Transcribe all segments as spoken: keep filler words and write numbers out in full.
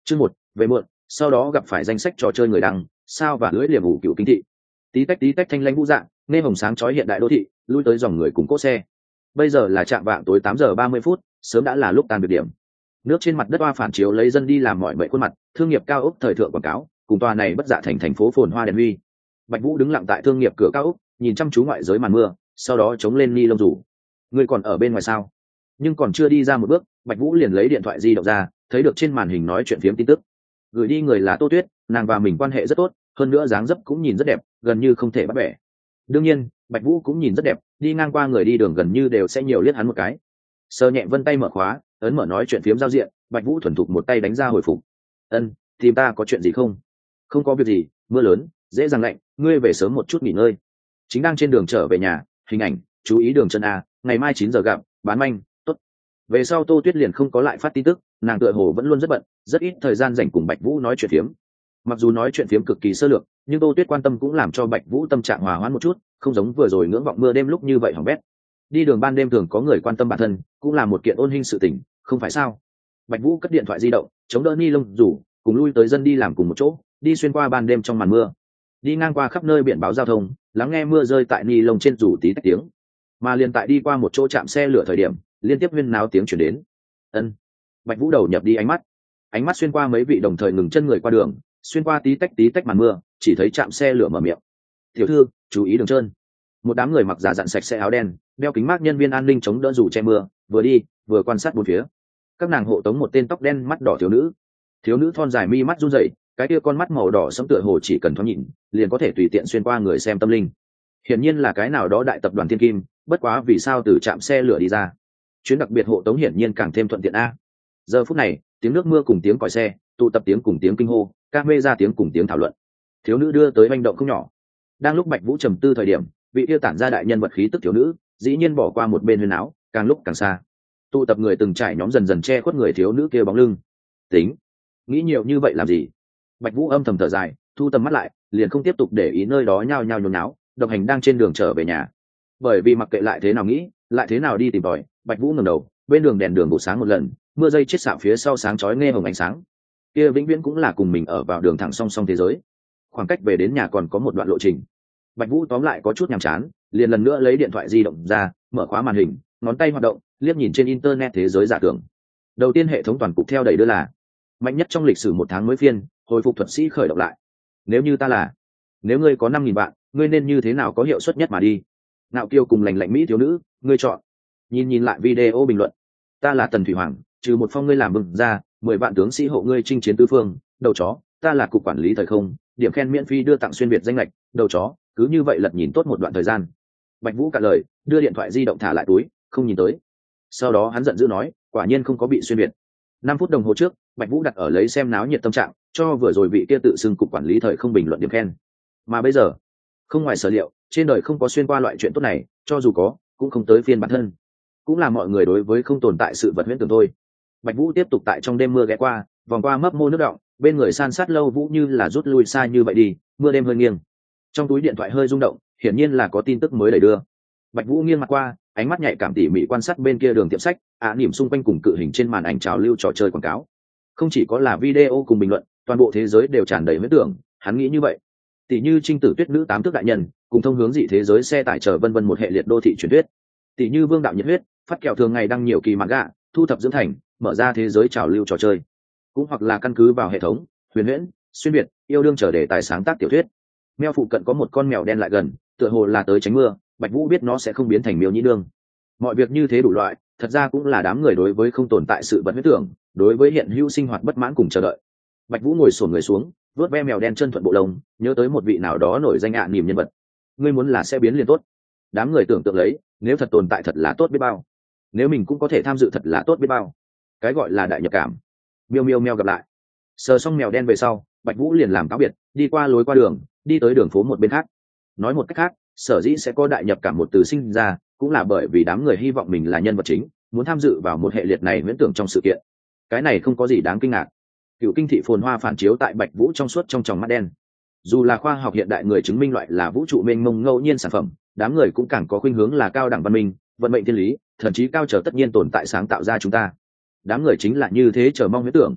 Chương một, về muộn, sau đó gặp phải danh sách trò chơi người đăng, sao và lưỡi liềm ủ cựu kinh thị. Tí tách tí tách thanh lãnh vũ dạng, nghe hồng sáng chói hiện đại đô thị, lui tới dòng người cùng cỗ xe. Bây giờ là trạm vạng tối tám giờ ba mươi phút, sớm đã là lúc tan biệt điểm. Nước trên mặt đất oa phản chiếu lấy dân đi làm mọi mệnh khuôn mặt, thương nghiệp cao ốc thời thượng quảng cáo, cùng tòa này bất dạ thành thành phố phồn hoa đèn huy. Bạch Vũ đứng lặng tại thương nghiệp cửa cao ốc, nhìn chăm chú ngoại giới màn mưa, sau đó chống lên ni lông rủ. Ngươi còn ở bên ngoài sao? Nhưng còn chưa đi ra một bước, Bạch Vũ liền lấy điện thoại di động ra, thấy được trên màn hình nói chuyện phiếm tin tức. Gửi đi người là Tô Tuyết, nàng và mình quan hệ rất tốt, hơn nữa dáng dấp cũng nhìn rất đẹp, gần như không thể bắt bẻ. Đương nhiên, Bạch Vũ cũng nhìn rất đẹp, đi ngang qua người đi đường gần như đều sẽ nhiều liếc hắn một cái. Sờ nhẹ vân tay mở khóa, ấn mở nói chuyện phiếm giao diện, Bạch Vũ thuần thục một tay đánh ra hồi phục. "Ân, tìm ta có chuyện gì không?" "Không có việc gì, mưa lớn, dễ dàng lạnh, ngươi về sớm một chút nghỉ ngơi." Chính đang trên đường trở về nhà, hình ảnh, chú ý đường chân a, ngày mai chín giờ gặp, bán manh, tốt. Về sau Tô Tuyết liền không có lại phát tin tức, nàng tựa hồ vẫn luôn rất bận, rất ít thời gian dành cùng Bạch Vũ nói chuyện phiếm. Mặc dù nói chuyện phiếm cực kỳ sơ lược, nhưng Tô Tuyết quan tâm cũng làm cho Bạch Vũ tâm trạng hòa hoãn một chút, không giống vừa rồi ngưỡng vọng mưa đêm lúc như vậy hỏng bét. Đi đường ban đêm thường có người quan tâm bản thân, cũng là một kiện ôn hình sự tình, không phải sao? Bạch Vũ cất điện thoại di động, chống đỡ ni lông rủ, cùng lui tới dân đi làm cùng một chỗ, đi xuyên qua ban đêm trong màn mưa, đi ngang qua khắp nơi biển báo giao thông, lắng nghe mưa rơi tại ni lông trên rủ tí tách tiếng. Mà liền tại đi qua một chỗ trạm xe lửa thời điểm, liên tiếp huyên náo tiếng chuyển đến. Ân. Bạch Vũ đầu nhập đi ánh mắt, ánh mắt xuyên qua mấy vị đồng thời ngừng chân người qua đường, xuyên qua tí tách tí tách màn mưa, chỉ thấy trạm xe lửa mở miệng. "Tiểu thư, chú ý đường trơn." Một đám người mặc giả dặn sạch sẽ áo đen, đeo kính mát nhân viên an ninh chống đỡ dù che mưa, vừa đi vừa quan sát bốn phía. Các nàng hộ tống một tên tóc đen mắt đỏ thiếu nữ. Thiếu nữ thon dài mi mắt run rẩy, cái kia con mắt màu đỏ sẫm tựa hồ chỉ cần thoáng nhìn, liền có thể tùy tiện xuyên qua người xem tâm linh. Hiển nhiên là cái nào đó đại tập đoàn thiên kim, bất quá vì sao từ trạm xe lửa đi ra? Chuyến đặc biệt hộ tống hiển nhiên càng thêm thuận tiện a. Giờ phút này, tiếng nước mưa cùng tiếng còi xe, tụ tập tiếng cùng tiếng kinh hô, camera tiếng cùng tiếng thảo luận. Thiếu nữ đưa tới manh động không nhỏ. Đang lúc Bạch Vũ trầm tư thời điểm, vị yêu tản ra đại nhân vật khí tức thiếu nữ, dĩ nhiên bỏ qua một bên huyên áo, càng lúc càng xa. Tụ tập người từng trải nhóm dần dần che khuất người thiếu nữ kia bóng lưng. Tính, nghĩ nhiều như vậy làm gì? Bạch Vũ âm thầm thở dài, thu tầm mắt lại, liền không tiếp tục để ý nơi đó nhao nhao nhốn náo, độc hành đang trên đường trở về nhà. Bởi vì mặc kệ lại thế nào nghĩ, lại thế nào đi tìm tòi, Bạch Vũ ngẩng đầu, bên đường đèn đường vụ sáng một lần, mưa dây chết xạ phía sau sáng chói nghe hồng ánh sáng. Kia vĩnh viễn cũng là cùng mình ở vào đường thẳng song song thế giới. Khoảng cách về đến nhà còn có một đoạn lộ trình. Bạch Vũ tóm lại có chút nhàm chán, liền lần nữa lấy điện thoại di động ra, mở khóa màn hình, ngón tay hoạt động, liếc nhìn trên internet thế giới giả tưởng. Đầu tiên hệ thống toàn cục theo đầy đưa là mạnh nhất trong lịch sử một tháng mới phiên, hồi phục thuật sĩ khởi động lại. Nếu như ta là, nếu ngươi có năm nghìn vạn, ngươi nên như thế nào có hiệu suất nhất mà đi. Nạo kiêu cùng lành lạnh mỹ thiếu nữ, ngươi chọn. Nhìn nhìn lại video bình luận. Ta là Tần Thủy Hoàng, trừ một phong ngươi làm bừng ra, mười vạn tướng sĩ hộ ngươi chinh chiến tứ phương, đầu chó, ta là cục quản lý thời không, điểm khen miễn phí đưa tặng xuyên việt danh lệch, đầu chó, cứ như vậy lật nhìn tốt một đoạn thời gian. Bạch Vũ cạn lời, đưa điện thoại di động thả lại túi, không nhìn tới. Sau đó hắn giận dữ nói, quả nhiên không có bị xuyên việt. Năm phút đồng hồ trước, Bạch Vũ đặt ở lấy xem náo nhiệt tâm trạng, cho vừa rồi vị kia tự xưng cục quản lý thời không bình luận điểm khen. Mà bây giờ, không ngoài sở liệu, trên đời không có xuyên qua loại chuyện tốt này, cho dù có, cũng không tới phiên bản thân. Cũng là mọi người đối với không tồn tại sự vật huyễn tưởng thôi. Bạch Vũ tiếp tục tại trong đêm mưa ghé qua, vòng qua mấp mô nước động, bên người san sát lâu Vũ như là rút lui xa như vậy đi, mưa đêm hơi nghiêng. Trong túi điện thoại hơi rung động, hiển nhiên là có tin tức mới đẩy đưa. Bạch Vũ nghiêng mặt qua, ánh mắt nhạy cảm tỉ mỉ quan sát bên kia đường tiệm sách, ạ niệm xung quanh cùng cự hình trên màn ảnh trào lưu trò chơi quảng cáo. Không chỉ có là video cùng bình luận, toàn bộ thế giới đều tràn đầy huyễn tưởng, hắn nghĩ như vậy. Tỷ như Trinh Tử Tuyết nữ tám tước đại nhân, cùng thông hướng dị thế giới xe tải chở vân vân một hệ liệt đô thị truyền thuyết. Tỷ như Vương đạo nhiệt huyết, phát kẹo thường ngày đăng nhiều kỳ manga, thu thập dưỡng thành, mở ra thế giới trào lưu trò chơi. Cũng hoặc là căn cứ vào hệ thống, huyền huyễn, xuyên việt, yêu đương trở đề tài sáng tác tiểu thuyết. Mèo phụ cận có một con mèo đen lại gần, tựa hồ là tới tránh mưa, Bạch Vũ biết nó sẽ không biến thành miêu nhĩ đương. Mọi việc như thế đủ loại, thật ra cũng là đám người đối với không tồn tại sự vật huyết tưởng, đối với hiện hữu sinh hoạt bất mãn cùng chờ đợi. Bạch Vũ ngồi xổm người xuống, vớt ve mèo đen chân thuận bộ lông, nhớ tới một vị nào đó nổi danh ạ niềm nhân vật. Ngươi muốn là sẽ biến liền tốt. Đám người tưởng tượng lấy, nếu thật tồn tại thật là tốt biết bao. Nếu mình cũng có thể tham dự thật là tốt biết bao. Cái gọi là đại nhập cảm. Miêu miêu meo gặp lại. Sờ xong mèo đen về sau, Bạch Vũ liền làm cáo biệt, đi qua lối qua đường, đi tới đường phố một bên khác. Nói một cách khác, sở dĩ sẽ có đại nhập cảm một từ sinh ra, cũng là bởi vì đám người hy vọng mình là nhân vật chính, muốn tham dự vào một hệ liệt này huyễn tưởng trong sự kiện. Cái này không có gì đáng kinh ngạc. Cựu kinh thị phồn hoa phản chiếu tại Bạch Vũ trong suốt trong tròng mắt đen. Dù là khoa học hiện đại người chứng minh loại là vũ trụ mênh mông ngẫu nhiên sản phẩm, đám người cũng càng có khuynh hướng là cao đẳng văn minh, vận mệnh thiên lý, thậm chí cao trở tất nhiên tồn tại sáng tạo ra chúng ta. Đám người chính là như thế chờ mong huyễn tưởng.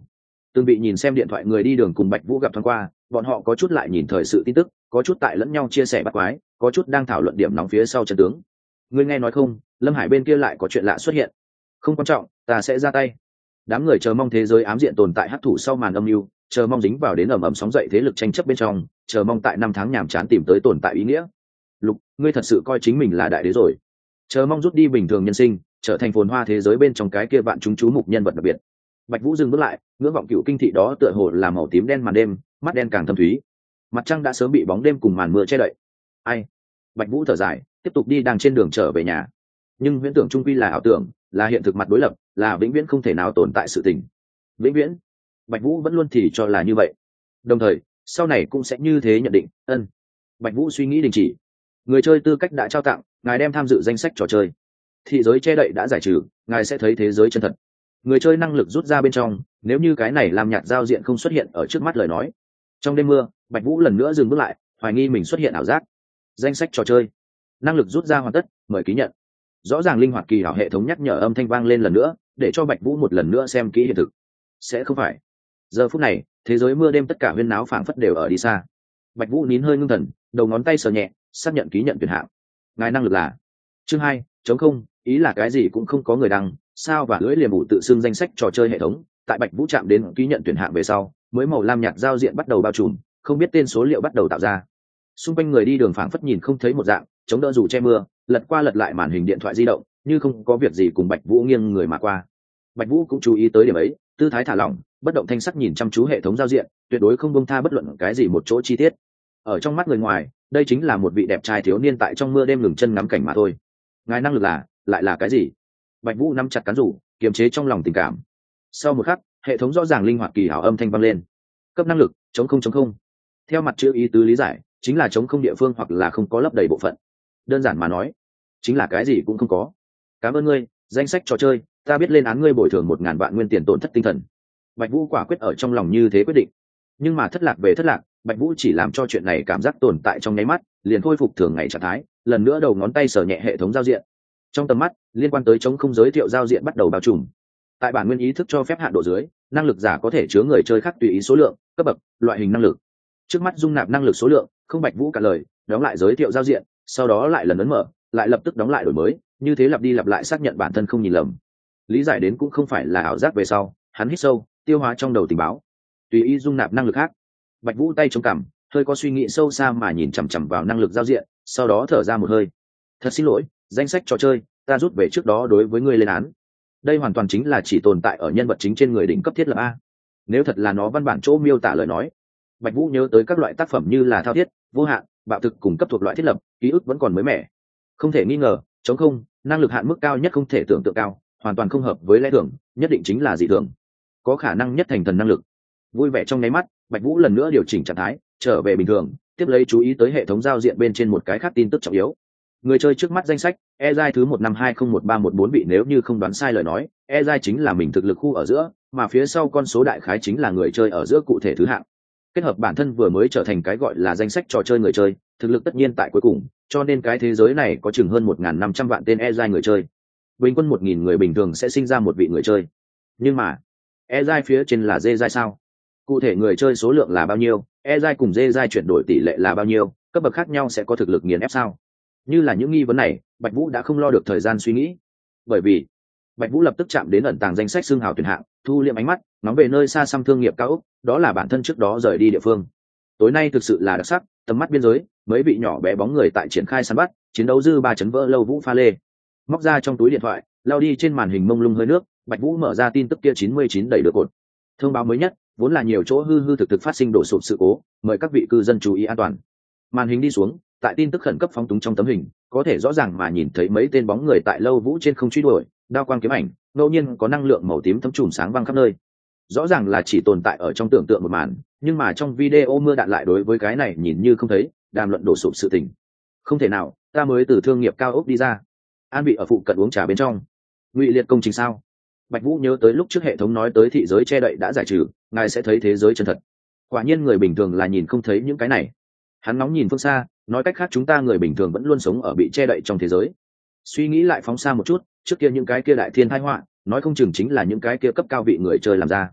Từng bị nhìn xem điện thoại người đi đường cùng Bạch Vũ gặp thoáng qua, bọn họ có chút lại nhìn thời sự tin tức, có chút tại lẫn nhau chia sẻ bắt quái, có chút đang thảo luận điểm nóng phía sau trận tướng. Ngươi nghe nói không, Lâm Hải bên kia lại có chuyện lạ xuất hiện. Không quan trọng, ta sẽ ra tay. Đám người chờ mong thế giới ám diện tồn tại hắc thủ sau màn âm mưu, chờ mong dính vào đến ầm ầm sóng dậy thế lực tranh chấp bên trong, chờ mong tại năm tháng nhàm chán tìm tới tồn tại ý nghĩa. Lục, ngươi thật sự coi chính mình là đại đế rồi. Chờ mong rút đi bình thường nhân sinh, trở thành phồn hoa thế giới bên trong cái kia vạn chúng chú mục nhân vật đặc biệt. Bạch Vũ dừng bước lại, ngưỡng vọng cựu kinh thị đó tựa hồ là màu tím đen màn đêm, mắt đen càng thâm thúy. Mặt trăng đã sớm bị bóng đêm cùng màn mưa che đậy. Ai? Bạch Vũ thở dài, tiếp tục đi đang trên đường trở về nhà. Nhưng huyễn tưởng trung quy là ảo tưởng, là hiện thực mặt đối lập, là vĩnh viễn không thể nào tồn tại sự tình. Vĩnh viễn. Bạch Vũ vẫn luôn thì cho là như vậy. Đồng thời, sau này cũng sẽ như thế nhận định. Ân. Bạch Vũ suy nghĩ đình chỉ. Người chơi tư cách đã trao tặng, ngài đem tham dự danh sách trò chơi. Thị giới che đậy đã giải trừ, ngài sẽ thấy thế giới chân thật. Người chơi năng lực rút ra bên trong, nếu như cái này làm nhạt giao diện không xuất hiện ở trước mắt lời nói. Trong đêm mưa, Bạch Vũ lần nữa dừng bước lại, hoài nghi mình xuất hiện ảo giác. Danh sách trò chơi, năng lực rút ra hoàn tất, mời ký nhận. Rõ ràng linh hoạt kỳ hảo hệ thống nhắc nhở âm thanh vang lên lần nữa, để cho Bạch Vũ một lần nữa xem kỹ hiện thực. Sẽ không phải. Giờ phút này, thế giới mưa đêm tất cả huyên náo phảng phất đều ở đi xa. Bạch Vũ nín hơi ngưng thần, đầu ngón tay sờ nhẹ, xác nhận ký nhận tuyển hạng. Ngài năng lực là chương hai, chống không, ý là cái gì cũng không có người đăng, sao và lưỡi liềm ủ tự xưng danh sách trò chơi hệ thống. Tại Bạch Vũ chạm đến ký nhận tuyển hạng về sau, mới màu lam nhạt giao diện bắt đầu bao trùm, không biết tên số liệu bắt đầu tạo ra. Xung quanh người đi đường phảng phất nhìn không thấy một dạng, chống đỡ dù che mưa, lật qua lật lại màn hình điện thoại di động, như không có việc gì cùng Bạch Vũ nghiêng người mà qua. Bạch Vũ cũng chú ý tới điểm ấy, tư thái thả lỏng, bất động thanh sắc nhìn chăm chú hệ thống giao diện, tuyệt đối không buông tha bất luận cái gì một chỗ chi tiết. Ở trong mắt người ngoài, đây chính là một vị đẹp trai thiếu niên tại trong mưa đêm ngừng chân ngắm cảnh mà thôi. Ngài năng lực là, lại là cái gì? Bạch Vũ nắm chặt cán rủ, kiềm chế trong lòng tình cảm. Sau một khắc, hệ thống rõ ràng linh hoạt kỳ hảo âm thanh vang lên. Cấp năng lực, chống không chống không. Theo mặt chữ ý tứ lý giải, chính là chống không địa phương hoặc là không có lấp đầy bộ phận. Đơn giản mà nói, chính là cái gì cũng không có. Cảm ơn ngươi, danh sách trò chơi, ta biết lên án ngươi bồi thường một ngàn vạn nguyên tiền tổn thất tinh thần. Bạch Vũ quả quyết ở trong lòng như thế quyết định. Nhưng mà thất lạc về thất lạc, Bạch Vũ chỉ làm cho chuyện này cảm giác tồn tại trong nháy mắt, liền khôi phục thường ngày trạng thái, lần nữa đầu ngón tay sờ nhẹ hệ thống giao diện. Trong tầm mắt, liên quan tới chống không giới thiệu giao diện bắt đầu bao trùm. Tại bản nguyên ý thức cho phép hạn độ dưới, năng lực giả có thể chứa người chơi khác tùy ý số lượng, cấp bậc, loại hình năng lực. Trước mắt dung nạp năng lực số lượng, không Bạch Vũ cả lời, đóng lại giới thiệu giao diện, sau đó lại lần ấn mở, lại lập tức đóng lại đổi mới, như thế lặp đi lặp lại xác nhận bản thân không nhìn lầm. Lý giải đến cũng không phải là ảo giác về sau, hắn hít sâu, tiêu hóa trong đầu tình báo, tùy ý dung nạp năng lực khác. Bạch Vũ tay chống cằm, hơi có suy nghĩ sâu xa mà nhìn chằm chằm vào năng lực giao diện, sau đó thở ra một hơi. Thật xin lỗi, danh sách trò chơi, ta rút về trước đó đối với ngươi lên án. Đây hoàn toàn chính là chỉ tồn tại ở nhân vật chính trên người đỉnh cấp thiết lập a. Nếu thật là nó văn bản chỗ miêu tả lời nói, Bạch Vũ nhớ tới các loại tác phẩm như là thao thiết, vô hạn, bạo thực cùng cấp thuộc loại thiết lập, ký ức vẫn còn mới mẻ. Không thể nghi ngờ, chống không, năng lực hạn mức cao nhất không thể tưởng tượng cao, hoàn toàn không hợp với lẽ thường, nhất định chính là dị thường. Có khả năng nhất thành thần năng lực. Vui vẻ trong nháy mắt, Bạch Vũ lần nữa điều chỉnh trạng thái, trở về bình thường, tiếp lấy chú ý tới hệ thống giao diện bên trên một cái khác tin tức trọng yếu. Người chơi trước mắt danh sách, e giai thứ một năm hai không một ba một bốn vị, nếu như không đoán sai lời nói, e giai chính là mình thực lực khu ở giữa, mà phía sau con số đại khái chính là người chơi ở giữa cụ thể thứ hạng. Kết hợp bản thân vừa mới trở thành cái gọi là danh sách trò chơi người chơi, thực lực tất nhiên tại cuối cùng, cho nên cái thế giới này có chừng hơn một nghìn năm trăm vạn tên e giai người chơi. Bình quân một nghìn người bình thường sẽ sinh ra một vị người chơi. Nhưng mà, e giai phía trên là D giai sao? Cụ thể người chơi số lượng là bao nhiêu, e giai cùng D giai chuyển đổi tỷ lệ là bao nhiêu, cấp bậc khác nhau sẽ có thực lực nghiền ép sao? Như là những nghi vấn này, Bạch Vũ đã không lo được thời gian suy nghĩ. Bởi vì, Bạch Vũ lập tức chạm đến ẩn tàng danh sách xương hào tuyển hạng, thu liệm ánh mắt, ngóng về nơi xa xăm thương nghiệp cao ốc, đó là bản thân trước đó rời đi địa phương. Tối nay thực sự là đặc sắc, tầm mắt biên giới, mấy vị nhỏ bé bóng người tại triển khai săn bắt, chiến đấu dư ba chấn vỡ lâu vũ pha lê. Móc ra trong túi điện thoại, lao đi trên màn hình mông lung hơi nước, Bạch Vũ mở ra tin tức kia chín mươi chín đẩy được cột. Thông báo mới nhất, vốn là nhiều chỗ hư hư thực thực phát sinh đổ sụp sự cố, mời các vị cư dân chú ý an toàn. Màn hình đi xuống, tại tin tức khẩn cấp phóng túng trong tấm hình, có thể rõ ràng mà nhìn thấy mấy tên bóng người tại lâu vũ trên không truy đuổi, đao quang kiếm ảnh, ngẫu nhiên có năng lượng màu tím thấm trùm sáng văng khắp nơi. Rõ ràng là chỉ tồn tại ở trong tưởng tượng một màn, nhưng mà trong video mưa đạn lại đối với cái này nhìn như không thấy, đàm luận đổ sụp sự tình. Không thể nào, ta mới từ thương nghiệp cao ốc đi ra. An bị ở phụ cận uống trà bên trong. Ngụy liệt công trình sao? Bạch Vũ nhớ tới lúc trước hệ thống nói tới thị giới che đậy đã giải trừ, ngài sẽ thấy thế giới chân thật. Quả nhiên người bình thường là nhìn không thấy những cái này. Hắn nóng nhìn phương xa, nói cách khác chúng ta người bình thường vẫn luôn sống ở bị che đậy trong thế giới. Suy nghĩ lại phóng xa một chút, trước kia những cái kia đại thiên tai họa, nói không chừng chính là những cái kia cấp cao vị người chơi làm ra.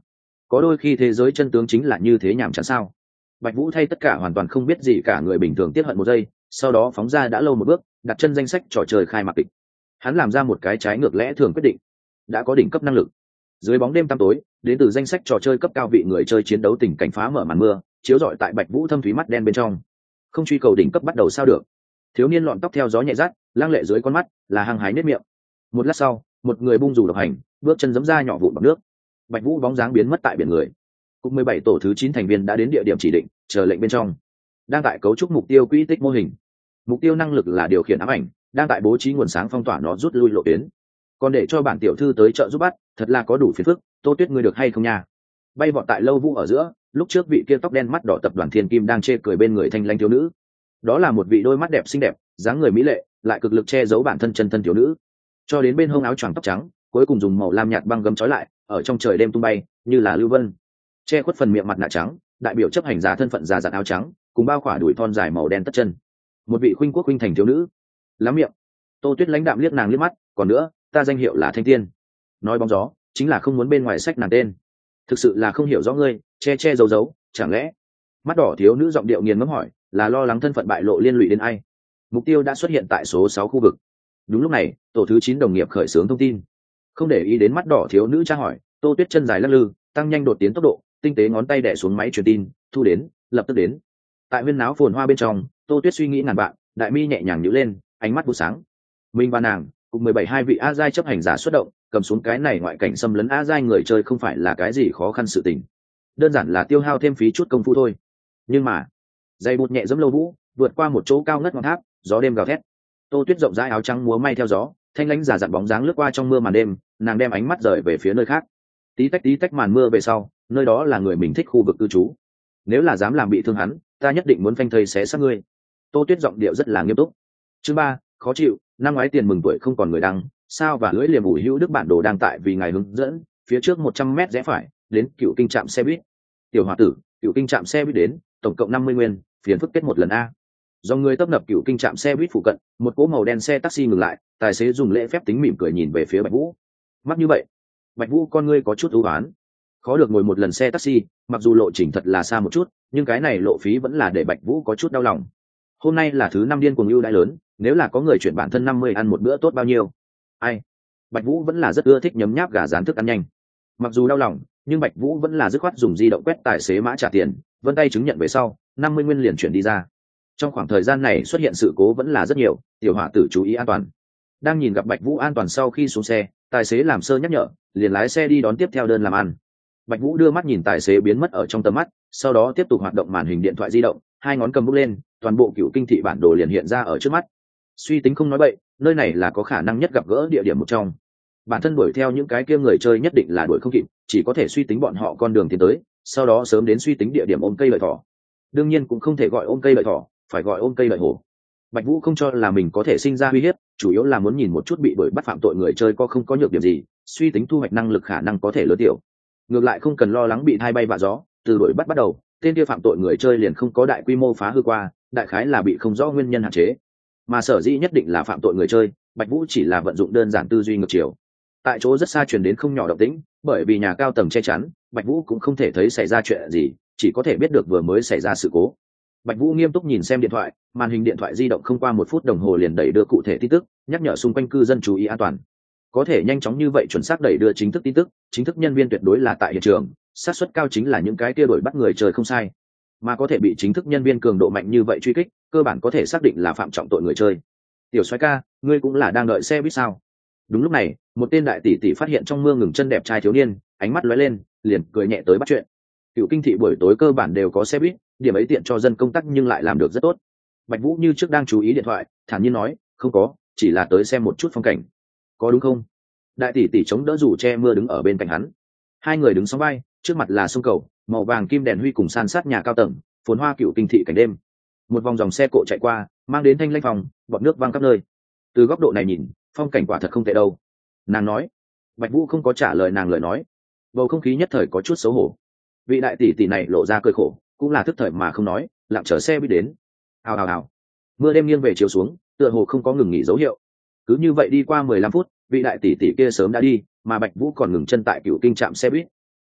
có đôi khi thế giới chân tướng chính là như thế, nhảm chán sao? Bạch Vũ thay tất cả hoàn toàn không biết gì cả người bình thường tiết hận một giây, sau đó phóng ra đã lâu một bước, đặt chân danh sách trò chơi khai mạc kịch. Hắn làm ra một cái trái ngược lẽ thường quyết định, đã có đỉnh cấp năng lực. Dưới bóng đêm tăm tối, đến từ danh sách trò chơi cấp cao vị người chơi chiến đấu tình cảnh phá mở màn mưa, chiếu rọi tại Bạch Vũ thâm thúy mắt đen bên trong. Không truy cầu đỉnh cấp bắt đầu sao được? Thiếu niên lọn tóc theo gió nhẹ rát, lang lệ dưới con mắt, là hăng hái nết miệng. Một lát sau, một người bung dù độc hành, bước chân giẫm ra nhỏ vụn bọt nước. Bạch Vũ bóng dáng biến mất tại biển người. Cục mười bảy tổ thứ chín thành viên đã đến địa điểm chỉ định, chờ lệnh bên trong. Đang tại cấu trúc mục tiêu quỹ tích mô hình. Mục tiêu năng lực là điều khiển ám ảnh, đang tại bố trí nguồn sáng phong tỏa nó rút lui lộ tuyến. Còn để cho bản tiểu thư tới trợ giúp bắt, thật là có đủ phiền phức, Tô Tuyết ngươi được hay không nha? Bay vọt tại lâu vũ ở giữa, lúc trước vị kia tóc đen mắt đỏ tập đoàn Thiên Kim đang chê cười bên người thanh lãnh thiếu nữ. Đó là một vị đôi mắt đẹp xinh đẹp, dáng người mỹ lệ, lại cực lực che giấu bản thân chân thân thiếu nữ. Cho đến bên hông áo choàng tóc trắng, cuối cùng dùng màu lam nhạt băng gấm trói lại, ở trong trời đêm tung bay, như là lưu vân. Che khuất phần miệng mặt nạ trắng, đại biểu chấp hành giả thân phận già dặn áo trắng, cùng bao khỏa đuổi thon dài màu đen tất chân. Một vị khuynh quốc khuynh thành thiếu nữ. Lắm miệng. Tô Tuyết lãnh đạm liếc nàng liếc mắt, còn nữa, ta danh hiệu là Thanh Tiên. Nói bóng gió, chính là không muốn bên ngoài sách nàng tên. Thực sự là không hiểu rõ ngươi, che che giấu giấu, chẳng lẽ? Mắt đỏ thiếu nữ giọng điệu nghiền ngẫm hỏi, là lo lắng thân phận bại lộ liên lụy đến ai? Mục tiêu đã xuất hiện tại số sáu khu vực. Đúng lúc này, tổ thứ chín đồng nghiệp khởi xướng thông tin. Không để ý đến mắt đỏ thiếu nữ tra hỏi, Tô Tuyết chân dài lắc lư, tăng nhanh đột tiến tốc độ, tinh tế ngón tay đè xuống máy truyền tin, thu đến, lập tức đến. Tại huyên náo phồn hoa bên trong, Tô Tuyết suy nghĩ ngàn vạn, đại mi nhẹ nhàng nhíu lên, ánh mắt vụ sáng. Minh và nàng, cùng mười bảy hai vị a giai chấp hành giả xuất động, cầm xuống cái này ngoại cảnh xâm lấn a giai người chơi không phải là cái gì khó khăn sự tình, đơn giản là tiêu hao thêm phí chút công phu thôi. Nhưng mà, dây bụt nhẹ dẫm lâu vũ, vượt qua một chỗ cao ngất ngọn tháp, gió đêm gào thét. Tô Tuyết rộng rãi áo trắng múa may theo gió, thanh lãnh giả dặn bóng dáng lướt qua trong mưa màn đêm, nàng đem ánh mắt rời về phía nơi khác. Tí tách tí tách màn mưa về sau, nơi đó là người mình thích khu vực cư trú. Nếu là dám làm bị thương hắn, ta nhất định muốn phanh thây xé xác ngươi. Tô Tuyết giọng điệu rất là nghiêm túc. Chương ba, khó chịu, năm ngoái tiền mừng tuổi không còn người đăng, sao và lưỡi liềm ủi hữu đức bản đồ đang tại vì ngài hướng dẫn, phía trước một trăm mét rẽ phải, đến cựu kinh trạm xe buýt. Tiểu hòa tử, cựu kinh trạm xe buýt đến, tổng cộng năm mươi nguyên, phiền phức kết một lần a. Do người tấp nập cựu kinh trạm xe buýt phụ cận, một cỗ màu đen xe taxi ngừng lại, tài xế dùng lễ phép tính mỉm cười nhìn về phía Bạch Vũ. Mắc như vậy, Bạch Vũ con ngươi có chút ưu ái. Khó được ngồi một lần xe taxi, mặc dù lộ trình thật là xa một chút, nhưng cái này lộ phí vẫn là để Bạch Vũ có chút đau lòng. Hôm nay là thứ năm điên cuồng ưu đãi lớn, nếu là có người chuyển bản thân năm mươi ăn một bữa tốt bao nhiêu. Ai? Bạch Vũ vẫn là rất ưa thích nhấm nháp gà rán thức ăn nhanh. Mặc dù đau lòng, nhưng Bạch Vũ vẫn là dứt khoát dùng di động quét tài xế mã trả tiền, vân tay chứng nhận về sau, năm mươi nguyên liền chuyển đi ra. Trong khoảng thời gian này xuất hiện sự cố vẫn là rất nhiều, tiểu hỏa tử chú ý an toàn. Đang nhìn gặp Bạch Vũ an toàn sau khi xuống xe, tài xế làm sơ nhắc nhở, liền lái xe đi đón tiếp theo đơn làm ăn. Bạch Vũ đưa mắt nhìn tài xế biến mất ở trong tầm mắt, sau đó tiếp tục hoạt động màn hình điện thoại di động, hai ngón cầm bút lên, toàn bộ cựu kinh thị bản đồ liền hiện ra ở trước mắt. Suy tính không nói bậy, nơi này là có khả năng nhất gặp gỡ địa điểm một trong. Bản thân đuổi theo những cái kia người chơi nhất định là đuổi không kịp, chỉ có thể suy tính bọn họ con đường tiến tới, sau đó sớm đến suy tính địa điểm ôm cây lợi thỏ. Đương nhiên cũng không thể gọi ôm cây lợi thỏ, phải gọi ôm cây lợi hổ. Bạch Vũ không cho là mình có thể sinh ra uy hiếp, chủ yếu là muốn nhìn một chút bị đuổi bắt phạm tội người chơi có không có nhược điểm gì, suy tính thu hoạch năng lực khả năng có thể lớn tiểu. Ngược lại không cần lo lắng bị thay bay vạ gió, từ đuổi bắt bắt đầu, tên kia phạm tội người chơi liền không có đại quy mô phá hư qua, đại khái là bị không rõ nguyên nhân hạn chế. Mà sở dĩ nhất định là phạm tội người chơi, Bạch Vũ chỉ là vận dụng đơn giản tư duy ngược chiều. Tại chỗ rất xa truyền đến không nhỏ động tĩnh, bởi vì nhà cao tầng che chắn, Bạch Vũ cũng không thể thấy xảy ra chuyện gì, chỉ có thể biết được vừa mới xảy ra sự cố. Bạch Vũ nghiêm túc nhìn xem điện thoại, màn hình điện thoại di động không qua một phút đồng hồ liền đẩy đưa cụ thể tin tức, nhắc nhở xung quanh cư dân chú ý an toàn. Có thể nhanh chóng như vậy chuẩn xác đẩy đưa chính thức tin tức, chính thức nhân viên tuyệt đối là tại hiện trường, xác suất cao chính là những cái kia đuổi bắt người chơi không sai. Mà có thể bị chính thức nhân viên cường độ mạnh như vậy truy kích, cơ bản có thể xác định là phạm trọng tội người chơi. Tiểu soái ca, ngươi cũng là đang đợi xe buýt sao? Đúng lúc này, một tên đại tỷ tỷ phát hiện trong mưa ngừng chân đẹp trai thiếu niên, ánh mắt lóe lên, liền cười nhẹ tới bắt chuyện. Cựu kinh thị buổi tối cơ bản đều có xe buýt, điểm ấy tiện cho dân công tác nhưng lại làm được rất tốt. Bạch Vũ như trước đang chú ý điện thoại, thản nhiên nói, không có, chỉ là tới xem một chút phong cảnh. Có đúng không? Đại tỷ tỷ chống đỡ dù che mưa đứng ở bên cạnh hắn. Hai người đứng song vai, trước mặt là sông cầu, màu vàng kim đèn huy cùng san sát nhà cao tầng, phồn hoa cựu kinh thị cảnh đêm. Một vòng dòng xe cộ chạy qua, mang đến thanh lãnh phòng, bọt nước văng khắp nơi. Từ góc độ này nhìn, phong cảnh quả thật không tệ đâu. Nàng nói. Bạch Vũ không có trả lời nàng lời nói. Bầu không khí nhất thời có chút xấu hổ. Vị đại tỷ tỷ này lộ ra cười khổ, cũng là thức thời mà không nói, lặng chờ xe buýt đến. Hào hào hào. Mưa đêm nghiêng về chiều xuống, tựa hồ không có ngừng nghỉ dấu hiệu. Cứ như vậy đi qua mười lăm phút, vị đại tỷ tỷ kia sớm đã đi, mà Bạch Vũ còn ngừng chân tại cựu kinh trạm xe buýt.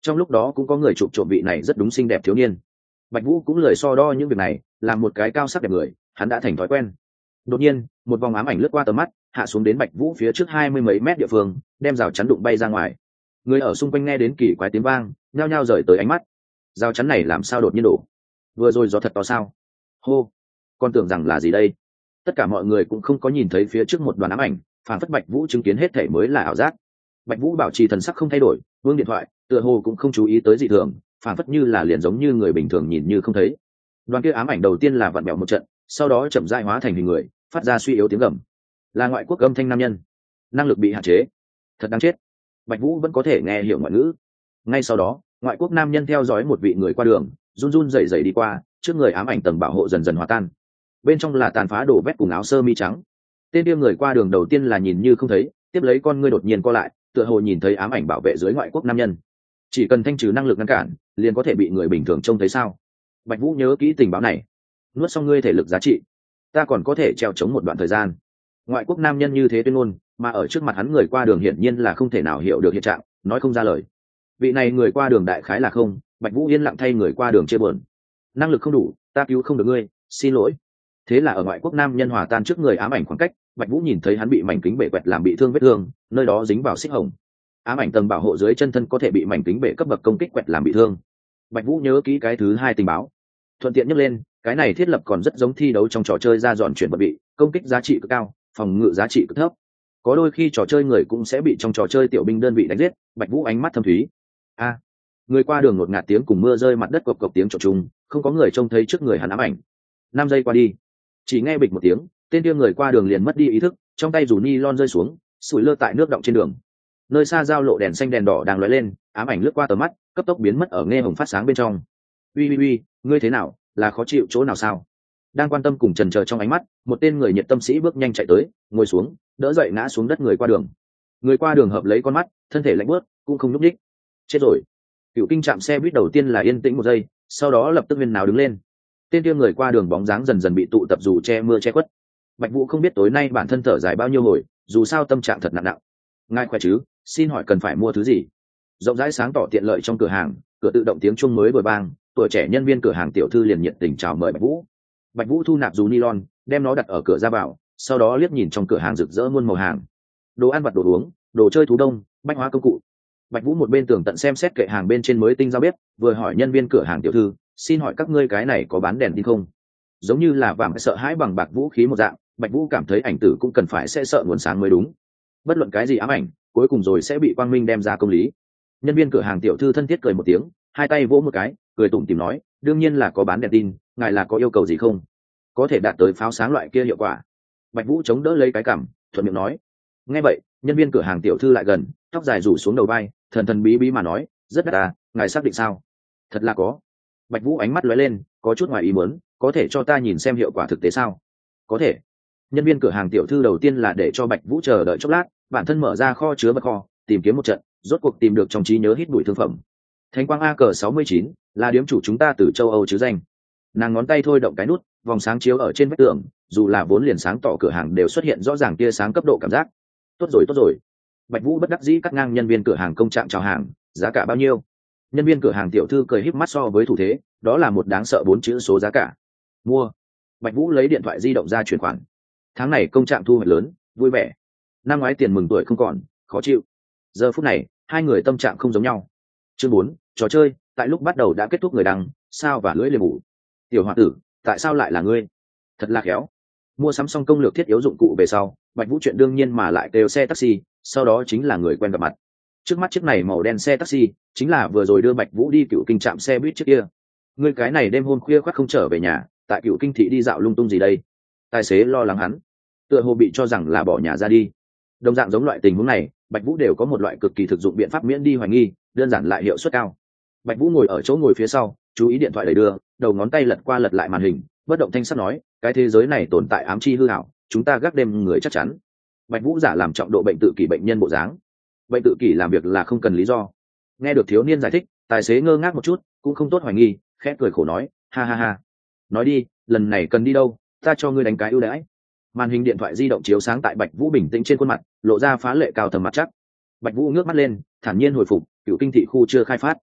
trong lúc đó cũng có người chụp trộm vị này rất đúng xinh đẹp thiếu niên. Bạch Vũ cũng lười so đo những việc này, làm một cái cao sắc đẹp người hắn đã thành thói quen. Đột nhiên một vòng ám ảnh lướt qua tầm mắt, hạ xuống đến Bạch Vũ phía trước hai mươi mấy mét địa phương, đem rào chắn đụng bay ra ngoài. Người ở xung quanh nghe đến kỳ quái tiếng vang, nhao nhao rời tới ánh mắt. Rào chắn này làm sao đột nhiên đổ? Vừa rồi gió thật to sao? Hô, con tưởng rằng là gì đây? Tất cả mọi người cũng không có nhìn thấy phía trước một đoàn ám ảnh, phản phất Bạch Vũ chứng kiến hết thảy mới là ảo giác. Bạch Vũ bảo trì thần sắc không thay đổi, vương điện thoại, tựa hồ cũng không chú ý tới dị thường, phản phất như là liền giống như người bình thường nhìn như không thấy. Đoàn kia ám ảnh đầu tiên là vặn bẹo một trận, sau đó chậm rãi hóa thành hình người, phát ra suy yếu tiếng gầm. Là ngoại quốc âm thanh nam nhân, năng lực bị hạn chế, thật đáng chết. Bạch Vũ vẫn có thể nghe hiểu ngoại ngữ. Ngay sau đó, ngoại quốc nam nhân theo dõi một vị người qua đường, run run rẩy rẩy đi qua, trước người ám ảnh tầng bảo hộ dần dần hòa tan. Bên trong là tàn phá đổ vét cùng áo sơ mi trắng. Tên kia người qua đường đầu tiên là nhìn như không thấy, tiếp lấy con ngươi đột nhiên co lại, tựa hồ nhìn thấy ám ảnh bảo vệ dưới ngoại quốc nam nhân. Chỉ cần thanh trừ năng lực ngăn cản, liền có thể bị người bình thường trông thấy sao? Bạch Vũ nhớ kỹ tình báo này. Nuốt xong ngươi thể lực giá trị, ta còn có thể treo chống một đoạn thời gian. Ngoại quốc nam nhân như thế tuyên ngôn, mà ở trước mặt hắn người qua đường hiển nhiên là không thể nào hiểu được hiện trạng, nói không ra lời. Vị này người qua đường đại khái là không. Bạch Vũ yên lặng thay người qua đường chia buồn. Năng lực không đủ, ta cứu không được ngươi, xin lỗi. Thế là ở ngoại quốc nam nhân hòa tan trước người ám ảnh khoảng cách, Bạch Vũ nhìn thấy hắn bị mảnh kính bể quẹt làm bị thương vết thương, nơi đó dính vào xích hồng. Ám ảnh tầng bảo hộ dưới chân thân có thể bị mảnh kính bể cấp bậc công kích quẹt làm bị thương. Bạch Vũ nhớ kỹ cái thứ hai tình báo, thuận tiện nhắc lên, cái này thiết lập còn rất giống thi đấu trong trò chơi ra dọn chuyển vật bị, công kích giá trị cực cao, phòng ngự giá trị cực thấp. Có đôi khi trò chơi người cũng sẽ bị trong trò chơi tiểu binh đơn vị đánh giết. Bạch Vũ ánh mắt thâm thúy. A, người qua đường ngột ngạt tiếng cùng mưa rơi mặt đất cộc cộc tiếng trộn chung, không có người trông thấy trước người hắn ám ảnh. Năm giây qua đi, chỉ nghe bịch một tiếng, tên kia người qua đường liền mất đi ý thức, trong tay dù ni lon rơi xuống, sủi lơ tại nước động trên đường. Nơi xa giao lộ đèn xanh đèn đỏ đang lóe lên, ám ảnh lướt qua tầm mắt, cấp tốc biến mất ở nghe hồng phát sáng bên trong. Uy uy uy, ngươi thế nào, là khó chịu chỗ nào sao? Đang quan tâm cùng chần chờ trong ánh mắt, một tên người nhiệt tâm sĩ bước nhanh chạy tới, ngồi xuống, đỡ dậy ngã xuống đất người qua đường. Người qua đường hợp lấy con mắt, thân thể lạnh buốt, cũng không nhúc nhích. Chết rồi. Cựu Kinh chạm xe buýt đầu tiên là yên tĩnh một giây, sau đó lập tức viên nào đứng lên. Tên kia người qua đường bóng dáng dần dần bị tụ tập dù che mưa che khuất. Bạch Vũ không biết tối nay bản thân thở dài bao nhiêu hồi, dù sao tâm trạng thật nặng nặng. Ngài khỏe chứ, xin hỏi cần phải mua thứ gì? Rộng rãi sáng tỏ tiện lợi trong cửa hàng, cửa tự động tiếng chuông mới vừa vang, tuổi trẻ nhân viên cửa hàng tiểu thư liền nhiệt tình chào mời Bạch Vũ. Bạch Vũ thu nạp dù nylon, đem nó đặt ở cửa ra vào, sau đó liếc nhìn trong cửa hàng rực rỡ muôn màu hàng, đồ ăn vặt đồ uống, đồ chơi thú đông, bách hóa công cụ. Bạch Vũ một bên tường tận xem xét kệ hàng bên trên mới tinh giao bếp, vừa hỏi nhân viên cửa hàng tiểu thư, xin hỏi các ngươi cái này có bán đèn tin không? Giống như là vàng sợ hãi bằng bạc vũ khí một dạng, Bạch Vũ cảm thấy ảnh tử cũng cần phải sẽ sợ nguồn sáng mới đúng. Bất luận cái gì ám ảnh, cuối cùng rồi sẽ bị quang minh đem ra công lý. Nhân viên cửa hàng tiểu thư thân thiết cười một tiếng, hai tay vỗ một cái, cười tủm tỉm nói, đương nhiên là có bán đèn tin, ngài là có yêu cầu gì không? Có thể đạt tới pháo sáng loại kia hiệu quả. Bạch Vũ chống đỡ lấy cái cằm, thuận miệng nói. Nghe vậy, nhân viên cửa hàng tiểu thư lại gần, tóc dài rủ xuống đầu vai, thần thần bí bí mà nói, rất đắt à, ngài xác định sao? Thật là có. Bạch Vũ ánh mắt lóe lên, có chút ngoài ý muốn, có thể cho ta nhìn xem hiệu quả thực tế sao? Có thể. Nhân viên cửa hàng tiểu thư đầu tiên là để cho Bạch Vũ chờ đợi chốc lát, bản thân mở ra kho chứa vật kho, tìm kiếm một trận, rốt cuộc tìm được trong trí nhớ hít bụi thương phẩm. Thánh quang a cờ sáu mươi chín là điếm chủ chúng ta từ châu Âu chứ danh. Nàng ngón tay thôi động cái nút, vòng sáng chiếu ở trên vách tường, dù là vốn liền sáng tỏ cửa hàng đều xuất hiện rõ ràng tia sáng cấp độ cảm giác. Tốt rồi tốt rồi. Bạch Vũ bất đắc dĩ cắt ngang nhân viên cửa hàng công trạng chào hàng, giá cả bao nhiêu? Nhân viên cửa hàng tiểu thư cười híp mắt so với thủ thế, đó là một đáng sợ bốn chữ số giá cả. Mua. Bạch Vũ lấy điện thoại di động ra chuyển khoản. Tháng này công trạng thu hoạch lớn, vui vẻ. Năm ngoái tiền mừng tuổi không còn, khó chịu. Giờ phút này, hai người tâm trạng không giống nhau. Chương bốn, trò chơi, tại lúc bắt đầu đã kết thúc người đăng, sao và lưỡi liềm ủ. Tiểu hòa tử, tại sao lại là ngươi? Thật là khéo. Mua sắm xong công lược thiết yếu dụng cụ về sau, Bạch Vũ chuyện đương nhiên mà lại kêu xe taxi, sau đó chính là người quen gặp mặt. Trước mắt chiếc này màu đen xe taxi, chính là vừa rồi đưa Bạch Vũ đi Cựu Kinh trạm xe buýt trước kia. Ngươi cái này đêm hôm khuya khoắt không trở về nhà, tại Cựu Kinh thị đi dạo lung tung gì đây? Tài xế lo lắng hắn, tựa hồ bị cho rằng là bỏ nhà ra đi. Đồng dạng giống loại tình huống này, Bạch Vũ đều có một loại cực kỳ thực dụng biện pháp miễn đi hoài nghi, đơn giản lại hiệu suất cao. Bạch Vũ ngồi ở chỗ ngồi phía sau, chú ý điện thoại đẩy đưa, đầu ngón tay lật qua lật lại màn hình, bất động thanh sắc nói, cái thế giới này tồn tại ám chi hư ảo, chúng ta gác đêm người chắc chắn. Bạch Vũ giả làm trọng độ bệnh tự kỷ bệnh nhân bộ dáng. Bệnh tự kỷ làm việc là không cần lý do. Nghe được thiếu niên giải thích, tài xế ngơ ngác một chút, cũng không tốt hoài nghi, khẽ cười khổ nói, ha ha ha. Nói đi, lần này cần đi đâu, ta cho ngươi đánh cái ưu đãi. Màn hình điện thoại di động chiếu sáng tại Bạch Vũ bình tĩnh trên khuôn mặt, lộ ra phá lệ cao tầm mặt chắc. Bạch Vũ ngước mắt lên, thản nhiên hồi phục, Cựu Kinh thị khu chưa khai phát.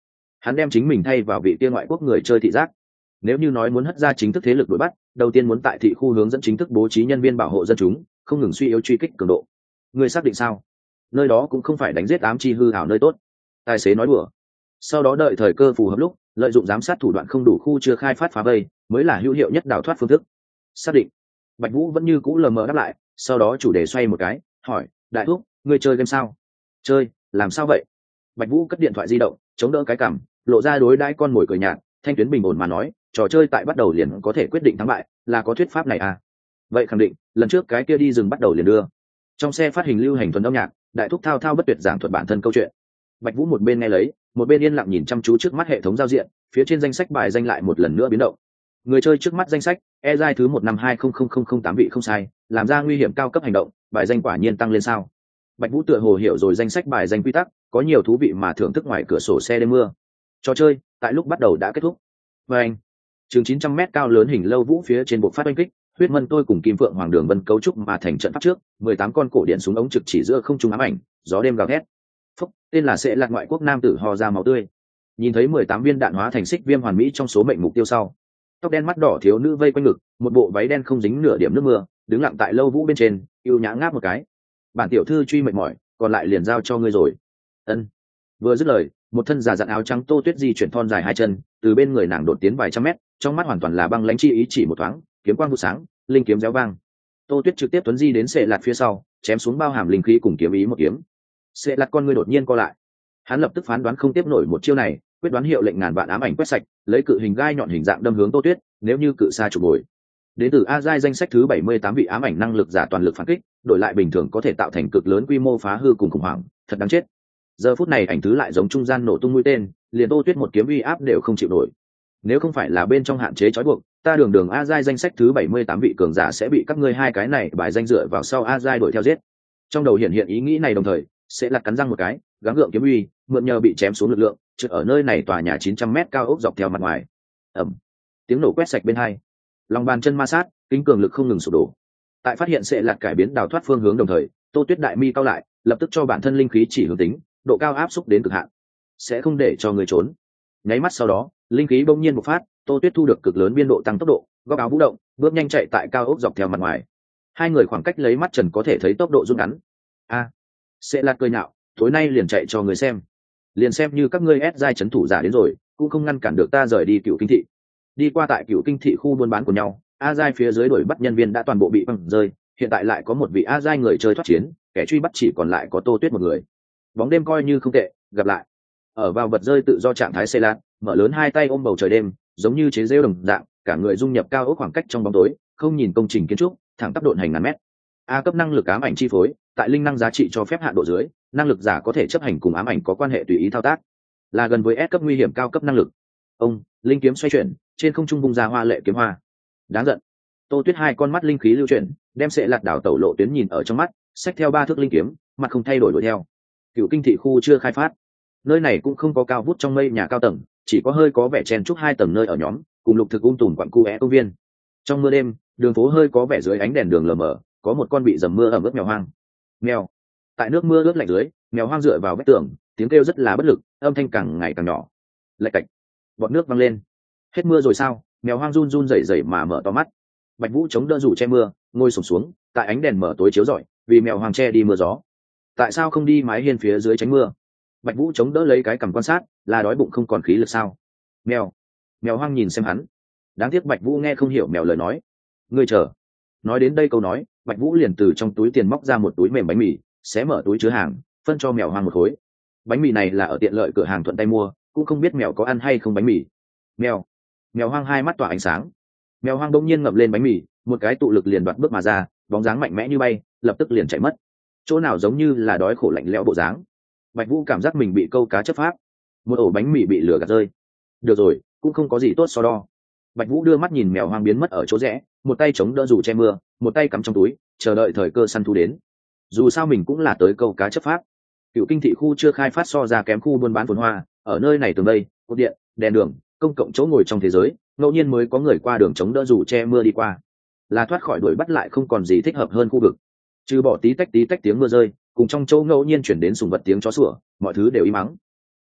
hắn đem chính mình thay vào vị kia ngoại quốc người chơi thị giác. Nếu như nói muốn hất ra chính thức thế lực đuổi bắt, đầu tiên muốn tại thị khu hướng dẫn chính thức bố trí nhân viên bảo hộ dân chúng, không ngừng suy yếu truy kích cường độ. Người xác định sao? Nơi đó cũng không phải đánh giết ám chi hư ảo nơi tốt. Tài xế nói đùa. Sau đó đợi thời cơ phù hợp lúc, lợi dụng giám sát thủ đoạn không đủ khu chưa khai phát phá vây, mới là hữu hiệu nhất đào thoát phương thức. Xác định. Bạch Vũ vẫn như cũ lờ mờ đáp lại, sau đó chủ đề xoay một cái, hỏi, đại thúc, người chơi game sao? Chơi, làm sao vậy? Bạch Vũ cất điện thoại di động, chống đỡ cái cằm, lộ ra đối đãi con mồi cười nhạt, thanh tuyến bình ổn mà nói, trò chơi tại bắt đầu liền có thể quyết định thắng bại, là có thuyết pháp này à? Vậy khẳng định, lần trước cái kia đi rừng bắt đầu liền đưa. Trong xe phát hình lưu hành thuần âm nhạc, đại thúc thao thao bất tuyệt giảng thuật bản thân câu chuyện. Bạch Vũ một bên nghe lấy, một bên yên lặng nhìn chăm chú trước mắt hệ thống giao diện, phía trên danh sách bài danh lại một lần nữa biến động. Người chơi trước mắt danh sách, e giai thứ một năm hai không không không không tám vị không sai, làm ra nguy hiểm cao cấp hành động, bài danh quả nhiên tăng lên sao? Bạch Vũ tựa hồ hiểu rồi danh sách bài danh quy tắc, có nhiều thú vị mà thưởng thức ngoài cửa sổ xe đêm mưa. Trò chơi tại lúc bắt đầu đã kết thúc. Và anh, trường chín trăm mét cao lớn hình lâu vũ phía trên bộ phát oanh kích, huyết mân tôi cùng kim phượng hoàng đường vân cấu trúc mà thành trận pháp trước, mười tám con cổ điện súng ống trực chỉ giữa không trung ám ảnh, gió đêm gào thét. Phúc, tên là sẽ lạc ngoại quốc nam tử ho ra máu tươi. Nhìn thấy mười tám viên đạn hóa thành xích viêm hoàn mỹ trong số mệnh mục tiêu sau, tóc đen mắt đỏ thiếu nữ vây quanh ngực, một bộ váy đen không dính nửa điểm nước mưa, đứng lặng tại lâu vũ bên trên, yêu nhã ngáp một cái. Bản tiểu thư truy mệt mỏi, còn lại liền giao cho ngươi rồi. Ân. Vừa dứt lời, một thân già dặn áo trắng Tô Tuyết di chuyển thon dài hai chân, từ bên người nàng đột tiến vài trăm mét, trong mắt hoàn toàn là băng lãnh chi ý, chỉ một thoáng, kiếm quang vụ sáng, linh kiếm réo vang. Tô Tuyết trực tiếp tuấn di đến Sệ Lạt phía sau, chém xuống bao hàm linh khí cùng kiếm ý một kiếm. Sệ Lạt con ngươi đột nhiên co lại. Hắn lập tức phán đoán không tiếp nổi một chiêu này, quyết đoán hiệu lệnh ngàn vạn ám ảnh quét sạch, lấy cự hình gai nhọn hình dạng đâm hướng Tô Tuyết, nếu như cự xa chụp bồi. Đến từ A giai danh sách thứ bảy mươi tám vị ám ảnh năng lực giả toàn lực phản kích, đổi lại bình thường có thể tạo thành cực lớn quy mô phá hư cùng khủng hoảng, thật đáng chết. Giờ phút này ảnh thứ lại giống trung gian nổ tung mũi tên, liền Tô Tuyết một kiếm uy áp đều không chịu nổi. Nếu không phải là bên trong hạn chế trói buộc, ta đường đường A giai danh sách thứ bảy mươi tám vị cường giả sẽ bị các ngươi hai cái này bài danh dựa vào sau A giai đuổi theo giết. Trong đầu hiện hiện ý nghĩ này đồng thời, sẽ lật cắn răng một cái, gắng gượng kiếm uy, mượn nhờ bị chém xuống lực lượng, trượt ở nơi này tòa nhà chín trăm mét cao ốc dọc theo mặt ngoài. Ầm. Tiếng nổ quét sạch bên hai. Lòng bàn chân ma sát, kính cường lực không ngừng sụp đổ. Tại phát hiện sẽ lật cải biến đào thoát phương hướng đồng thời, Tô Tuyết đại mi cao lại, lập tức cho bản thân linh khí chỉ hướng tính, độ cao áp xúc đến cực hạn, sẽ không để cho người trốn. Nháy mắt sau đó, linh khí bỗng nhiên bộc phát, Tô Tuyết thu được cực lớn biên độ tăng tốc độ, góc áo vũ động, bước nhanh chạy tại cao ốc dọc theo mặt ngoài. Hai người khoảng cách lấy mắt trần có thể thấy tốc độ rút ngắn. A, sẽ là cười nhạo, tối nay liền chạy cho người xem, liền xem như các ngươi ép giai chấn thủ giả đến rồi, cũng không ngăn cản được ta rời đi Cựu Kinh thị. Đi qua tại Cựu Kinh thị khu buôn bán của nhau, A giai phía dưới đuổi bắt nhân viên đã toàn bộ bị băng rơi, hiện tại lại có một vị A giai người chơi thoát chiến, kẻ truy bắt chỉ còn lại có Tô Tuyết một người. Bóng đêm coi như không tệ, gặp lại. Ở vào bật rơi tự do trạng thái xe lát, mở lớn hai tay ôm bầu trời đêm, giống như chế rêu đồng dạng, cả người dung nhập cao ốc khoảng cách trong bóng tối, không nhìn công trình kiến trúc, thẳng tắp độn hành ngàn mét. A cấp năng lực ám ảnh chi phối, tại linh năng giá trị cho phép hạn độ dưới, năng lực giả có thể chấp hành cùng ám ảnh có quan hệ tùy ý thao tác, là gần với S cấp nguy hiểm cao cấp năng lực. Ông, linh kiếm xoay chuyển, trên không trung bung ra hoa lệ kiếm hoa. Đáng giận. Tô Tuyết hai con mắt linh khí lưu chuyển, đem Sệ Lạt đảo tẩu lộ tuyến nhìn ở trong mắt, xách theo ba thước linh kiếm, mặt không thay đổi đuổi theo. Cựu Kinh thị khu chưa khai phát, nơi này cũng không có cao vút trong mây nhà cao tầng, chỉ có hơi có vẻ chen chúc hai tầng nơi ở nhóm, cùng lục thực ung tùm quặng cu é công viên. Trong mưa đêm, đường phố hơi có vẻ dưới ánh đèn đường lờ mờ, có một con bị dầm mưa ẩm ướt mèo hoang. Mèo. Tại nước mưa ướt lạnh dưới, mèo hoang dựa vào vách tường, tiếng kêu rất là bất lực, âm thanh càng ngày càng nhỏ. Lạch cạch. Bọt nước văng lên. Hết mưa rồi sao? Mèo hoang run run rẩy rẩy mà mở to mắt. Bạch Vũ chống đỡ rủ che mưa, ngồi xổm xuống, tại ánh đèn mở tối chiếu rọi, vì mèo hoang che đi mưa gió. Tại sao không đi mái hiên phía dưới tránh mưa? Bạch Vũ chống đỡ lấy cái cằm quan sát, là đói bụng không còn khí lực sao? Mèo. Mèo hoang nhìn xem hắn. Đáng tiếc Bạch Vũ nghe không hiểu mèo lời nói. Ngươi chờ. Nói đến đây câu nói, Bạch Vũ liền từ trong túi tiền móc ra một túi mềm bánh mì, xé mở túi chứa hàng, phân cho mèo hoang một khối. Bánh mì này là ở tiện lợi cửa hàng thuận tay mua, cũng không biết mèo có ăn hay không bánh mì. Mèo. Mèo hoang hai mắt tỏa ánh sáng. Mèo hoang bỗng nhiên ngậm lên bánh mì, một cái tụ lực liền đoạt bước mà ra, bóng dáng mạnh mẽ như bay, lập tức liền chạy mất. Chỗ nào giống như là đói khổ lạnh lẽo bộ dáng. Bạch Vũ cảm giác mình bị câu cá chấp pháp, một ổ bánh mì bị lửa gạt rơi. Được rồi, cũng không có gì tốt so đo. Bạch Vũ đưa mắt nhìn mèo hoang biến mất ở chỗ rẽ, một tay chống đỡ dù che mưa, một tay cắm trong túi, chờ đợi thời cơ săn thú đến. Dù sao mình cũng là tới câu cá chấp pháp. Cựu Kinh thị khu chưa khai phát so ra kém khu buôn bán phồn hoa, ở nơi này tường đây, cột điện, đèn đường, công cộng chỗ ngồi trong thế giới, ngẫu nhiên mới có người qua đường chống đỡ dù che mưa đi qua. Là thoát khỏi đuổi bắt lại không còn gì thích hợp hơn khu vực. Trừ bỏ tí tách tí tách tiếng mưa rơi, cùng trong chỗ ngẫu nhiên chuyển đến sùng vật tiếng chó sủa, mọi thứ đều im mắng.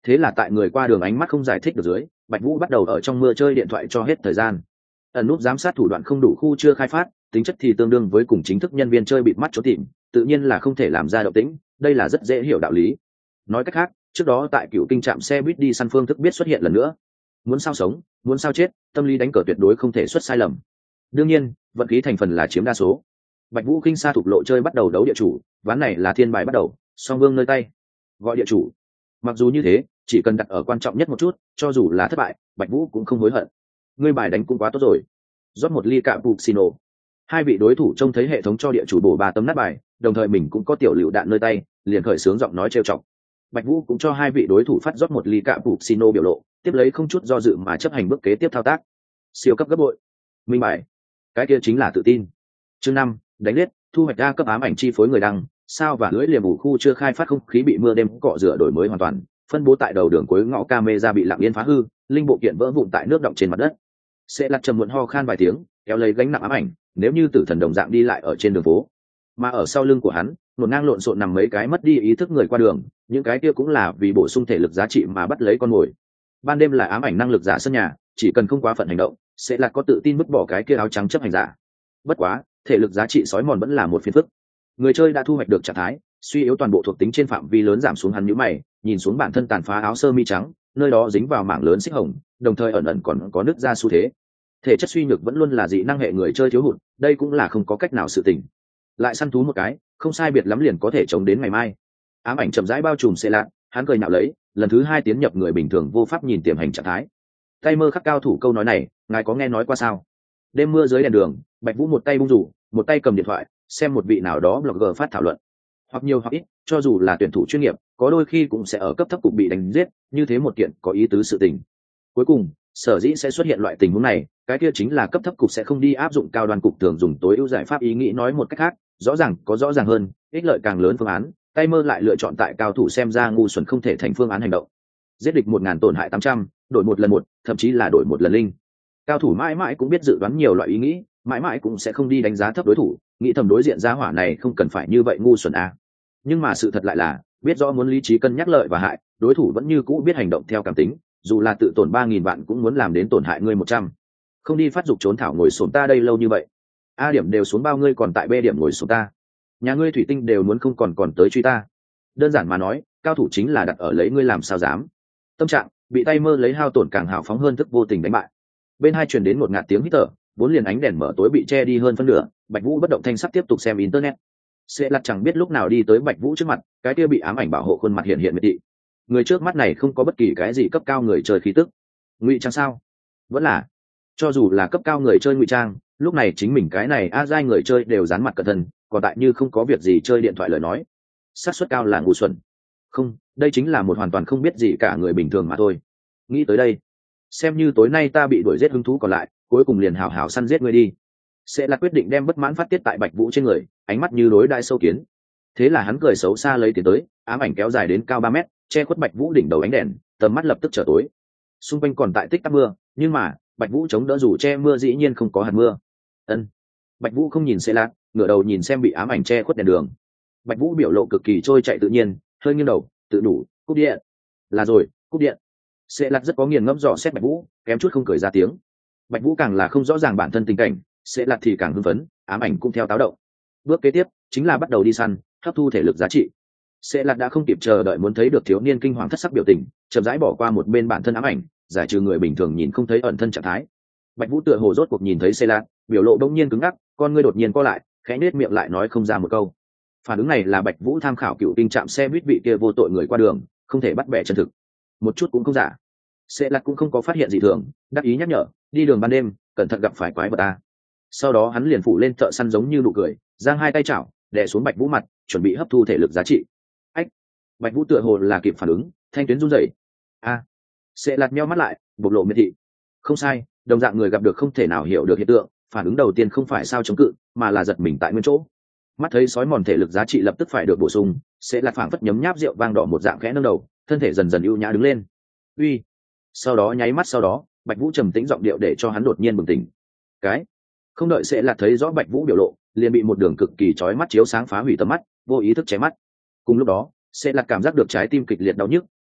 Thế là tại người qua đường ánh mắt không giải thích được dưới, Bạch Vũ bắt đầu ở trong mưa chơi điện thoại cho hết thời gian. Ẩn nút giám sát thủ đoạn không đủ khu chưa khai phát, tính chất thì tương đương với cùng chính thức nhân viên chơi bịt mắt trốn tìm, tự nhiên là không thể làm ra động tĩnh, đây là rất dễ hiểu đạo lý. Nói cách khác, trước đó tại Cựu Kinh trạm xe buýt đi săn phương thức biết xuất hiện lần nữa. Muốn sao sống, muốn sao chết, tâm lý đánh cờ tuyệt đối không thể xuất sai lầm. Đương nhiên, vận khí thành phần là chiếm đa số. Bạch Vũ Kinh xa thục lộ chơi bắt đầu đấu địa chủ, ván này là thiên bài bắt đầu, song vương nơi tay. Gọi địa chủ. Mặc dù như thế, chỉ cần đặt ở quan trọng nhất một chút, cho dù là thất bại, Bạch Vũ cũng không hối hận. Ngươi bài đánh cũng quá tốt rồi. Rót một ly cappuccino. Hai vị đối thủ trông thấy hệ thống cho địa chủ bổ ba tấm nát bài, đồng thời mình cũng có tiểu lựu đạn nơi tay, liền khởi sướng giọng nói trêu chọc. Bạch Vũ cũng cho hai vị đối thủ phát rót một ly cappuccino biểu lộ, tiếp lấy không chút do dự mà chấp hành bước kế tiếp thao tác. Siêu cấp gấp bội. Minh bài. Cái kia chính là tự tin. Chương năm, đánh liết, thu hoạch đa cấp ám ảnh chi phối người đăng, sao và lưỡi liềm ủ khu chưa khai phát không khí bị mưa đêm cọ rửa đổi mới hoàn toàn, phân bố tại đầu đường cuối ngõ camera bị lặng yên phá hư, linh bộ kiện vỡ vụn tại nước động trên mặt đất. Sẽ lật trầm muộn ho khan vài tiếng, kéo lấy gánh nặng ám ảnh, nếu như tử thần đồng dạng đi lại ở trên đường phố. Mà ở sau lưng của hắn, một ngang lộn xộn nằm mấy cái mất đi ý thức người qua đường, những cái kia cũng là vì bổ sung thể lực giá trị mà bắt lấy con mồi. Ban đêm là ám ảnh năng lực giả sân nhà, chỉ cần không quá phận hành động, sẽ là có tự tin vứt bỏ cái kia áo trắng chấp hành giả. Bất quá, thể lực giá trị sói mòn vẫn là một phiền phức. Người chơi đã thu hoạch được trạng thái suy yếu toàn bộ thuộc tính trên phạm vi lớn giảm xuống, hắn nhíu mày, nhìn xuống bản thân tàn phá áo sơ mi trắng, nơi đó dính vào mảng lớn xích hồng, đồng thời ẩn ẩn còn có nứt ra xu thế. Thể chất suy nhược vẫn luôn là dị năng hệ người chơi thiếu hụt, đây cũng là không có cách nào sự tình. Lại săn thú một cái, không sai biệt lắm liền có thể chống đến ngày mai. Ám ảnh chậm rãi bao trùm xê lạc, hắn cười nhạo lấy, lần thứ hai tiến nhập người bình thường vô pháp nhìn tiềm hành trạng thái. Tay mơ khắc cao thủ câu nói này, ngài có nghe nói qua sao? Đêm mưa dưới đèn đường, Bạch Vũ một tay bung rủ, một tay cầm điện thoại, xem một vị nào đó blogger phát thảo luận. Hoặc nhiều hoặc ít, cho dù là tuyển thủ chuyên nghiệp, có đôi khi cũng sẽ ở cấp thấp cục bị đánh giết, như thế một kiện có ý tứ sự tình. Cuối cùng, sở dĩ sẽ xuất hiện loại tình huống này, cái kia chính là cấp thấp cục sẽ không đi áp dụng cao đoan cục thường dùng tối ưu giải pháp, ý nghĩ nói một cách khác, rõ ràng có rõ ràng hơn, ích lợi càng lớn phương án, tay mơ lại lựa chọn tại cao thủ xem ra ngu xuẩn không thể thành phương án hành động. Giết địch một ngàn tổn hại tám trăm, đổi một lần một, thậm chí là đổi một lần linh. Cao thủ mãi mãi cũng biết dự đoán nhiều loại ý nghĩ, mãi mãi cũng sẽ không đi đánh giá thấp đối thủ, nghĩ thầm đối diện giá hỏa này không cần phải như vậy ngu xuẩn à. Nhưng mà sự thật lại là, biết rõ muốn lý trí cân nhắc lợi và hại, đối thủ vẫn như cũ biết hành động theo cảm tính, dù là tự tổn ba nghìn vạn cũng muốn làm đến tổn hại ngươi một trăm. Không đi phát dục trốn thảo ngồi xổm ta đây lâu như vậy. A điểm đều xuống bao ngươi còn tại B điểm ngồi xổm ta. Nhà ngươi thủy tinh đều muốn không còn còn tới truy ta. Đơn giản mà nói, cao thủ chính là đặt ở lấy ngươi làm sao dám. Tâm trạng bị tay mơ lấy hao tổn càng hào phóng hơn thức vô tình đánh bại. Bên hai truyền đến một ngạt tiếng hít thở, vốn liền ánh đèn mở tối bị che đi hơn phân nửa, Bạch Vũ bất động thanh sắc tiếp tục xem internet. Sẽ lặt chẳng biết lúc nào đi tới Bạch Vũ trước mặt, cái kia bị ám ảnh bảo hộ khuôn mặt hiện hiện miệt thị. Người trước mắt này không có bất kỳ cái gì cấp cao người chơi khí tức. Ngụy trang sao? Vẫn là, cho dù là cấp cao người chơi ngụy trang, lúc này chính mình cái này a giai người chơi đều dán mặt cẩn thận, còn tại như không có việc gì chơi điện thoại lời nói, xác suất cao là ngu xuẩn. Không, đây chính là một hoàn toàn không biết gì cả người bình thường mà thôi. Nghĩ tới đây, xem như tối nay ta bị đuổi giết hứng thú còn lại, cuối cùng liền hào hào săn giết ngươi đi. Sẽ là quyết định đem bất mãn phát tiết tại Bạch Vũ trên người, ánh mắt như đối đại sâu kiến. Thế là hắn cười xấu xa lấy tiền tới, ám ảnh kéo dài đến cao ba mét, che khuất Bạch Vũ đỉnh đầu ánh đèn, tầm mắt lập tức trở tối. Xung quanh còn tại tích tắc mưa, nhưng mà Bạch Vũ chống đỡ dù che mưa dĩ nhiên không có hạt mưa. Ân. Bạch Vũ không nhìn Sẽ Lạc, ngửa đầu nhìn xem bị ám ảnh che khuất đèn đường. Bạch Vũ biểu lộ cực kỳ trôi chạy tự nhiên, hơi nghiêng đầu, tự đủ, cúp điện. Là rồi, cúp điện. Sẽ Lạc rất có nghiền ngẫm dò xét Bạch Vũ, kém chút không cười ra tiếng. Bạch Vũ càng là không rõ ràng bản thân tình cảnh, Sẽ Lạc thì càng hưng phấn, ám ảnh cũng theo táo động. Bước kế tiếp chính là bắt đầu đi săn, hấp thu thể lực giá trị. Sẽ Lạc đã không kịp chờ đợi muốn thấy được thiếu niên kinh hoàng thất sắc biểu tình, chậm rãi bỏ qua một bên bản thân ám ảnh, giải trừ người bình thường nhìn không thấy ẩn thân trạng thái. Bạch Vũ tựa hồ rốt cuộc nhìn thấy Sẽ Lạc, biểu lộ đống nhiên cứng ngắc, con ngươi đột nhiên co lại, khẽ nết miệng lại nói không ra một câu. Phản ứng này là Bạch Vũ tham khảo cựu tinh trạm xe buýt vị kia vô tội người qua đường, không thể bắt bẻ chân thực, một chút cũng không giả. Sẽ Lạc cũng không có phát hiện gì thường, đắc ý nhắc nhở, đi đường ban đêm, cẩn thận gặp phải quái vật ta. Sau đó hắn liền phủ lên thợ săn giống như nụ cười, giang hai tay chảo, đè xuống Bạch Vũ mặt, chuẩn bị hấp thu thể lực giá trị. Ách! Bạch Vũ tựa hồ là kịp phản ứng, thanh tuyến run rẩy. A! Sẽ Lạc nheo mắt lại, bộc lộ miệt thị. Không sai, đồng dạng người gặp được không thể nào hiểu được hiện tượng, phản ứng đầu tiên không phải sao chống cự, mà là giật mình tại nguyên chỗ. Mắt thấy sói mòn thể lực giá trị lập tức phải được bổ sung, Sẽ Lạc phảng phất nhấm nháp rượu vang đỏ một dạng khẽ nâng đầu, thân thể dần dần ưu nhã đứng lên. Uy! Sau đó nháy mắt sau đó, Bạch Vũ trầm tĩnh giọng điệu để cho hắn đột nhiên bừng tỉnh. Cái không đợi Sẽ Lạc thấy rõ Bạch Vũ biểu lộ, liền bị một đường cực kỳ chói mắt chiếu sáng phá hủy tầm mắt, vô ý thức chém mắt. Cùng lúc đó, Sẽ Lạc cảm giác được trái tim kịch liệt đau nhức,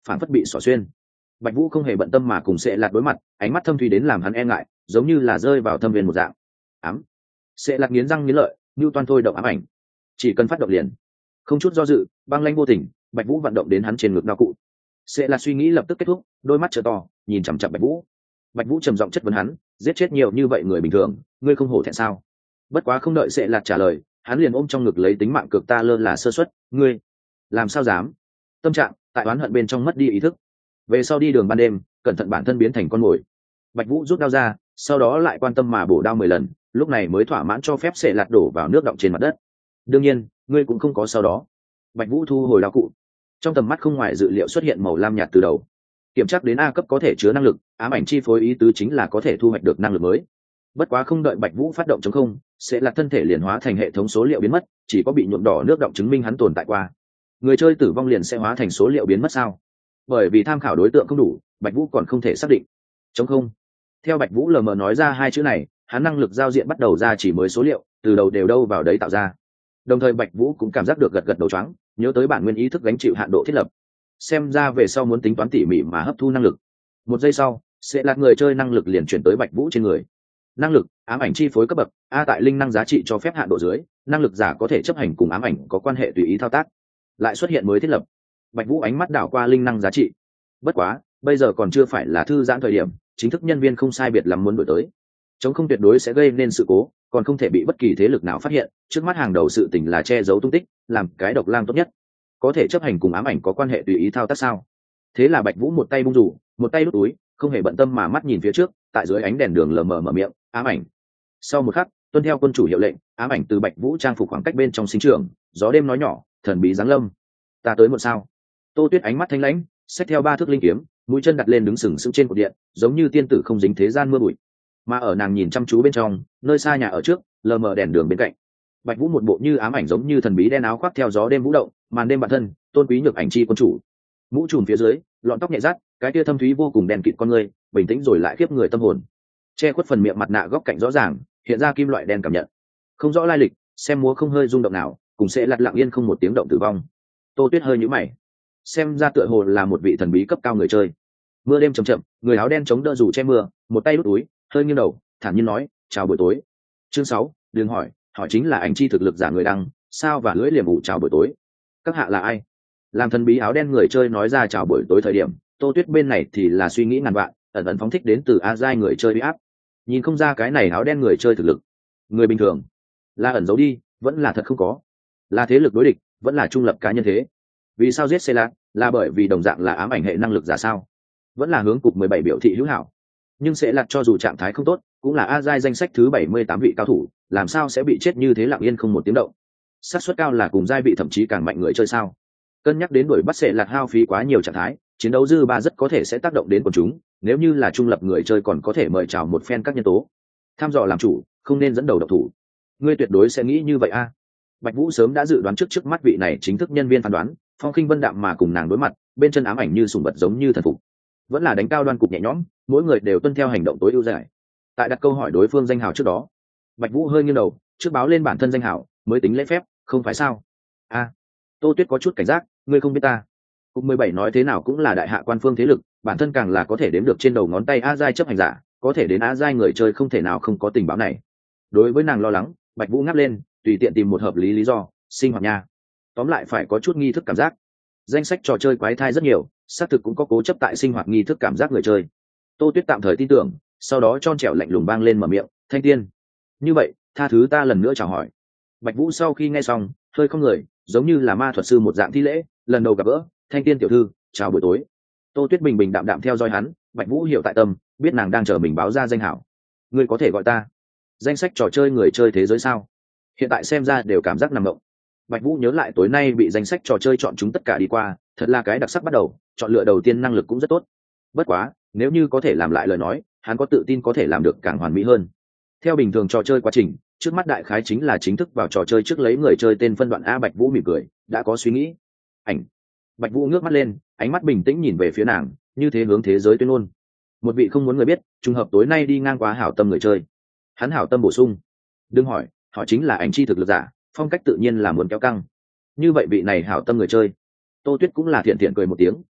phản phất bị xỏ xuyên. Bạch Vũ không hề bận tâm mà cùng Sẽ Lạt đối mặt, ánh mắt thâm thúy đến làm hắn e ngại, giống như là rơi vào thâm viên một dạng. Ám. Sẽ Lạt nghiến răng nghiến lợi, như toan thôi động ám ảnh, chỉ cần phát động liền. Không chút do dự, băng lãnh vô tình, Bạch Vũ vận động đến hắn trên ngực đao cụ. Sẽ Lạt suy nghĩ lập tức kết thúc, đôi mắt trợ to, nhìn chằm chằm Bạch Vũ. Bạch Vũ trầm giọng chất vấn hắn, giết chết nhiều như vậy người bình thường, ngươi không hổ thẹn sao? Bất quá không đợi Sẽ Lạt trả lời, hắn liền ôm trong ngực lấy tính mạng cực ta lơ là sơ suất, ngươi làm sao dám? Tâm trạng tại oán hận bên trong mất đi ý thức. Về sau đi đường ban đêm, cẩn thận bản thân biến thành con mồi. Bạch Vũ rút đao ra, sau đó lại quan tâm mà bổ đao mười lần, lúc này mới thỏa mãn cho phép Sẽ Lạt đổ vào nước đọng trên mặt đất. Đương nhiên, ngươi cũng không có sau đó. Bạch Vũ thu hồi đao cụ, trong tầm mắt không ngoài dự liệu xuất hiện màu lam nhạt từ đầu. Kiểm tra đến A cấp có thể chứa năng lực, ám ảnh chi phối ý tứ chính là có thể thu hoạch được năng lực mới. Bất quá không đợi Bạch Vũ phát động chống không, Sẽ Lạt thân thể liền hóa thành hệ thống số liệu biến mất, chỉ có bị nhuộm đỏ nước đọng chứng minh hắn tồn tại qua. Người chơi tử vong liền sẽ hóa thành số liệu biến mất sao? Bởi vì tham khảo đối tượng không đủ, Bạch Vũ còn không thể xác định. Chống không. Theo Bạch Vũ lờ mờ nói ra hai chữ này, hắn năng lực giao diện bắt đầu ra chỉ mới số liệu, từ đầu đều đâu vào đấy tạo ra. Đồng thời Bạch Vũ cũng cảm giác được gật gật đầu choáng, nhớ tới bản nguyên ý thức gánh chịu hạn độ thiết lập. Xem ra về sau muốn tính toán tỉ mỉ mà hấp thu năng lực. Một giây sau, Sẽ Lạt người chơi năng lực liền chuyển tới Bạch Vũ trên người. Năng lực ám ảnh chi phối cấp bậc A, tại linh năng giá trị cho phép hạn độ dưới, năng lực giả có thể chấp hành cùng ám ảnh có quan hệ tùy ý thao tác. Lại xuất hiện mới thiết lập. Bạch Vũ ánh mắt đảo qua linh năng giá trị. Bất quá, bây giờ còn chưa phải là thư giãn thời điểm, chính thức nhân viên không sai biệt lắm muốn đổi tới. Chống không tuyệt đối sẽ gây nên sự cố, còn không thể bị bất kỳ thế lực nào phát hiện, trước mắt hàng đầu sự tình là che giấu tung tích, làm cái độc lang tốt nhất. Có thể chấp hành cùng ám ảnh có quan hệ tùy ý thao tác sao? Thế là Bạch Vũ một tay bung rủ, một tay đút túi, không hề bận tâm mà mắt nhìn phía trước, tại dưới ánh đèn đường lờ mờ mở miệng, ám ảnh. Sau một khắc, tuân theo quân chủ hiệu lệnh, ám ảnh từ Bạch Vũ trang phục khoảng cách bên trong sinh trưởng, gió đêm nói nhỏ, thần bí giáng lâm. Ta tới một sao? Tô Tuyết ánh mắt thanh lãnh, xách theo ba thước linh kiếm, mũi chân đặt lên đứng sừng sững trên cột điện, giống như tiên tử không dính thế gian mưa bụi. Mà ở nàng nhìn chăm chú bên trong, nơi xa nhà ở trước, lờ mờ đèn đường bên cạnh. Bạch Vũ một bộ như ám ảnh giống như thần bí đen áo khoác theo gió đêm vũ động, màn đêm bản thân, tôn quý nhược ảnh chi quân chủ. Mũ trùm phía dưới, lọn tóc nhẹ rát, cái kia thâm thúy vô cùng đen kịt con người, bình tĩnh rồi lại khiếp người tâm hồn. Che khuất phần miệng mặt nạ góc cạnh rõ ràng, hiện ra kim loại đen cảm nhận. Không rõ lai lịch, xem múa không hơi rung động nào, cùng sẽ lặt lặng yên không một tiếng động tử vong. Tô Tuyết hơi nhíu mày, xem ra tựa hồ là một vị thần bí cấp cao người chơi. Mưa đêm chậm chậm, người áo đen chống đỡ dù che mưa, một tay đút túi, hơi nghiêng đầu, thản nhiên nói, chào buổi tối. Chương sáu, đừng hỏi, hỏi chính là ảnh chi thực lực giả người đăng, sao và lưỡi liềm ủ chào buổi tối. Các hạ là ai? Làm thần bí áo đen người chơi nói ra chào buổi tối thời điểm, Tô Tuyết bên này thì là suy nghĩ ngàn vạn, ẩn ẩn phóng thích đến từ a giai người chơi bị áp. Nhìn không ra cái này áo đen người chơi thực lực. Người bình thường, là ẩn giấu đi, vẫn là thật không có. Là thế lực đối địch, vẫn là trung lập cá nhân thế. Vì sao giết Xê Lạc, là bởi vì đồng dạng là ám ảnh hệ năng lực giả sao? Vẫn là hướng cục mười bảy biểu thị hữu hảo. Nhưng Xê Lạc cho dù trạng thái không tốt, cũng là a giai danh sách thứ bảy mươi tám vị cao thủ, làm sao sẽ bị chết như thế lặng yên không một tiếng động? Xác suất cao là cùng giai vị thậm chí càng mạnh người chơi sao? Cân nhắc đến đuổi bắt Xê Lạc hao phí quá nhiều trạng thái, chiến đấu dư ba rất có thể sẽ tác động đến quần chúng, nếu như là trung lập người chơi còn có thể mời chào một phen các nhân tố. Tham dò làm chủ, không nên dẫn đầu độc thủ. Ngươi tuyệt đối sẽ nghĩ như vậy a? Bạch Vũ sớm đã dự đoán trước trước mắt vị này chính thức nhân viên phán đoán, phong khinh vân đạm mà cùng nàng đối mặt, bên chân ám ảnh như sùng vật giống như thần phục. Vẫn là đánh cao đoan cục nhẹ nhõm, mỗi người đều tuân theo hành động tối ưu giải. Tại đặt câu hỏi đối phương danh hào trước đó, Bạch Vũ hơi nghiêng đầu, trước báo lên bản thân danh hào, mới tính lễ phép, không phải sao? A, Tô Tuyết có chút cảnh giác, ngươi không biết ta. Cục mười bảy nói thế nào cũng là đại hạ quan phương thế lực, bản thân càng là có thể đếm được trên đầu ngón tay a giai chấp hành giả, có thể đến a giai người chơi không thể nào không có tình báo này. Đối với nàng lo lắng, Bạch Vũ ngáp lên, tùy tiện tìm một hợp lý lý do, sinh hoạt nha. Tóm lại phải có chút nghi thức cảm giác. Danh sách trò chơi quái thai rất nhiều, xác thực cũng có cố chấp tại sinh hoạt nghi thức cảm giác người chơi. Tô Tuyết tạm thời tin tưởng, sau đó tròn trẻo lạnh lùng vang lên mở miệng, "Thanh Tiên." Như vậy, tha thứ ta lần nữa chào hỏi. Bạch Vũ sau khi nghe xong, hơi không người, giống như là ma thuật sư một dạng thi lễ, lần đầu gặp gỡ, "Thanh Tiên tiểu thư, chào buổi tối." Tô Tuyết bình bình đạm đạm theo dõi hắn, Bạch Vũ hiểu tại tâm, biết nàng đang chờ mình báo ra danh hảo. "Ngươi có thể gọi ta danh sách trò chơi người chơi thế giới sao?" Hiện tại xem ra đều cảm giác nằm mộng. Bạch Vũ nhớ lại tối nay bị danh sách trò chơi chọn chúng tất cả đi qua, thật là cái đặc sắc bắt đầu, chọn lựa đầu tiên năng lực cũng rất tốt. Bất quá, nếu như có thể làm lại lời nói, hắn có tự tin có thể làm được càng hoàn mỹ hơn. Theo bình thường trò chơi quá trình, trước mắt đại khái chính là chính thức vào trò chơi trước lấy người chơi tên phân đoạn a. Bạch Vũ mỉm cười, đã có suy nghĩ. Ảnh. Bạch Vũ ngước mắt lên, ánh mắt bình tĩnh nhìn về phía nàng, như thế hướng thế giới tuyên ngôn. Một vị không muốn người biết, trùng hợp tối nay đi ngang qua hảo tâm người chơi. Hắn hảo tâm bổ sung, đừng hỏi, họ chính là ảnh chi thực lực giả, phong cách tự nhiên là muốn kéo căng. Như vậy vị này hảo tâm người chơi. Tô Tuyết cũng là thiện thiện cười một tiếng,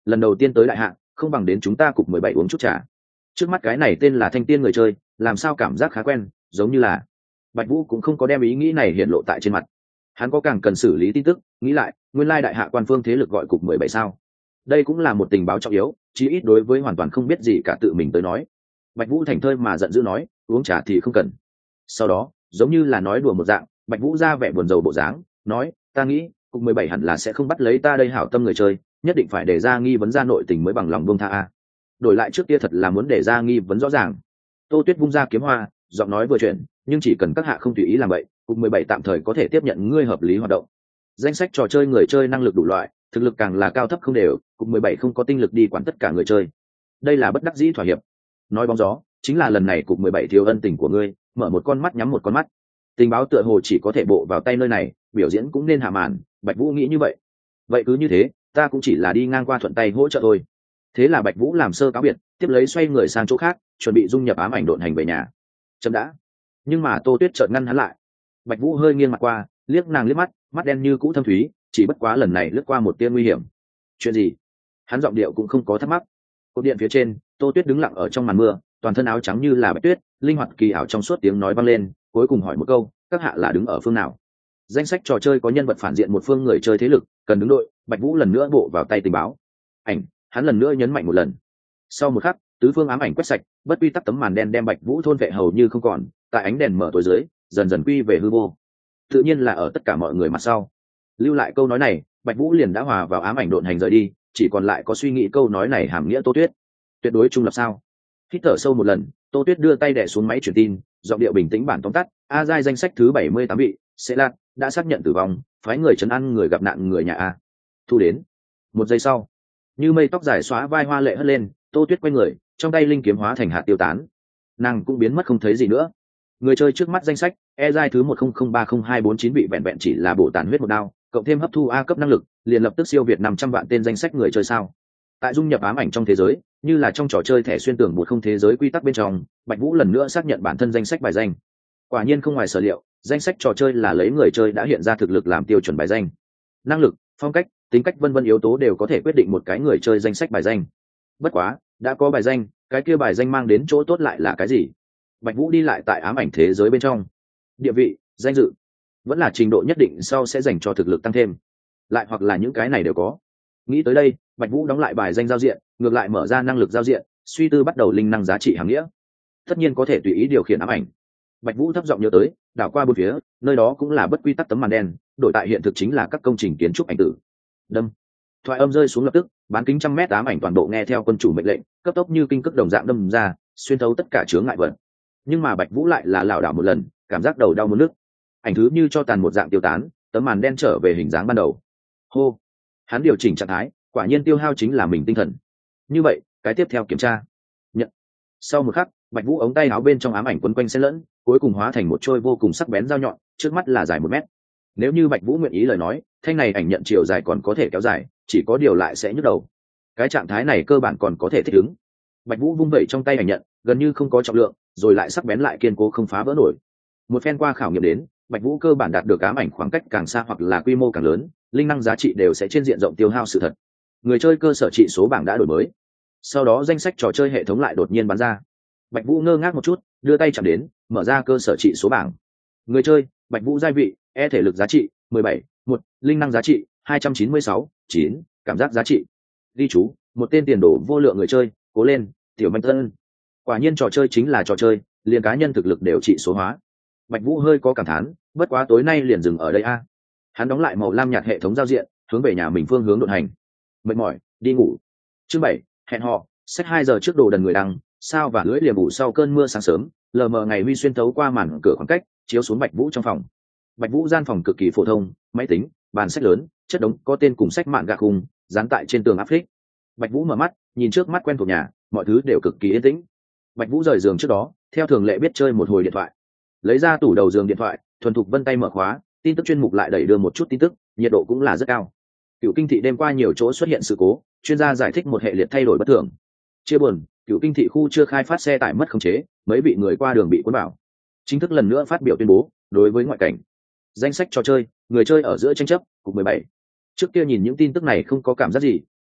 lần đầu tiên tới đại hạ không bằng đến chúng ta cục mười bảy uống chút trà. Trước mắt cái này tên là Thanh Tiên người chơi làm sao cảm giác khá quen, giống như là Bạch Vũ cũng không có đem ý nghĩ này hiện lộ tại trên mặt. Hắn có càng cần xử lý tin tức, nghĩ lại nguyên lai đại hạ quan phương thế lực gọi cục mười bảy sao. Đây cũng là một tình báo trọng yếu, chí ít đối với hoàn toàn không biết gì cả tự mình tới nói. Bạch Vũ thành thơi mà giận dữ nói, uống trà thì không cần. Sau đó giống như là nói đùa một dạng, Bạch Vũ ra vẻ buồn rầu bộ dáng, nói, ta nghĩ cục mười bảy hẳn là sẽ không bắt lấy ta đây hảo tâm người chơi, nhất định phải để ra nghi vấn ra nội tình mới bằng lòng buông tha a. Đổi lại trước kia thật là muốn để ra nghi vấn rõ ràng. Tô Tuyết vung ra kiếm hoa, giọng nói vừa chuyển, nhưng chỉ cần các hạ không tùy ý làm vậy, cục mười bảy tạm thời có thể tiếp nhận ngươi hợp lý hoạt động. Danh sách trò chơi người chơi năng lực đủ loại, thực lực càng là cao thấp không đều, cục mười bảy không có tinh lực đi quản tất cả người chơi. Đây là bất đắc dĩ thỏa hiệp. Nói bóng gió, chính là lần này cục mười bảy thiếu ân tình của ngươi, mở một con mắt nhắm một con mắt. Tình báo tựa hồ chỉ có thể bộ vào tay nơi này, biểu diễn cũng nên hạ màn, Bạch Vũ nghĩ như vậy. Vậy cứ như thế, ta cũng chỉ là đi ngang qua thuận tay hỗ trợ thôi. Thế là Bạch Vũ làm sơ cáo biệt, tiếp lấy xoay người sang chỗ khác, chuẩn bị dung nhập ám ảnh độn hành về nhà. Chậm đã. Nhưng mà Tô Tuyết chợt ngăn hắn lại. Bạch Vũ hơi nghiêng mặt qua, liếc nàng liếc mắt, mắt đen như cũ thâm thúy, chỉ bất quá lần này lướt qua một tia nguy hiểm. Chuyện gì? Hắn giọng điệu cũng không có thắc mắc. Cột điện phía trên, Tô Tuyết đứng lặng ở trong màn mưa, toàn thân áo trắng như là bạch tuyết, linh hoạt kỳ ảo trong suốt tiếng nói vang lên, cuối cùng hỏi một câu, các hạ là đứng ở phương nào? Danh sách trò chơi có nhân vật phản diện một phương người chơi thế lực, cần đứng đội, Bạch Vũ lần nữa bộ vào tay tình báo. Ảnh, hắn lần nữa nhấn mạnh một lần. Sau một khắc, tứ phương ám ảnh quét sạch, bất quy tắc tấm màn đen đem Bạch Vũ thôn vệ hầu như không còn, tại ánh đèn mở tối dưới, dần dần quy về hư vô. Tự nhiên là ở tất cả mọi người mặt sau. Lưu lại câu nói này, Bạch Vũ liền đã hòa vào ám ảnh độn hành rời đi, chỉ còn lại có suy nghĩ câu nói này hàm nghĩa Tô Tuyết. Tuyệt đối trung lập sao? Hít thở sâu một lần, Tô Tuyết đưa tay đè xuống máy truyền tin, giọng điệu bình tĩnh bản tóm tắt, A giai danh sách thứ bảy mươi tám vị, sẽ lạc, đã xác nhận tử vong, phái người trấn an người gặp nạn người nhà a. Thu đến. Một giây sau, như mây tóc dài xóa vai hoa lệ hất lên, Tô Tuyết quay người, trong tay linh kiếm hóa thành hạt tiêu tán. Nàng cũng biến mất không thấy gì nữa. Người chơi trước mắt danh sách, E giai thứ một không không ba không hai bốn chín vị vẹn vẹn chỉ là bổ tàn huyết một đao, cộng thêm hấp thu A cấp năng lực, liền lập tức siêu việt năm trăm vạn tên danh sách người chơi sao? Tại dung nhập ám ảnh trong thế giới, như là trong trò chơi thẻ xuyên tường một không thế giới quy tắc bên trong, Bạch Vũ lần nữa xác nhận bản thân danh sách bài danh. Quả nhiên không ngoài sở liệu, danh sách trò chơi là lấy người chơi đã hiện ra thực lực làm tiêu chuẩn bài danh. Năng lực, phong cách, tính cách vân vân yếu tố đều có thể quyết định một cái người chơi danh sách bài danh. Bất quá, đã có bài danh, cái kia bài danh mang đến chỗ tốt lại là cái gì? Bạch Vũ đi lại tại ám ảnh thế giới bên trong. Địa vị, danh dự, vẫn là trình độ nhất định sau sẽ dành cho thực lực tăng thêm. Lại hoặc là những cái này đều có. Nghĩ tới đây, Bạch Vũ đóng lại bài danh giao diện, ngược lại mở ra năng lực giao diện, suy tư bắt đầu linh năng giá trị hàng nghĩa. Tất nhiên có thể tùy ý điều khiển ám ảnh. Bạch Vũ thấp giọng nhớ tới, đảo qua bốn phía, nơi đó cũng là bất quy tắc tấm màn đen, đổi tại hiện thực chính là các công trình kiến trúc ảnh tử. Đâm. Thoại âm rơi xuống lập tức, bán kính trăm mét ám ảnh toàn bộ nghe theo quân chủ mệnh lệnh, cấp tốc như kinh cước đồng dạng đâm ra, xuyên thấu tất cả chướng ngại vật. Nhưng mà Bạch Vũ lại là lảo đảo một lần, cảm giác đầu đau muốn nức. Ảnh thứ như cho tàn một dạng tiêu tán, tấm màn đen trở về hình dáng ban đầu. Hô. Hắn điều chỉnh trạng thái, quả nhiên tiêu hao chính là mình tinh thần. Như vậy, cái tiếp theo kiểm tra. Nhận. Sau một khắc, Bạch Vũ ống tay áo bên trong ám ảnh quấn quanh xen lẫn, cuối cùng hóa thành một trôi vô cùng sắc bén dao nhọn, trước mắt là dài một mét. Nếu như Bạch Vũ nguyện ý lời nói, thanh này ảnh nhận chiều dài còn có thể kéo dài, chỉ có điều lại sẽ nhức đầu. Cái trạng thái này cơ bản còn có thể thích ứng. Bạch Vũ vung vẩy trong tay ảnh nhận, gần như không có trọng lượng, rồi lại sắc bén lại kiên cố không phá vỡ nổi. Một phen qua khảo nghiệm đến, Bạch Vũ cơ bản đạt được ám ảnh khoảng cách càng xa hoặc là quy mô càng lớn, linh năng giá trị đều sẽ trên diện rộng tiêu hao sự thật. Người chơi cơ sở trị số bảng đã đổi mới. Sau đó danh sách trò chơi hệ thống lại đột nhiên bắn ra. Bạch Vũ ngơ ngác một chút, đưa tay chạm đến, mở ra cơ sở trị số bảng. Người chơi, Bạch Vũ giai vị, E thể lực giá trị mười bảy, một, linh năng giá trị hai trăm chín mươi sáu, chín, cảm giác giá trị. Ghi chú, một tên tiền đồ vô lượng người chơi, cố lên, tiểu Mạnh Tân. Quả nhiên trò chơi chính là trò chơi, liền cá nhân thực lực đều trị số hóa. Bạch Vũ hơi có cảm thán, bất quá tối nay liền dừng ở đây a. Hắn đóng lại màu lam nhạt hệ thống giao diện, hướng về nhà mình phương hướng độn hành. Mệt mỏi, đi ngủ. Chương bảy, hẹn họ, sách hai giờ trước đồ đần người đăng, sao và lưỡi liềm ngủ sau cơn mưa sáng sớm, lờ mờ ngày huy xuyên thấu qua màn cửa khoảng cách, chiếu xuống Bạch Vũ trong phòng. Bạch Vũ gian phòng cực kỳ phổ thông, máy tính, bàn sách lớn, chất đống có tên cùng sách mạn gạc khung, dán tại trên tường áp phích. Bạch Vũ mở mắt, nhìn trước mắt quen thuộc nhà, mọi thứ đều cực kỳ yên tĩnh. Bạch Vũ rời giường trước đó, theo thường lệ biết chơi một hồi điện thoại. Lấy ra tủ đầu giường điện thoại, thuần thục vân tay mở khóa, tin tức chuyên mục lại đẩy đưa một chút tin tức, nhiệt độ cũng là rất cao. Cựu Kinh thị đêm qua nhiều chỗ xuất hiện sự cố, chuyên gia giải thích một hệ liệt thay đổi bất thường. Chia buồn, Cựu Kinh thị khu chưa khai phát xe tải mất khống chế, mấy vị người qua đường bị cuốn vào. Chính thức lần nữa phát biểu tuyên bố, đối với ngoại cảnh. Danh sách trò chơi, người chơi ở giữa tranh chấp, cục mười bảy. Trước kia nhìn những tin tức này không có cảm giác gì,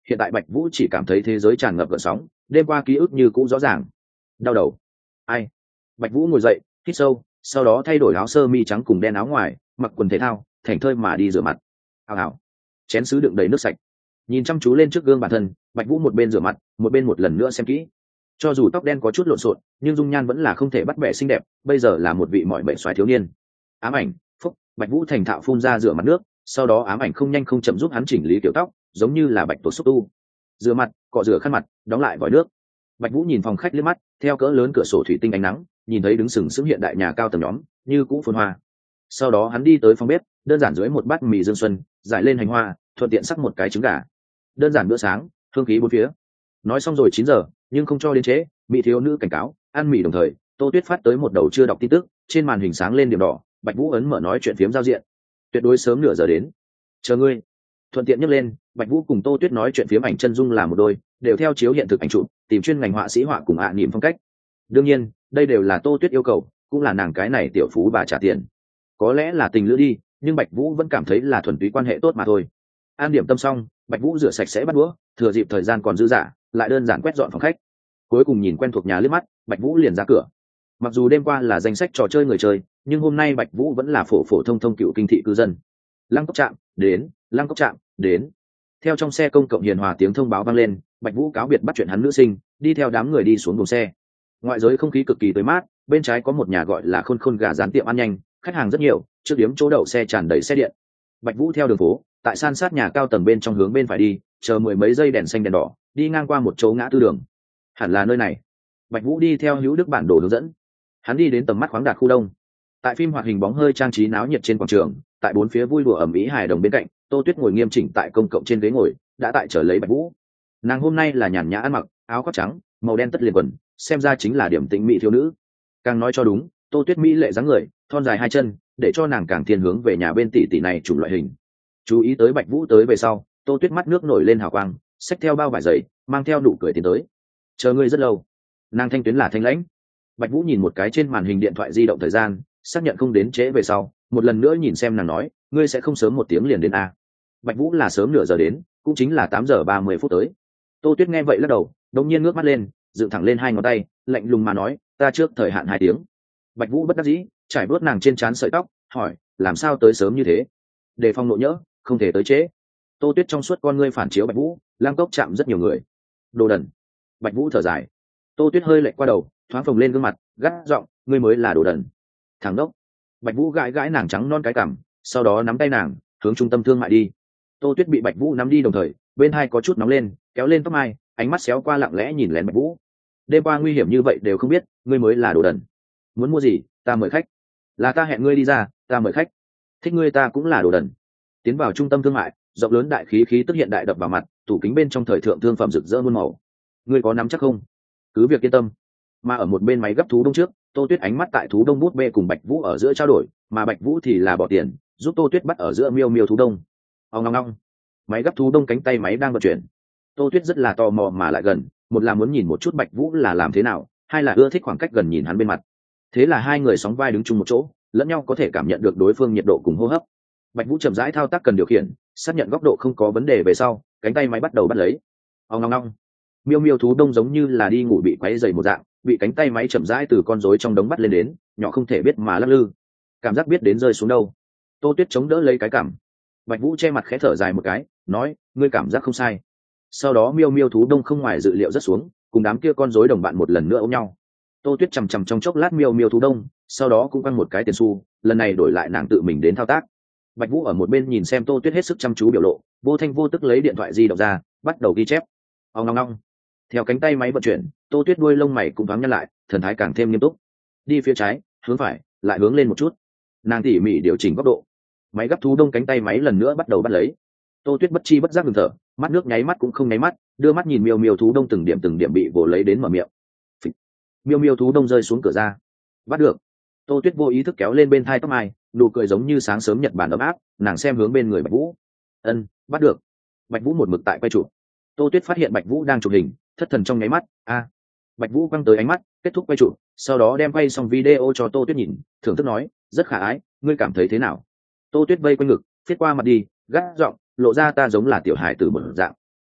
hiện tại Bạch Vũ chỉ cảm thấy thế giới tràn ngập gợn sóng, đêm qua ký ức như cũ rõ ràng. Đau đầu. Ai? Bạch Vũ ngồi dậy, hít sâu, sau đó thay đổi áo sơ mi trắng cùng đen áo ngoài, mặc quần thể thao, thảnh thơi mà đi rửa mặt. Hào hào. Chén sứ đựng đầy nước sạch. Nhìn chăm chú lên trước gương bản thân, Bạch Vũ một bên rửa mặt, một bên một lần nữa xem kỹ. Cho dù tóc đen có chút lộn xộn, nhưng dung nhan vẫn là không thể bắt bẻ xinh đẹp, bây giờ là một vị mọi bệnh xoáy thiếu niên. Ám ảnh, phúc, Bạch Vũ thành thạo phun ra rửa mặt nước, sau đó ám ảnh không nhanh không chậm giúp hắn chỉnh lý kiểu tóc, giống như là bạch tuộc xúc tu. Rửa mặt, cọ rửa khăn mặt, đóng lại vòi nước. Bạch Vũ nhìn phòng khách liếc mắt, theo cỡ lớn cửa sổ thủy tinh ánh nắng, nhìn thấy đứng sừng sững hiện đại nhà cao tầng nhóm, như cũ phồn hoa. Sau đó hắn đi tới phòng bếp, đơn giản dưới một bát mì dương xuân, giải lên hành hoa, thuận tiện sắc một cái trứng gà. Đơn giản bữa sáng, hương khí bốn phía. Nói xong rồi chín giờ, nhưng không cho đến trễ, mỹ thiếu nữ cảnh cáo, ăn mì đồng thời, Tô Tuyết phát tới một đầu chưa đọc tin tức, trên màn hình sáng lên điểm đỏ, Bạch Vũ ấn mở nói chuyện phiếm giao diện. Tuyệt đối sớm nửa giờ đến. Chờ ngươi. Thuận tiện nhắc lên, Bạch Vũ cùng Tô Tuyết nói chuyện phiếm ảnh chân dung là một đôi, đều theo chiếu hiện thực ảnh chụp, tìm chuyên ngành họa sĩ họa cùng ạ à niệm phong cách. Đương nhiên, đây đều là Tô Tuyết yêu cầu, cũng là nàng cái này tiểu phú bà trả tiền. Có lẽ là tình lữ đi, nhưng Bạch Vũ vẫn cảm thấy là thuần túy quan hệ tốt mà thôi. An điểm tâm xong, Bạch Vũ rửa sạch sẽ bắt đũa, thừa dịp thời gian còn dư dả, lại đơn giản quét dọn phòng khách. Cuối cùng nhìn quen thuộc nhà liếc mắt, Bạch Vũ liền ra cửa. Mặc dù đêm qua là danh sách trò chơi người chơi, nhưng hôm nay Bạch Vũ vẫn là phổ phổ thông thông cựu kinh thị cư dân. Lăng Cốc Trạm, đến, Lăng Cốc Trạm, đến. Theo trong xe công cộng hiền hòa tiếng thông báo vang lên, Bạch Vũ cáo biệt bắt chuyện hắn nữ sinh, đi theo đám người đi xuống buồng xe. Ngoại giới không khí cực kỳ tươi mát, bên trái có một nhà gọi là Khôn Khôn gà rán tiệm ăn nhanh, khách hàng rất nhiều, trước điếm chỗ đậu xe tràn đầy xe điện. Bạch Vũ theo đường phố, tại san sát nhà cao tầng bên trong hướng bên phải đi, chờ mười mấy giây đèn xanh đèn đỏ, đi ngang qua một chỗ ngã tư đường. Hẳn là nơi này. Bạch Vũ đi theo hữu đức bản đồ hướng dẫn. Hắn đi đến tầm mắt khoáng đạt khu đông. Tại phim hoạt hình bóng hơi trang trí náo nhiệt trên quảng trường, tại bốn phía vui đùa ẩm ý hài đồng bên cạnh, Tô Tuyết ngồi nghiêm chỉnh tại công cộng trên ghế ngồi, đã tại chờ lấy Bạch Vũ. Nàng hôm nay là nhàn nhã ăn mặc, áo khoác trắng, màu đen tất liền quần, xem ra chính là điểm tĩnh mỹ thiếu nữ. Càng nói cho đúng, Tô Tuyết mỹ lệ dáng người, thon dài hai chân, để cho nàng càng thiên hướng về nhà bên tỷ tỷ này chủng loại hình. Chú ý tới Bạch Vũ tới về sau, Tô Tuyết mắt nước nổi lên hào quang, xách theo bao vải giấy, mang theo nụ cười tiến tới. Chờ ngươi rất lâu. Nàng thanh tuyến là thanh lãnh. Bạch Vũ nhìn một cái trên màn hình điện thoại di động thời gian, xác nhận không đến trễ về sau, một lần nữa nhìn xem nàng nói, ngươi sẽ không sớm một tiếng liền đến a? Bạch Vũ là sớm nửa giờ đến, cũng chính là tám giờ ba mươi phút tới. Tô Tuyết nghe vậy lắc đầu, đột nhiên ngước mắt lên, dựng thẳng lên hai ngón tay, lạnh lùng mà nói, ta trước thời hạn hai tiếng. Bạch Vũ bất đắc dĩ, trải bước nàng trên trán sợi tóc, hỏi, làm sao tới sớm như thế? Để phòng nộ nhỡ, không thể tới trễ. Tô Tuyết trong suốt con ngươi phản chiếu Bạch Vũ, Lăng Cốc chạm rất nhiều người. Đồ đần. Bạch Vũ thở dài. Tô Tuyết hơi lệch qua đầu, thoáng phồng lên gương mặt, gắt giọng, ngươi mới là đồ đần. Thằng đốc. Bạch Vũ gãi gãi nàng trắng non cái cằm, sau đó nắm tay nàng, hướng trung tâm thương mại đi. Tô Tuyết bị Bạch Vũ nắm đi đồng thời, bên hai có chút nóng lên, kéo lên tóc mai, ánh mắt xéo qua lặng lẽ nhìn lén Bạch Vũ. Đêm qua nguy hiểm như vậy đều không biết, ngươi mới là đồ đần. Muốn mua gì, ta mời khách. Là ta hẹn ngươi đi ra, ta mời khách. Thích ngươi ta cũng là đồ đần. Tiến vào trung tâm thương mại, rộng lớn đại khí khí tức hiện đại đập vào mặt, tủ kính bên trong thời thượng thương phẩm rực rỡ muôn màu. Ngươi có nắm chắc không? Cứ việc yên tâm. Mà ở một bên máy gấp thú đông trước, Tô Tuyết ánh mắt tại thú đông bút bê cùng Bạch Vũ ở giữa trao đổi, mà Bạch Vũ thì là bỏ tiền giúp Tô Tuyết bắt ở giữa miêu miêu thú đông. Ông ngong ngong. Máy gấp thú đông cánh tay máy đang vận chuyển. Tô Tuyết rất là tò mò mà lại gần, một là muốn nhìn một chút Bạch Vũ là làm thế nào, hai là ưa thích khoảng cách gần nhìn hắn bên mặt. Thế là hai người sóng vai đứng chung một chỗ, lẫn nhau có thể cảm nhận được đối phương nhiệt độ cùng hô hấp. Bạch Vũ chậm rãi thao tác cần điều khiển, xác nhận góc độ không có vấn đề về sau, cánh tay máy bắt đầu bắt lấy. Ông ngong ngong. Miêu miêu thú đông giống như là đi ngủ bị quấy dày một dạng, bị cánh tay máy chậm rãi từ con rối trong đống bắt lên đến, nhỏ không thể biết mà lắc lư. Cảm giác biết đến rơi xuống đâu. Tô Tuyết chống đỡ lấy cái cảm. Bạch Vũ che mặt khẽ thở dài một cái, nói, ngươi cảm giác không sai. Sau đó miêu miêu thú đông không ngoài dự liệu rất xuống, cùng đám kia con rối đồng bạn một lần nữa ôm nhau. Tô Tuyết chằm chằm trong chốc lát miêu miêu thú đông, sau đó cũng quăng một cái tiền xu, lần này đổi lại nàng tự mình đến thao tác. Bạch Vũ ở một bên nhìn xem Tô Tuyết hết sức chăm chú biểu lộ, vô thanh vô tức lấy điện thoại di động ra, bắt đầu ghi chép. Ông ngong ngong. Theo cánh tay máy vận chuyển, Tô Tuyết đuôi lông mày cũng thoáng nhăn lại, thần thái càng thêm nghiêm túc. Đi phía trái, hướng phải, lại hướng lên một chút. Nàng tỉ mỉ điều chỉnh góc độ. Máy gấp thú đông cánh tay máy lần nữa bắt đầu bắt lấy. Tô Tuyết bất chi bất giác ngừng thở, mắt nước nháy mắt cũng không nháy mắt, đưa mắt nhìn miêu miêu thú đông từng điểm từng điểm bị vồ lấy đến mở miệng. Phịch. Miêu miêu thú đông rơi xuống cửa ra. Bắt được. Tô Tuyết vô ý thức kéo lên bên thai tóc mai, nụ cười giống như sáng sớm nhật bản ấm áp, nàng xem hướng bên người Bạch Vũ. Ân, bắt được. Bạch Vũ một mực tại quay chụp. Tô Tuyết phát hiện Bạch Vũ đang chụp hình, thất thần trong nháy mắt. A. Bạch Vũ quăng tới ánh mắt, kết thúc quay chụp, sau đó đem quay xong video cho Tô Tuyết nhìn, thưởng thức nói, rất khả ái, ngươi cảm thấy thế nào? Tô Tuyết vây quanh ngực, viết qua mặt đi, gắt giọng, lộ ra ta giống là tiểu hài tử một dạng.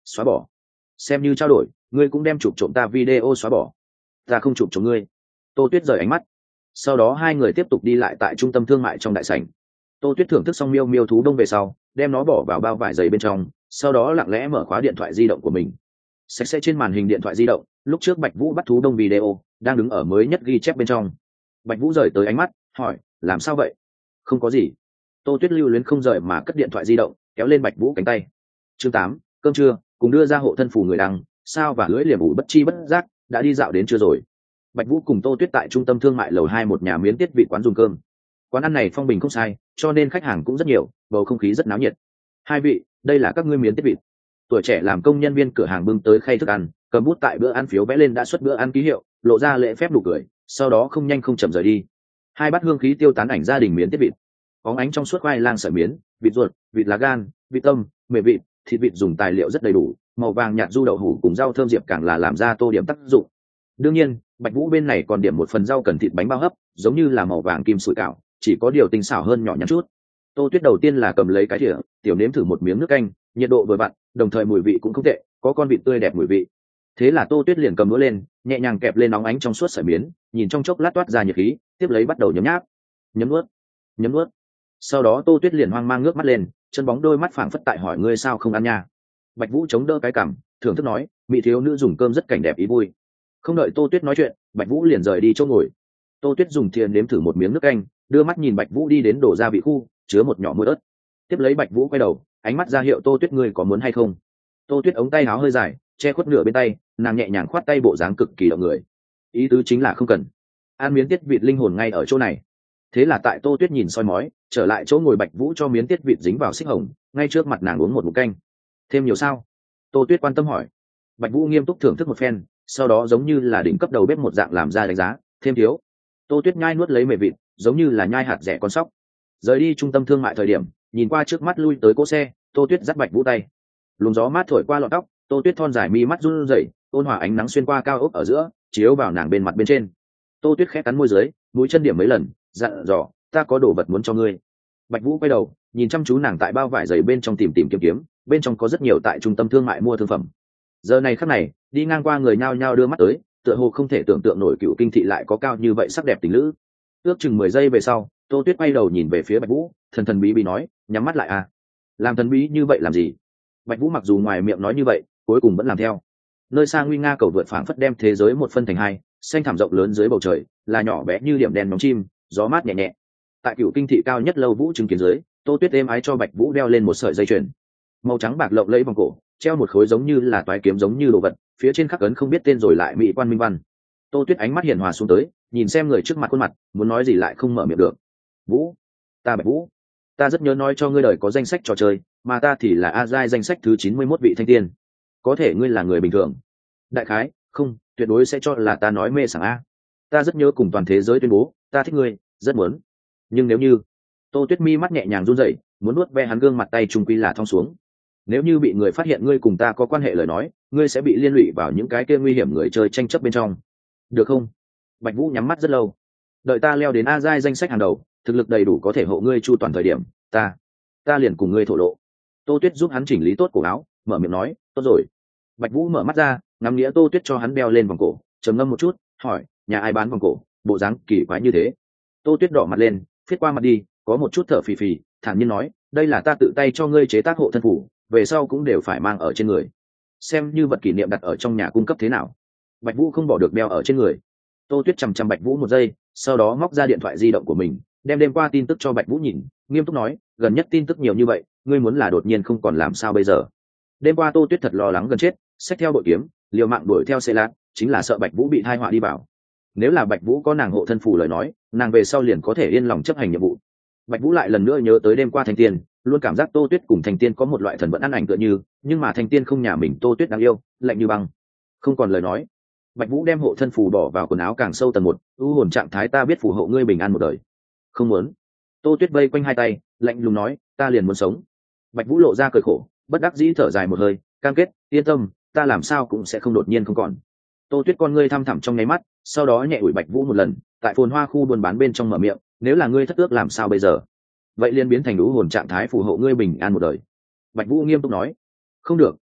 xóa bỏ. Xem như trao đổi, ngươi cũng đem chụp trộm ta video xóa bỏ. Ta không chụp trộm ngươi. Tô Tuyết rời ánh mắt. Sau đó hai người tiếp tục đi lại tại trung tâm thương mại trong đại sảnh. Tô Tuyết thưởng thức xong miêu miêu thú đông về sau, đem nó bỏ vào bao vải giày bên trong, sau đó lặng lẽ mở khóa điện thoại di động của mình. Sạch sẽ trên màn hình điện thoại di động, lúc trước Bạch Vũ bắt thú đông video đang đứng ở mới nhất ghi chép bên trong. Bạch Vũ rời tới ánh mắt, hỏi, làm sao vậy? Không có gì. Tô Tuyết lưu luyến không rời mà cất điện thoại di động, kéo lên Bạch Vũ cánh tay. Chương tám, cơm trưa, cùng đưa ra hộ thân phù người đăng, sao và lưỡi liềm ủ bất chi bất giác, đã đi dạo đến trưa rồi. Bạch Vũ cùng Tô Tuyết tại trung tâm thương mại lầu hai một nhà miến tiết vị quán dùng cơm. Quán ăn này phong bình không sai, cho nên khách hàng cũng rất nhiều, bầu không khí rất náo nhiệt. Hai vị, đây là các ngươi miến tiết vịt. Tuổi trẻ làm công nhân viên cửa hàng bưng tới khay thức ăn, cầm bút tại bữa ăn phiếu vẽ lên đã xuất bữa ăn ký hiệu, lộ ra lễ phép nụ cười, sau đó không nhanh không chậm rời đi. Hai bát hương khí tiêu tán ảnh gia đình miến tiết vịt. Bóng ánh trong suốt khoai lang sợi miến, vịt ruột, vịt lá gan, vịt tâm, mề vịt, thịt vịt dùng tài liệu rất đầy đủ, màu vàng nhạt du đậu hủ cùng rau thơm diệp càng là làm ra tô điểm tác dụng. Đương nhiên, Bạch Vũ bên này còn điểm một phần rau cần thịt bánh bao hấp, giống như là màu vàng kim sủi cảo, chỉ có điều tinh xảo hơn nhỏ nhắn chút. Tô Tuyết đầu tiên là cầm lấy cái thìa, tiểu nếm thử một miếng nước canh, nhiệt độ vừa vặn, đồng thời mùi vị cũng không tệ, có con vịt tươi đẹp mùi vị. Thế là Tô Tuyết liền cầm đũa lên, nhẹ nhàng kẹp lên nóng ánh trong suốt sợi miến, nhìn trong chốc lát toát ra nhiệt khí, tiếp lấy bắt đầu nhấm nháp. Nhấm nuốt, nhấm nuốt. Sau đó Tô Tuyết liền hoang mang ngước mắt lên, chân bóng đôi mắt phảng phất tại hỏi ngươi sao không ăn nha. Bạch Vũ chống đỡ cái cằm, thưởng thức nói, mỹ thiếu nữ dùng cơm rất cảnh đẹp ý vui. Không đợi Tô Tuyết nói chuyện, Bạch Vũ liền rời đi chỗ ngồi. Tô Tuyết dùng thìa nếm thử một miếng nước canh, đưa mắt nhìn Bạch Vũ đi đến đổ gia vị khu, chứa một nhỏ muối ớt. Tiếp lấy Bạch Vũ quay đầu, ánh mắt ra hiệu Tô Tuyết ngươi có muốn hay không. Tô Tuyết ống tay áo hơi dài, che khuất nửa bên tay, nàng nhẹ nhàng khoát tay bộ dáng cực kỳ động người. Ý tứ chính là không cần. Ăn miếng tiết vịt linh hồn ngay ở chỗ này. Thế là tại Tô Tuyết nhìn soi mói, trở lại chỗ ngồi Bạch Vũ cho miếng tiết vịt dính vào xích hồng, ngay trước mặt nàng uống một ngụm canh. Thêm nhiều sao? Tô Tuyết quan tâm hỏi. Bạch Vũ nghiêm túc thưởng thức một phen, sau đó giống như là đỉnh cấp đầu bếp một dạng làm ra đánh giá, thêm thiếu. Tô Tuyết nhai nuốt lấy mề vịt, giống như là nhai hạt rẻ con sóc. Rời đi trung tâm thương mại thời điểm, nhìn qua trước mắt lui tới cỗ xe, Tô Tuyết dắt Bạch Vũ tay. Luồng gió mát thổi qua lọn tóc, Tô Tuyết thon dài mi mắt run rẩy, ôn hòa ánh nắng xuyên qua cao ốc ở giữa, chiếu vào nàng bên mặt bên trên. Tô Tuyết khẽ cắn môi dưới, mũi chân điểm mấy lần, dặn dò, ta có đồ vật muốn cho ngươi. Bạch Vũ quay đầu, nhìn chăm chú nàng tại bao vải giày bên trong tìm tìm kiếm kiếm, bên trong có rất nhiều tại trung tâm thương mại mua thương phẩm. Giờ này khắc này, đi ngang qua người nhao nhao đưa mắt tới, tựa hồ không thể tưởng tượng nổi cựu kinh thị lại có cao như vậy sắc đẹp tình lữ. Ước chừng mười giây về sau, Tô Tuyết quay đầu nhìn về phía Bạch Vũ, thần thần bí bí nói, nhắm mắt lại à? Làm thần bí như vậy làm gì? Bạch Vũ mặc dù ngoài miệng nói như vậy, cuối cùng vẫn làm theo. Nơi xa nguy nga cầu vượt phảng phất đem thế giới một phân thành hai, xanh thảm rộng lớn dưới bầu trời, là nhỏ bé như điểm đèn nhóm chim, gió mát nhẹ nhẹ. Tại cựu kinh thị cao nhất lâu vũ chứng kiến dưới, Tô Tuyết êm ái cho Bạch Vũ đeo lên một sợi dây chuyền màu trắng bạc lộng lẫy vòng cổ, treo một khối giống như là toái kiếm giống như đồ vật, phía trên khắc ấn không biết tên rồi lại mỹ quan minh văn. Tô Tuyết ánh mắt hiền hòa xuống tới, nhìn xem người trước mặt khuôn mặt, muốn nói gì lại không mở miệng được. Vũ, ta Bạch Vũ, ta rất nhớ nói cho ngươi đời có danh sách trò chơi, mà ta thì là a giai danh sách thứ chín mươi mốt vị thanh tiên. Có thể ngươi là người bình thường. Đại khái, không, tuyệt đối sẽ cho là ta nói mê sảng a. Ta rất nhớ cùng toàn thế giới tuyên bố, ta thích ngươi, rất muốn. Nhưng nếu như, Tô Tuyết mi mắt nhẹ nhàng run rẩy, muốn nuốt ve hắn gương mặt tay trung quy là thong xuống. Nếu như bị người phát hiện ngươi cùng ta có quan hệ lời nói, ngươi sẽ bị liên lụy vào những cái kia nguy hiểm người chơi tranh chấp bên trong. Được không? Bạch Vũ nhắm mắt rất lâu. Đợi ta leo đến a giai danh sách hàng đầu, thực lực đầy đủ có thể hộ ngươi chu toàn thời điểm, ta, ta liền cùng ngươi thổ lộ. Tô Tuyết giúp hắn chỉnh lý tốt cổ áo, mở miệng nói, tốt rồi. Bạch Vũ mở mắt ra, ngắm nghĩa Tô Tuyết cho hắn đeo lên vòng cổ, trầm ngâm một chút, hỏi, nhà ai bán vòng cổ, bộ dáng kỳ quái như thế. Tô Tuyết đỏ mặt lên, phiết qua mặt đi, có một chút thở phì phì, thản nhiên nói, đây là ta tự tay cho ngươi chế tác hộ thân phủ, về sau cũng đều phải mang ở trên người, xem như vật kỷ niệm đặt ở trong nhà cung cấp thế nào. Bạch Vũ không bỏ được đeo ở trên người. Tô Tuyết chằm chằm Bạch Vũ một giây, sau đó móc ra điện thoại di động của mình, đem đêm qua tin tức cho Bạch Vũ nhìn, nghiêm túc nói, gần nhất tin tức nhiều như vậy, ngươi muốn là đột nhiên không còn làm sao bây giờ. Đêm qua Tô Tuyết thật lo lắng gần chết, xách theo bội kiếm, liều mạng đuổi theo xe lát, chính là sợ Bạch Vũ bị tai họa đi vào. Nếu là Bạch Vũ có nàng hộ thân phù lời nói, nàng về sau liền có thể yên lòng chấp hành nhiệm vụ. Bạch Vũ lại lần nữa nhớ tới đêm qua Thanh Tiên, luôn cảm giác Tô Tuyết cùng Thanh Tiên có một loại thần vận ăn ảnh tựa như, nhưng mà Thanh Tiên không nhà mình Tô Tuyết đáng yêu, lạnh như băng. Không còn lời nói. Bạch Vũ đem hộ thân phù bỏ vào quần áo càng sâu tầng một, u hồn trạng thái ta biết phù hộ ngươi bình an một đời. Không muốn. Tô Tuyết vây quanh hai tay, lạnh lùng nói, ta liền muốn sống. Bạch Vũ lộ ra cười khổ, bất đắc dĩ thở dài một hơi, cam kết, yên tâm, ta làm sao cũng sẽ không đột nhiên không còn. Tô Tuyết con ngươi thăm thẳm trong nháy mắt, sau đó nhẹ ủi Bạch Vũ một lần, tại phồn hoa khu buôn bán bên trong mở miệng, nếu là ngươi thất ước làm sao bây giờ? Vậy liền biến thành u hồn trạng thái phù hộ ngươi bình an một đời. Bạch Vũ nghiêm túc nói, không được,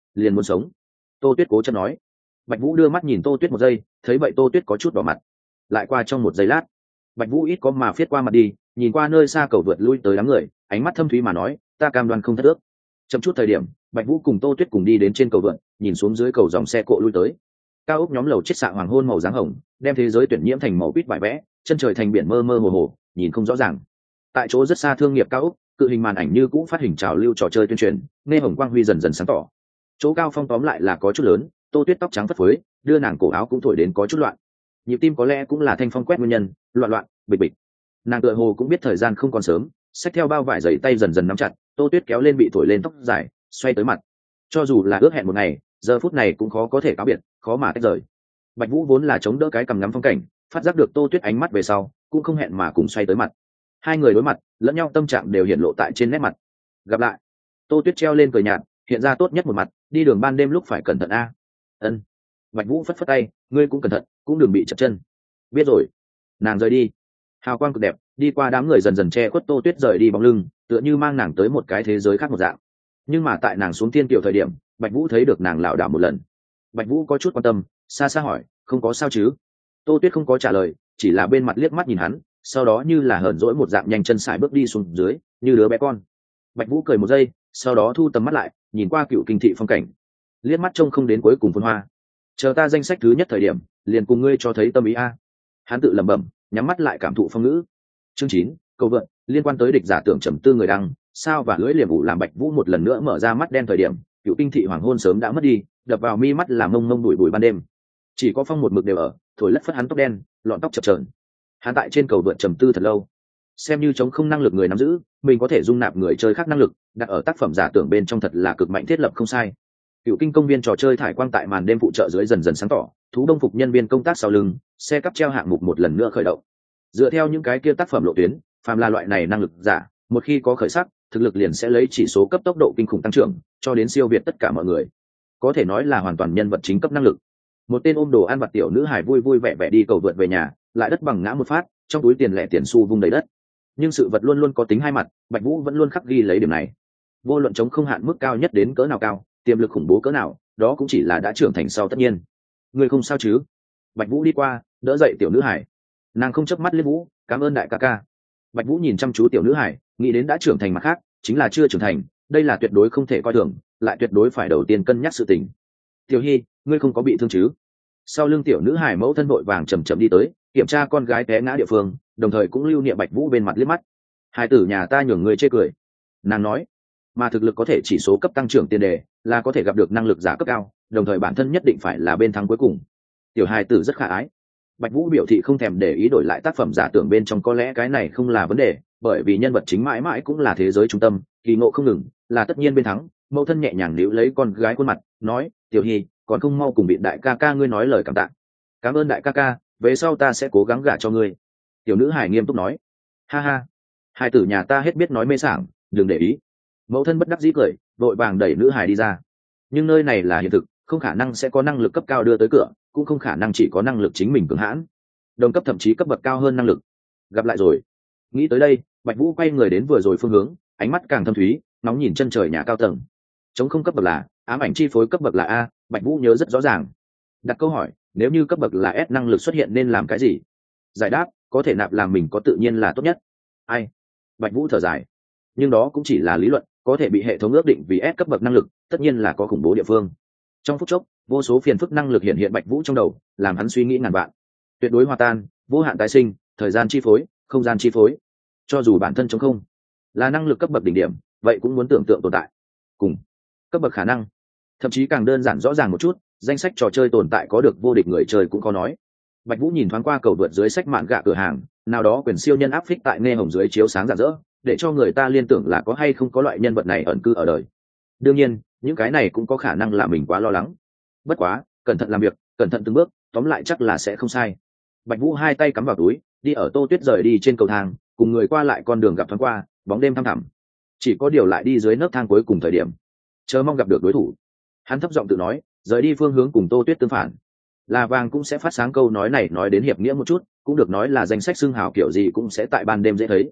liền muốn sống. Tô Tuyết cố chấp nói. Bạch Vũ đưa mắt nhìn Tô Tuyết một giây, thấy vậy Tô Tuyết có chút đỏ mặt. Lại qua trong một giây lát, Bạch Vũ ít có mà phiết qua mặt đi, nhìn qua nơi xa cầu vượt lui tới đám người, ánh mắt thâm thúy mà nói, ta cam đoan không thất ước. Chậm chút thời điểm, Bạch Vũ cùng Tô Tuyết cùng đi đến trên cầu vượt, nhìn xuống dưới cầu dòng xe cộ lui tới. Cao ốc nhóm lầu chiết xạ hoàng hôn màu dáng hồng, đem thế giới tuyển nhiễm thành màu quýt vải vẽ, chân trời thành biển mơ mơ hồ hồ, nhìn không rõ ràng. Tại chỗ rất xa thương nghiệp cao ốc, cự hình màn ảnh như cũ phát hình trào lưu trò chơi tuyên truyền, nghe hồng quang huy dần dần sáng tỏ. Chỗ cao phong tóm lại là có chút lớn, Tô Tuyết tóc trắng phất phới, đưa nàng cổ áo cũng thổi đến có chút loạn. Nhịp tim có lẽ cũng là thanh phong quét nguyên nhân, loạn loạn, bịch bịch. Nàng tựa hồ cũng biết thời gian không còn sớm, xách theo bao vải giày tay dần dần nắm chặt, Tô Tuyết kéo lên bị thổi lên tóc dài, xoay tới mặt. Cho dù là ước hẹn một ngày, giờ phút này cũng khó có thể cáo biệt, khó mà tách rời. Bạch Vũ vốn là chống đỡ cái cầm ngắm phong cảnh, phát giác được Tô Tuyết ánh mắt về sau, cũng không hẹn mà cùng xoay tới mặt. Hai người đối mặt, lẫn nhau tâm trạng đều hiện lộ tại trên nét mặt. Gặp lại. Tô Tuyết treo lên cười nhạt, hiện ra tốt nhất một mặt, đi đường ban đêm lúc phải cẩn thận a. Ân. Bạch Vũ phất phất tay, ngươi cũng cẩn thận, cũng đừng bị chật chân. Biết rồi. Nàng rời đi. Hào quang cực đẹp, đi qua đám người dần dần che khuất Tô Tuyết rời đi bóng lưng, tựa như mang nàng tới một cái thế giới khác một dạng. Nhưng mà tại nàng xuống tiên kiều thời điểm, Bạch Vũ thấy được nàng lảo đảo một lần. Bạch Vũ có chút quan tâm, xa xa hỏi, không có sao chứ? Tô Tuyết không có trả lời, chỉ là bên mặt liếc mắt nhìn hắn, sau đó như là hờn dỗi một dạng nhanh chân sải bước đi xuống dưới, như đứa bé con. Bạch Vũ cười một giây, sau đó thu tầm mắt lại, nhìn qua cựu kinh thị phong cảnh, liếc mắt trông không đến cuối cùng phun hoa. Chờ ta danh sách thứ nhất thời điểm, liền cùng ngươi cho thấy tâm ý a. Hắn tự lẩm bẩm, nhắm mắt lại cảm thụ phong ngữ. Chương chín, câu vượt, liên quan tới địch giả tưởng trầm tư người đăng, sao và lưỡi liềm ủ làm Bạch Vũ một lần nữa mở ra mắt đen thời điểm, cựu kinh thị hoàng hôn sớm đã mất đi, đập vào mi mắt là mông mông bụi bụi ban đêm. Chỉ có phong một mực đều ở, thổi lất phất hắn tóc đen, lọn tóc chập chờn. Hắn tại trên cầu vượt trầm tư thật lâu, xem như chống không năng lực người nắm giữ, mình có thể dung nạp người chơi khác năng lực, đặt ở tác phẩm giả tưởng bên trong thật là cực mạnh thiết lập không sai. Cựu kinh công viên trò chơi thải quang tại màn đêm phụ trợ dưới dần dần sáng tỏ, thú đông phục nhân viên công tác sau lưng, xe cắp treo hạng mục một lần nữa khởi động. Dựa theo những cái kia tác phẩm lộ tuyến, phàm là loại này năng lực giả, một khi có khởi sắc, thực lực liền sẽ lấy chỉ số cấp tốc độ kinh khủng tăng trưởng, cho đến siêu việt tất cả mọi người. Có thể nói là hoàn toàn nhân vật chính cấp năng lực. Một tên ôm đồ ăn vặt tiểu nữ hài vui vui vẻ vẻ đi cầu vượt về nhà, lại đất bằng ngã một phát, trong túi tiền lẻ tiền xu vung đầy đất. Nhưng sự vật luôn luôn có tính hai mặt, Bạch Vũ vẫn luôn khắc ghi lấy điểm này. Vô luận chống không hạn mức cao nhất đến cỡ nào cao, tiềm lực khủng bố cỡ nào, đó cũng chỉ là đã trưởng thành sau tất nhiên. Người không sao chứ? Bạch Vũ đi qua, đỡ dậy tiểu nữ hải. Nàng không chớp mắt liếc Vũ, cảm ơn đại ca ca. Bạch Vũ nhìn chăm chú tiểu nữ hải, nghĩ đến đã trưởng thành mặt khác, chính là chưa trưởng thành, đây là tuyệt đối không thể coi thường, lại tuyệt đối phải đầu tiên cân nhắc sự tình. Tiểu Hi, ngươi không có bị thương chứ? Sau lưng tiểu nữ hải mẫu thân vội vàng chậm chậm đi tới, kiểm tra con gái té ngã địa phương, đồng thời cũng lưu niệm Bạch Vũ bên mặt liếc mắt. Hai tử nhà ta nhường người chê cười. Nàng nói, mà thực lực có thể chỉ số cấp tăng trưởng tiền đề, là có thể gặp được năng lực giả cấp cao, đồng thời bản thân nhất định phải là bên thắng cuối cùng. Tiểu hài tử rất khả ái. Bạch Vũ biểu thị không thèm để ý đổi lại tác phẩm giả tưởng bên trong, có lẽ cái này không là vấn đề, bởi vì nhân vật chính mãi mãi cũng là thế giới trung tâm, kỳ ngộ không ngừng, là tất nhiên bên thắng. Mẫu thân nhẹ nhàng níu lấy con gái khuôn mặt, nói, Tiểu Hi, còn không mau cùng vị đại ca ca ngươi nói lời cảm tạ. Cảm ơn đại ca ca, về sau ta sẽ cố gắng gả cho ngươi. Tiểu nữ hải nghiêm túc nói. Ha ha, hai tử nhà ta hết biết nói mê sảng, đừng để ý. Mẫu thân bất đắc dĩ cười, vội vàng đẩy nữ hải đi ra. Nhưng nơi này là hiện thực, không khả năng sẽ có năng lực cấp cao đưa tới cửa, cũng không khả năng chỉ có năng lực chính mình cường hãn, đồng cấp thậm chí cấp bậc cao hơn năng lực. Gặp lại rồi. Nghĩ tới đây, Bạch Vũ quay người đến vừa rồi phương hướng, ánh mắt càng thâm thúy, nóng nhìn chân trời nhà cao tầng. Chống không cấp bậc là, ám ảnh chi phối cấp bậc là A, Bạch Vũ nhớ rất rõ ràng. Đặt câu hỏi, nếu như cấp bậc là S năng lực xuất hiện nên làm cái gì? Giải đáp, có thể nạp làm mình có tự nhiên là tốt nhất. Ai? Bạch Vũ thở dài. Nhưng đó cũng chỉ là lý luận, có thể bị hệ thống ước định vì S cấp bậc năng lực, tất nhiên là có khủng bố địa phương. Trong phút chốc, vô số phiền phức năng lực hiện hiện Bạch Vũ trong đầu, làm hắn suy nghĩ ngàn vạn. Tuyệt đối hòa tan, vô hạn tái sinh, thời gian chi phối, không gian chi phối. Cho dù bản thân chống không là năng lực cấp bậc đỉnh điểm, vậy cũng muốn tưởng tượng tồn tại. Cùng cấp bậc khả năng, thậm chí càng đơn giản rõ ràng một chút, danh sách trò chơi tồn tại có được vô địch người chơi cũng có nói. Bạch Vũ nhìn thoáng qua cầu vượt dưới sách mạn gạ cửa hàng, nào đó quyền siêu nhân áp phích tại nghe hồng dưới chiếu sáng rạng rỡ, để cho người ta liên tưởng là có hay không có loại nhân vật này ẩn cư ở đời. Đương nhiên, những cái này cũng có khả năng là mình quá lo lắng. Bất quá, cẩn thận làm việc, cẩn thận từng bước, tóm lại chắc là sẽ không sai. Bạch Vũ hai tay cắm vào túi, đi ở Tô Tuyết rời đi trên cầu thang, cùng người qua lại con đường gặp thoáng qua, bóng đêm thăm thẳm. Chỉ có điều lại đi dưới nấc thang cuối cùng thời điểm, chờ mong gặp được đối thủ. Hắn thấp giọng tự nói, rời đi phương hướng cùng Tô Tuyết tương phản. Là vàng cũng sẽ phát sáng câu nói này nói đến hiệp nghĩa một chút, cũng được nói là danh sách xưng hào kiểu gì cũng sẽ tại ban đêm dễ thấy.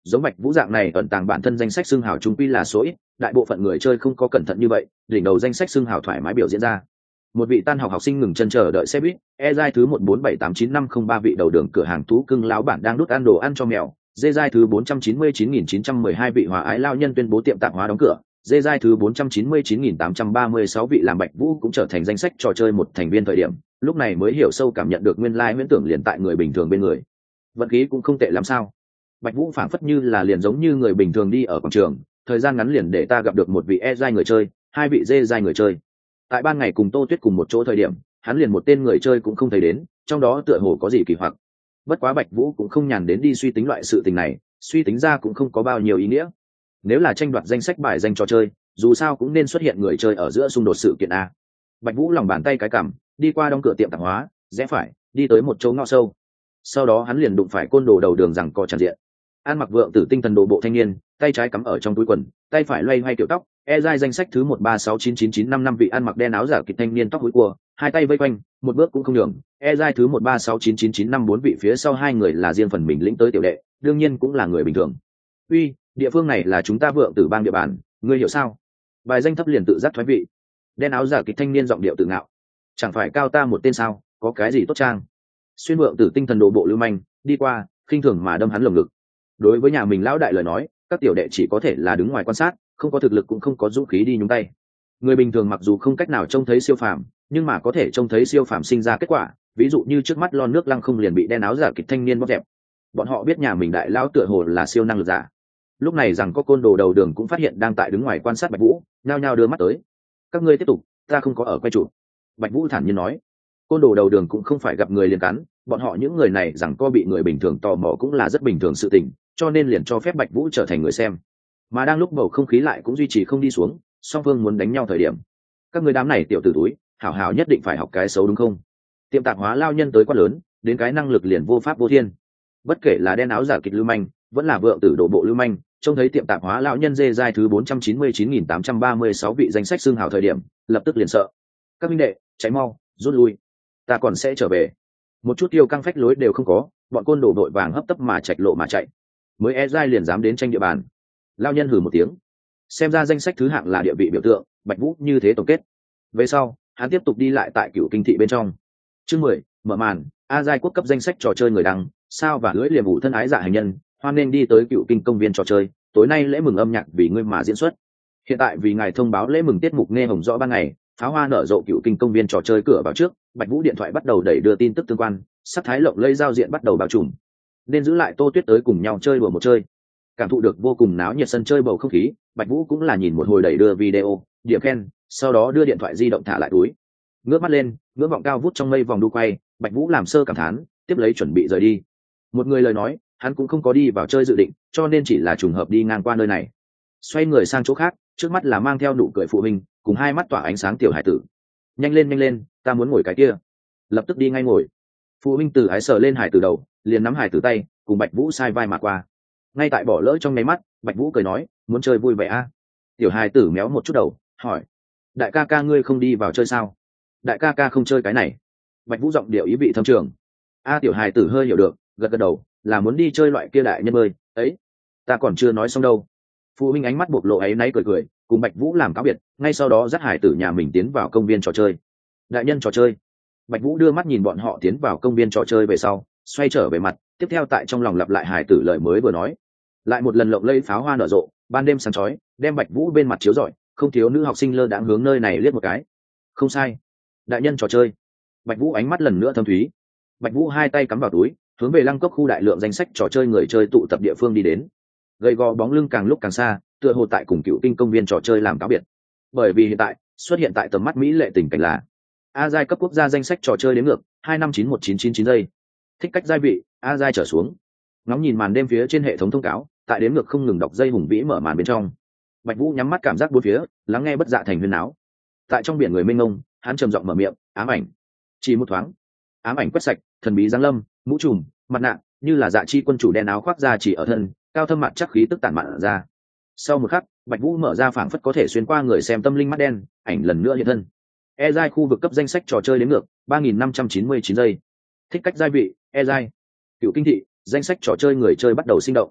giống Bạch Vũ dạng này ẩn tàng bản thân danh sách xưng hào trung quy là số ít, đại bộ phận người chơi không có cẩn thận như vậy, đỉnh đầu danh sách xưng hào thoải mái biểu diễn ra. Một vị tan học học sinh ngừng chân chờ đợi xe buýt, e giai thứ một bốn bảy tám chín năm không ba vị đầu đường cửa hàng thú cưng lão bản đang đút ăn đồ ăn cho mèo, dê giai thứ bốn trăm chín mươi chín nghìn chín trăm mười hai vị hòa ái lao nhân tuyên bố tiệm tạp hóa đóng cửa, dê giai thứ bốn trăm chín mươi chín nghìn tám trăm ba mươi sáu vị làm Bạch Vũ cũng trở thành danh sách trò chơi một thành viên thời điểm, lúc này mới hiểu sâu cảm nhận được nguyên lai huyễn tưởng liền tại người bình thường bên người. Vận khí cũng không tệ lắm sao? Bạch Vũ phảng phất như là liền giống như người bình thường đi ở quảng trường, thời gian ngắn liền để ta gặp được một vị e giai người chơi, hai vị dê giai người chơi. Tại ban ngày cùng Tô Tuyết cùng một chỗ thời điểm, hắn liền một tên người chơi cũng không thấy đến, trong đó tựa hồ có gì kỳ hoặc. Bất quá Bạch Vũ cũng không nhàn đến đi suy tính loại sự tình này, suy tính ra cũng không có bao nhiêu ý nghĩa. Nếu là tranh đoạt danh sách bài danh trò chơi, dù sao cũng nên xuất hiện người chơi ở giữa xung đột sự kiện a. Bạch Vũ lòng bàn tay cái cằm, đi qua đóng cửa tiệm tạp hóa, rẽ phải, đi tới một chỗ ngõ sâu. Sau đó hắn liền đụng phải côn đồ đầu đường rằng co tràn diện. An mặc vượng tử tinh thần đồ bộ thanh niên, tay trái cắm ở trong túi quần, tay phải loay hoay kiểu tóc, e giai danh sách thứ một ba sáu chín chín chín năm năm vị ăn mặc đen áo giả kịch thanh niên tóc húi cua, hai tay vây quanh, một bước cũng không nhường. E giai thứ một ba sáu chín chín chín năm bốn vị phía sau hai người là riêng phần mình lĩnh tới tiểu đệ, đương nhiên cũng là người bình thường. Uy, địa phương này là chúng ta vượng tử bang địa bàn, ngươi hiểu sao? Bài danh thấp liền tự giác thoái vị. Đen áo giả kịch thanh niên giọng điệu tự ngạo. Chẳng phải cao ta một tên sao, có cái gì tốt trang? Xuyên vượng tử tinh thần đồ bộ lưu manh, đi qua, khinh thường mà đâm hắn lồng ngực. Đối với nhà mình lão đại lời nói, các tiểu đệ chỉ có thể là đứng ngoài quan sát, không có thực lực cũng không có dũng khí đi nhúng tay. Người bình thường mặc dù không cách nào trông thấy siêu phàm, nhưng mà có thể trông thấy siêu phàm sinh ra kết quả, ví dụ như trước mắt lon nước lăng không liền bị đen áo giả kịch thanh niên bóp dẹp. Bọn họ biết nhà mình đại lão tựa hồ là siêu năng lực giả. Lúc này rằng có côn đồ đầu đường cũng phát hiện đang tại đứng ngoài quan sát Bạch Vũ, nhao nhao đưa mắt tới. Các ngươi tiếp tục, ta không có ở quay trụ. Bạch Vũ thản nhiên nói. Côn đồ đầu đường cũng không phải gặp người liền cắn, bọn họ những người này rằng có bị người bình thường tò mò cũng là rất bình thường sự tình, cho nên liền cho phép Bạch Vũ trở thành người xem. Mà đang lúc bầu không khí lại cũng duy trì không đi xuống, song phương muốn đánh nhau thời điểm, các người đám này tiểu tử túi, hảo hảo nhất định phải học cái xấu đúng không? Tiệm tạp hóa lao nhân tới quá lớn, đến cái năng lực liền vô pháp vô thiên. Bất kể là đen áo giả kịch lưu manh, vẫn là vượng tử đổ bộ lưu manh, trông thấy tiệm tạp hóa lão nhân dê giai thứ bốn trăm chín mươi chín nghìn tám trăm ba mươi sáu vị danh sách xương hào thời điểm, lập tức liền sợ. Các minh đệ, cháy mau, rút lui, ta còn sẽ trở về. Một chút tiêu căng phách lối đều không có, bọn côn đồ đội vàng hấp tấp mà chạy lộ mà chạy. Mới e giai liền dám đến tranh địa bàn. Lao nhân hừ một tiếng, xem ra danh sách thứ hạng là địa vị biểu tượng, Bạch Vũ như thế tổng kết. Về sau, hắn tiếp tục đi lại tại cựu kinh thị bên trong. Chương mười, mở màn, a giai quốc cấp danh sách trò chơi người đăng, sao và lưỡi liềm ủ thân ái dạ hành nhân, hoan nên đi tới cựu kinh công viên trò chơi, tối nay lễ mừng âm nhạc vì ngươi mà diễn xuất. Hiện tại vì ngài thông báo lễ mừng tiết mục nghe hồng rõ ban ngày, pháo hoa nở rộ cựu kinh công viên trò chơi cửa vào trước, Bạch Vũ điện thoại bắt đầu đẩy đưa tin tức tương quan, sắc thái lộng lẫy giao diện bắt đầu bao trùm. Nên giữ lại Tô Tuyết tới cùng nhau chơi đùa một chơi. Cảm thụ được vô cùng náo nhiệt sân chơi bầu không khí, Bạch Vũ cũng là nhìn một hồi đẩy đưa video, điểm khen, sau đó đưa điện thoại di động thả lại túi. Ngước mắt lên, ngưỡng vọng cao vút trong mây vòng đu quay, Bạch Vũ làm sơ cảm thán, tiếp lấy chuẩn bị rời đi. Một người lời nói, hắn cũng không có đi vào chơi dự định, cho nên chỉ là trùng hợp đi ngang qua nơi này. Xoay người sang chỗ khác, trước mắt là mang theo nụ cười phụ huynh, cùng hai mắt tỏa ánh sáng tiểu hải tử. Nhanh lên nhanh lên, ta muốn ngồi cái kia. Lập tức đi ngay ngồi. Phụ huynh từ ái sờ lên hải tử đầu, liền nắm hải tử tay, cùng Bạch Vũ sai vai mà qua. Ngay tại bỏ lỡ trong nháy mắt, Bạch Vũ cười nói, muốn chơi vui vẻ a? À? Tiểu hải tử méo một chút đầu, hỏi, đại ca ca ngươi không đi vào chơi sao? Đại ca ca không chơi cái này. Bạch Vũ giọng điệu ý vị thâm trường. A tiểu hải tử hơi hiểu được, gật gật đầu, là muốn đi chơi loại kia đại nhân bơi ấy, ta còn chưa nói xong đâu. Phụ huynh ánh mắt bộc lộ áy náy cười cười, cùng Bạch Vũ làm cáo biệt, ngay sau đó dắt hải tử nhà mình tiến vào công viên trò chơi. Đại nhân trò chơi. Bạch Vũ đưa mắt nhìn bọn họ tiến vào công viên trò chơi về sau, xoay trở về mặt, tiếp theo tại trong lòng lặp lại hải tử lời mới vừa nói. Lại một lần lộng lẫy pháo hoa nở rộ, ban đêm sáng chói, đem Bạch Vũ bên mặt chiếu rọi, không thiếu nữ học sinh lơ đãng hướng nơi này liếc một cái. Không sai, đại nhân trò chơi. Bạch Vũ ánh mắt lần nữa thâm thúy. Bạch Vũ hai tay cắm vào túi, hướng về Lăng Cốc khu đại lượng danh sách trò chơi người chơi tụ tập địa phương đi đến. Gầy gò bóng lưng càng lúc càng xa, tựa hồ tại cùng cựu kinh công viên trò chơi làm cáo biệt. Bởi vì hiện tại xuất hiện tại tầm mắt mỹ lệ tình cảnh là a giai cấp quốc gia danh sách trò chơi đến ngược hai năm chín một chín chín chín giây. Thích cách giai vị a giai trở xuống. Ngóng nhìn màn đêm phía trên hệ thống thông cáo, tại đến ngược không ngừng đọc dây hùng vĩ mở màn bên trong. Bạch Vũ nhắm mắt cảm giác bốn phía, lắng nghe bất dạ thành huyên náo. Tại trong biển người mênh mông, hắn trầm giọng mở miệng, ám ảnh. Chỉ một thoáng, ám ảnh quét sạch, thần bí giáng lâm, mũ trùm, mặt nạ, như là dạ chi quân chủ đen áo khoác ra chỉ ở thân, cao thâm mặt chắc khí tức tản mạn ra. Sau một khắc, Bạch Vũ mở ra phảng phất có thể xuyên qua người xem tâm linh mắt đen, ảnh lần nữa hiện thân. E giai khu vực cấp danh sách trò chơi đến ngược ba nghìn năm trăm chín mươi chín giây. Thích cách giai vị, E giai. Cựu kinh thị, danh sách trò chơi người chơi bắt đầu sinh động.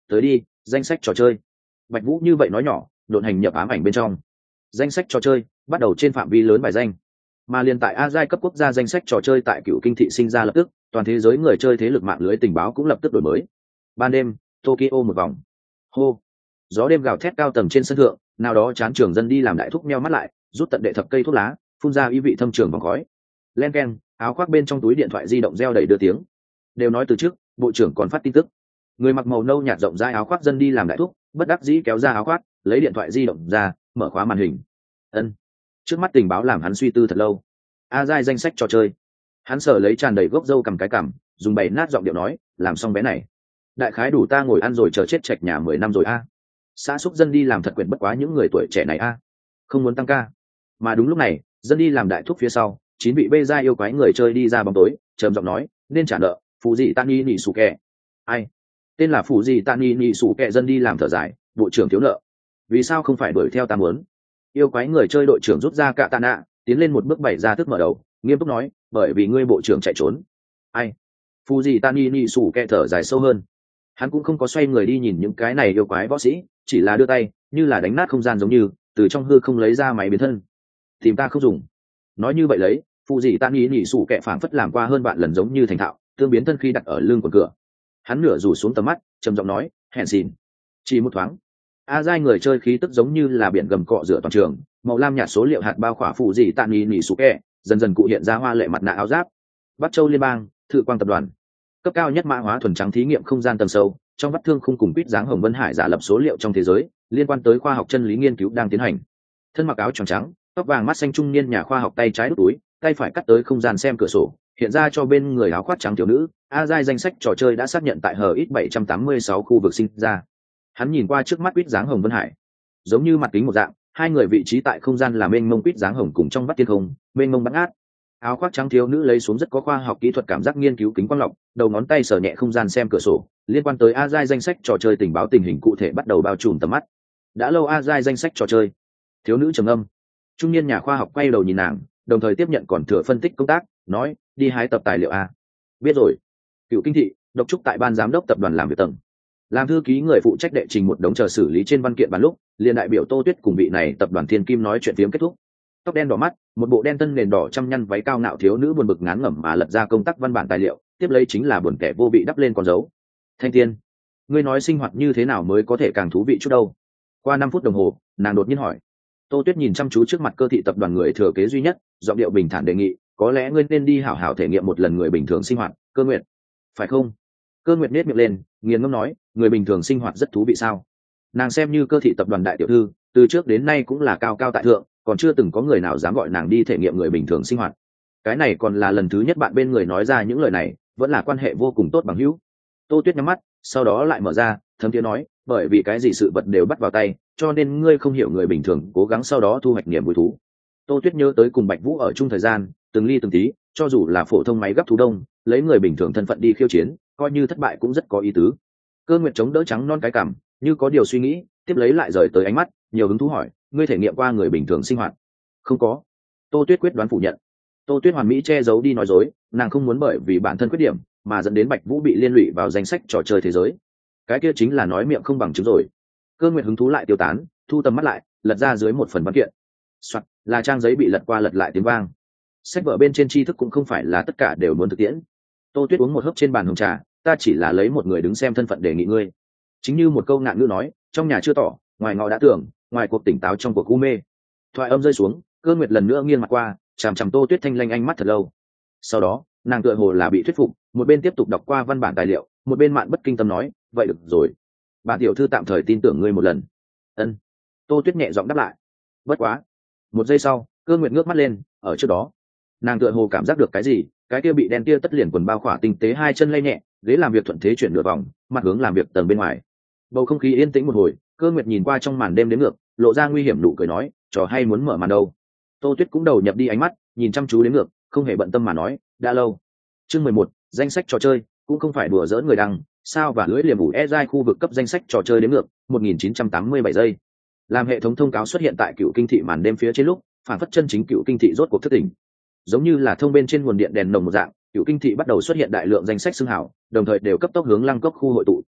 tới đi, danh sách trò chơi. Bạch Vũ như vậy nói nhỏ, độn hành nhập ám ảnh bên trong. Danh sách trò chơi bắt đầu trên phạm vi lớn bài danh, mà liên tại a giai cấp quốc gia danh sách trò chơi tại cựu kinh thị sinh ra lập tức, toàn thế giới người chơi thế lực mạng lưới tình báo cũng lập tức đổi mới. Ban đêm, Tokyo một vòng. Hô, gió đêm gào thét cao tầng trên sân thượng, nào đó chán trường dân đi làm đại thúc meo mắt lại, rút tận đệ thập cây thuốc lá, phun ra ý vị thâm trường vòng khói. Len keng, áo khoác bên trong túi điện thoại di động reo đầy đưa tiếng. Đều nói từ trước, bộ trưởng còn phát tin tức. Người mặc màu nâu nhạt rộng rãi áo khoác dân đi làm đại thúc, bất đắc dĩ kéo ra áo khoác, lấy điện thoại di động ra, mở khóa màn hình. Ân. Trước mắt tình báo làm hắn suy tư thật lâu. A giai danh sách trò chơi. Hắn sở lấy tràn đầy gốc râu cầm cái cằm, dùng bày nát giọng điệu nói, làm xong bé này. Đại khái đủ ta ngồi ăn rồi chờ chết trạch nhà mười năm rồi a. Xã xúc dân đi làm thật quyền bất quá những người tuổi trẻ này a. Không muốn tăng ca. Mà đúng lúc này, dân đi làm đại thúc phía sau, chín vị bê giai yêu quái người chơi đi ra bóng tối, trầm giọng nói, nên trả nợ, phụ gì tani nỉ sủ kẹ. Ai? Tên là phụ gì tani nỉ sủ kẹ dân đi làm thở dài, bộ trưởng thiếu nợ. Vì sao không phải đuổi theo ta muốn? Yêu quái người chơi đội trưởng rút ra cạ tạ nạ, tiến lên một bước bày ra thức mở đầu, nghiêm túc nói, bởi vì ngươi bộ trưởng chạy trốn. Ai? Phụ gì tani nỉ sủ kẹ thở dài sâu hơn. Hắn cũng không có xoay người đi nhìn những cái này yêu quái võ sĩ, chỉ là đưa tay, như là đánh nát không gian giống như, từ trong hư không lấy ra máy biến thân. Tìm ta không dùng. Nói như vậy lấy, phụ gì tan ý nhị sủ kẹ phảng phất làm qua hơn bạn lần giống như thành thạo, tương biến thân khi đặt ở lưng quần cửa. Hắn nửa rủ xuống tầm mắt, trầm giọng nói, hẹn xin. Chỉ một thoáng, a giai người chơi khí tức giống như là biển gầm cọ rửa toàn trường, màu lam nhạt số liệu hạt bao khỏa phụ gì tan ý nhị sủ kẹ, dần dần cụ hiện ra hoa lệ mặt nạ áo giáp. Bắc Châu liên bang, Thự Quang tập đoàn, cấp cao nhất mã hóa thuần trắng thí nghiệm không gian tầng sâu, trong vắt thương khung cùng quýt dáng hồng vân hải giả lập số liệu trong thế giới liên quan tới khoa học chân lý nghiên cứu đang tiến hành. Thân mặc áo trắng trắng, tóc vàng mắt xanh trung niên nhà khoa học tay trái đút túi, tay phải cắt tới không gian xem cửa sổ, hiện ra cho bên người áo khoác trắng thiếu nữ. A giai danh sách trò chơi đã xác nhận tại hờ ít bảy trăm tám mươi sáu khu vực sinh ra. Hắn nhìn qua trước mắt quýt dáng hồng vân hải, giống như mặt kính một dạng, hai người vị trí tại không gian là mênh mông quýt dáng hồng cùng trong vắt thiên không mênh mông bắn át. Áo khoác trắng thiếu nữ lấy xuống rất có khoa học kỹ thuật cảm giác nghiên cứu kính quang lọc, đầu ngón tay sờ nhẹ không gian xem cửa sổ, liên quan tới a giai danh sách trò chơi tình báo tình hình cụ thể bắt đầu bao trùm tầm mắt. Đã lâu a giai danh sách trò chơi. Thiếu nữ trầm âm. Trung niên nhà khoa học quay đầu nhìn nàng, đồng thời tiếp nhận còn thừa phân tích công tác, nói, đi hái tập tài liệu a. Biết rồi. Cựu kinh thị, độc trúc tại ban giám đốc tập đoàn làm việc tầng. Làm thư ký người phụ trách đệ trình một đống chờ xử lý trên văn kiện bàn lúc, liền đại biểu Tô Tuyết cùng vị này tập đoàn Thiên Kim nói chuyện phiếm kết thúc. Tóc đen đỏ mắt, một bộ đen tân nền đỏ trăm nhăn váy cao nạo thiếu nữ buồn bực ngán ngẩm mà lật ra công tác văn bản tài liệu, tiếp lấy chính là buồn kẻ vô vị đắp lên con dấu. Thanh Tiên, ngươi nói sinh hoạt như thế nào mới có thể càng thú vị chút đâu? Qua năm phút đồng hồ, nàng đột nhiên hỏi. Tô Tuyết nhìn chăm chú trước mặt cơ thị tập đoàn người thừa kế duy nhất, giọng điệu bình thản đề nghị, có lẽ ngươi nên đi hảo hảo thể nghiệm một lần người bình thường sinh hoạt. Cơ Nguyệt, phải không? Cơ Nguyệt nhếch miệng lên, nghiền ngẫm nói, người bình thường sinh hoạt rất thú vị sao? Nàng xem như cơ thị tập đoàn đại tiểu thư, từ trước đến nay cũng là cao cao tại thượng, còn chưa từng có người nào dám gọi nàng đi thể nghiệm người bình thường sinh hoạt. Cái này còn là lần thứ nhất bạn bên người nói ra những lời này, vẫn là quan hệ vô cùng tốt bằng hữu. Tô Tuyết nhắm mắt, sau đó lại mở ra, thấm thiế nói, bởi vì cái gì sự vật đều bắt vào tay, cho nên ngươi không hiểu người bình thường cố gắng sau đó thu hoạch niềm vui thú. Tô Tuyết nhớ tới cùng Bạch Vũ ở chung thời gian, từng ly từng tí, cho dù là phổ thông máy gấp thú đông, lấy người bình thường thân phận đi khiêu chiến, coi như thất bại cũng rất có ý tứ. Cơ Nguyệt chống đỡ trắng non cái cằm, như có điều suy nghĩ, tiếp lấy lại rời tới ánh mắt, nhiều hứng thú hỏi, ngươi thể nghiệm qua người bình thường sinh hoạt? Không có. Tô Tuyết quyết đoán phủ nhận. Tô Tuyết hoàn mỹ che giấu đi nói dối, nàng không muốn bởi vì bản thân khuyết điểm mà dẫn đến Bạch Vũ bị liên lụy vào danh sách trò chơi thế giới. Cái kia chính là nói miệng không bằng chứng rồi. Cơ Nguyệt hứng thú lại tiêu tán, thu tầm mắt lại, lật ra dưới một phần văn kiện. Soạt, là trang giấy bị lật qua lật lại tiếng vang. Sách vở bên trên tri thức cũng không phải là tất cả đều muốn thực tiễn. Tô Tuyết uống một hớp trên bàn hồng trà, ta chỉ là lấy một người đứng xem thân phận đề nghị ngươi. Chính như một câu ngạn ngữ nói, trong nhà chưa tỏ, ngoài ngõ đã tưởng, ngoài cuộc tỉnh táo trong cuộc u mê. Thoại âm rơi xuống, Cơ Nguyệt lần nữa nghiêng mặt qua, chằm chằm Tô Tuyết thanh lanh ánh mắt thật lâu. Sau đó, nàng tựa hồ là bị thuyết phục, một bên tiếp tục đọc qua văn bản tài liệu, một bên mạn bất kinh tâm nói, vậy được rồi, bà tiểu thư tạm thời tin tưởng ngươi một lần. Ân. Tô Tuyết nhẹ giọng đáp lại. Bất quá. Một giây sau, Cơ Nguyệt ngước mắt lên, ở trước đó, nàng tựa hồ cảm giác được cái gì, cái kia bị đen tia tất liền quần bao khỏa tinh tế hai chân lay nhẹ, ghế làm việc thuận thế chuyển nửa vòng, mặt hướng làm việc tầng bên ngoài. Bầu không khí yên tĩnh một hồi, Cơ Nguyệt nhìn qua trong màn đêm đến ngược, lộ ra nguy hiểm nụ cười nói, trò hay muốn mở màn đâu. Tô Tuyết cũng đầu nhập đi ánh mắt, nhìn chăm chú đến ngược, không hề bận tâm mà nói, đã lâu. Chương mười một, danh sách trò chơi, cũng không phải đùa giỡn người đăng, sao và lưỡi liềm ủ e giai khu vực cấp danh sách trò chơi đến ngược, một nghìn chín trăm tám mươi bảy giây. Làm hệ thống thông cáo xuất hiện tại cựu kinh thị màn đêm phía trên lúc, phản phất chân chính cựu kinh thị rốt cuộc thức tỉnh. Giống như là thông bên trên nguồn điện đèn nồng một dạng, cựu kinh thị bắt đầu xuất hiện đại lượng danh sách xưng hảo, đồng thời đều cấp tốc hướng Lăng Cốc khu hội tụ.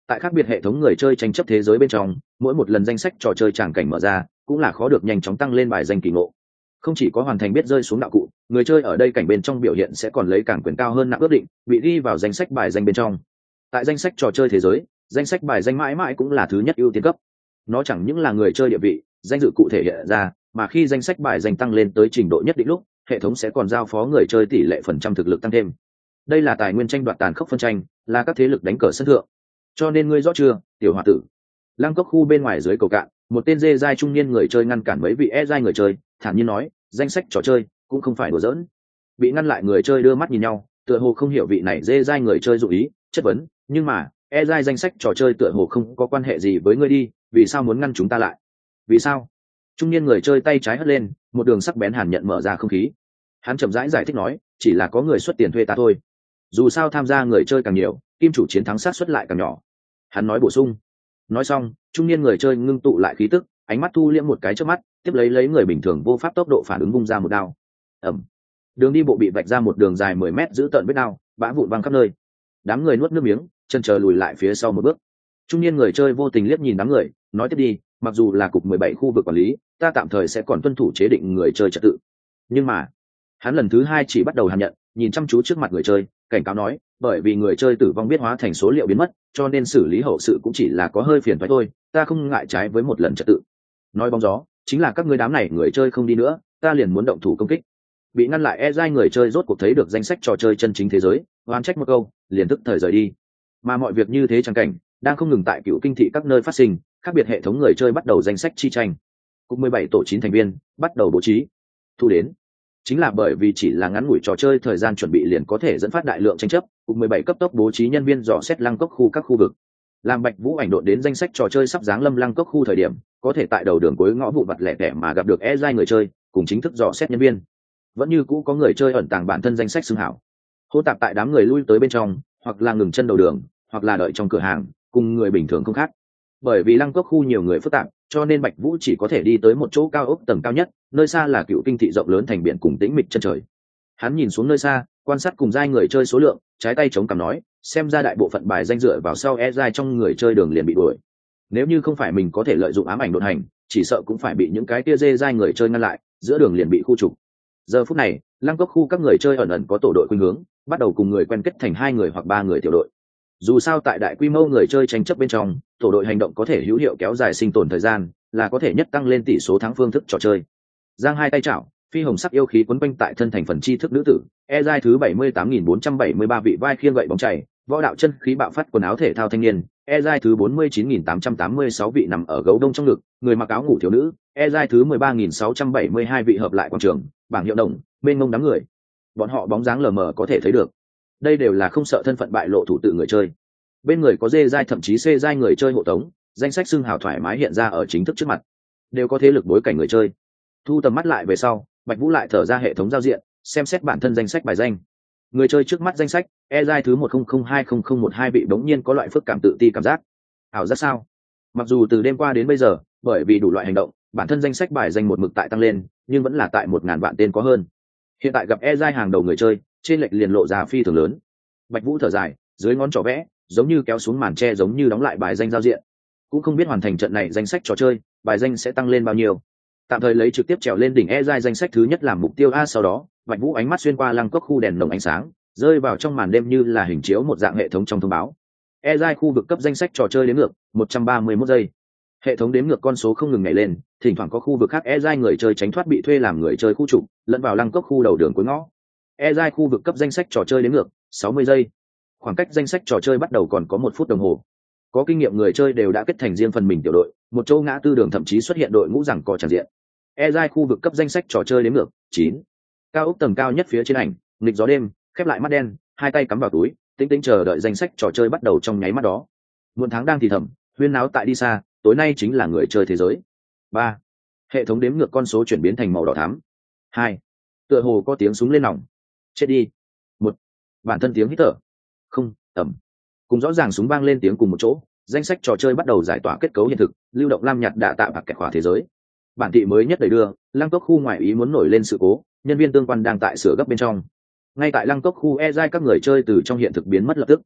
Tại khác biệt hệ thống người chơi tranh chấp thế giới bên trong, mỗi một lần danh sách trò chơi tràng cảnh mở ra cũng là khó được nhanh chóng tăng lên bài danh kỳ ngộ. Không chỉ có hoàn thành biết rơi xuống đạo cụ, người chơi ở đây cảnh bên trong biểu hiện sẽ còn lấy càng quyền cao hơn nặng ước định, bị ghi vào danh sách bài danh bên trong. Tại danh sách trò chơi thế giới, danh sách bài danh mãi mãi cũng là thứ nhất ưu tiên cấp. Nó chẳng những là người chơi địa vị, danh dự cụ thể hiện ra, mà khi danh sách bài danh tăng lên tới trình độ nhất định lúc, hệ thống sẽ còn giao phó người chơi tỷ lệ phần trăm thực lực tăng thêm. Đây là tài nguyên tranh đoạt tàn khốc phân tranh, là các thế lực đánh cờ sân thượng. Cho nên ngươi rõ chưa, tiểu hòa tử? Lăng cốc khu bên ngoài dưới cầu cạn, một tên dê dai trung niên người chơi ngăn cản mấy vị e dai người chơi, thản nhiên nói, danh sách trò chơi cũng không phải đùa giỡn. Bị ngăn lại người chơi đưa mắt nhìn nhau, tựa hồ không hiểu vị này dê dai người chơi dụ ý, chất vấn, nhưng mà e dai danh sách trò chơi tựa hồ không có quan hệ gì với ngươi đi, vì sao muốn ngăn chúng ta lại? Vì sao? Trung niên người chơi tay trái hất lên, một đường sắc bén hàn nhận mở ra không khí. Hắn chậm rãi giải, giải thích nói, chỉ là có người xuất tiền thuê ta thôi. Dù sao tham gia người chơi càng nhiều, kim chủ chiến thắng sát suất lại càng nhỏ. Hắn nói bổ sung. Nói xong, trung niên người chơi ngưng tụ lại khí tức, ánh mắt thu liễm một cái trước mắt, tiếp lấy lấy người bình thường vô pháp tốc độ phản ứng vung ra một đao. Ẩm. Đường đi bộ bị vạch ra một đường dài mười mét giữ tợn vết đao, bã vụn văng khắp nơi. Đám người nuốt nước miếng, chân chờ lùi lại phía sau một bước. Trung niên người chơi vô tình liếc nhìn đám người, nói tiếp đi, mặc dù là cục mười bảy khu vực quản lý, ta tạm thời sẽ còn tuân thủ chế định người chơi trật tự. Nhưng mà, hắn lần thứ hai chỉ bắt đầu hàn nhận, nhìn chăm chú trước mặt người chơi, cảnh cáo nói, bởi vì người chơi tử vong biết hóa thành số liệu biến mất, cho nên xử lý hậu sự cũng chỉ là có hơi phiền toái thôi, ta không ngại trái với một lần trật tự. Nói bóng gió, chính là các ngươi đám này người chơi không đi nữa, ta liền muốn động thủ công kích. Bị ngăn lại e dai người chơi rốt cuộc thấy được danh sách trò chơi chân chính thế giới, oan trách một câu, liền tức thời rời đi. Mà mọi việc như thế chẳng cảnh đang không ngừng tại Cựu Kinh thị các nơi phát sinh, khác biệt hệ thống người chơi bắt đầu danh sách chi tranh. Cục mười bảy tổ chín thành viên bắt đầu bố trí. Thu đến chính là bởi vì chỉ là ngắn ngủi trò chơi thời gian chuẩn bị liền có thể dẫn phát đại lượng tranh chấp, cục mười bảy cấp tốc bố trí nhân viên dò xét lăng cốc khu các khu vực. Làm Bạch Vũ ảnh độn đến danh sách trò chơi sắp giáng lâm lăng cốc khu thời điểm, có thể tại đầu đường cuối ngõ vụ vặt lẻ tẻ mà gặp được e giai người chơi, cùng chính thức dò xét nhân viên. Vẫn như cũ có người chơi ẩn tàng bản thân danh sách xưng hảo. Hô tạp tại đám người lui tới bên trong, hoặc là ngừng chân đầu đường, hoặc là đợi trong cửa hàng, cùng người bình thường không khác. Bởi vì lăng cốc khu nhiều người phức tạp, cho nên Bạch Vũ chỉ có thể đi tới một chỗ cao ốc tầng cao nhất, nơi xa là Cựu Kinh thị rộng lớn thành biển cùng tĩnh mịch chân trời. Hắn nhìn xuống nơi xa, quan sát cùng giai người chơi số lượng, trái tay chống cằm nói, xem ra đại bộ phận bài danh dựa vào sau e giai trong người chơi đường liền bị đuổi. Nếu như không phải mình có thể lợi dụng ám ảnh đột hành, chỉ sợ cũng phải bị những cái tia dê giai người chơi ngăn lại, giữa đường liền bị khu trục. Giờ phút này, lăng cốc khu các người chơi ẩn ẩn có tổ đội khuynh hướng, bắt đầu cùng người quen kết thành hai người hoặc ba người tiểu đội. Dù sao tại đại quy mô người chơi tranh chấp bên trong, tổ đội hành động có thể hữu hiệu kéo dài sinh tồn thời gian, là có thể nhất tăng lên tỷ số thắng phương thức trò chơi. Giang hai tay chảo, phi hồng sắc yêu khí quấn quanh tại thân thành phần chi thức nữ tử, e giai thứ bảy mươi tám nghìn bốn trăm bảy mươi ba vị vai khiêng gậy bóng chảy, võ đạo chân khí bạo phát quần áo thể thao thanh niên, e giai thứ bốn mươi chín nghìn tám trăm tám mươi sáu vị nằm ở gấu đông trong ngực, người mặc áo ngủ thiếu nữ, e giai thứ mười ba nghìn sáu trăm bảy mươi hai vị hợp lại quảng trường, bảng hiệu đồng, bên ngông đám người. Bọn họ bóng dáng lờ mờ có thể thấy được. Đây đều là không sợ thân phận bại lộ thủ tự người chơi. Bên người có dê giai thậm chí c giai người chơi hộ tống, danh sách xưng hào thoải mái hiện ra ở chính thức trước mặt, đều có thế lực bối cảnh người chơi. Thu tầm mắt lại về sau, Bạch Vũ lại thở ra hệ thống giao diện, xem xét bản thân danh sách bài danh. Người chơi trước mắt danh sách, e giai thứ một không không hai không không một hai vị bỗng nhiên có loại phức cảm tự ti cảm giác. Ảo giác sao? Mặc dù từ đêm qua đến bây giờ, bởi vì đủ loại hành động, bản thân danh sách bài danh một mực tại tăng lên, nhưng vẫn là tại một ngàn vạn tên có hơn. Hiện tại gặp e giai hàng đầu người chơi, trên lệch liền lộ ra phi thường lớn. Bạch Vũ thở dài, dưới ngón trỏ vẽ, giống như kéo xuống màn tre giống như đóng lại bài danh giao diện. Cũng không biết hoàn thành trận này danh sách trò chơi, bài danh sẽ tăng lên bao nhiêu. Tạm thời lấy trực tiếp trèo lên đỉnh e giai danh sách thứ nhất làm mục tiêu a, sau đó Bạch Vũ ánh mắt xuyên qua lăng cốc khu đèn lồng ánh sáng, rơi vào trong màn đêm như là hình chiếu một dạng hệ thống trong thông báo. E giai khu vực cấp danh sách trò chơi đếm ngược một trăm ba mươi mốt giây. Hệ thống đếm ngược con số không ngừng nhảy lên, thỉnh thoảng có khu vực khác e giai người chơi tránh thoát bị thuê làm người chơi khu trục, lẫn vào lăng cốc khu đầu đường cuối ngõ. E giai khu vực cấp danh sách trò chơi đếm ngược sáu mươi giây. Khoảng cách danh sách trò chơi bắt đầu còn có một phút đồng hồ. Có kinh nghiệm người chơi đều đã kết thành riêng phần mình tiểu đội, một chỗ ngã tư đường thậm chí xuất hiện đội ngũ rằng co tràn diện. E giai khu vực cấp danh sách trò chơi đếm ngược chín. Cao ốc tầng cao nhất phía trên ảnh, nghịch gió đêm, khép lại mắt đen, hai tay cắm vào túi, tĩnh tĩnh chờ đợi danh sách trò chơi bắt đầu trong nháy mắt đó. Muộn tháng đang thì thầm, huyên náo tại đi xa, tối nay chính là người chơi thế giới. Ba. Hệ thống đếm ngược con số chuyển biến thành màu đỏ thắm. Hai. Tựa hồ có tiếng súng lên nòng. Chết đi. Một. Bản thân tiếng hít thở. Không, ẩm. Cùng rõ ràng súng vang lên tiếng cùng một chỗ, danh sách trò chơi bắt đầu giải tỏa kết cấu hiện thực, lưu động lam nhạt đã tạo bạc kẹt khóa thế giới. Bản thị mới nhất đẩy đưa, lăng cốc khu ngoại ý muốn nổi lên sự cố, nhân viên tương quan đang tại sửa gấp bên trong. Ngay tại lăng cốc khu e giai các người chơi từ trong hiện thực biến mất lập tức.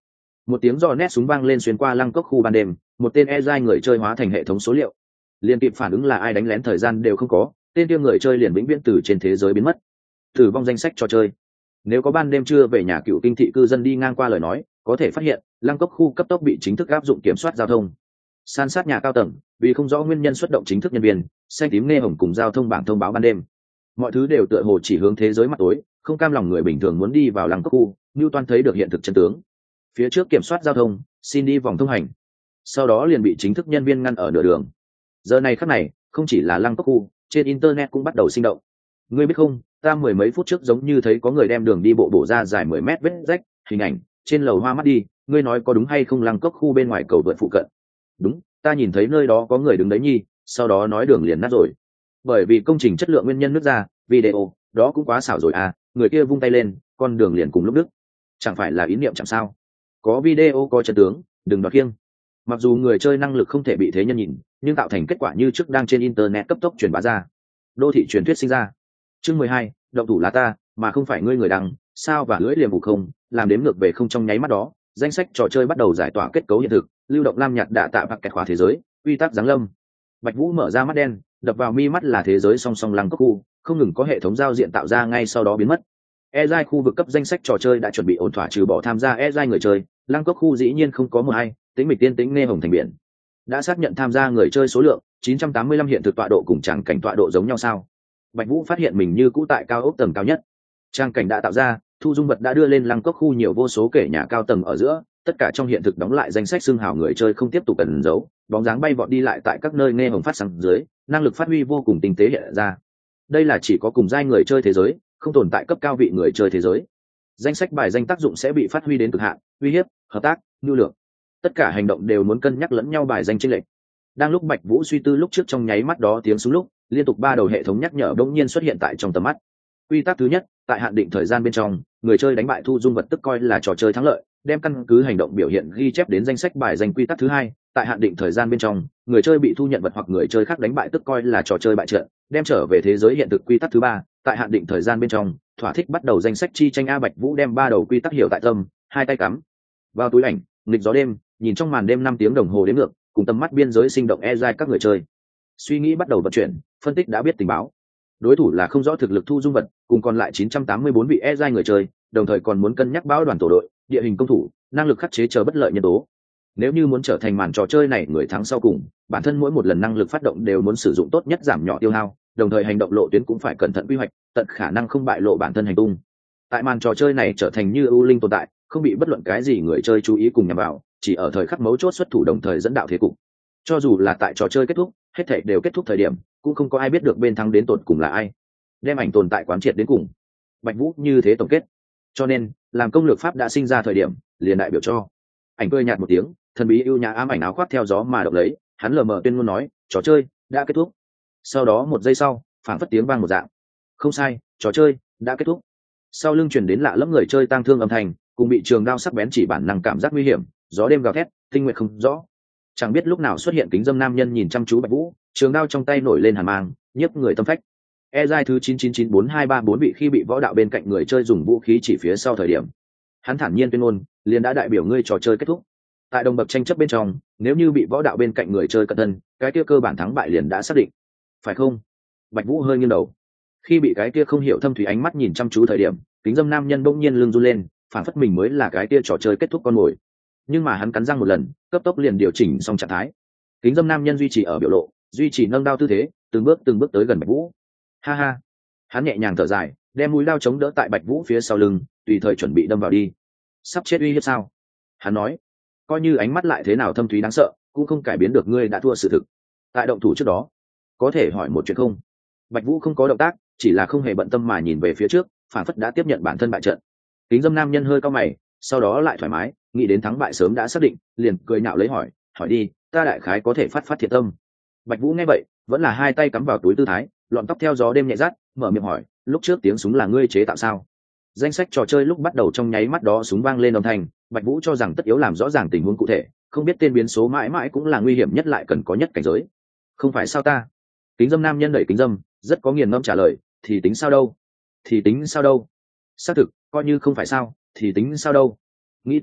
Một tiếng giò nét súng vang lên xuyên qua lăng cốc khu ban đêm, một tên e giai người chơi hóa thành hệ thống số liệu, liền kịp phản ứng là ai đánh lén thời gian đều không có, tên kia người chơi liền vĩnh viễn từ trên thế giới biến mất. Tử vong danh sách trò chơi. Nếu có ban đêm trưa về nhà cựu kinh thị cư dân đi ngang qua lời nói, có thể phát hiện lăng cốc khu cấp tốc bị chính thức áp dụng kiểm soát giao thông, san sát nhà cao tầng, vì không rõ nguyên nhân xuất động chính thức nhân viên xanh tím nghe hồng cùng giao thông bảng thông báo ban đêm. Mọi thứ đều tựa hồ chỉ hướng thế giới mặt tối, không cam lòng người bình thường muốn đi vào lăng cốc khu. Newton thấy được hiện thực chân tướng. Phía trước kiểm soát giao thông, xin đi vòng thông hành, sau đó liền bị chính thức nhân viên ngăn ở nửa đường. Giờ này khắc này, không chỉ là lăng cốc khu, trên internet cũng bắt đầu sinh động. Ngươi biết không, ta mười mấy phút trước giống như thấy có người đem đường đi bộ bổ ra dài mười mét vết rách, hình ảnh trên lầu hoa mắt đi, ngươi nói có đúng hay không? Lăng cốc khu bên ngoài cầu vượt phụ cận. Đúng, ta nhìn thấy nơi đó có người đứng đấy nhi, sau đó nói đường liền nát rồi. Bởi vì công trình chất lượng nguyên nhân nứt ra, video, đó cũng quá xảo rồi à, người kia vung tay lên, con đường liền cùng lúc đứt. Chẳng phải là ý niệm chẳng sao? Có video có chân tướng, đừng đoạt kiêng. Mặc dù người chơi năng lực không thể bị thế nhân nhìn, nhưng tạo thành kết quả như trước đang trên internet cấp tốc truyền bá ra. Đô thị truyền thuyết sinh ra. Chương mười hai, động thủ là ta, mà không phải ngươi người đăng, sao và lưỡi liềm vụ không, làm đếm ngược về không trong nháy mắt đó, danh sách trò chơi bắt đầu giải tỏa kết cấu hiện thực, lưu động lam nhạt đạ tạ bạc kẹt khóa thế giới, quy tắc giáng lâm. Bạch Vũ mở ra mắt đen, đập vào mi mắt là thế giới song song lăng cốc khu, không ngừng có hệ thống giao diện tạo ra ngay sau đó biến mất. E-giai khu vực cấp danh sách trò chơi đã chuẩn bị ổn thỏa trừ bỏ tham gia E-giai người chơi, lăng cốc khu dĩ nhiên không có một ai, tính mịch tiên tính nghe hồng thành biển. Đã xác nhận tham gia người chơi số lượng chín trăm tám mươi lăm, hiện thực tọa độ cùng tràng cảnh tọa độ giống nhau sao? Bạch Vũ phát hiện mình như cũ tại cao ốc tầng cao nhất. Trang cảnh đã tạo ra, thu dung vật đã đưa lên lăng cốc khu nhiều vô số kể nhà cao tầng ở giữa, tất cả trong hiện thực đóng lại danh sách xưng hào người chơi không tiếp tục cần giấu, bóng dáng bay vọt đi lại tại các nơi nghe hồng phát sáng dưới, năng lực phát huy vô cùng tinh tế hiện ra. Đây là chỉ có cùng giai người chơi thế giới, không tồn tại cấp cao vị người chơi thế giới. Danh sách bài danh tác dụng sẽ bị phát huy đến cực hạn, uy hiếp, hợp tác, nhu lượng. Tất cả hành động đều muốn cân nhắc lẫn nhau bài danh chênh lệch. Đang lúc Bạch Vũ suy tư lúc trước trong nháy mắt đó tiếng súng lúc, liên tục ba đầu hệ thống nhắc nhở bỗng nhiên xuất hiện tại trong tầm mắt. Quy tắc thứ nhất, tại hạn định thời gian bên trong, người chơi đánh bại thu dung vật tức coi là trò chơi thắng lợi, đem căn cứ hành động biểu hiện ghi chép đến danh sách bài danh. Quy tắc thứ hai, tại hạn định thời gian bên trong, người chơi bị thu nhận vật hoặc người chơi khác đánh bại tức coi là trò chơi bại trận, đem trở về thế giới hiện thực. Quy tắc thứ ba, tại hạn định thời gian bên trong, thỏa thích bắt đầu danh sách chi tranh. A Bạch Vũ đem ba đầu quy tắc hiểu tại tâm, hai tay cắm vào túi ảnh, nghịch gió đêm, nhìn trong màn đêm năm tiếng đồng hồ đến ngược, cùng tầm mắt biên giới sinh động e-giai các người chơi. Suy nghĩ bắt đầu vận chuyển, phân tích đã biết tình báo. Đối thủ là không rõ thực lực thu dung vật, cùng còn lại chín trăm tám mươi bốn vị e-giai người chơi, đồng thời còn muốn cân nhắc bão đoàn tổ đội, địa hình công thủ, năng lực khắc chế chờ bất lợi nhân tố. Nếu như muốn trở thành màn trò chơi này người thắng sau cùng, bản thân mỗi một lần năng lực phát động đều muốn sử dụng tốt nhất giảm nhỏ tiêu hao, đồng thời hành động lộ tuyến cũng phải cẩn thận quy hoạch, tận khả năng không bại lộ bản thân hành tung. Tại màn trò chơi này trở thành như ưu linh tồn tại, không bị bất luận cái gì người chơi chú ý cùng nhằm vào, chỉ ở thời khắc mấu chốt xuất thủ đồng thời dẫn đạo thế cục. Cho dù là tại trò chơi kết thúc, hết thảy đều kết thúc thời điểm, cũng không có ai biết được bên thắng đến tột cùng là ai. Đem ảnh tồn tại quán triệt đến cùng. Bạch Vũ như thế tổng kết. Cho nên, làm công lược pháp đã sinh ra thời điểm, liền đại biểu cho. Ảnh cười nhạt một tiếng, thần bí ưu nhã ám ảnh áo khoác theo gió mà động lấy, hắn lờ mờ tuyên ngôn nói, trò chơi đã kết thúc. Sau đó một giây sau, phảng phất tiếng vang một dạng. Không sai, trò chơi đã kết thúc. Sau lưng truyền đến lạ lẫm người chơi tang thương âm thanh, cùng bị trường đao sắc bén chỉ bản năng cảm giác nguy hiểm, gió đêm gào thét, tinh nguyện không rõ. Chẳng biết lúc nào xuất hiện kính dâm nam nhân nhìn chăm chú Bạch Vũ, trường đao trong tay nổi lên hàn mang, nhiếp người tâm phách. E-giai thứ chín chín chín bốn hai ba bốn vị khi bị võ đạo bên cạnh người chơi dùng vũ khí chỉ phía sau thời điểm, hắn thản nhiên tuyên ngôn, liền đã đại biểu ngươi trò chơi kết thúc. Tại đồng bậc tranh chấp bên trong, nếu như bị võ đạo bên cạnh người chơi cận thân, cái kia cơ bản thắng bại liền đã xác định, phải không? Bạch Vũ hơi nghiêng đầu. Khi bị cái kia không hiểu thâm thủy ánh mắt nhìn chăm chú thời điểm, kính dâm nam nhân bỗng nhiên lưng run lên, phản phất mình mới là cái kia trò chơi kết thúc con mồi. Nhưng mà hắn cắn răng một lần, cấp tốc liền điều chỉnh xong trạng thái. Kính dâm nam nhân duy trì ở biểu lộ, duy trì nâng đao tư thế, từng bước từng bước tới gần Bạch Vũ. Ha ha. Hắn nhẹ nhàng thở dài, đem mũi đao chống đỡ tại Bạch Vũ phía sau lưng, tùy thời chuẩn bị đâm vào đi. Sắp chết uy hiếp sao? Hắn nói. Coi như ánh mắt lại thế nào thâm thúy đáng sợ, cũng không cải biến được ngươi đã thua sự thực. Tại động thủ trước đó, có thể hỏi một chuyện không? Bạch Vũ không có động tác, chỉ là không hề bận tâm mà nhìn về phía trước, phản phất đã tiếp nhận bản thân bại trận. Kính dâm nam nhân hơi cau mày, sau đó lại thoải mái, nghĩ đến thắng bại sớm đã xác định, liền cười nhạo lấy hỏi, hỏi đi, ta đại khái có thể phát phát thiệt tâm. Bạch Vũ nghe vậy, vẫn là hai tay cắm vào túi tư thái, lọn tóc theo gió đêm nhẹ rát, mở miệng hỏi, lúc trước tiếng súng là ngươi chế tạo sao? Danh sách trò chơi lúc bắt đầu trong nháy mắt đó súng vang lên âm thanh, Bạch Vũ cho rằng tất yếu làm rõ ràng tình huống cụ thể, không biết tên biến số mãi mãi cũng là nguy hiểm nhất lại cần có nhất cảnh giới. Không phải sao ta? Kính dâm nam nhân đẩy kính dâm, rất có nghiền ngẫm trả lời, thì tính sao đâu? Thì tính sao đâu? Xác thực, coi như không phải sao, thì tính sao đâu? Nghĩ tới đây,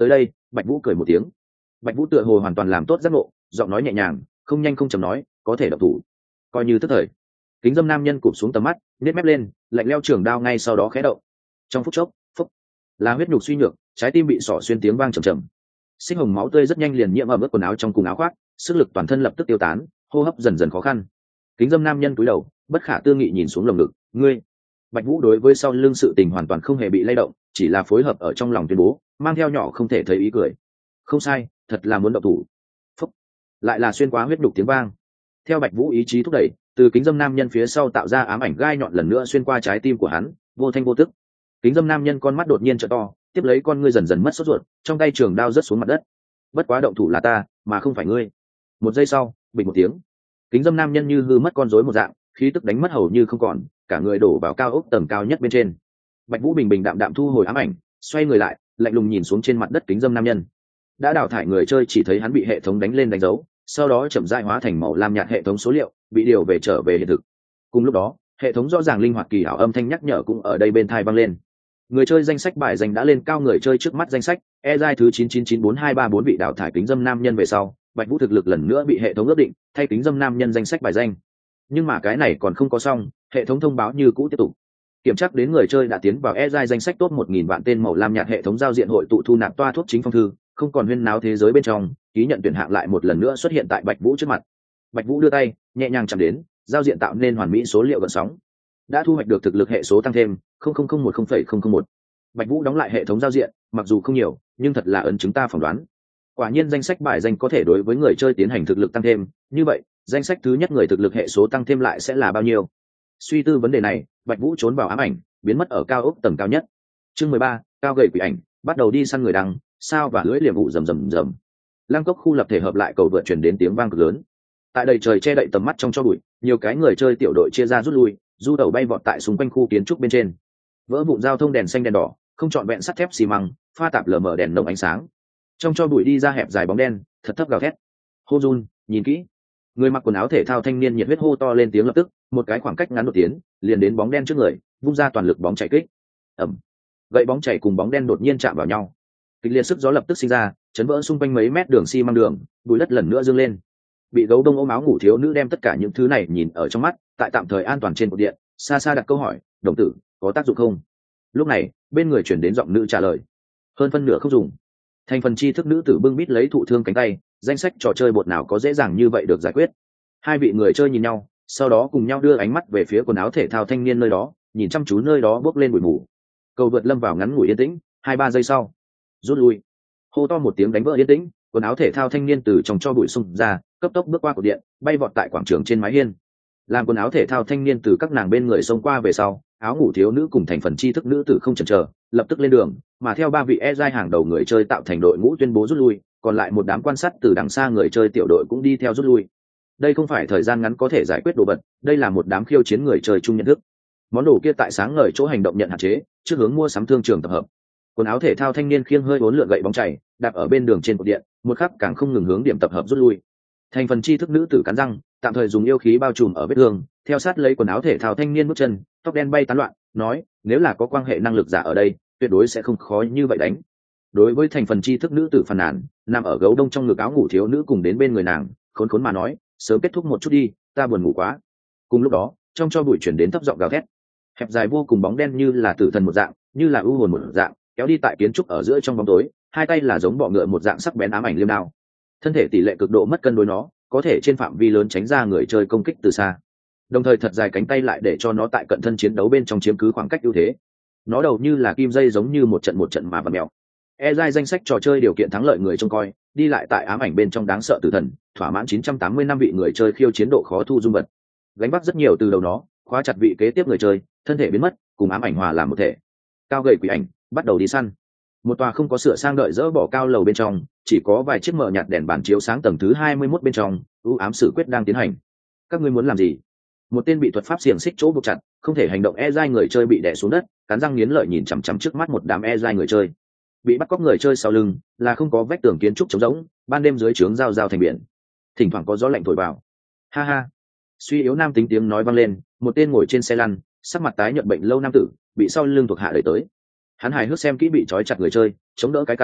Bạch Vũ cười một tiếng. Bạch Vũ tựa hồ hoàn toàn làm tốt giác ngộ, giọng nói nhẹ nhàng, không nhanh không chậm nói, có thể động thủ, coi như tức thời. Kính dâm nam nhân cụp xuống tầm mắt, nếp mép lên, lạnh leo trường đao ngay sau đó khẽ động. Trong phút chốc, phúc, là huyết nhục suy nhược, trái tim bị sỏ xuyên tiếng vang trầm trầm. Sinh hồng máu tươi rất nhanh liền nhiễm ẩm ướt quần áo trong cùng áo khoác, sức lực toàn thân lập tức tiêu tán, hô hấp dần dần khó khăn. Kính dâm nam nhân cúi đầu, bất khả tư nghị nhìn xuống lồng ngực, ngươi. Bạch Vũ đối với sau lưng sự tình hoàn toàn không hề bị lay động, chỉ là phối hợp ở trong lòng tuyên bố, mang theo nhỏ không thể thấy ý cười. Không sai, thật là muốn động thủ. Phúc, lại là xuyên qua huyết nhục tiếng vang. Theo Bạch Vũ ý chí thúc đẩy, từ kính dâm nam nhân phía sau tạo ra ám ảnh gai nhọn lần nữa xuyên qua trái tim của hắn, vô thanh vô tức. Kính dâm nam nhân con mắt đột nhiên trợ to, tiếp lấy con ngươi dần dần mất sốt ruột, trong tay trường đao rớt xuống mặt đất. Bất quá động thủ là ta, mà không phải ngươi. Một giây sau, bình một tiếng, kính dâm nam nhân như hư mất con rối một dạng, khí tức đánh mất hầu như không còn, cả người đổ vào cao ốc tầng cao nhất bên trên. Bạch Vũ bình bình đạm đạm thu hồi ám ảnh, xoay người lại, lạnh lùng nhìn xuống trên mặt đất kính dâm nam nhân. Đã đào thải người chơi chỉ thấy hắn bị hệ thống đánh lên đánh dấu, sau đó chậm rãi hóa thành màu lam nhạt hệ thống số liệu, bị điều về trở về hiện thực. Cùng lúc đó, hệ thống rõ ràng linh hoạt kỳ ảo âm thanh nhắc nhở cũng ở đây bên tai vang lên. Người chơi danh sách bài danh đã lên cao, người chơi trước mắt danh sách e giai thứ chín chín chín bốn hai ba bốn bị đào thải kính dâm nam nhân về sau, Bạch Vũ thực lực lần nữa bị hệ thống ước định thay kính dâm nam nhân danh sách bài danh. Nhưng mà cái này còn không có xong, hệ thống thông báo như cũ tiếp tục. Kiểm tra đến người chơi đã tiến vào e giai danh sách top một nghìn vạn tên màu lam nhạt hệ thống giao diện hội tụ thu nạp toa thuốc chính phong thư, không còn huyên náo thế giới bên trong, ký nhận tuyển hạng lại một lần nữa xuất hiện tại Bạch Vũ trước mặt. Bạch Vũ đưa tay, nhẹ nhàng chạm đến, giao diện tạo nên hoàn mỹ số liệu gợn sóng. Đã thu hoạch được thực lực hệ số tăng thêm không không không một không phẩy không không một. Bạch Vũ đóng lại hệ thống giao diện, mặc dù không nhiều, nhưng thật là ấn chứng ta phỏng đoán. Quả nhiên danh sách bài danh có thể đối với người chơi tiến hành thực lực tăng thêm, như vậy, danh sách thứ nhất người thực lực hệ số tăng thêm lại sẽ là bao nhiêu? Suy tư vấn đề này, Bạch Vũ trốn vào ám ảnh, biến mất ở cao ốc tầng cao nhất. Chương mười ba, cao gầy quỷ ảnh, bắt đầu đi săn người đằng, sao và lưỡi liềm vụ rầm rầm rầm. Lăng cốc khu lập thể hợp lại cầu vượt truyền đến tiếng vang cực lớn. Tại đầy trời che đậy tầm mắt trong cho bụi, nhiều cái người chơi tiểu đội chia ra rút lui, du tẩu bay vọt tại xung quanh khu kiến trúc bên trên. Vỡ vụn giao thông đèn xanh đèn đỏ, không trọn vẹn sắt thép xi măng, pha tạp lờ mờ đèn nồng ánh sáng. Trong cho bụi đi ra hẹp dài bóng đen, thật thấp gào thét. Hô Jun, nhìn kỹ. Người mặc quần áo thể thao thanh niên nhiệt huyết hô to lên tiếng lập tức, một cái khoảng cách ngắn đột tiến, liền đến bóng đen trước người, vung ra toàn lực bóng chảy kích. Ầm. Gậy bóng chảy cùng bóng đen đột nhiên chạm vào nhau. Kịch liệt sức gió lập tức sinh ra, chấn vỡ xung quanh mấy mét đường xi măng đường, bụi đất lần nữa dâng lên. Bị gấu đông ôm áo ngủ thiếu nữ đem tất cả những thứ này nhìn ở trong mắt, tại tạm thời an toàn trên cột điện, xa xa đặt câu hỏi, đồng tử, có tác dụng không? Lúc này, bên người chuyển đến giọng nữ trả lời, hơn phân nửa không dùng. Thành phần tri thức nữ tử bưng bít lấy thụ thương cánh tay, danh sách trò chơi bột nào có dễ dàng như vậy được giải quyết. Hai vị người chơi nhìn nhau, sau đó cùng nhau đưa ánh mắt về phía quần áo thể thao thanh niên nơi đó, nhìn chăm chú nơi đó bốc lên bụi mù. Cầu vượt lâm vào ngắn ngủi yên tĩnh, hai ba giây sau, rút lui. Hô to một tiếng đánh vỡ yên tĩnh, quần áo thể thao thanh niên từ trong cho bụi xung ra, cấp tốc bước qua cột điện, bay vọt tại quảng trường trên mái hiên. Làm quần áo thể thao thanh niên từ các nàng bên người xông qua về sau, áo ngủ thiếu nữ cùng thành phần tri thức nữ tử không chần chờ, lập tức lên đường, mà theo ba vị e giai hàng đầu người chơi tạo thành đội ngũ tuyên bố rút lui, còn lại một đám quan sát từ đằng xa người chơi tiểu đội cũng đi theo rút lui. Đây không phải thời gian ngắn có thể giải quyết đồ vật, đây là một đám khiêu chiến người chơi chung nhận thức. Món đồ kia tại sáng ngời chỗ hành động nhận hạn chế, trước hướng mua sắm thương trường tập hợp. Quần áo thể thao thanh niên khiêng hơi uốn lượn gậy bóng chảy, đạp ở bên đường trên cột điện, một khắc càng không ngừng hướng điểm tập hợp rút lui. Thành phần tri thức nữ tử cắn răng, tạm thời dùng yêu khí bao trùm ở vết thương, theo sát lấy quần áo thể thao thanh niên bước chân, tóc đen bay tán loạn, nói, nếu là có quan hệ năng lực giả ở đây, tuyệt đối sẽ không khó như vậy đánh. Đối với thành phần tri thức nữ tử phàn nàn, nằm ở gấu đông trong ngực áo ngủ thiếu nữ cùng đến bên người nàng, khốn khốn mà nói, sớm kết thúc một chút đi, ta buồn ngủ quá. Cùng lúc đó, trong cho bụi chuyển đến thấp giọng gào thét, hẹp dài vô cùng bóng đen như là tử thần một dạng, như là ưu hồn một dạng, kéo đi tại kiến trúc ở giữa trong bóng tối, hai tay là giống bọ ngựa một dạng sắc bén ám ảnh liêm đao. Thân thể tỷ lệ cực độ mất cân đối nó, có thể trên phạm vi lớn tránh ra người chơi công kích từ xa, đồng thời thật dài cánh tay lại để cho nó tại cận thân chiến đấu bên trong chiếm cứ khoảng cách ưu thế. Nó đầu như là kim dây, giống như một trận một trận mà vặn mèo. E giai danh sách trò chơi điều kiện thắng lợi người trông coi, đi lại tại ám ảnh bên trong đáng sợ tử thần, thỏa mãn chín trăm tám mươi năm vị người chơi khiêu chiến độ khó thu dung vật, gánh vác rất nhiều từ đầu nó, khóa chặt vị kế tiếp người chơi, thân thể biến mất, cùng ám ảnh hòa làm một thể. Cao gầy quỷ ảnh bắt đầu đi săn. Một tòa không có sửa sang đợi dỡ bỏ cao lầu bên trong, chỉ có vài chiếc mở nhạt đèn bàn chiếu sáng tầng thứ hai mươi mốt bên trong, ưu ám sự quyết đang tiến hành. Các ngươi muốn làm gì? Một tên bị thuật pháp xiềng xích chỗ buộc chặt, không thể hành động e giai người chơi bị đè xuống đất, cắn răng nghiến lợi nhìn chằm chằm trước mắt một đám e giai người chơi. Bị bắt cóc người chơi sau lưng là không có vách tường kiến trúc trống rỗng, ban đêm dưới trướng giao giao thành biển, thỉnh thoảng có gió lạnh thổi vào. Ha ha. Suy yếu nam tính tiếng nói vang lên, một tên ngồi trên xe lăn, sắc mặt tái nhợt bệnh lâu nam tử, bị sau lưng thuộc hạ đẩy tới. Hắn hài hước xem kỹ bị trói chặt người chơi, chống đỡ cái cằm,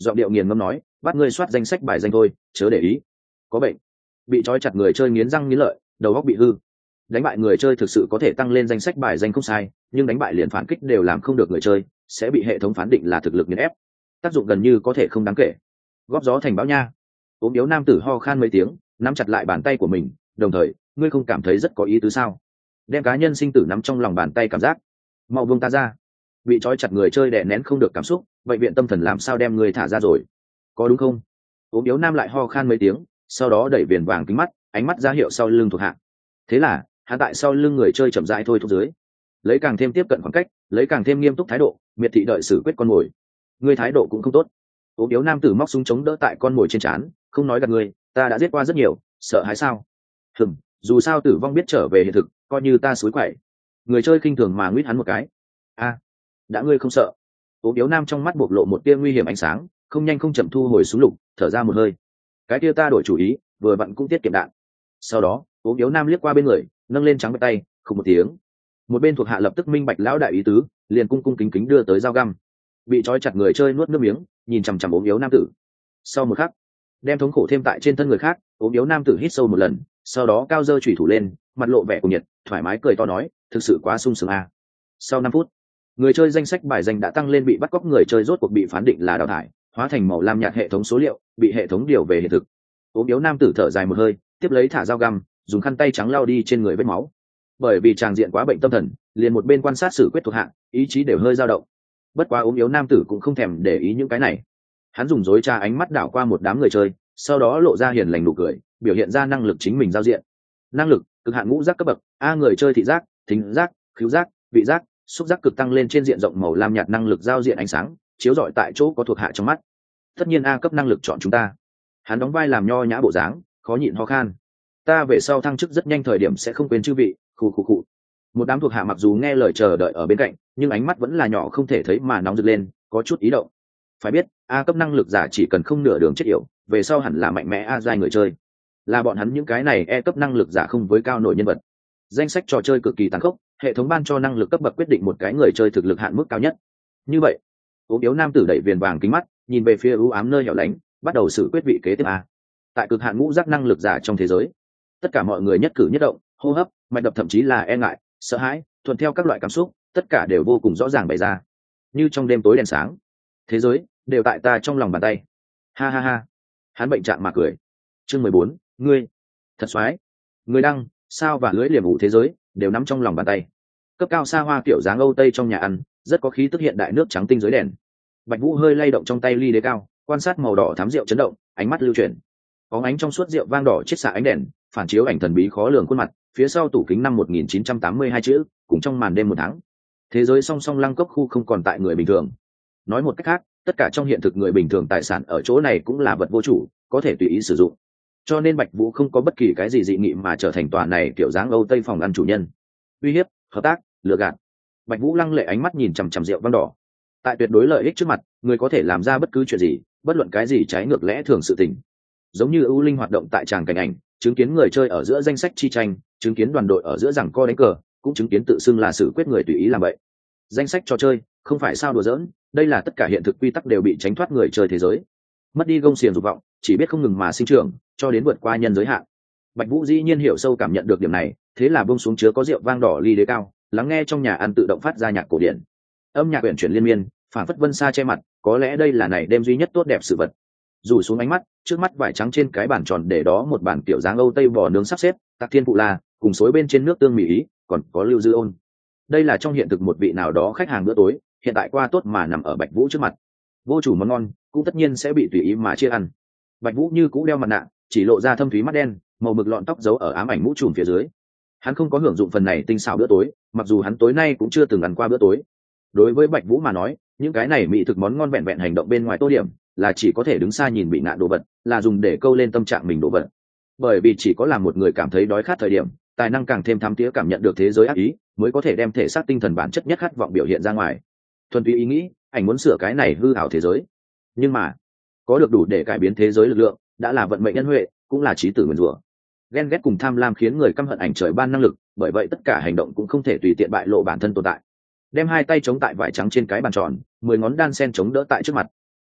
giọng điệu nghiền ngâm nói, bắt ngươi soát danh sách bài danh thôi, chớ để ý. Có bệnh. Bị trói chặt người chơi nghiến răng nghiến lợi, đầu óc bị hư. Đánh bại người chơi thực sự có thể tăng lên danh sách bài danh không sai, nhưng đánh bại liền phản kích đều làm không được người chơi, sẽ bị hệ thống phán định là thực lực nghiền ép. Tác dụng gần như có thể không đáng kể. Góp gió thành bão nha. Ốm yếu nam tử ho khan mấy tiếng, nắm chặt lại bàn tay của mình, đồng thời, ngươi không cảm thấy rất có ý tứ sao? Đem cá nhân sinh tử nắm trong lòng bàn tay cảm giác. Mau buông ta ra. Bị trói chặt người chơi đè nén không được cảm xúc, bệnh viện tâm thần làm sao đem người thả ra rồi? Có đúng không? Ốm yếu nam lại ho khan mấy tiếng, sau đó đẩy viền vàng kính mắt, ánh mắt ra hiệu sau lưng thuộc hạ. Thế là, hắn tại sau lưng người chơi chậm rãi thôi thúc dưới, lấy càng thêm tiếp cận khoảng cách, lấy càng thêm nghiêm túc thái độ, miệt thị đợi xử quyết con mồi. Ngươi thái độ cũng không tốt. Ốm yếu nam tử móc súng chống đỡ tại con mồi trên trán, không nói gạt ngươi, ta đã giết qua rất nhiều, sợ hãi sao? Hừm, dù sao tử vong biết trở về hiện thực, coi như ta suối quậy. Người chơi khinh thường mà nguyết hắn một cái. A, đã ngươi không sợ? Ốm yếu nam trong mắt bộc lộ một tia nguy hiểm ánh sáng, không nhanh không chậm thu hồi súng lục, thở ra một hơi. Cái kia ta đổi chủ ý, vừa vặn cũng tiết kiệm đạn. Sau đó, ốm yếu nam liếc qua bên người, nâng lên trắng bạch tay, không một tiếng. Một bên thuộc hạ lập tức minh bạch lão đại ý tứ, liền cung cung kính kính đưa tới dao găm. Bị trói chặt người chơi nuốt nước miếng, nhìn chằm chằm ốm yếu nam tử. Sau một khắc, đem thống khổ thêm tại trên thân người khác, ốm yếu nam tử hít sâu một lần, sau đó cao giơ chủy thủ lên, mặt lộ vẻ cuồng nhiệt, thoải mái cười to nói, thực sự quá sung sướng a. Sau năm phút, người chơi danh sách bài danh đã tăng lên, bị bắt cóc người chơi rốt cuộc bị phán định là đào thải, hóa thành màu lam nhạt hệ thống số liệu, bị hệ thống điều về hiện thực. Ốm yếu nam tử thở dài một hơi, tiếp lấy thả dao găm, dùng khăn tay trắng lau đi trên người vết máu. Bởi vì tràng diện quá bệnh tâm thần, liền một bên quan sát xử quyết thuộc hạ, ý chí đều hơi dao động. Bất quá ốm yếu nam tử cũng không thèm để ý những cái này. Hắn dùng dối tra ánh mắt đảo qua một đám người chơi, sau đó lộ ra hiền lành nụ cười, biểu hiện ra năng lực chính mình giao diện. Năng lực cực hạn ngũ giác cấp bậc a, người chơi thị giác, thính giác, khứu giác, vị giác, xúc giác cực tăng lên trên diện rộng, màu lam nhạt năng lực giao diện ánh sáng chiếu rọi tại chỗ có thuộc hạ trong mắt. Tất nhiên a cấp năng lực chọn chúng ta. Hắn đóng vai làm nho nhã bộ dáng, khó nhịn ho khan. Ta về sau thăng chức rất nhanh, thời điểm sẽ không quên chư vị. Khù khù khù. Một đám thuộc hạ mặc dù nghe lời chờ đợi ở bên cạnh, nhưng ánh mắt vẫn là nhỏ không thể thấy mà nóng rực lên, có chút ý động. Phải biết, a cấp năng lực giả chỉ cần không nửa đường chết yểu, về sau hẳn là mạnh mẽ a giai người chơi. Là bọn hắn những cái này e cấp năng lực giả không với cao nổi nhân vật. Danh sách trò chơi cực kỳ tàn khốc, hệ thống ban cho năng lực cấp bậc quyết định một cái người chơi thực lực hạn mức cao nhất. Như vậy, ốm yếu nam tử đẩy viền vàng kính mắt, nhìn về phía u ám nơi hẻo lánh, bắt đầu xử quyết vị kế tiếp a. Tại cực hạn ngũ giác năng lực giả trong thế giới, tất cả mọi người nhất cử nhất động, hô hấp, mạch đập, thậm chí là e ngại, sợ hãi, thuận theo các loại cảm xúc, tất cả đều vô cùng rõ ràng bày ra, như trong đêm tối đèn sáng. Thế giới đều tại ta trong lòng bàn tay. Ha ha ha. Hắn bệnh trạng mà cười. Chương mười bốn, ngươi thật xoái. Người đăng, sao và lưỡi liềm ủ thế giới đều nắm trong lòng bàn tay. Cấp cao xa hoa kiểu dáng Âu Tây trong nhà ăn, rất có khí tức hiện đại, nước trắng tinh dưới đèn. Bạch Vũ hơi lay động trong tay ly đế cao, quan sát màu đỏ thắm rượu chấn động, ánh mắt lưu chuyển. Bóng ánh trong suốt rượu vang đỏ chiết xạ ánh đèn, phản chiếu ảnh thần bí khó lường khuôn mặt, phía sau tủ kính năm một nghìn chín trăm tám mươi hai chữ, cùng trong màn đêm một tháng. Thế giới song song lăng cốc khu không còn tại người bình thường. Nói một cách khác, tất cả trong hiện thực người bình thường tài sản ở chỗ này cũng là vật vô chủ, có thể tùy ý sử dụng. Cho nên Bạch Vũ không có bất kỳ cái gì dị nghị mà trở thành tòa này kiểu dáng Âu Tây phòng ăn chủ nhân. Uy hiếp, hợp tác, lừa gạt. Bạch Vũ lăng lệ ánh mắt nhìn chằm chằm rượu vang đỏ. Tại tuyệt đối lợi ích trước mặt, người có thể làm ra bất cứ chuyện gì, bất luận cái gì trái ngược lẽ thường sự tình. Giống như ưu linh hoạt động tại tràng cảnh ảnh, chứng kiến người chơi ở giữa danh sách chi tranh, chứng kiến đoàn đội ở giữa giằng co đánh cờ, cũng chứng kiến tự xưng là xử quyết người tùy ý làm vậy. Danh sách trò chơi không phải sao đùa giỡn, đây là tất cả hiện thực quy tắc đều bị tránh thoát người chơi thế giới. Mất đi gông xiềng dục vọng, chỉ biết không ngừng mà sinh trưởng, cho đến vượt qua nhân giới hạn. Bạch Vũ dĩ nhiên hiểu sâu cảm nhận được điểm này, thế là buông xuống chứa có rượu vang đỏ ly đế cao, lắng nghe trong nhà ăn tự động phát ra nhạc cổ điển. Âm nhạc uyển chuyển liên miên, phảng phất vân xa che mặt, có lẽ đây là này đêm duy nhất tốt đẹp sự vật. Rủ xuống ánh mắt, trước mắt vải trắng trên cái bàn tròn để đó một bàn kiểu dáng Âu Tây bò nướng sắp xếp, tạc thiên phụ la, cùng xối bên trên nước tương mì ý, còn có lưu dư ôn. Đây là trong hiện thực một vị nào đó khách hàng bữa tối, hiện tại qua tốt mà nằm ở Bạch Vũ trước mặt. Vô chủ món ngon, cũng tất nhiên sẽ bị tùy ý mà chia ăn. Bạch Vũ như cũ đeo mặt nạ, chỉ lộ ra thâm thúy mắt đen, màu mực lọn tóc giấu ở ám ảnh mũ trùm phía dưới. Hắn không có hưởng dụng phần này tinh xảo bữa tối, mặc dù hắn tối nay cũng chưa từng ăn qua bữa tối. Đối với Bạch Vũ mà nói, những cái này mỹ thực món ngon vẹn vẹn hành động bên ngoài tô điểm, là chỉ có thể đứng xa nhìn bị ngạn đồ vật, là dùng để câu lên tâm trạng mình đồ vật. Bởi vì chỉ có làm một người cảm thấy đói khát thời điểm, tài năng càng thêm thám tía cảm nhận được thế giới ác ý, mới có thể đem thể xác tinh thần bản chất nhất khát vọng biểu hiện ra ngoài. Thuần túy ý nghĩ, ảnh muốn sửa cái này hư ảo thế giới. Nhưng mà, có được đủ để cải biến thế giới lực lượng, đã là vận mệnh nhân huệ, cũng là trí tử nguyên rủa. Ghen ghét cùng tham lam khiến người căm hận ảnh trời ban năng lực, bởi vậy tất cả hành động cũng không thể tùy tiện bại lộ bản thân tồn tại. Đem hai tay chống tại vải trắng trên cái bàn tròn, mười ngón đan sen chống đỡ tại trước mặt.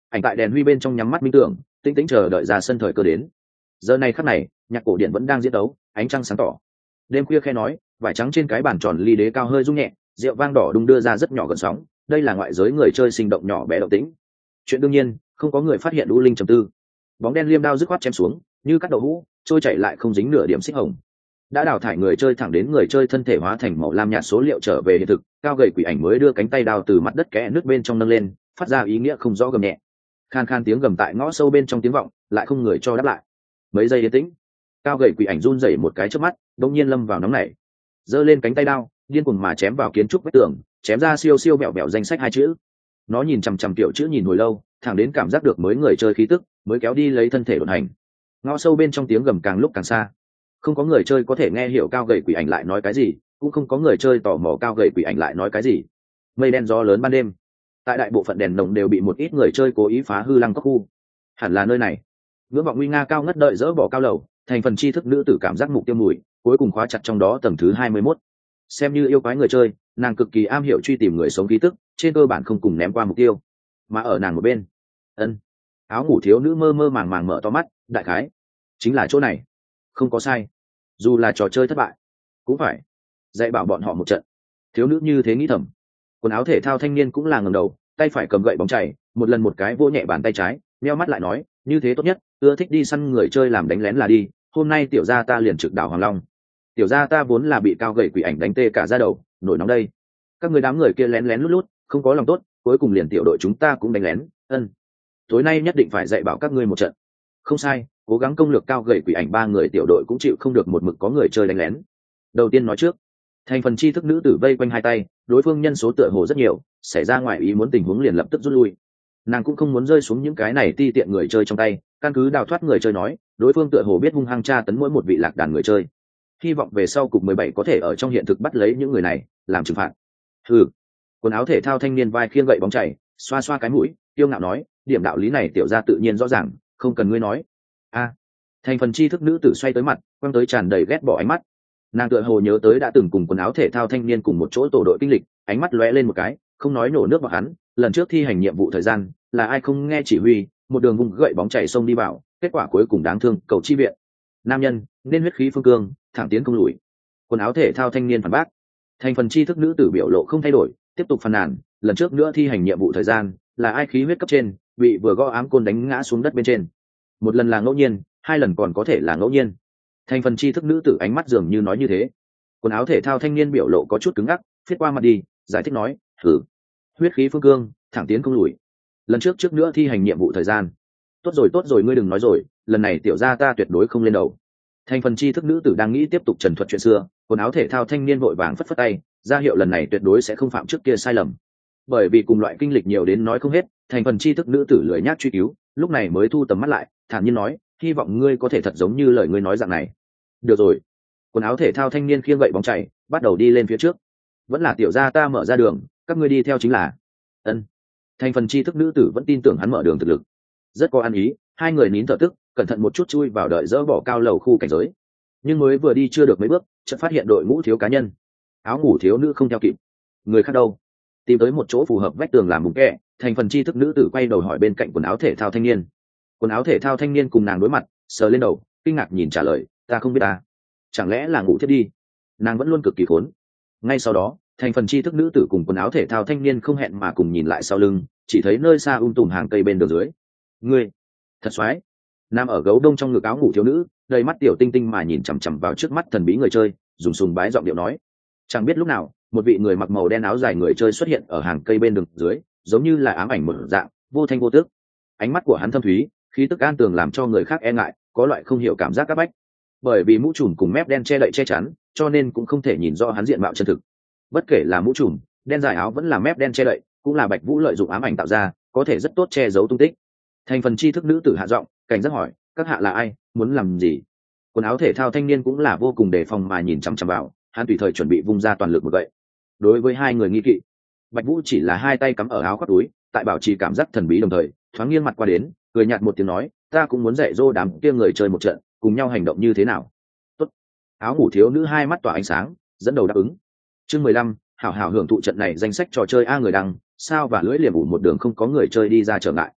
Ảnh tại đèn huy bên trong nhắm mắt minh tưởng, tĩnh tĩnh chờ đợi ra sân thời cơ đến. Giờ này khắc này, nhạc cổ điển vẫn đang diễn đấu, ánh trăng sáng tỏ. Đêm khuya khe nói, vải trắng trên cái bàn tròn ly đế cao hơi rung nhẹ, rượu vang đỏ đung đưa ra rất nhỏ gần sóng. Đây là ngoại giới người chơi sinh động nhỏ bé động tĩnh. Chuyện đương nhiên, không có người phát hiện U Linh trầm tư. Bóng đen liêm đao dứt khoát chém xuống, như cắt đậu hũ, trôi chảy lại không dính nửa điểm xích hồng. Đã đào thải người chơi thẳng đến người chơi thân thể hóa thành màu lam nhạt số liệu trở về hiện thực, cao gầy quỷ ảnh mới đưa cánh tay đao từ mặt đất kẽ nước bên trong nâng lên, phát ra ý nghĩa không rõ gầm nhẹ. Khan khan tiếng gầm tại ngõ sâu bên trong tiếng vọng, lại không người cho đáp lại. Mấy giây yên tĩnh, cao gầy quỷ ảnh run rẩy một cái chớp mắt, đột nhiên lâm vào nóng nảy, giơ lên cánh tay đao, điên cuồng mà chém vào kiến trúc vách tường, chém ra siêu siêu bẹo bẹo danh sách hai chữ. Nó nhìn chằm chằm tiểu chữ nhìn hồi lâu, thẳng đến cảm giác được mới người chơi khí tức, mới kéo đi lấy thân thể đột hành. Ngõ sâu bên trong tiếng gầm càng lúc càng xa, không có người chơi có thể nghe hiểu cao gầy quỷ ảnh lại nói cái gì, cũng không có người chơi tò mò cao gầy quỷ ảnh lại nói cái gì. Mây đen gió lớn ban đêm, tại đại bộ phận đèn nồng đều bị một ít người chơi cố ý phá hư lăng cốc khu. Hẳn là nơi này. Ngưỡng vọng nguy nga cao ngất đợi dỡ bỏ cao lầu, thành phần tri thức nữ tử cảm giác mục tiêu mùi, cuối cùng khóa chặt trong đó tầng thứ hai mươi mốt. Xem như yêu quái người chơi, nàng cực kỳ am hiểu truy tìm người sống ký tức, trên cơ bản không cùng ném qua mục tiêu. Mà ở nàng một bên, ân áo ngủ thiếu nữ mơ mơ màng màng mở to mắt, đại khái chính là chỗ này. Không có sai, dù là trò chơi thất bại cũng phải dạy bảo bọn họ một trận. Thiếu nữ như thế nghĩ thầm. Quần áo thể thao thanh niên cũng là ngẩng đầu, tay phải cầm gậy bóng chảy, một lần một cái vỗ nhẹ bàn tay trái, nheo mắt lại nói, như thế tốt nhất, ưa thích đi săn người chơi làm đánh lén là đi, hôm nay tiểu gia ta liền trực đảo Hoàng Long. Tiểu gia ta vốn là bị cao gậy quỷ ảnh đánh tê cả da đầu, nổi nóng đây. Các người đám người kia lén lén lút lút, không có lòng tốt, cuối cùng liền tiểu đội chúng ta cũng đánh lén, ân. Tối nay nhất định phải dạy bảo các ngươi một trận. Không sai, cố gắng công lược cao gậy quỷ ảnh ba người tiểu đội cũng chịu không được một mực có người chơi đánh lén. Đầu tiên nói trước, thành phần tri thức nữ tử vây quanh hai tay, đối phương nhân số tựa hồ rất nhiều, xảy ra ngoài ý muốn tình huống liền lập tức rút lui. Nàng cũng không muốn rơi xuống những cái này ti tiện người chơi trong tay, căn cứ đào thoát người chơi nói, đối phương tựa hồ biết hung hăng tra tấn mỗi một vị lạc đàn người chơi. Hy vọng về sau cục mười bảy có thể ở trong hiện thực bắt lấy những người này, làm trừng phạt. Hừ. Quần áo thể thao thanh niên vai khiêng gậy bóng chảy, xoa xoa cái mũi, kiêu ngạo nói, điểm đạo lý này tiểu gia tự nhiên rõ ràng, không cần ngươi nói. A. Thành phần tri thức nữ tử xoay tới mặt, quăng tới tràn đầy ghét bỏ ánh mắt. Nàng tựa hồ nhớ tới đã từng cùng quần áo thể thao thanh niên cùng một chỗ tổ đội kinh lịch, ánh mắt lóe lên một cái, không nói nổ nước vào hắn. Lần trước thi hành nhiệm vụ thời gian, là ai không nghe chỉ huy, một đường vùng gậy bóng chảy sông đi vào, kết quả cuối cùng đáng thương, cầu chi viện. Nam nhân nên huyết khí phương cương, thẳng tiến không lùi. Quần áo thể thao thanh niên phản bác. Thành phần tri thức nữ tử biểu lộ không thay đổi, tiếp tục phàn nàn, lần trước nữa thi hành nhiệm vụ thời gian, là ai khí huyết cấp trên, bị vừa gõ ám côn đánh ngã xuống đất bên trên. Một lần là ngẫu nhiên, hai lần còn có thể là ngẫu nhiên. Thành phần tri thức nữ tử ánh mắt dường như nói như thế. Quần áo thể thao thanh niên biểu lộ có chút cứng ngắc, viết qua mặt đi, giải thích nói, thử huyết khí phương cương, thẳng tiến không lùi. Lần trước trước nữa thi hành nhiệm vụ thời gian. Tốt rồi tốt rồi, ngươi đừng nói rồi, lần này tiểu gia ta tuyệt đối không lên đầu. Thành phần tri thức nữ tử đang nghĩ tiếp tục trần thuật chuyện xưa, quần áo thể thao thanh niên vội vàng phất phất tay, ra hiệu lần này tuyệt đối sẽ không phạm trước kia sai lầm. Bởi vì cùng loại kinh lịch nhiều đến nói không hết, thành phần tri thức nữ tử lười nhác truy cứu, lúc này mới thu tầm mắt lại, thản nhiên nói, hy vọng ngươi có thể thật giống như lời ngươi nói dạng này. Được rồi. Quần áo thể thao thanh niên khiêng gậy bóng chảy, bắt đầu đi lên phía trước. Vẫn là tiểu gia ta mở ra đường, các ngươi đi theo chính là. Ân. Thành phần tri thức nữ tử vẫn tin tưởng hắn mở đường thực lực, rất có ăn ý. Hai người nín thở tức, cẩn thận một chút chui vào đợi dỡ bỏ cao lầu khu cảnh giới. Nhưng mới vừa đi chưa được mấy bước, chợt phát hiện đội ngũ thiếu cá nhân, áo ngủ thiếu nữ không theo kịp. Người khác đâu? Tìm tới một chỗ phù hợp vách tường làm bùng kẹ. Thành phần tri thức nữ tử quay đầu hỏi bên cạnh quần áo thể thao thanh niên. Quần áo thể thao thanh niên cùng nàng đối mặt, sờ lên đầu, kinh ngạc nhìn trả lời, ta không biết ta. Chẳng lẽ là ngủ thiết đi? Nàng vẫn luôn cực kỳ khốn. Ngay sau đó, thành phần tri thức nữ tử cùng quần áo thể thao thanh niên không hẹn mà cùng nhìn lại sau lưng, chỉ thấy nơi xa um tùm hàng cây bên đường dưới. Ngươi, thật xoái. Nam ở gấu đông trong ngực áo ngủ thiếu nữ, đầy mắt tiểu tinh tinh mà nhìn chằm chằm vào trước mắt thần bí người chơi, dùng sùng bái giọng điệu nói. Chẳng biết lúc nào, một vị người mặc màu đen áo dài người chơi xuất hiện ở hàng cây bên đường dưới, giống như là ám ảnh một dạng, vô thanh vô tước. Ánh mắt của hắn thâm thúy, khí tức an tường làm cho người khác e ngại, có loại không hiểu cảm giác áp bách. Bởi vì mũ trùm cùng mép đen che đậy che chắn, cho nên cũng không thể nhìn rõ hắn diện mạo chân thực. Bất kể là mũ trùm, đen dài áo vẫn là mép đen che đậy, cũng là Bạch Vũ lợi dụng ám ảnh tạo ra, có thể rất tốt che giấu tung tích. Thành phần tri thức nữ tử hạ giọng, cảnh giác hỏi, các hạ là ai, muốn làm gì? Quần áo thể thao thanh niên cũng là vô cùng đề phòng mà nhìn chằm chằm vào, hắn tùy thời chuẩn bị vung ra toàn lực một gậy. Đối với hai người nghi kỵ, Bạch Vũ chỉ là hai tay cắm ở áo khoác túi, tại bảo trì cảm giác thần bí đồng thời, thoáng nghiêng mặt qua đến, cười nhạt một tiếng nói, ta cũng muốn dạy dỗ đám kia người chơi một trận, cùng nhau hành động như thế nào. Tốt. Áo ngủ thiếu nữ hai mắt tỏa ánh sáng, dẫn đầu đáp ứng. Chương mười lăm, hảo hảo hưởng thụ trận này, danh sách trò chơi a người đăng, sao và lưỡi liềm ủ một đường không có người chơi đi ra trở ngại.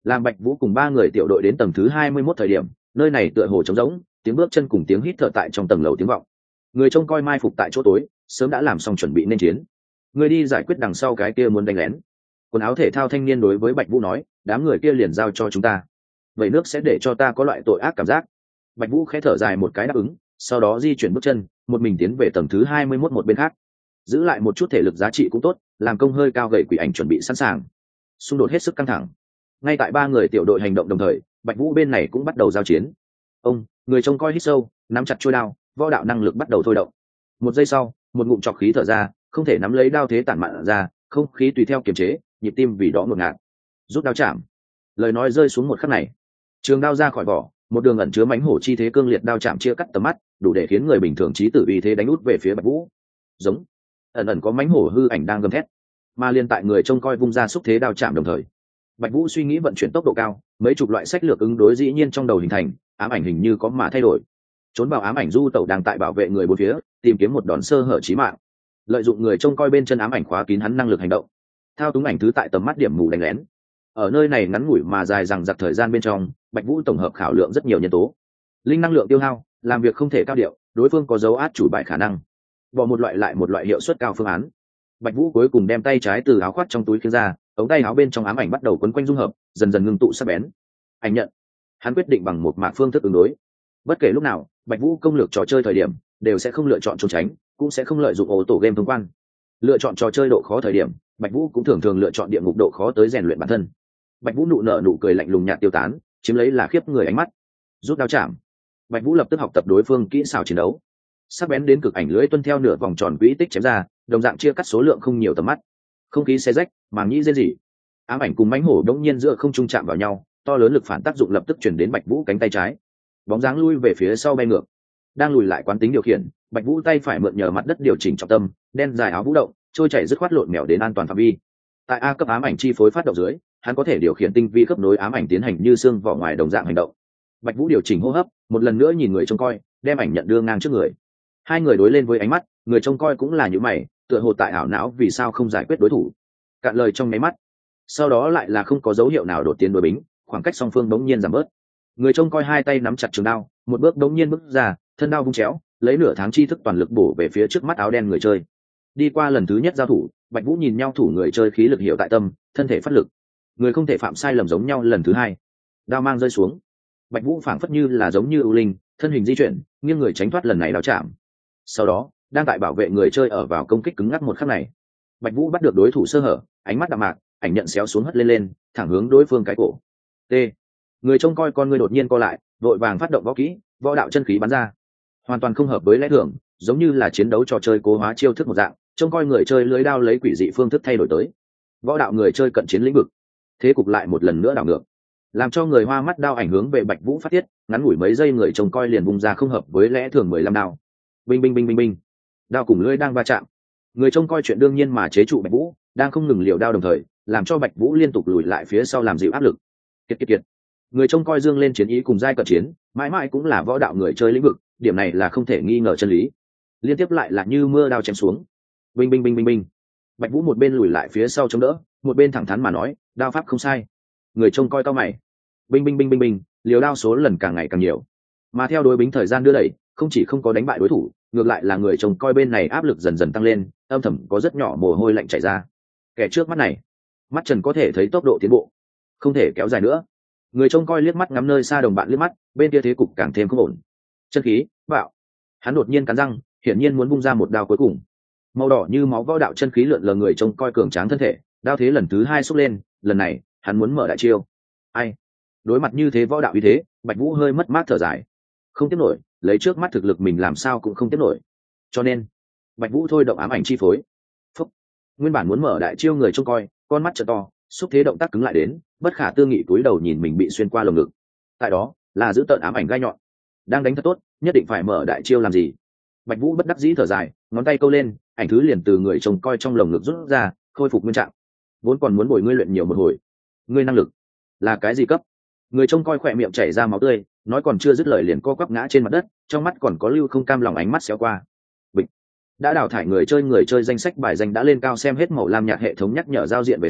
Làm Bạch Vũ cùng ba người tiểu đội đến tầng thứ hai mươi mốt thời điểm, nơi này tựa hồ trống rỗng, tiếng bước chân cùng tiếng hít thở tại trong tầng lầu tiếng vọng. Người trông coi mai phục tại chỗ tối, sớm đã làm xong chuẩn bị nên chiến. Người đi giải quyết đằng sau cái kia muốn đánh lén. Quần áo thể thao thanh niên đối với Bạch Vũ nói, đám người kia liền giao cho chúng ta. Vậy nước sẽ để cho ta có loại tội ác cảm giác. Bạch Vũ khẽ thở dài một cái đáp ứng, sau đó di chuyển bước chân, một mình tiến về tầng thứ hai mươi mốt một bên khác. Giữ lại một chút thể lực giá trị cũng tốt, làm công hơi cao gầy quỷ ảnh chuẩn bị sẵn sàng. Xung đột hết sức căng thẳng. Ngay tại ba người tiểu đội hành động đồng thời, Bạch Vũ bên này cũng bắt đầu giao chiến. Ông, người trông coi hít sâu, nắm chặt chuôi đao, võ đạo năng lực bắt đầu thôi động. Một giây sau, một ngụm trọc khí thở ra, không thể nắm lấy đao thế tản mạn ra, không khí tùy theo kiềm chế, nhịp tim vì đó ngột ngạt. Rút đao chạm. Lời nói rơi xuống một khắc này, trường đao ra khỏi vỏ, một đường ẩn chứa mãnh hổ chi thế cương liệt đao chạm chia cắt tầm mắt, đủ để khiến người bình thường trí tử uy thế đánh út về phía Bạch Vũ. Giống, ẩn ẩn có mãnh hổ hư ảnh đang gầm thét, mà liên tại người trông coi vung ra xúc thế đao chạm đồng thời, Bạch Vũ suy nghĩ vận chuyển tốc độ cao, mấy chục loại sách lược ứng đối dĩ nhiên trong đầu hình thành, ám ảnh hình như có mà thay đổi. Trốn vào ám ảnh du tẩu đang tại bảo vệ người bốn phía, tìm kiếm một đòn sơ hở chí mạng. Lợi dụng người trông coi bên chân ám ảnh khóa kín hắn năng lực hành động, thao túng ảnh thứ tại tầm mắt điểm mù đánh lén. Ở nơi này ngắn ngủi mà dài dằng dặc thời gian bên trong, Bạch Vũ tổng hợp khảo lượng rất nhiều nhân tố. Linh năng lượng tiêu hao, làm việc không thể cao điệu, đối phương có dấu át chủ bài khả năng. Bỏ một loại lại một loại hiệu suất cao phương án. Bạch Vũ cuối cùng đem tay trái từ áo khoác trong túi khiến ra, ống tay áo bên trong ám ảnh bắt đầu quấn quanh dung hợp, dần dần ngưng tụ sắc bén. Ảnh nhận. Hắn quyết định bằng một mạc phương thức ứng đối. Bất kể lúc nào, Bạch Vũ công lược trò chơi thời điểm, đều sẽ không lựa chọn trốn tránh, cũng sẽ không lợi dụng ô tổ game thông quan. Lựa chọn trò chơi độ khó thời điểm, Bạch Vũ cũng thường thường lựa chọn địa ngục độ khó tới rèn luyện bản thân. Bạch Vũ nụ nở nụ cười lạnh lùng nhạt tiêu tán, chiếm lấy là khiếp người ánh mắt. Rút đao chạm. Bạch Vũ lập tức học tập đối phương kỹ xảo chiến đấu. Sắc bén đến cực ảnh lưỡi tuân theo nửa vòng tròn quỹ tích chém ra, đồng dạng chia cắt số lượng không nhiều tầm mắt. Không khí xé rách, màng nhĩ rên rỉ. Ám ảnh cùng mãnh hổ đống nhiên giữa không trung chạm vào nhau, to lớn lực phản tác dụng lập tức chuyển đến Bạch Vũ cánh tay trái. Bóng dáng lui về phía sau bay ngược. Đang lùi lại quán tính điều khiển, Bạch Vũ tay phải mượn nhờ mặt đất điều chỉnh trọng tâm, đen dài áo vũ động, trôi chảy dứt khoát lộn mèo đến an toàn phạm vi. Tại A cấp ám ảnh chi phối phát động dưới, hắn có thể điều khiển tinh vi khớp nối ám ảnh tiến hành như xương vỏ ngoài đồng dạng hành động. Bạch Vũ điều chỉnh hô hấp, một lần nữa nhìn người trông coi, đem ảnh nhận đưa ngang trước người. Hai người đối lên với ánh mắt, người trông coi cũng là như mày, tựa hồ tại ảo não vì sao không giải quyết đối thủ. Cạn lời trong nháy mắt, sau đó lại là không có dấu hiệu nào đột tiến đối bính, khoảng cách song phương đống nhiên giảm bớt. Người trông coi hai tay nắm chặt trường đao, một bước đống nhiên bước ra, thân đao vung chéo, lấy nửa tháng chi thức toàn lực bổ về phía trước mắt áo đen người chơi. Đi qua lần thứ nhất giao thủ, Bạch Vũ nhìn nhau thủ người chơi khí lực hiểu tại tâm, thân thể phát lực. Người không thể phạm sai lầm giống nhau lần thứ hai. Đao mang rơi xuống, Bạch Vũ phảng phất như là giống như ưu linh, thân hình di chuyển, nghiêng người tránh thoát lần này đao chạm. Sau đó, đang tại bảo vệ người chơi ở vào công kích cứng ngắc một khắc này, Bạch Vũ bắt được đối thủ sơ hở, ánh mắt đạm mạc, ảnh nhận xéo xuống hất lên lên, thẳng hướng đối phương cái cổ. T. Người trông coi con người đột nhiên co lại, vội vàng phát động võ kỹ, võ đạo chân khí bắn ra. Hoàn toàn không hợp với lẽ thường, giống như là chiến đấu trò chơi cố hóa chiêu thức một dạng, trông coi người chơi lưới đao lấy quỷ dị phương thức thay đổi tới. Võ đạo người chơi cận chiến lĩnh vực, thế cục lại một lần nữa đảo ngược, làm cho người hoa mắt đao ảnh hướng về Bạch Vũ phát tiết, ngắn ngủi mấy giây người trông coi liền bung ra không hợp với lẽ thường mười lăm đao. Binh binh binh binh binh. Đao cùng lưỡi đang va chạm. Người trông coi chuyện đương nhiên mà chế trụ Bạch Vũ, đang không ngừng liều đao đồng thời, làm cho Bạch Vũ liên tục lùi lại phía sau làm dịu áp lực. Kiệt kiệt kiệt. Người trông coi dương lên chiến ý cùng giai cận chiến, mãi mãi cũng là võ đạo người chơi lĩnh vực, điểm này là không thể nghi ngờ chân lý. Liên tiếp lại là như mưa đao chém xuống. Binh binh binh binh binh. Bạch Vũ một bên lùi lại phía sau chống đỡ, một bên thẳng thắn mà nói, đao pháp không sai. Người trông coi cao mày. Binh binh binh binh binh, liều đao số lần càng ngày càng nhiều. Mà theo đối bính thời gian đưa đẩy, không chỉ không có đánh bại đối thủ, ngược lại là người trông coi bên này áp lực dần dần tăng lên, âm thầm có rất nhỏ mồ hôi lạnh chảy ra. Kẻ trước mắt này, mắt Trần có thể thấy tốc độ tiến bộ, không thể kéo dài nữa. Người trông coi liếc mắt ngắm nơi xa đồng bạn liếc mắt, bên kia thế cục càng thêm không ổn. Chân khí, bạo. Hắn đột nhiên cắn răng, hiển nhiên muốn bung ra một đao cuối cùng. Màu đỏ như máu võ đạo chân khí lượn lờ người trông coi cường tráng thân thể, đao thế lần thứ hai xúc lên, lần này, hắn muốn mở đại chiêu. Ai? Đối mặt như thế võ đạo uy thế, Bạch Vũ hơi mất mát thở dài. Không tiếp nổi, lấy trước mắt thực lực mình làm sao cũng không tiếp nổi. Cho nên, Bạch Vũ thôi động ám ảnh chi phối. Phúc. Nguyên bản muốn mở đại chiêu người trông coi, con mắt trợ to, xúc thế động tác cứng lại đến, bất khả tư nghị cúi đầu nhìn mình bị xuyên qua lồng ngực. Tại đó, là giữ tợn ám ảnh gai nhọn. Đang đánh thật tốt, nhất định phải mở đại chiêu làm gì? Bạch Vũ bất đắc dĩ thở dài, ngón tay câu lên, ảnh thứ liền từ người trông coi trong lồng ngực rút ra, khôi phục nguyên trạng. Vốn còn muốn bồi ngươi luyện nhiều một hồi. Ngươi năng lực là cái gì cấp? Người trông coi khỏe miệng chảy ra máu tươi, nói còn chưa dứt lời liền co quắp ngã trên mặt đất, trong mắt còn có lưu không cam lòng ánh mắt xéo qua. Bịch. Đã đào thải người chơi người chơi danh sách bài danh đã lên cao xem hết màu lam nhạt hệ thống nhắc nhở giao diện về sau,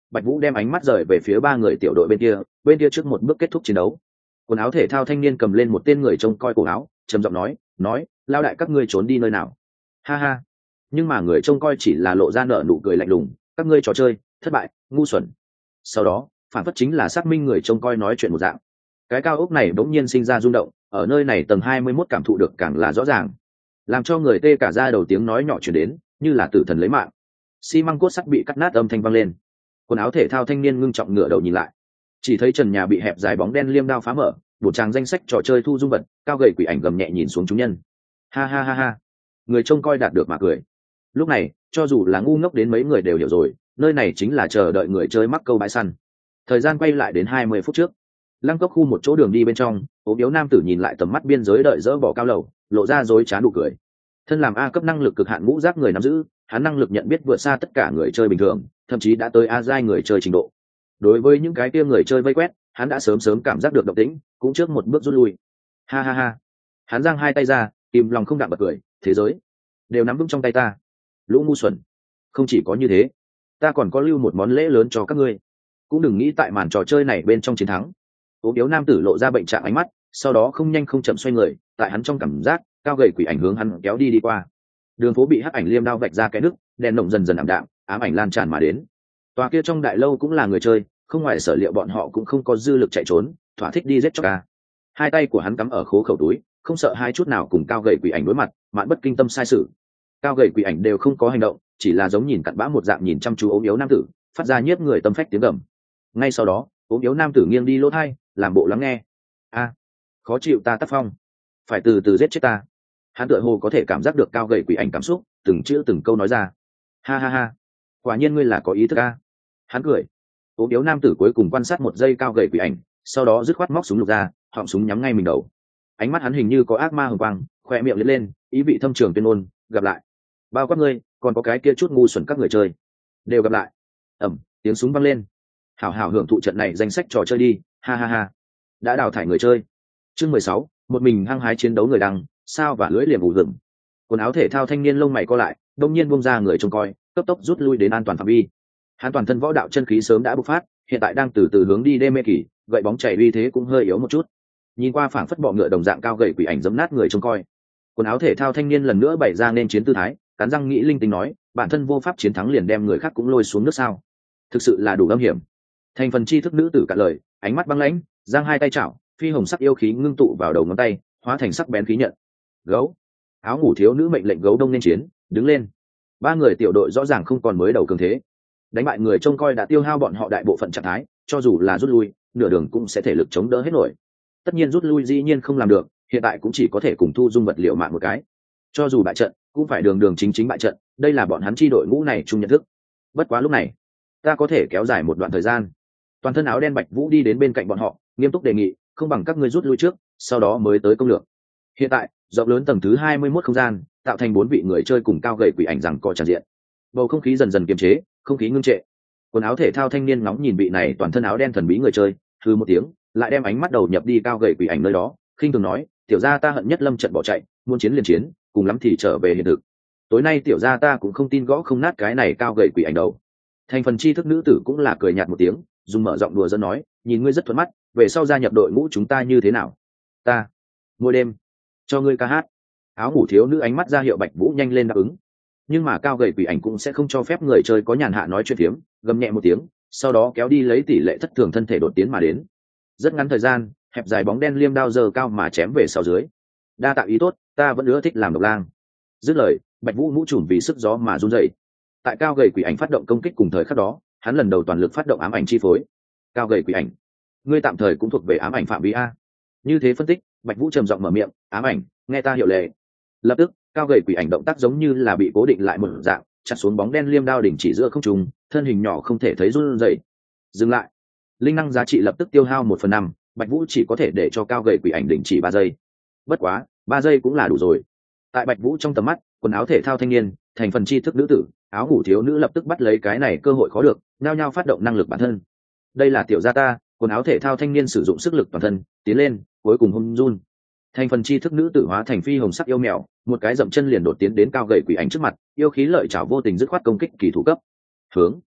Bạch Vũ đem ánh mắt rời về phía ba người tiểu đội bên kia, bên kia trước một bước kết thúc chiến đấu. Quần áo thể thao thanh niên cầm lên một tên người trông coi cổ áo, trầm giọng nói, nói, lao đại các ngươi trốn đi nơi nào? Ha ha. Nhưng mà người trông coi chỉ là lộ ra nở nụ cười lạnh lùng, các ngươi trò chơi, thất bại, ngu xuẩn. Sau đó, phản phất chính là xác minh người trông coi nói chuyện một dạng. Cái cao ốc này bỗng nhiên sinh ra rung động, ở nơi này tầng hai mươi mốt cảm thụ được càng là rõ ràng, làm cho người tê cả da đầu tiếng nói nhỏ truyền đến, như là tử thần lấy mạng. Xi măng cốt sắt bị cắt nát âm thanh vang lên. Quần áo thể thao thanh niên ngưng trọng ngửa đầu nhìn lại, chỉ thấy trần nhà bị hẹp dài bóng đen liêm đao phá mở, một tràng danh sách trò chơi thu dung vật, cao gầy quỷ ảnh gầm nhẹ nhìn xuống chúng nhân. Ha ha ha ha. Người trông coi đạt được mà cười. Lúc này, cho dù là ngu ngốc đến mấy người đều hiểu rồi, nơi này chính là chờ đợi người chơi mắc câu bãi săn. Thời gian quay lại đến hai mươi phút trước. Lăng Cốc khu một chỗ đường đi bên trong, ốm yếu nam tử nhìn lại tầm mắt biên giới đợi dỡ bỏ cao lầu, lộ ra dối trá nụ cười. Thân làm A cấp năng lực cực hạn ngũ giác người nắm giữ, hắn năng lực nhận biết vượt xa tất cả người chơi bình thường, thậm chí đã tới A giai người chơi trình độ. Đối với những cái kia người chơi vây quét, hắn đã sớm sớm cảm giác được động tĩnh, cũng trước một bước rút lui. Ha ha ha. Hắn giang hai tay ra, kìm lòng không đặng bật cười, thế giới đều nắm vững trong tay ta. Lũ ngu xuẩn. Không chỉ có như thế, ta còn có lưu một món lễ lớn cho các ngươi. Cũng đừng nghĩ tại màn trò chơi này bên trong chiến thắng. Ốm yếu nam tử lộ ra bệnh trạng ánh mắt, sau đó không nhanh không chậm xoay người, tại hắn trong cảm giác, cao gầy quỷ ảnh hướng hắn kéo đi đi qua. Đường phố bị hắc ảnh liêm đao vạch ra cái nước, đèn nồng dần dần ảm đạm, ám ảnh lan tràn mà đến. Tòa kia trong đại lâu cũng là người chơi, không ngoài sở liệu bọn họ cũng không có dư lực chạy trốn, thỏa thích đi giết chóc ca. Hai tay của hắn cắm ở khố khẩu túi, không sợ hai chút nào cùng cao gầy quỷ ảnh đối mặt, mạn bất kinh tâm sai sự. Cao gầy quỷ ảnh đều không có hành động, chỉ là giống nhìn cặn bã một dạng nhìn chăm chú ốm yếu nam tử, phát ra nhiếp người tâm phách tiếng gầm. Ngay sau đó, ốm yếu nam tử nghiêng đi lỗ thai, làm bộ lắng nghe. A, khó chịu ta tác phong, phải từ từ giết chết ta. Hắn tựa hồ có thể cảm giác được cao gầy quỷ ảnh cảm xúc, từng chữ từng câu nói ra. Ha ha ha, quả nhiên ngươi là có ý thức a. Hắn cười. Ốm yếu nam tử cuối cùng quan sát một giây cao gầy quỷ ảnh, sau đó dứt khoát móc súng lục ra, họng súng nhắm ngay mình đầu. Ánh mắt hắn hình như có ác ma hừng quang, khoe miệng liếc lên, ý vị thâm trường tuyên ngôn, gặp lại. Bao quát ngươi, còn có cái kia chút ngu xuẩn các người chơi, đều gặp lại. Ầm, tiếng súng vang lên. Hảo hảo hưởng thụ trận này danh sách trò chơi đi, ha ha ha. Đã đào thải người chơi. Chương mười sáu, một mình hăng hái chiến đấu người đăng, sao và lưỡi liềm ủ rừng. Quần áo thể thao thanh niên lông mày co lại, đông nhiên buông ra người trông coi, cấp tốc rút lui đến an toàn phạm vi. Hắn toàn thân võ đạo chân khí sớm đã bộc phát, hiện tại đang từ từ hướng đi đê mê kỳ, gậy bóng chảy uy thế cũng hơi yếu một chút. Nhìn qua phảng phất bọ ngựa đồng dạng cao gầy quỷ ảnh giẫm nát người trông coi. Quần áo thể thao thanh niên lần nữa bày ra nên chiến tư thái, cắn răng nghĩ linh tinh nói, bản thân vô pháp chiến thắng liền đem người khác cũng lôi xuống nước sao? Thực sự là đủ âm hiểm. Thành phần tri thức nữ tử cạn lời, ánh mắt băng lãnh, giang hai tay chảo, phi hồng sắc yêu khí ngưng tụ vào đầu ngón tay, hóa thành sắc bén khí nhận. Gấu. Áo ngủ thiếu nữ mệnh lệnh gấu đông nên chiến, đứng lên. Ba người tiểu đội rõ ràng không còn mới đầu cường thế. Đánh bại người trông coi đã tiêu hao bọn họ đại bộ phận trạng thái, cho dù là rút lui, nửa đường cũng sẽ thể lực chống đỡ hết nổi. Tất nhiên rút lui dĩ nhiên không làm được, hiện tại cũng chỉ có thể cùng thu dung vật liệu mạng một cái. Cho dù bại trận, cũng phải đường đường chính chính bại trận, đây là bọn hắn chi đội ngũ này chung nhận thức. Bất quá lúc này, ta có thể kéo dài một đoạn thời gian. Toàn thân áo đen Bạch Vũ đi đến bên cạnh bọn họ, nghiêm túc đề nghị, không bằng các ngươi rút lui trước, sau đó mới tới công lược. Hiện tại, rộng lớn tầng thứ hai mươi mốt không gian, tạo thành bốn vị người chơi cùng cao gầy quỷ ảnh rằng co tràn diện. Bầu không khí dần dần kiềm chế, không khí ngưng trệ. Quần áo thể thao thanh niên ngóng nhìn vị này toàn thân áo đen thần bí người chơi, hừ một tiếng, lại đem ánh mắt đầu nhập đi cao gầy quỷ ảnh nơi đó, khinh thường nói, tiểu gia ta hận nhất lâm trận bỏ chạy, muốn chiến liền chiến, cùng lắm thì trở về hiện thực. Tối nay tiểu gia ta cũng không tin gõ không nát cái này cao gầy quỷ ảnh đầu. Thành phần tri thức nữ tử cũng là cười nhạt một tiếng, dùng mở giọng đùa dẫn nói, nhìn ngươi rất thuận mắt, về sau gia nhập đội ngũ chúng ta như thế nào? Ta mỗi đêm cho ngươi ca hát. Áo ngủ thiếu nữ ánh mắt ra hiệu Bạch Vũ nhanh lên đáp ứng. Nhưng mà cao gầy quỷ ảnh cũng sẽ không cho phép người chơi có nhàn hạ nói chuyện phiếm, gầm nhẹ một tiếng, sau đó kéo đi lấy tỷ lệ thất thường thân thể đột tiến mà đến. Rất ngắn thời gian, hẹp dài bóng đen liêm đao giờ cao mà chém về sau dưới. Đa tạo ý tốt, ta vẫn ưa thích làm độc lang. Dứt lời, Bạch Vũ mũ trùm vì sức gió mà run rẩy. Tại cao gầy quỷ ảnh phát động công kích cùng thời khắc đó, hắn lần đầu toàn lực phát động ám ảnh chi phối. Cao gầy quỷ ảnh, ngươi tạm thời cũng thuộc về ám ảnh phạm vi a. Như thế phân tích, Bạch Vũ trầm giọng mở miệng, ám ảnh, nghe ta hiệu lệ. Lập tức, cao gầy quỷ ảnh động tác giống như là bị cố định lại một dạng, chặt xuống bóng đen liêm đao đỉnh chỉ giữa không trung, thân hình nhỏ không thể thấy run rẩy. Dừng lại. Linh năng giá trị lập tức tiêu hao một phần năm, Bạch Vũ chỉ có thể để cho cao gầy quỷ ảnh đỉnh chỉ ba giây. Bất quá, ba giây cũng là đủ rồi. Tại Bạch Vũ trong tầm mắt, quần áo thể thao thanh niên, thành phần tri thức nữ tử, áo ngủ thiếu nữ lập tức bắt lấy cái này cơ hội khó được, nhao nhao phát động năng lực bản thân. Đây là tiểu gia ta, quần áo thể thao thanh niên sử dụng sức lực toàn thân, tiến lên, cuối cùng hung run. Thành phần tri thức nữ tử hóa thành phi hồng sắc yêu mèo, một cái dậm chân liền đột tiến đến cao gầy quỷ ảnh trước mặt, yêu khí lợi chảo vô tình dứt khoát công kích kỳ thủ cấp. Hướng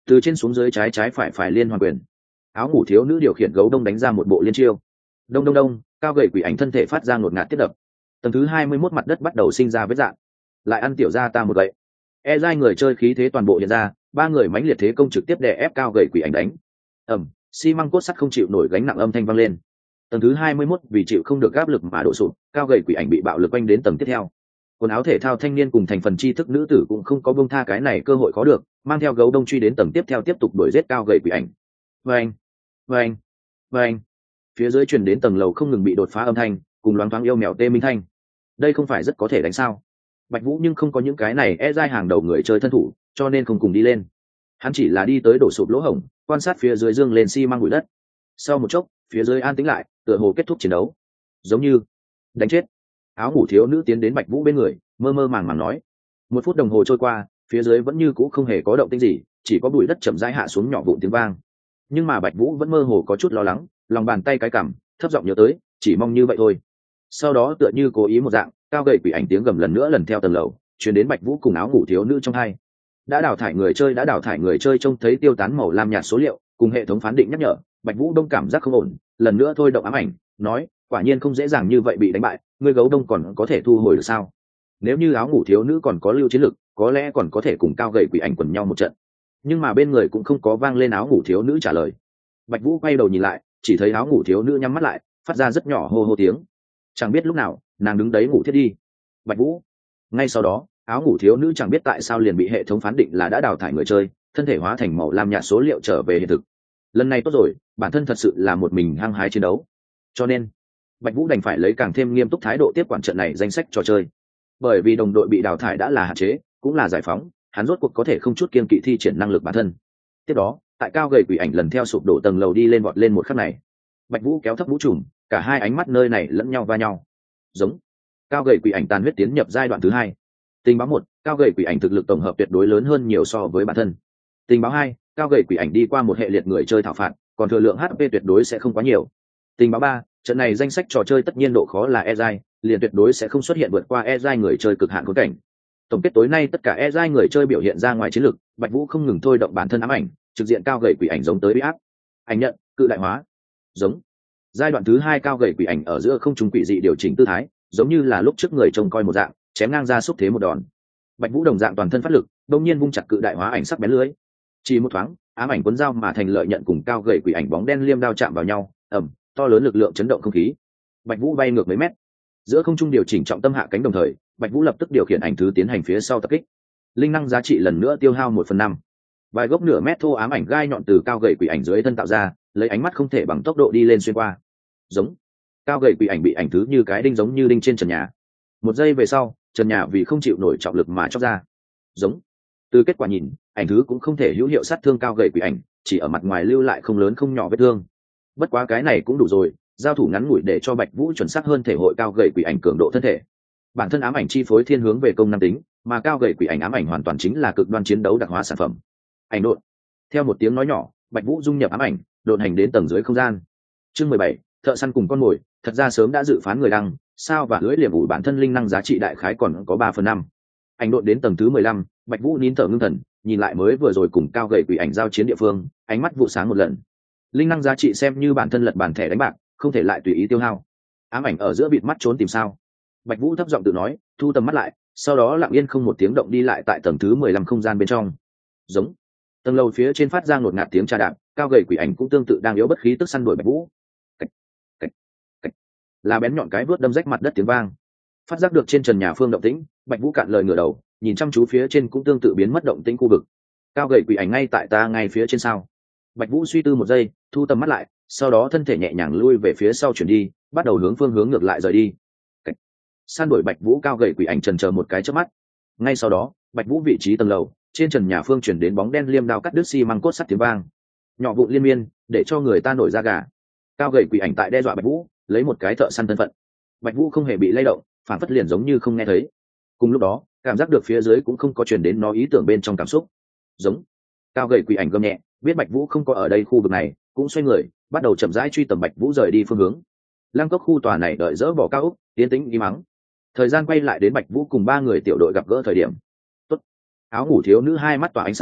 từ trên xuống dưới trái trái phải phải liên hoàn quyền. Áo ngủ thiếu nữ điều khiển gấu đông đánh ra một bộ liên chiêu. Đông đông đông, cao gầy quỷ ảnh thân thể phát ra ngột ngạt tiết đập. Tầng thứ hai mươi mốt mặt đất bắt đầu sinh ra vết rạn. Lại ăn tiểu ra ta một gậy. E dai người chơi khí thế toàn bộ hiện ra, ba người mãnh liệt thế công trực tiếp đè ép cao gầy quỷ ảnh đánh. Ầm, xi măng cốt sắt không chịu nổi gánh nặng âm thanh vang lên. Tầng thứ hai mươi mốt vì chịu không được áp lực mà đổ sụp, cao gầy quỷ ảnh bị bạo lực quanh đến tầng tiếp theo. Quần áo thể thao thanh niên cùng thành phần tri thức nữ tử cũng không có buông tha cái này cơ hội khó được, mang theo gấu đông truy đến tầng tiếp theo tiếp tục đuổi giết cao gầy quỷ ảnh. Vâng, vâng, vâng. Phía dưới truyền đến tầng lầu không ngừng bị đột phá âm thanh, cùng loáng thoáng yêu mèo tê minh thanh. Đây không phải rất có thể đánh sao? Bạch Vũ nhưng không có những cái này e dai hàng đầu người chơi thân thủ, cho nên không cùng đi lên. Hắn chỉ là đi tới đổ sụp lỗ hổng, quan sát phía dưới dương lên xi măng bụi đất. Sau một chốc, phía dưới an tĩnh lại, tựa hồ kết thúc chiến đấu. Giống như đánh chết. Áo ngủ thiếu nữ tiến đến Bạch Vũ bên người, mơ mơ màng màng nói. Một phút đồng hồ trôi qua, phía dưới vẫn như cũ không hề có động tĩnh gì, chỉ có bụi đất chậm rãi hạ xuống nhỏ vụn tiếng vang. Nhưng mà Bạch Vũ vẫn mơ hồ có chút lo lắng, lòng bàn tay cái cằm, thấp giọng nhớ tới, chỉ mong như vậy thôi. Sau đó tựa như cố ý một dạng, cao gầy quỷ ảnh tiếng gầm lần nữa lần theo tầng lầu, truyền đến Bạch Vũ cùng áo ngủ thiếu nữ trong hai. Đã đào thải người chơi đã đào thải người chơi trông thấy tiêu tán màu lam nhạt số liệu, cùng hệ thống phán định nhắc nhở, Bạch Vũ đông cảm giác không ổn, lần nữa thôi động ám ảnh, nói, quả nhiên không dễ dàng như vậy bị đánh bại, ngươi gấu đông còn có thể thu hồi được sao? Nếu như áo ngủ thiếu nữ còn có lưu chiến lực, có lẽ còn có thể cùng cao gầy quỷ ảnh quần nhau một trận. Nhưng mà bên người cũng không có vang lên áo ngủ thiếu nữ trả lời. Bạch Vũ quay đầu nhìn lại, chỉ thấy áo ngủ thiếu nữ nhắm mắt lại, phát ra rất nhỏ hô hô tiếng. Chẳng biết lúc nào, nàng đứng đấy ngủ thiết đi. Bạch Vũ. Ngay sau đó, áo ngủ thiếu nữ chẳng biết tại sao liền bị hệ thống phán định là đã đào thải người chơi, thân thể hóa thành màu lam nhạt số liệu trở về hiện thực. Lần này tốt rồi, bản thân thật sự là một mình hăng hái chiến đấu. Cho nên, Bạch Vũ đành phải lấy càng thêm nghiêm túc thái độ tiếp quản trận này danh sách trò chơi. Bởi vì đồng đội bị đào thải đã là hạn chế, cũng là giải phóng, hắn rốt cuộc có thể không chút kiêng kỵ thi triển năng lực bản thân. Tiếp đó, tại cao gầy quỷ ảnh lần theo sụp đổ tầng lầu đi lên vọt lên một khắc này, Bạch Vũ kéo thấp vũ trùm, cả hai ánh mắt nơi này lẫn nhau va nhau. Giống. Cao gầy quỷ ảnh tàn huyết tiến nhập giai đoạn thứ hai. Tình báo một, cao gầy quỷ ảnh thực lực tổng hợp tuyệt đối lớn hơn nhiều so với bản thân. Tình báo hai, cao gầy quỷ ảnh đi qua một hệ liệt người chơi thảo phạt, còn thừa lượng hát pê tuyệt đối sẽ không quá nhiều. Tình báo ba, trận này danh sách trò chơi tất nhiên độ khó là e giai, liền tuyệt đối sẽ không xuất hiện vượt qua e giai người chơi cực hạn khốn cảnh. Tổng kết tối nay tất cả e giai người chơi biểu hiện ra ngoài chiến lực, Bạch Vũ không ngừng thôi động bản thân ám ảnh, trực diện cao gầy quỷ ảnh giống tới uy áp. Ảnh nhận, cự đại hóa. Giống. Giai đoạn thứ hai cao gầy quỷ ảnh ở giữa không trung quỷ dị điều chỉnh tư thái, giống như là lúc trước người trông coi một dạng, chém ngang ra xúc thế một đòn. Bạch Vũ đồng dạng toàn thân phát lực, đột nhiên vung chặt cự đại hóa ảnh sắc bén lưới. Chỉ một thoáng, ám ảnh cuốn dao mà thành lợi nhận cùng cao gầy quỷ ảnh bóng đen liêm đao chạm vào nhau, ầm, to lớn lực lượng chấn động không khí. Bạch Vũ bay ngược mấy mét. Giữa không trung điều chỉnh trọng tâm hạ cánh đồng thời, Bạch Vũ lập tức điều khiển ảnh thứ tiến hành phía sau tập kích. Linh năng giá trị lần nữa tiêu hao một phần năm. Vài gốc nửa mét thô ám ảnh gai nhọn từ cao gầy quỷ ảnh dưới thân tạo ra, lấy ánh mắt không thể bằng tốc độ đi lên xuyên qua. Giống. Cao gầy quỷ ảnh bị ảnh thứ như cái đinh giống như đinh trên trần nhà. Một giây về sau, trần nhà vì không chịu nổi trọng lực mà chóc ra. Giống. Từ kết quả nhìn, ảnh thứ cũng không thể hữu hiệu sát thương cao gầy quỷ ảnh, chỉ ở mặt ngoài lưu lại không lớn không nhỏ vết thương. Bất quá cái này cũng đủ rồi, giao thủ ngắn ngủi để cho Bạch Vũ chuẩn xác hơn thể hội cao gầy quỷ ảnh cường độ thân thể. Bản thân ám ảnh chi phối thiên hướng về công năng tính, mà cao gầy quỷ ảnh ám ảnh hoàn toàn chính là cực đoan chiến đấu đặc hóa sản phẩm. Ảnh độn. Theo một tiếng nói nhỏ, Bạch Vũ dung nhập ám ảnh, độn hành đến tầng dưới không gian. Chương mười bảy, thợ săn cùng con mồi, thật ra sớm đã dự phán người đăng, sao và lưỡi liềm ủ bản thân linh năng giá trị đại khái còn có ba phần năm. Ảnh độn đến tầng thứ mười lăm, Bạch Vũ nín thở ngưng thần, nhìn lại mới vừa rồi cùng cao gầy quỷ ảnh giao chiến địa phương, ánh mắt vụ sáng một lần. Linh năng giá trị xem như bản thân lật bàn thẻ đánh bạc, không thể lại tùy ý tiêu hao. Ám ảnh ở giữa bịt mắt trốn tìm sao? Bạch Vũ thấp giọng tự nói, thu tầm mắt lại, sau đó lặng yên không một tiếng động đi lại tại tầng thứ mười lăm không gian bên trong. Giống. Tầng lầu phía trên phát ra ngột ngạt tiếng trà đạp, cao gầy quỷ ảnh cũng tương tự đang yếu bất khí tức săn đuổi Bạch Vũ. Cách, cách, cách. Là bén nhọn cái vớt đâm rách mặt đất tiếng vang. Phát giác được trên trần nhà phương động tĩnh, Bạch Vũ cạn lời ngửa đầu, nhìn chăm chú phía trên cũng tương tự biến mất động tĩnh khu vực. Cao gầy quỷ ảnh ngay tại ta ngay phía trên sao? Bạch Vũ suy tư một giây, thu tầm mắt lại, sau đó thân thể nhẹ nhàng lui về phía sau chuyển đi, bắt đầu hướng phương hướng ngược lại rời đi. Cách. San đuổi Bạch Vũ cao gầy quỷ ảnh chần chờ một cái chớp mắt. Ngay sau đó, Bạch Vũ vị trí tầng lầu, trên trần nhà phương chuyển đến bóng đen liêm đao cắt đứt xi măng cốt sắt tiếng vang. Nhỏ vụn liên miên, để cho người ta nổi da gà. Cao gầy quỷ ảnh tại đe dọa Bạch Vũ, lấy một cái thợ săn thân phận. Bạch Vũ không hề bị lay động, phản phất liền giống như không nghe thấy. Cùng lúc đó, cảm giác được phía dưới cũng không có truyền đến nó ý tưởng bên trong cảm xúc. Giống. Cao gầy quỷ ảnh gầm nhẹ, biết Bạch Vũ không có ở đây khu vực này, cũng xoay người, bắt đầu chậm rãi truy tầm Bạch Vũ rời đi phương hướng. Lăng cốc khu tòa này đợi dỡ bỏ cao ốc, tiến tĩnh im mắng. Thời gian quay lại đến Bạch Vũ cùng ba người tiểu đội gặp gỡ thời điểm. Tốt. Áo ngủ thiếu nữ hai mắt tỏa ánh sáng,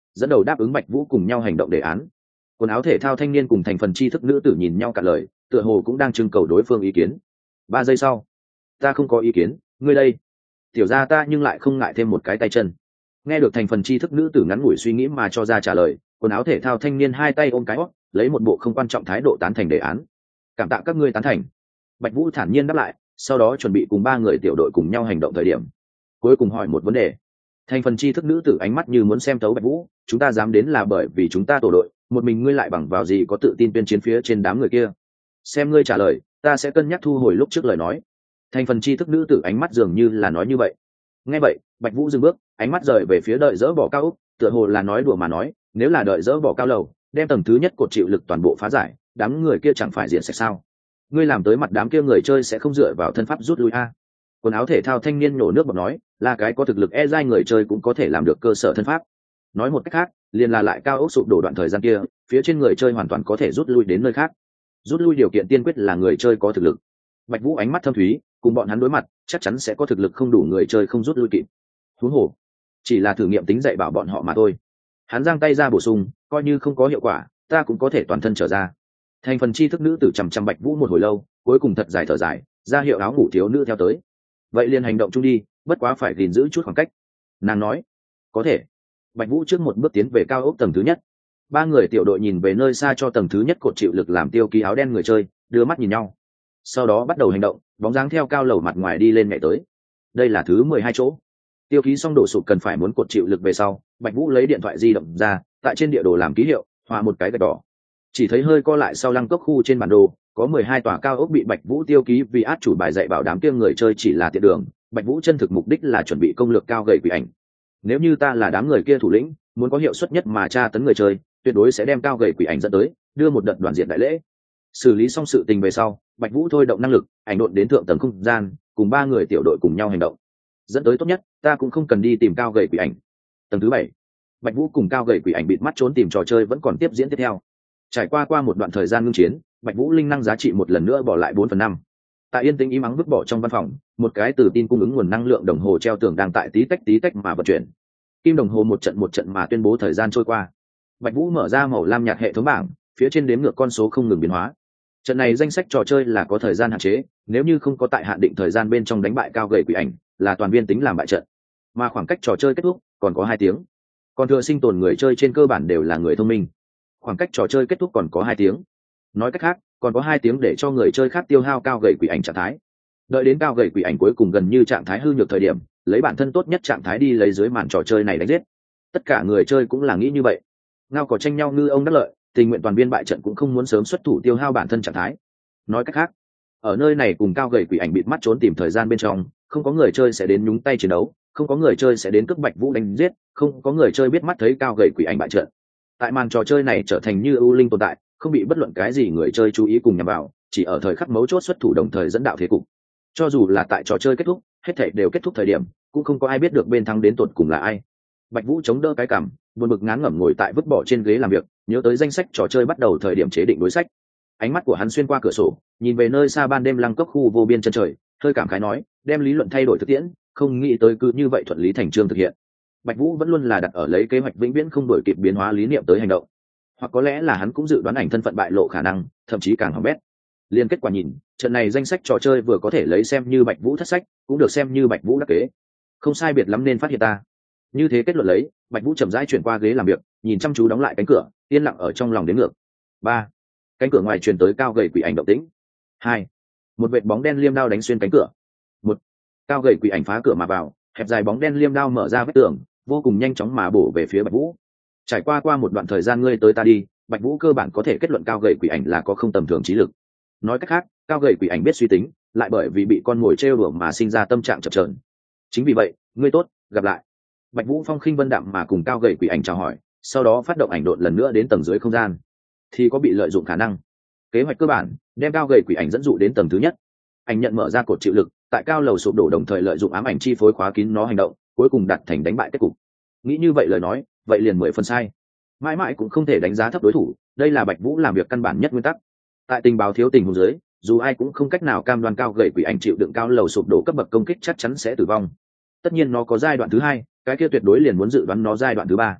dẫn đầu đáp ứng Bạch Vũ cùng nhau hành động đề án. Quần áo thể thao thanh niên cùng thành phần tri thức nữ tử nhìn nhau cả lời, tựa hồ cũng đang trưng cầu đối phương ý kiến. Ba giây sau, ta không có ý kiến, ngươi đây. Tiểu gia ta nhưng lại không ngại thêm một cái tay chân. Nghe được thành phần tri thức nữ tử ngắn ngủi suy nghĩ mà cho ra trả lời, quần áo thể thao thanh niên hai tay ôm cái hót, lấy một bộ không quan trọng thái độ tán thành đề án. Cảm tạ các ngươi tán thành. Bạch Vũ thản nhiên đáp lại, sau đó chuẩn bị cùng ba người tiểu đội cùng nhau hành động thời điểm. Cuối cùng hỏi một vấn đề. Thành phần tri thức nữ tử ánh mắt như muốn xem thấu Bạch Vũ, chúng ta dám đến là bởi vì chúng ta tổ đội, một mình ngươi lại bằng vào gì có tự tin tuyên chiến phía trên đám người kia? Xem ngươi trả lời, ta sẽ cân nhắc thu hồi lúc trước lời nói. Thành phần tri thức nữ tử ánh mắt dường như là nói như vậy. Nghe vậy, Bạch Vũ dừng bước, ánh mắt rời về phía đợi dỡ bỏ cao ốc, tựa hồ là nói đùa mà nói, nếu là đợi dỡ bỏ cao lầu, đem tầng thứ nhất cột chịu lực toàn bộ phá giải, đám người kia chẳng phải diện sạch sao? Ngươi làm tới mặt đám kia người chơi sẽ không dựa vào thân pháp rút lui a? Quần áo thể thao thanh niên nổ nước bọt nói, là cái có thực lực e dai người chơi cũng có thể làm được cơ sở thân pháp. Nói một cách khác, liền là lại cao ốc sụp đổ đoạn thời gian kia, phía trên người chơi hoàn toàn có thể rút lui đến nơi khác. Rút lui điều kiện tiên quyết là người chơi có thực lực. Bạch Vũ ánh mắt thâm thúy, cùng bọn hắn đối mặt, chắc chắn sẽ có thực lực không đủ người chơi không rút lui kịp. Huống hồ, chỉ là thử nghiệm tính dạy bảo bọn họ mà thôi. Hắn giang tay ra bổ sung, coi như không có hiệu quả, ta cũng có thể toàn thân trở ra. Thành phần tri thức nữ tử chằm chằm Bạch Vũ một hồi lâu, cuối cùng thật dài thở dài, ra hiệu áo ngủ thiếu nữ theo tới. Vậy liền hành động chung đi, bất quá phải gìn giữ chút khoảng cách. Nàng nói, có thể. Bạch Vũ trước một bước tiến về cao ốc tầng thứ nhất. Ba người tiểu đội nhìn về nơi xa cho tầng thứ nhất cột chịu lực làm tiêu ký áo đen người chơi, đưa mắt nhìn nhau. Sau đó bắt đầu hành động, bóng dáng theo cao lầu mặt ngoài đi lên nhảy tới. Đây là thứ mười hai chỗ. Tiêu ký xong đổ sụp cần phải muốn cột chịu lực về sau, Bạch Vũ lấy điện thoại di động ra, tại trên địa đồ làm ký hiệu, hòa một cái gạch đỏ. Chỉ thấy hơi co lại sau lăng cốc khu trên bản đồ, có mười hai tòa cao ốc bị Bạch Vũ tiêu ký vì át chủ bài dạy bảo đám kia người chơi chỉ là tiện đường, Bạch Vũ chân thực mục đích là chuẩn bị công lược cao gầy quỷ ảnh. Nếu như ta là đám người kia thủ lĩnh, muốn có hiệu suất nhất mà tra tấn người chơi, tuyệt đối sẽ đem cao gầy quỷ ảnh dẫn tới, đưa một đợt đoàn diện đại lễ. Xử lý xong sự tình về sau, Bạch Vũ thôi động năng lực, ảnh độn đến thượng tầng không gian, cùng ba người tiểu đội cùng nhau hành động. Dẫn tới tốt nhất, ta cũng không cần đi tìm cao gầy quỷ ảnh. Tầng thứ bảy, Bạch Vũ cùng cao gầy quỷ ảnh bịt mắt trốn tìm trò chơi vẫn còn tiếp diễn tiếp theo. Trải qua qua một đoạn thời gian ngưng chiến, Bạch Vũ linh năng giá trị một lần nữa bỏ lại bốn phần năm. Tại yên tĩnh im ắng vứt bỏ trong văn phòng, một cái từ tin cung ứng nguồn năng lượng đồng hồ treo tường đang tại tí tách tí tách mà vận chuyển. Kim đồng hồ một trận một trận mà tuyên bố thời gian trôi qua. Bạch Vũ mở ra màu lam nhạt hệ thống bảng, phía trên đếm ngược con số không ngừng biến hóa. Trận này danh sách trò chơi là có thời gian hạn chế, nếu như không có tại hạn định thời gian bên trong đánh bại cao gầy quỷ ảnh, là toàn viên tính làm bại trận. Mà khoảng cách trò chơi kết thúc còn có hai tiếng. Còn thừa sinh tồn người chơi trên cơ bản đều là người thông minh. Khoảng cách trò chơi kết thúc còn có hai tiếng. Nói cách khác, còn có hai tiếng để cho người chơi khác tiêu hao cao gầy quỷ ảnh trạng thái. Đợi đến cao gầy quỷ ảnh cuối cùng gần như trạng thái hư nhược thời điểm, lấy bản thân tốt nhất trạng thái đi lấy dưới màn trò chơi này đánh giết. Tất cả người chơi cũng là nghĩ như vậy. Ngao có tranh nhau ngư ông đắc lợi, tình nguyện toàn viên bại trận cũng không muốn sớm xuất thủ tiêu hao bản thân trạng thái. Nói cách khác, ở nơi này cùng cao gầy quỷ ảnh bịt mắt trốn tìm thời gian bên trong, không có người chơi sẽ đến nhúng tay chiến đấu, không có người chơi sẽ đến cướp Bạch Vũ đánh giết, không có người chơi biết mắt thấy cao gầy quỷ ảnh bại trận. Tại màn trò chơi này trở thành như ưu linh tồn tại, không bị bất luận cái gì người chơi chú ý cùng nhằm vào, chỉ ở thời khắc mấu chốt xuất thủ đồng thời dẫn đạo thế cục. Cho dù là tại trò chơi kết thúc, hết thảy đều kết thúc thời điểm, cũng không có ai biết được bên thắng đến tột cùng là ai. Bạch Vũ chống đỡ cái cằm, buồn bực ngán ngẩm ngồi tại vứt bỏ trên ghế làm việc, nhớ tới danh sách trò chơi bắt đầu thời điểm chế định đối sách. Ánh mắt của hắn xuyên qua cửa sổ, nhìn về nơi xa ban đêm lăng cốc khu vô biên chân trời, hơi cảm khái nói, đem lý luận thay đổi thực tiễn, không nghĩ tới cứ như vậy thuận lý thành chương thực hiện. Bạch Vũ vẫn luôn là đặt ở lấy kế hoạch vĩnh viễn không đổi kịp biến hóa lý niệm tới hành động, hoặc có lẽ là hắn cũng dự đoán ảnh thân phận bại lộ khả năng, thậm chí càng hỏng bét. Liên kết quả nhìn, trận này danh sách trò chơi vừa có thể lấy xem như Bạch Vũ thất sách, cũng được xem như Bạch Vũ đắc kế. Không sai biệt lắm nên phát hiện ta. Như thế kết luận lấy, Bạch Vũ chậm rãi chuyển qua ghế làm việc, nhìn chăm chú đóng lại cánh cửa, yên lặng ở trong lòng đến ngược. Ba, cánh cửa ngoài truyền tới cao gầy quỷ ảnh động tĩnh. Hai, một vệt bóng đen liêm đao đánh xuyên cánh cửa. Một, cao gầy quỷ ảnh phá cửa mà vào, hẹp dài bóng đen liêm đao mở ra vết tường, vô cùng nhanh chóng mà bổ về phía Bạch Vũ. Trải qua qua một đoạn thời gian ngươi tới ta đi, Bạch Vũ cơ bản có thể kết luận cao gầy quỷ ảnh là có không tầm thường trí lực. Nói cách khác, cao gầy quỷ ảnh biết suy tính, lại bởi vì bị con mồi trêu đùa mà sinh ra tâm trạng chập chờn. Chính vì vậy, ngươi tốt, gặp lại. Bạch Vũ phong khinh vân đạm mà cùng cao gầy quỷ ảnh chào hỏi, sau đó phát động ảnh độn lần nữa đến tầng dưới không gian. Thì có bị lợi dụng khả năng. Kế hoạch cơ bản, đem cao gầy quỷ ảnh dẫn dụ đến tầng thứ nhất. Ảnh nhận mở ra cột chịu lực, tại cao lầu sụp đổ đồng thời lợi dụng ám ảnh chi phối khóa kín nó hành động, cuối cùng đạt thành đánh bại kết cục. Nghĩ như vậy lời nói, vậy liền mười phần sai. Mãi mãi cũng không thể đánh giá thấp đối thủ, đây là Bạch Vũ làm việc căn bản nhất nguyên tắc. Tại tình báo thiếu tình huống dưới, dù ai cũng không cách nào cam đoan cao gầy quỷ ảnh chịu đựng cao lầu sụp đổ cấp bậc công kích chắc chắn sẽ tử vong. Tất nhiên nó có giai đoạn thứ hai, cái kia tuyệt đối liền muốn dự đoán nó giai đoạn thứ ba.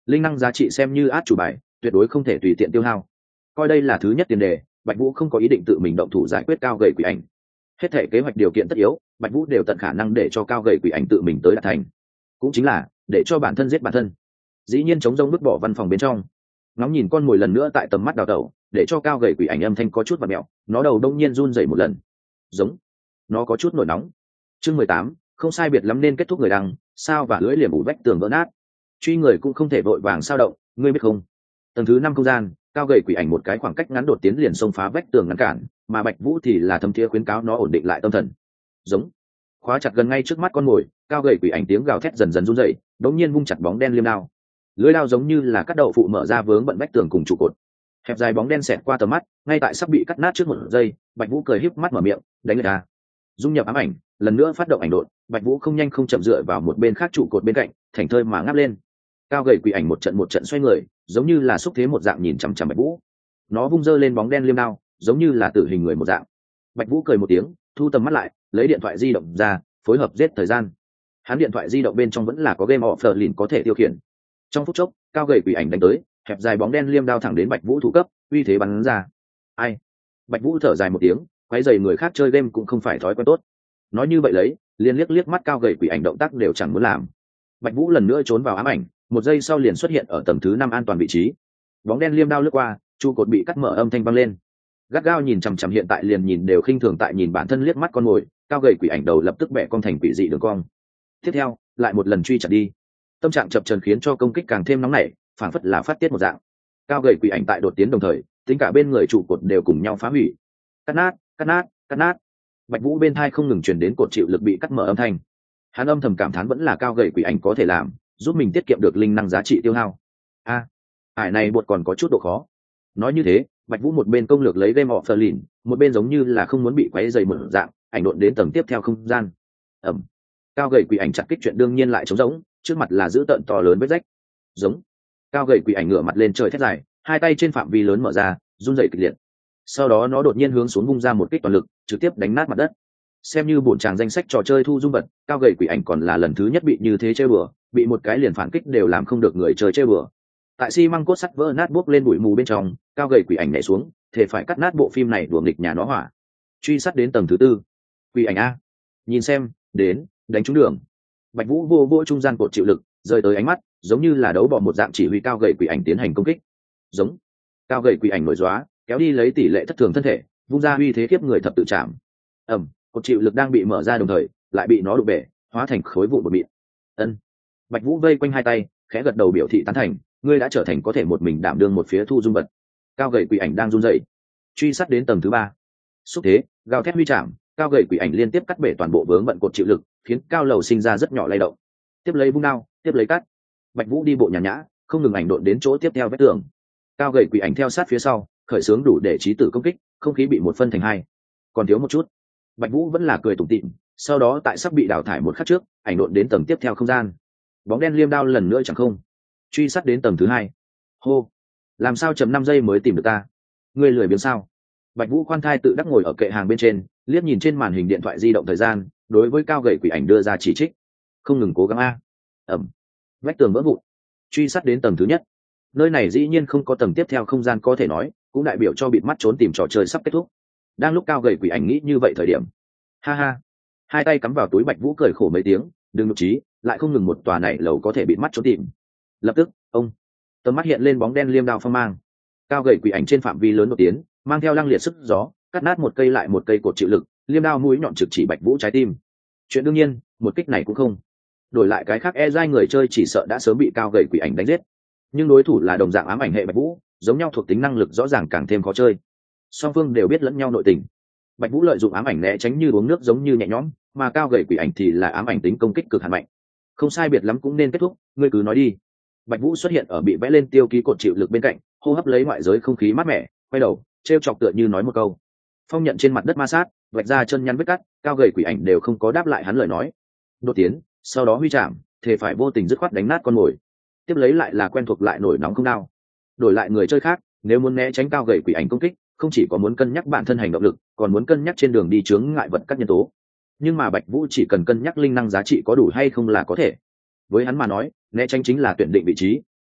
linh năng giá trị xem như át chủ bài, tuyệt đối không thể tùy tiện tiêu hao. Coi đây là thứ nhất tiền đề, Bạch Vũ không có ý định tự mình động thủ giải quyết cao gầy quỷ ảnh. Hết thể kế hoạch điều kiện tất yếu, Bạch Vũ đều tận khả năng để cho cao gầy quỷ ảnh tự mình tới đạt thành, cũng chính là để cho bản thân giết bản thân. Dĩ nhiên chống rông vứt bỏ văn phòng bên trong, ngóng nhìn con mồi lần nữa tại tầm mắt đào tẩu, để cho cao gầy quỷ ảnh âm thanh có chút vặn mẹo, nó đầu đông nhiên run rẩy một lần, giống nó có chút nổi nóng. Chương mười tám, không sai biệt lắm nên kết thúc người đăng, sao và lưỡi liềm ủ vách tường vỡ nát. Truy người cũng không thể vội vàng sao động, ngươi biết không? Tầng thứ năm không gian, cao gầy quỷ ảnh một cái khoảng cách ngắn đột tiến liền xông phá vách tường ngăn cản, mà Bạch Vũ thì là thâm thiế khuyến cáo nó ổn định lại tâm thần. Giống khóa chặt gần ngay trước mắt con mồi, cao gầy quỷ ảnh tiếng gào thét dần dần run rẩy, đống nhiên vung chặt bóng đen liêm đao. Lưỡi đao giống như là cắt đậu phụ mở ra vướng bận vách tường cùng trụ cột. Hẹp dài bóng đen xẹt qua tầm mắt, ngay tại sắp bị cắt nát trước một giây, Bạch Vũ cười híp mắt mở miệng, đánh người ta. Dung nhập ám ảnh, lần nữa phát động ảnh độn, Bạch Vũ không nhanh không chậm dựa vào một bên khác trụ cột bên cạnh, thành thơi mà ngáp lên. Cao gầy quỷ ảnh một trận một trận xoay người, giống như là xúc thế một dạng nhìn chằm chằm Bạch Vũ. Nó vung dơ lên bóng đen liêm đao, giống như là tử hình người một dạng. Bạch Vũ cười một tiếng, thu tầm mắt lại, lấy điện thoại di động ra, phối hợp giết thời gian. Hắn điện thoại di động bên trong vẫn là có game offline có thể tiêu khiển. Trong phút chốc, cao gầy quỷ ảnh đánh tới, hẹp dài bóng đen liêm đao thẳng đến Bạch Vũ thủ cấp, uy thế bắn ra. Ai? Bạch Vũ thở dài một tiếng, quấy rầy người khác chơi game cũng không phải thói quen tốt. Nói như vậy lấy, liền liếc liếc mắt cao gầy quỷ ảnh động tác đều chẳng muốn làm. Bạch Vũ lần nữa trốn vào ám ảnh, một giây sau liền xuất hiện ở tầng thứ năm an toàn vị trí. Bóng đen liêm đao lướt qua, trụ cột bị cắt mở âm thanh vang lên. Gắt gao nhìn chằm chằm hiện tại liền nhìn đều khinh thường tại nhìn bản thân liếc mắt con mồi, cao gầy quỷ ảnh đầu lập tức bẻ cong thành quỷ dị đường cong. Tiếp theo, lại một lần truy chặt đi. Tâm trạng chập chờn khiến cho công kích càng thêm nóng nảy, phảng phất là phát tiết một dạng. Cao gầy quỷ ảnh tại đột tiến đồng thời, tính cả bên người trụ cột đều cùng nhau phá hủy. Cắt nát, cắt nát, cắt nát. Bạch Vũ bên thai không ngừng truyền đến cột chịu lực bị cắt mở âm thanh. Hắn âm thầm cảm thán vẫn là cao gầy quỷ ảnh có thể làm, giúp mình tiết kiệm được linh năng giá trị tiêu hao. A, à, ải này bột còn có chút độ khó. Nói như thế, Bạch Vũ một bên công lược lấy game offline, một bên giống như là không muốn bị quấy rầy một dạng, ảnh độn đến tầng tiếp theo không gian. Ầm. Cao gầy quỷ ảnh chặt kích chuyện đương nhiên lại trống rỗng, trước mặt là dữ tợn to lớn vết rách. Giống. Cao gầy quỷ ảnh ngửa mặt lên trời thét dài, hai tay trên phạm vi lớn mở ra, run rẩy kịch liệt. Sau đó nó đột nhiên hướng xuống vung ra một kích toàn lực, trực tiếp đánh nát mặt đất. Xem như bổn tràng danh sách trò chơi thu dung vật, cao gầy quỷ ảnh còn là lần thứ nhất bị như thế chơi bừa, bị một cái liền phản kích đều làm không được người chơi chơi bừa. Tại xi măng cốt sắt vỡ nát buốc lên bụi mù bên trong, cao gầy quỷ ảnh nhảy xuống, thể phải cắt nát bộ phim này đùa nghịch nhà nó hỏa. Truy sát đến tầng thứ tư. Quỷ ảnh a, nhìn xem, đến, đánh trúng đường. Bạch Vũ vô vô trung gian cột chịu lực, rơi tới ánh mắt, giống như là đấu bỏ một dạng chỉ huy cao gầy quỷ ảnh tiến hành công kích. Giống. Cao gầy quỷ ảnh nổi gióa, kéo đi lấy tỷ lệ thất thường thân thể, vung ra uy thế kiếp người thập tự chạm. Ầm, cột chịu lực đang bị mở ra đồng thời, lại bị nó đụng bể, hóa thành khối vụn bột mịn. Ân. Bạch Vũ vây quanh hai tay, khẽ gật đầu biểu thị tán thành, ngươi đã trở thành có thể một mình đảm đương một phía thu dung vật. Cao gầy quỷ ảnh đang run rẩy, truy sát đến tầng thứ ba. Xúc thế, gào thét huy chạm, cao gầy quỷ ảnh liên tiếp cắt bể toàn bộ vướng bận cột chịu lực, khiến cao lầu sinh ra rất nhỏ lay động. Tiếp lấy vung đao, tiếp lấy cắt. Bạch Vũ đi bộ nhàn nhã, không ngừng ảnh độn đến chỗ tiếp theo vách tường. Cao gầy quỷ ảnh theo sát phía sau, khởi xướng đủ để chí tử công kích, không khí bị một phân thành hai. Còn thiếu một chút. Bạch Vũ vẫn là cười tủm tỉm, sau đó tại sắp bị đào thải một khắc trước, ảnh độn đến tầng tiếp theo không gian. Bóng đen liêm đao lần nữa chẳng không. Truy sát đến tầng thứ hai. Hô, làm sao chậm năm giây mới tìm được ta? Ngươi lười biếng sao? Bạch Vũ khoan thai tự đắc ngồi ở kệ hàng bên trên, liếc nhìn trên màn hình điện thoại di động thời gian, đối với cao gầy quỷ ảnh đưa ra chỉ trích. Không ngừng cố gắng a. Ẩm. Vách tường vỡ vụn. Truy sát đến tầng thứ nhất. Nơi này dĩ nhiên không có tầng tiếp theo không gian có thể nói, cũng đại biểu cho bịt mắt trốn tìm trò chơi sắp kết thúc. Đang lúc cao gầy quỷ ảnh nghĩ như vậy thời điểm, ha ha, hai tay cắm vào túi Bạch Vũ cười khổ mấy tiếng, đừng nhục trí, lại không ngừng một tòa này lầu có thể bịt mắt trốn tìm. Lập tức, ông, tầm mắt hiện lên bóng đen liêm đao phong mang. Cao gầy quỷ ảnh trên phạm vi lớn một tiến, mang theo lăng liệt sức gió, cắt nát một cây lại một cây cột chịu lực, liêm đao mũi nhọn trực chỉ Bạch Vũ trái tim. Chuyện đương nhiên, một kích này cũng không. Đổi lại cái khác e dai người chơi chỉ sợ đã sớm bị cao gầy quỷ ảnh đánh giết. Nhưng đối thủ là đồng dạng ám ảnh hệ Bạch Vũ, giống nhau thuộc tính năng lực rõ ràng càng thêm khó chơi. Song phương đều biết lẫn nhau nội tình. Bạch Vũ lợi dụng ám ảnh né tránh như uống nước giống như nhẹ nhõm, mà cao gầy quỷ ảnh thì là ám ảnh tính công kích cực hạn mạnh. Không sai biệt lắm cũng nên kết thúc, ngươi cứ nói đi. Bạch Vũ xuất hiện ở bị vẽ lên tiêu ký cột chịu lực bên cạnh, hô hấp lấy ngoại giới không khí mát mẻ, quay đầu, trêu chọc tựa như nói một câu. Phong nhận trên mặt đất ma sát, vạch ra chân nhăn vết cắt, cao gầy quỷ ảnh đều không có đáp lại hắn lời nói. Đột tiến, sau đó huy chạm, thể phải vô tình dứt khoát đánh nát con mồi. Tiếp lấy lại là quen thuộc lại nổi nóng không đau. Đổi lại người chơi khác, nếu muốn né tránh cao gầy quỷ ảnh công kích, không chỉ có muốn cân nhắc bản thân hành động lực, còn muốn cân nhắc trên đường đi chướng ngại vật các nhân tố. Nhưng mà Bạch Vũ chỉ cần cân nhắc linh năng giá trị có đủ hay không là có thể. Với hắn mà nói, né tránh chính là tuyển định vị trí,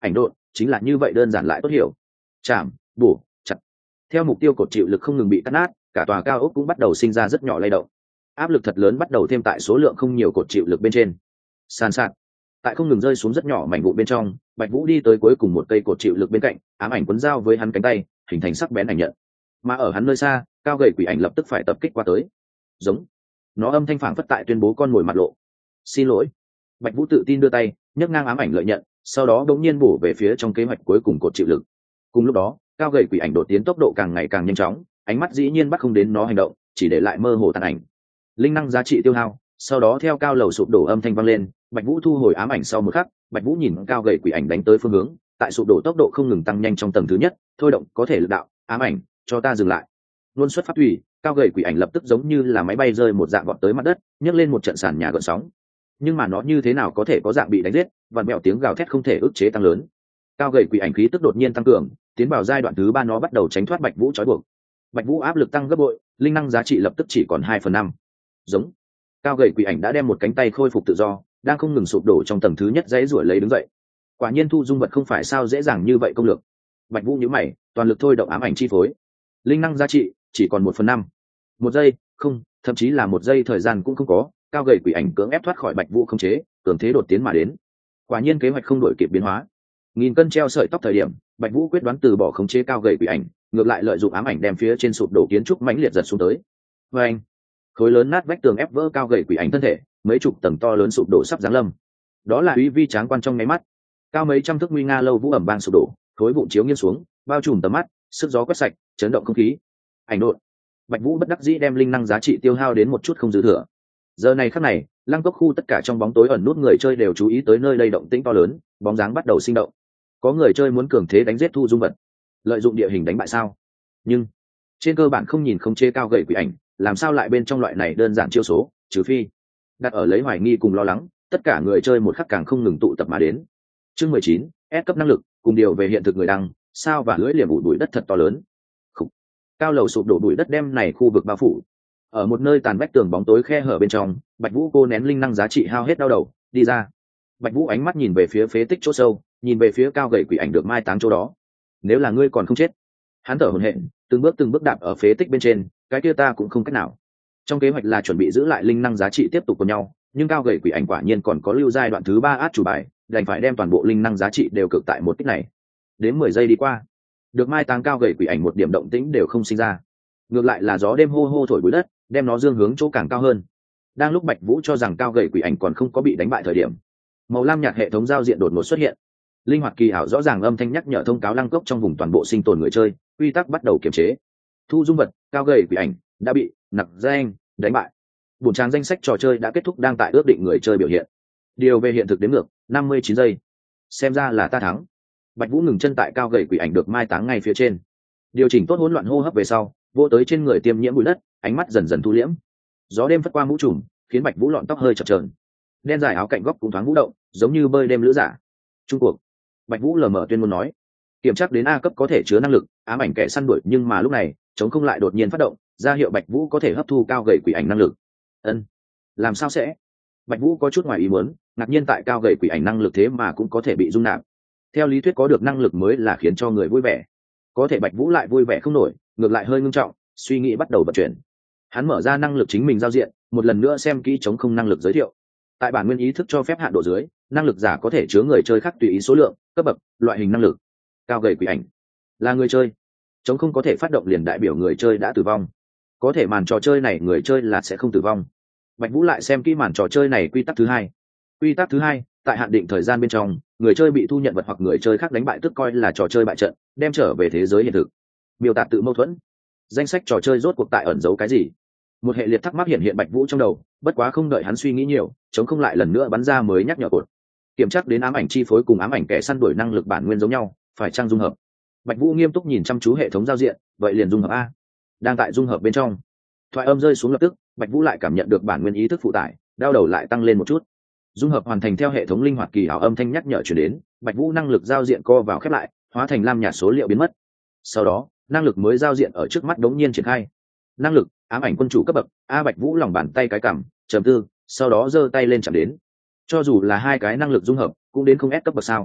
ảnh độn chính là như vậy đơn giản lại tốt hiểu. Chạm, bổ, chặt. Theo mục tiêu cột chịu lực không ngừng bị cắt nát, cả tòa cao ốc cũng bắt đầu sinh ra rất nhỏ lay động. Áp lực thật lớn bắt đầu thêm tại số lượng không nhiều cột chịu lực bên trên. San sạt. Tại không ngừng rơi xuống rất nhỏ mảnh vụn bên trong, Bạch Vũ đi tới cuối cùng một cây cột chịu lực bên cạnh, ám ảnh cuốn dao với hắn cánh tay, hình thành sắc bén ảnh nhận. Mà ở hắn nơi xa, cao gầy quỷ ảnh lập tức phải tập kích qua tới. Giống. Nó âm thanh phảng phất tại tuyên bố con mồi mặt lộ. Xin lỗi. Bạch Vũ tự tin đưa tay, nhấc ngang ám ảnh lợi nhận, sau đó đột nhiên bổ về phía trong kế hoạch cuối cùng cột chịu lực. Cùng lúc đó, cao gầy quỷ ảnh đột tiến tốc độ càng ngày càng nhanh chóng, ánh mắt dĩ nhiên bắt không đến nó hành động, chỉ để lại mơ hồ tàn ảnh. Linh năng giá trị tiêu hao, sau đó theo cao lầu sụp đổ âm thanh vang lên, Bạch Vũ thu hồi ám ảnh sau một khắc, Bạch Vũ nhìn cao gầy quỷ ảnh đánh tới phương hướng, tại sụp đổ tốc độ không ngừng tăng nhanh trong tầng thứ nhất, thôi động có thể lực đạo, ám ảnh, cho ta dừng lại. Luôn xuất phát thủy, cao gầy quỷ ảnh lập tức giống như là máy bay rơi một dạng vọt tới mặt đất, nhấc lên một trận sàn nhà gợn sóng. Nhưng mà nó như thế nào có thể có dạng bị đánh giết, vặn mèo tiếng gào thét không thể ức chế tăng lớn. Cao gầy quỷ ảnh khí tức đột nhiên tăng cường, tiến vào giai đoạn thứ ba nó bắt đầu tránh thoát Bạch Vũ trói buộc. Bạch Vũ áp lực tăng gấp bội, linh năng giá trị lập tức chỉ còn hai phần năm. Giống. Cao gầy quỷ ảnh đã đem một cánh tay khôi phục tự do, đang không ngừng sụp đổ trong tầng thứ nhất dãy ruổi lấy đứng dậy. Quả nhiên thu dung vật không phải sao dễ dàng như vậy công lược. Bạch Vũ nhíu mày, toàn lực thôi động ám ảnh chi phối. Linh năng giá trị chỉ còn một phần năm. Một giây, không, thậm chí là một giây thời gian cũng không có, cao gầy quỷ ảnh cưỡng ép thoát khỏi Bạch Vũ khống chế, cường thế đột tiến mà đến. Quả nhiên kế hoạch không đổi kịp biến hóa. Nghìn cân treo sợi tóc thời điểm, Bạch Vũ quyết đoán từ bỏ khống chế cao gầy quỷ ảnh, ngược lại lợi dụng ám ảnh đem phía trên sụp đổ kiến trúc mãnh liệt giật xuống tới. Và anh, khối lớn nát vách tường ép vỡ cao gầy quỷ ảnh thân thể, mấy chục tầng to lớn sụp đổ sắp giáng lâm. Đó là uy vi tráng quan trong nháy mắt. Cao mấy trăm thước nguy nga lâu vũ ẩm bang sụp đổ, khối vụn chiếu nghiêng xuống, bao trùm tầm mắt, sức gió quét sạch, chấn động không khí. Ảnh độn. Bạch Vũ bất đắc dĩ đem linh năng giá trị tiêu hao đến một chút không dư thừa. Giờ này khắc này, lăng cốc khu tất cả trong bóng tối ẩn nút người chơi đều chú ý tới nơi đây động tĩnh to lớn, bóng dáng bắt đầu sinh động. Có người chơi muốn cường thế đánh giết thu dung vật, lợi dụng địa hình đánh bại sao? Nhưng trên cơ bản không nhìn không chế cao gậy quỷ ảnh, làm sao lại bên trong loại này đơn giản chiêu số, trừ phi đặt ở lấy hoài nghi cùng lo lắng, tất cả người chơi một khắc càng không ngừng tụ tập mà đến. Chương mười chín, S cấp năng lực, cùng điều về hiện thực người đăng, sao và lưỡi liềm ủ bụi đất thật to lớn. Khủ. Cao lầu sụp đổ bụi đất đem này khu vực bao phủ. Ở một nơi tàn vách tường bóng tối khe hở bên trong, Bạch Vũ cô nén linh năng giá trị hao hết đau đầu, đi ra. Bạch Vũ ánh mắt nhìn về phía phế tích chỗ sâu, nhìn về phía cao gậy quỷ ảnh được mai táng chỗ đó. Nếu là ngươi còn không chết, hắn thở hổn hển, từng bước từng bước đạp ở phế tích bên trên, cái kia ta cũng không cách nào. Trong kế hoạch là chuẩn bị giữ lại linh năng giá trị tiếp tục cùng nhau, nhưng cao gậy quỷ ảnh quả nhiên còn có lưu giai đoạn thứ ba át chủ bài, đành phải đem toàn bộ linh năng giá trị đều cực tại một tích này. Đến mười giây đi qua, được mai táng cao gậy quỷ ảnh một điểm động tĩnh đều không sinh ra. Ngược lại là gió đêm hô hô thổi bụi đất, đem nó dương hướng chỗ càng cao hơn. Đang lúc Bạch Vũ cho rằng cao gậy quỷ ảnh còn không có bị đánh bại thời điểm, màu lam nhạt hệ thống giao diện đột ngột xuất hiện. Linh hoạt kỳ ảo rõ ràng âm thanh nhắc nhở thông cáo lăng cốc trong vùng toàn bộ sinh tồn người chơi, quy tắc bắt đầu kiểm chế. Thu dung vật, cao gầy quỷ ảnh đã bị nặc danh đánh bại. Bổn trang danh sách trò chơi đã kết thúc, đang tại ước định người chơi biểu hiện. Điều về hiện thực đếm ngược, năm mươi chín giây. Xem ra là ta thắng. Bạch Vũ ngừng chân tại cao gầy quỷ ảnh được mai táng ngay phía trên. Điều chỉnh tốt hỗn loạn hô hấp về sau, vô tới trên người tiêm nhiễm bụi đất, ánh mắt dần dần thu liễm. Gió đêm phất qua mũ trùm, khiến Bạch Vũ lọn tóc hơi chập chờn. Đen dài áo cạnh góc cũng thoáng vũ động, giống như bơi đêm lữ giả. Trung cuộc. Bạch Vũ lờ mờ tuyên ngôn nói, kiểm tra đến A cấp có thể chứa năng lực ám ảnh kẻ săn đuổi, nhưng mà lúc này chống không lại đột nhiên phát động, ra hiệu Bạch Vũ có thể hấp thu cao gầy quỷ ảnh năng lực. Ân, làm sao sẽ? Bạch Vũ có chút ngoài ý muốn, ngạc nhiên tại cao gầy quỷ ảnh năng lực thế mà cũng có thể bị dung nạp. Theo lý thuyết có được năng lực mới là khiến cho người vui vẻ, có thể Bạch Vũ lại vui vẻ không nổi, ngược lại hơi ngưng trọng, suy nghĩ bắt đầu vận chuyển. Hắn mở ra năng lực chính mình giao diện, một lần nữa xem kỹ chống không năng lực giới thiệu. Tại bản nguyên ý thức cho phép hạn độ dưới, năng lực giả có thể chứa người chơi khác tùy ý số lượng, cấp bậc, loại hình năng lực. Cao gầy quỷ ảnh là người chơi, chống không có thể phát động liền đại biểu người chơi đã tử vong. Có thể màn trò chơi này người chơi là sẽ không tử vong. Bạch Vũ lại xem kỹ màn trò chơi này quy tắc thứ hai. Quy tắc thứ hai, tại hạn định thời gian bên trong, người chơi bị thu nhận vật hoặc người chơi khác đánh bại tức coi là trò chơi bại trận, đem trở về thế giới hiện thực. Miêu tả tự mâu thuẫn. Danh sách trò chơi rốt cuộc tại ẩn giấu cái gì? Một hệ liệt thắc mắc hiện hiện Bạch Vũ trong đầu, bất quá không đợi hắn suy nghĩ nhiều, chống không lại lần nữa bắn ra mới nhắc nhở cột. Kiểm tra đến ám ảnh chi phối cùng ám ảnh kẻ săn đuổi năng lực bản nguyên giống nhau, phải trang dung hợp. Bạch Vũ nghiêm túc nhìn chăm chú hệ thống giao diện, vậy liền dung hợp a. Đang tại dung hợp bên trong, thoại âm rơi xuống lập tức, Bạch Vũ lại cảm nhận được bản nguyên ý thức phụ tải, đau đầu lại tăng lên một chút. Dung hợp hoàn thành theo hệ thống linh hoạt kỳ ảo âm thanh nhắc nhở truyền đến, Bạch Vũ năng lực giao diện co vào khép lại, hóa thành lam nhạt số liệu biến mất. Sau đó, năng lực mới giao diện ở trước mắt đống nhiên triển khai. Năng lực ám ảnh quân chủ cấp bậc a. Bạch Vũ lòng bàn tay cái cằm trầm tư, sau đó giơ tay lên chạm đến. Cho dù là hai cái năng lực dung hợp cũng đến không ép cấp bậc sao?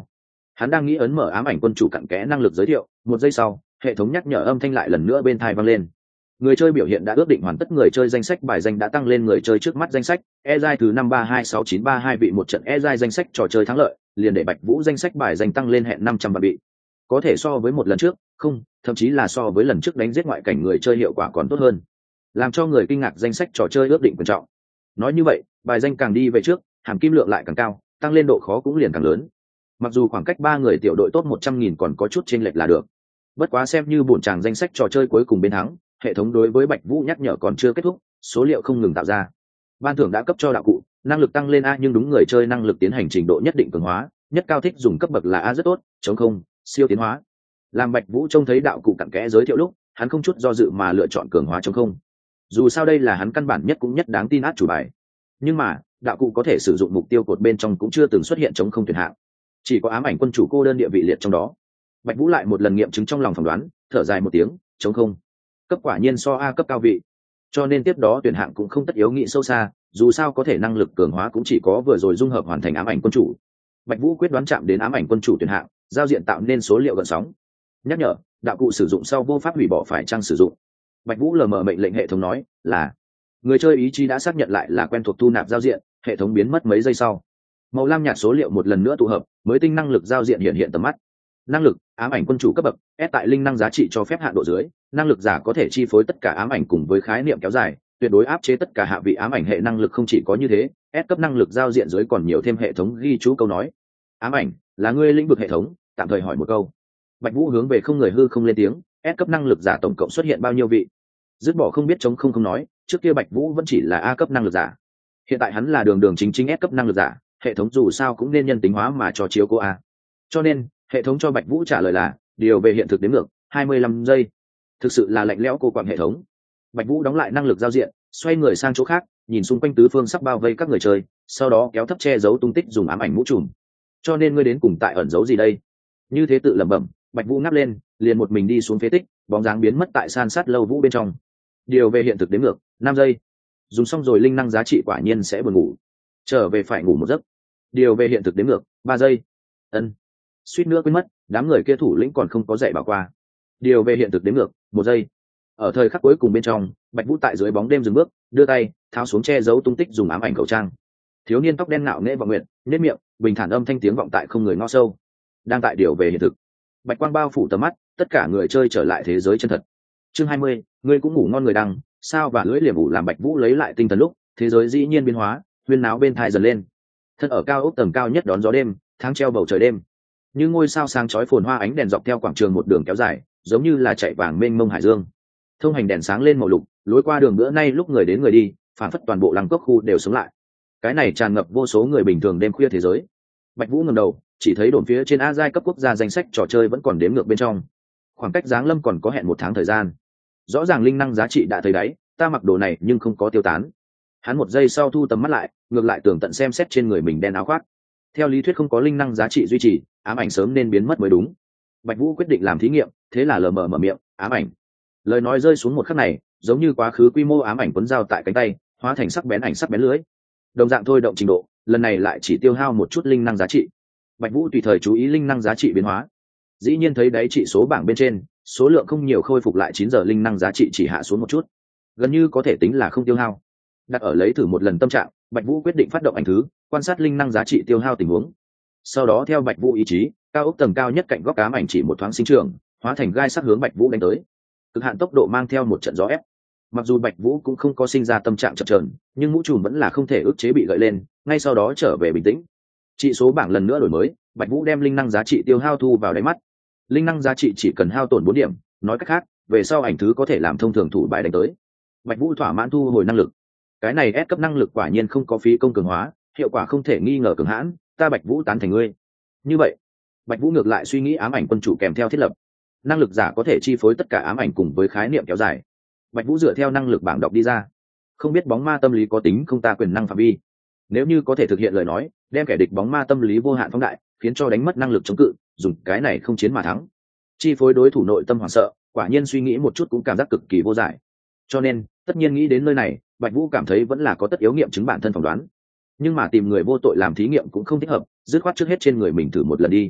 Hắn đang nghĩ ấn mở ám ảnh quân chủ cặn kẽ năng lực giới thiệu, một giây sau hệ thống nhắc nhở âm thanh lại lần nữa bên tai vang lên. Người chơi biểu hiện đã ước định hoàn tất, người chơi danh sách bài danh đã tăng lên, người chơi trước mắt danh sách e giai thứ năm ba hai sáu chín ba hai vị, một trận e giai danh sách trò chơi thắng lợi liền để Bạch Vũ danh sách bài danh tăng lên hẹn năm trăm vạn vị, có thể so với một lần trước, không, thậm chí là so với lần trước đánh giết ngoại cảnh người chơi hiệu quả còn tốt hơn, làm cho người kinh ngạc. Danh sách trò chơi ước định quan trọng. Nói như vậy, bài danh càng đi về trước, hàm kim lượng lại càng cao, tăng lên độ khó cũng liền càng lớn. Mặc dù khoảng cách ba người tiểu đội top một trăm nghìn còn có chút chênh lệch là được. Bất quá xem như bổn tràng danh sách trò chơi cuối cùng bên thắng, hệ thống đối với Bạch Vũ nhắc nhở còn chưa kết thúc, số liệu không ngừng tạo ra. Ban thưởng đã cấp cho đạo cụ, năng lực tăng lên A, nhưng đúng người chơi năng lực tiến hành trình độ nhất định cường hóa, nhất cao thích dùng cấp bậc là A rất tốt, chống không, siêu tiến hóa. Làm Bạch Vũ trông thấy đạo cụ cặn kẽ giới thiệu lúc, hắn không chút do dự mà lựa chọn cường hóa chống không. Dù sao đây là hắn căn bản nhất cũng nhất đáng tin át chủ bài. Nhưng mà, đạo cụ có thể sử dụng mục tiêu cột bên trong cũng chưa từng xuất hiện chống không tuyển hạng, chỉ có ám ảnh quân chủ cô đơn địa vị liệt trong đó. Bạch Vũ lại một lần nghiệm chứng trong lòng phỏng đoán, thở dài một tiếng, chống không cấp quả nhiên so A cấp cao vị, cho nên tiếp đó tuyển hạng cũng không tất yếu nghĩ sâu xa, dù sao có thể năng lực cường hóa cũng chỉ có vừa rồi dung hợp hoàn thành ám ảnh quân chủ. Bạch Vũ quyết đoán chạm đến ám ảnh quân chủ tuyển hạng, giao diện tạo nên số liệu gợn sóng. Nhắc nhở, đạo cụ sử dụng sau vô pháp hủy bỏ, phải chăng sử dụng. Bạch Vũ lờ mờ mệnh lệnh hệ thống nói là. Người chơi ý chí đã xác nhận lại là quen thuộc thu nạp giao diện, hệ thống biến mất mấy giây sau. Màu lam nhạt số liệu một lần nữa tụ hợp, mới tinh năng lực giao diện hiện hiện tầm mắt. Năng lực ám ảnh quân chủ cấp bậc S, tại linh năng giá trị cho phép hạn độ dưới, năng lực giả có thể chi phối tất cả ám ảnh cùng với khái niệm kéo dài, tuyệt đối áp chế tất cả hạ vị ám ảnh hệ năng lực. Không chỉ có như thế, S cấp năng lực giao diện dưới còn nhiều thêm hệ thống ghi chú câu nói. Ám ảnh là ngươi lĩnh vực hệ thống, tạm thời hỏi một câu. Bạch Vũ hướng về không người hư không lên tiếng, S cấp năng lực giả tổng cộng xuất hiện bao nhiêu vị? Dứt bỏ không biết chống không không nói, trước kia Bạch Vũ vẫn chỉ là A cấp năng lực giả, hiện tại hắn là đường đường chính chính S cấp năng lực giả, hệ thống dù sao cũng nên nhân tính hóa mà cho chiếu cô A, cho nên hệ thống cho Bạch Vũ trả lời là điều về hiện thực đếm ngược hai mươi lăm giây. Thực sự là lạnh lẽo cô quạng hệ thống. Bạch Vũ đóng lại năng lực giao diện, xoay người sang chỗ khác, nhìn xung quanh tứ phương sắp bao vây các người chơi, sau đó kéo thấp che giấu tung tích dùng ám ảnh mũ trùm. Cho nên ngươi đến cùng tại ẩn giấu gì đây? Như thế tự lẩm bẩm, Bạch Vũ ngáp lên, liền một mình đi xuống phế tích, bóng dáng biến mất tại san sát lâu vũ bên trong. Điều về hiện thực đếm ngược năm giây. Dùng xong rồi linh năng giá trị quả nhiên sẽ buồn ngủ. Trở về phải ngủ một giấc. Điều về hiện thực đếm ngược ba giây. Ân. Suýt nữa quên mất, đám người kia thủ lĩnh còn không có dạy bảo qua. Điều về hiện thực đếm ngược một giây. Ở thời khắc cuối cùng bên trong, Bạch Vũ tại dưới bóng đêm dừng bước, đưa tay tháo xuống che giấu tung tích dùng ám ảnh khẩu trang. Thiếu niên tóc đen ngạo nghễ và nguyện, nhếch miệng, bình thản âm thanh tiếng vọng tại không người ngõ sâu. Đang tại điều về hiện thực. Bạch quang bao phủ tầm mắt, tất cả người chơi trở lại thế giới chân thật. Chương hai mươi, ngươi cũng ngủ ngon người đăng, sao và lưỡi liềm ủ làm Bạch Vũ lấy lại tinh thần lúc, thế giới dĩ nhiên biến hóa, huyên náo bên tai dần lên. Thân ở cao ốc tầng cao nhất đón gió đêm, tháng treo bầu trời đêm. Như ngôi sao sáng chói phồn hoa, ánh đèn dọc theo quảng trường một đường kéo dài, giống như là chạy vàng mênh mông hải dương. Thông hành đèn sáng lên màu lục, lối qua đường bữa nay lúc người đến người đi, phản phất toàn bộ làng cốc khu đều sống lại. Cái này tràn ngập vô số người bình thường đêm khuya thế giới. Bạch Vũ ngẩng đầu, chỉ thấy đồn phía trên A giai cấp quốc gia danh sách trò chơi vẫn còn đếm ngược bên trong. Khoảng cách giáng lâm còn có hẹn một tháng thời gian. Rõ ràng linh năng giá trị đã thấy đáy, ta mặc đồ này nhưng không có tiêu tán. Hắn một giây sau thu tầm mắt lại, ngược lại tưởng tận xem xét trên người mình đen áo khoác. Theo lý thuyết không có linh năng giá trị duy trì, ám ảnh sớm nên biến mất mới đúng. Bạch Vũ quyết định làm thí nghiệm, thế là lờ mờ mở miệng, ám ảnh. Lời nói rơi xuống một khắc này, giống như quá khứ quy mô ám ảnh cuốn dao tại cánh tay, hóa thành sắc bén ảnh sắc bén lưới. Đồng dạng thôi động trình độ, lần này lại chỉ tiêu hao một chút linh năng giá trị. Bạch Vũ tùy thời chú ý linh năng giá trị biến hóa, dĩ nhiên thấy đáy trị số bảng bên trên, số lượng không nhiều khôi phục lại chín giờ linh năng giá trị chỉ hạ xuống một chút, gần như có thể tính là không tiêu hao. Đặt ở lấy thử một lần tâm trạng, Bạch Vũ quyết định phát động ảnh thứ, quan sát linh năng giá trị tiêu hao tình huống. Sau đó theo Bạch Vũ ý chí, cao ốc tầng cao nhất cạnh góc ám ảnh chỉ một thoáng sinh trưởng, hóa thành gai sắc hướng Bạch Vũ đánh tới. Cực hạn tốc độ mang theo một trận gió ép. Mặc dù Bạch Vũ cũng không có sinh ra tâm trạng chập chờn, nhưng mũ trùm vẫn là không thể ức chế bị gợi lên, ngay sau đó trở về bình tĩnh. Trị số bảng lần nữa đổi mới, Bạch Vũ đem linh năng giá trị tiêu hao thu vào đáy mắt. Linh năng giá trị chỉ cần hao tổn bốn điểm, nói cách khác, về sau ảnh thứ có thể làm thông thường thủ bài đánh tới. Bạch Vũ thỏa mãn thu hồi năng lực. Cái này S cấp năng lực quả nhiên không có phí công cường hóa, hiệu quả không thể nghi ngờ cường hãn, ta Bạch Vũ tán thành ngươi. Như vậy, Bạch Vũ ngược lại suy nghĩ ám ảnh quân chủ kèm theo thiết lập. Năng lực giả có thể chi phối tất cả ám ảnh cùng với khái niệm kéo dài. Bạch Vũ dựa theo năng lực bảng đọc đi ra. Không biết bóng ma tâm lý có tính không ta quyền năng phạm vi. Nếu như có thể thực hiện lời nói, đem kẻ địch bóng ma tâm lý vô hạn phóng đại, khiến cho đánh mất năng lực chống cự, dùng cái này không chiến mà thắng. Chi phối đối thủ nội tâm hoảng sợ, quả nhiên suy nghĩ một chút cũng cảm giác cực kỳ vô giải. Cho nên, tất nhiên nghĩ đến nơi này, Bạch Vũ cảm thấy vẫn là có tất yếu nghiệm chứng bản thân phỏng đoán. Nhưng mà tìm người vô tội làm thí nghiệm cũng không thích hợp, dứt khoát trước hết trên người mình thử một lần đi.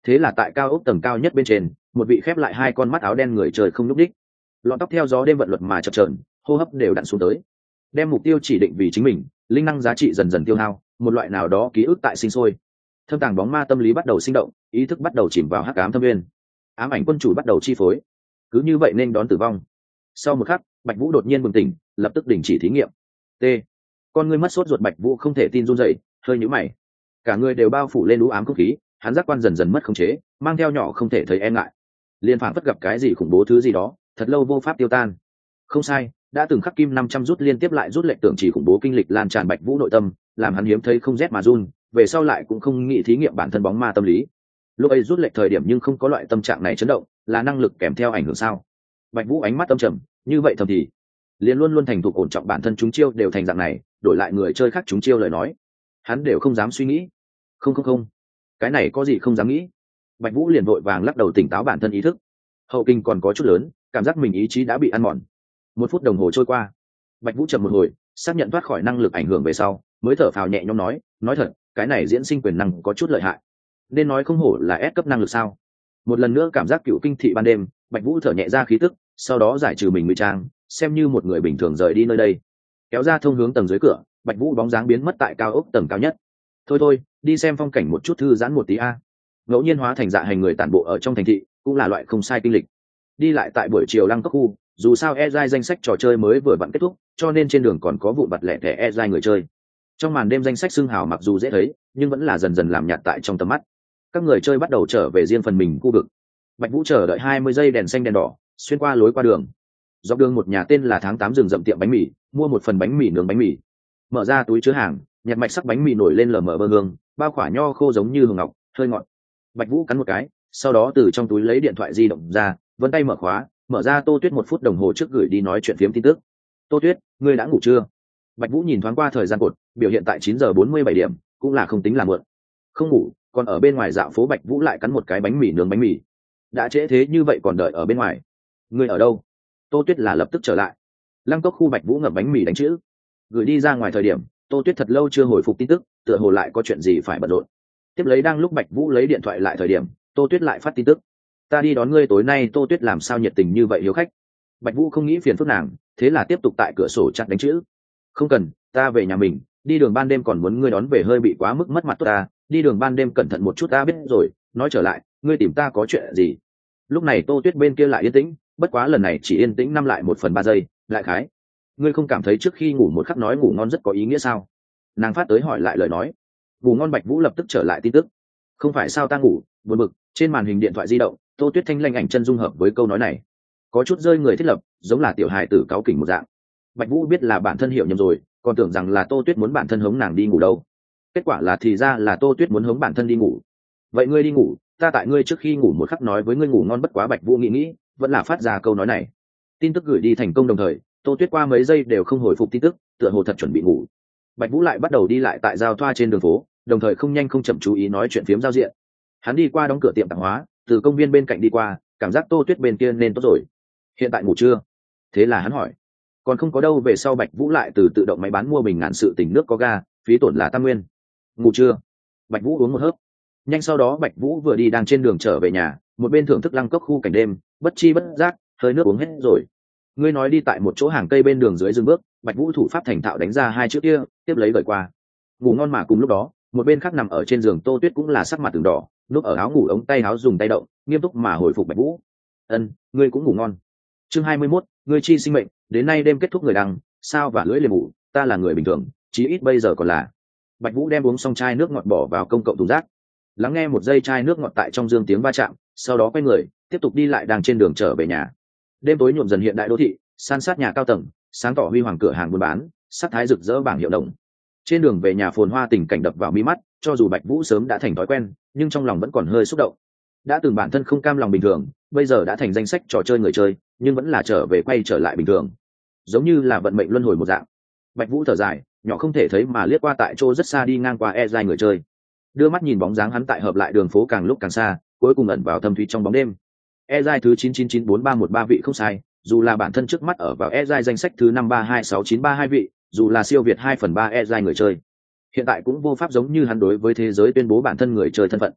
Thế là tại cao ốc tầng cao nhất bên trên, một vị khép lại hai con mắt áo đen người trời không nhúc đích, lọn tóc theo gió đêm vận luật mà chập chờn, hô hấp đều đặn xuống tới, đem mục tiêu chỉ định vì chính mình, linh năng giá trị dần dần tiêu hao, một loại nào đó ký ức tại sinh sôi. Thâm tàng bóng ma tâm lý bắt đầu sinh động, ý thức bắt đầu chìm vào hắc ám thâm nguyên, ám ảnh quân chủ bắt đầu chi phối, cứ như vậy nên đón tử vong. Sau một khắc, Bạch Vũ đột nhiên bừng tỉnh, lập tức đình chỉ thí nghiệm. T. Con người mất sốt ruột Bạch Vũ không thể tin run rẩy, hơi nhíu mày. Cả người đều bao phủ lên u ám không khí, hắn giác quan dần dần mất khống chế, mang theo nhỏ không thể thấy e ngại. Liên phảng phất gặp cái gì khủng bố thứ gì đó, thật lâu vô pháp tiêu tan. Không sai, đã từng khắc kim năm trăm rút liên tiếp lại rút lệnh tưởng chỉ khủng bố kinh lịch lan tràn Bạch Vũ nội tâm, làm hắn hiếm thấy không rét mà run, về sau lại cũng không nghĩ thí nghiệm bản thân bóng ma tâm lý. Lúc ấy rút lệnh thời điểm nhưng không có loại tâm trạng này chấn động, là năng lực kèm theo ảnh hưởng sao? Bạch Vũ ánh mắt âm trầm, như vậy thầm thì, liền luôn luôn thành thục ổn trọng bản thân chúng chiêu đều thành dạng này, đổi lại người chơi khác chúng chiêu lời nói, hắn đều không dám suy nghĩ. Không không không, cái này có gì không dám nghĩ. Bạch Vũ liền vội vàng lắc đầu tỉnh táo bản thân ý thức. Hậu kinh còn có chút lớn, cảm giác mình ý chí đã bị ăn mòn. Một phút đồng hồ trôi qua, Bạch Vũ chậm một hồi, xác nhận thoát khỏi năng lực ảnh hưởng về sau, mới thở phào nhẹ nhõm nói, nói thật, cái này diễn sinh quyền năng có chút lợi hại. Nên nói không hổ là S cấp năng lực sao? Một lần nữa cảm giác cựu kinh thị ban đêm, Bạch Vũ thở nhẹ ra khí tức, sau đó giải trừ mình ngụy trang, xem như một người bình thường rời đi nơi đây. Kéo ra thông hướng tầng dưới cửa, Bạch Vũ bóng dáng biến mất tại cao ốc tầng cao nhất. Thôi thôi, đi xem phong cảnh một chút thư giãn một tí a. Ngẫu nhiên hóa thành dạ hành người tản bộ ở trong thành thị, cũng là loại không sai kinh lịch. Đi lại tại buổi chiều lăng cốc khu, dù sao e-giai danh sách trò chơi mới vừa vặn kết thúc, cho nên trên đường còn có vụ vặt lẻ thẻ e-giai người chơi. Trong màn đêm danh sách xưng hào mặc dù dễ thấy, nhưng vẫn là dần dần làm nhạt tại trong tầm mắt. Các người chơi bắt đầu trở về riêng phần mình khu vực. Bạch Vũ chờ đợi hai mươi giây đèn xanh đèn đỏ, xuyên qua lối qua đường. Dọc đường một nhà tên là tháng tám rừng rậm tiệm bánh mì, mua một phần bánh mì nướng bánh mì. Mở ra túi chứa hàng, nhặt mạch sắc bánh mì nổi lên lờ mờ bơ hương, bao khỏa nho khô giống như hương ngọc, hơi ngọt. Bạch Vũ cắn một cái, sau đó từ trong túi lấy điện thoại di động ra, vân tay mở khóa, mở ra Tô Tuyết một phút đồng hồ trước gửi đi nói chuyện phiếm tin tức. Tô Tuyết, ngươi đã ngủ chưa? Bạch Vũ nhìn thoáng qua thời gian cột, biểu hiện tại chín giờ bốn mươi bảy điểm, cũng là không tính là muộn. Không ngủ, còn ở bên ngoài dạo phố. Bạch Vũ lại cắn một cái bánh mì nướng bánh mì. Đã trễ thế như vậy còn đợi ở bên ngoài, ngươi ở đâu? Tô Tuyết là lập tức trở lại. Lăng cốc khu. Bạch Vũ ngậm bánh mì đánh chữ, gửi đi ra ngoài thời điểm, Tô Tuyết thật lâu chưa hồi phục tin tức, tựa hồ lại có chuyện gì phải bận rộn. Tiếp lấy đang lúc Bạch Vũ lấy điện thoại lại thời điểm, Tô Tuyết lại phát tin tức, ta đi đón ngươi tối nay. Tô Tuyết làm sao nhiệt tình như vậy hiếu khách. Bạch Vũ không nghĩ phiền phức nàng, thế là tiếp tục tại cửa sổ chặt đánh chữ. Không cần, ta về nhà mình, đi đường ban đêm còn muốn ngươi đón về hơi bị quá mức mất mặt tốt ta, đi đường ban đêm cẩn thận một chút. Ta biết rồi, nói trở lại, ngươi tìm ta có chuyện gì? Lúc này Tô Tuyết bên kia lại yên tĩnh, bất quá lần này chỉ yên tĩnh năm lại một phần ba giây, lại khái, ngươi không cảm thấy trước khi ngủ một khắc nói ngủ ngon rất có ý nghĩa sao? Nàng phát tới hỏi lại lời nói. Ngủ ngon. Bạch Vũ lập tức trở lại tin tức, không phải sao ta ngủ, buồn bực. Trên màn hình điện thoại di động, Tô Tuyết thanh lanh ảnh chân dung hợp với câu nói này, có chút rơi người thiết lập, giống là tiểu hài tử cáu kỉnh một dạng. Bạch Vũ biết là bản thân hiểu nhầm rồi, còn tưởng rằng là Tô Tuyết muốn bản thân hống nàng đi ngủ đâu. Kết quả là thì ra là Tô Tuyết muốn hống bản thân đi ngủ. Vậy ngươi đi ngủ, ta tại ngươi trước khi ngủ một khắc nói với ngươi ngủ ngon. Bất quá Bạch Vũ nghĩ nghĩ, vẫn là phát ra câu nói này. Tin tức gửi đi thành công, đồng thời Tô Tuyết qua mấy giây đều không hồi phục tin tức, tựa hồ thật chuẩn bị ngủ. Bạch Vũ lại bắt đầu đi lại tại giao thoa trên đường phố, đồng thời không nhanh không chậm chú ý nói chuyện phiếm giao diện. Hắn đi qua đóng cửa tiệm tạp hóa, từ công viên bên cạnh đi qua, cảm giác Tô Tuyết bên kia nên tốt rồi. Hiện tại ngủ chưa? Thế là hắn hỏi. Còn không có đâu. Về sau Bạch Vũ lại từ tự động máy bán mua bình ngàn sự tỉnh nước có ga, phí tổn là tam nguyên. Ngủ chưa? Bạch Vũ uống một hớp. Nhanh sau đó Bạch Vũ vừa đi đang trên đường trở về nhà, một bên thưởng thức lăng cốc khu cảnh đêm, bất chi bất giác, hơi nước uống hết rồi. Ngươi nói đi tại một chỗ hàng cây bên đường dưới dừng bước, Bạch Vũ thủ pháp thành thạo đánh ra hai chữ kia, tiếp lấy gửi qua. Ngủ ngon. Mà cùng lúc đó, một bên khác nằm ở trên giường Tô Tuyết cũng là sắc mặt từng đỏ, núp ở áo ngủ ống tay áo dùng tay động, nghiêm túc mà hồi phục Bạch Vũ. Ân, ngươi cũng ngủ ngon. Chương hai mươi mốt, ngươi chi sinh mệnh, đến nay đêm kết thúc người đăng, sao và lưỡi liềm ngủ, ta là người bình thường, chí ít bây giờ còn là. Bạch Vũ đem uống xong chai nước ngọt bỏ vào công cộng thùng rác, lắng nghe một giây chai nước ngọt tại trong dương tiếng va chạm, sau đó quay người tiếp tục đi lại đang trên đường trở về nhà. Đêm tối nhuộm dần hiện đại đô thị, san sát nhà cao tầng, sáng tỏ huy hoàng cửa hàng buôn bán, sắc thái rực rỡ bảng hiệu đồng. Trên đường về nhà phồn hoa tình cảnh đập vào mi mắt, cho dù Bạch Vũ sớm đã thành thói quen, nhưng trong lòng vẫn còn hơi xúc động. Đã từng bản thân không cam lòng bình thường, bây giờ đã thành danh sách trò chơi người chơi, nhưng vẫn là trở về quay trở lại bình thường, giống như là vận mệnh luân hồi một dạng. Bạch Vũ thở dài, nhỏ không thể thấy mà liếc qua tại chỗ rất xa đi ngang qua e-giai người chơi, đưa mắt nhìn bóng dáng hắn tại hợp lại đường phố càng lúc càng xa, cuối cùng ẩn vào thâm thúy trong bóng đêm. E-giai thứ chín chín chín bốn ba một ba vị không sai, dù là bản thân trước mắt ở vào e-giai danh sách thứ năm ba hai sáu chín ba hai vị, dù là siêu việt hai phần ba e-giai người chơi, hiện tại cũng vô pháp giống như hắn đối với thế giới tuyên bố bản thân người chơi thân phận.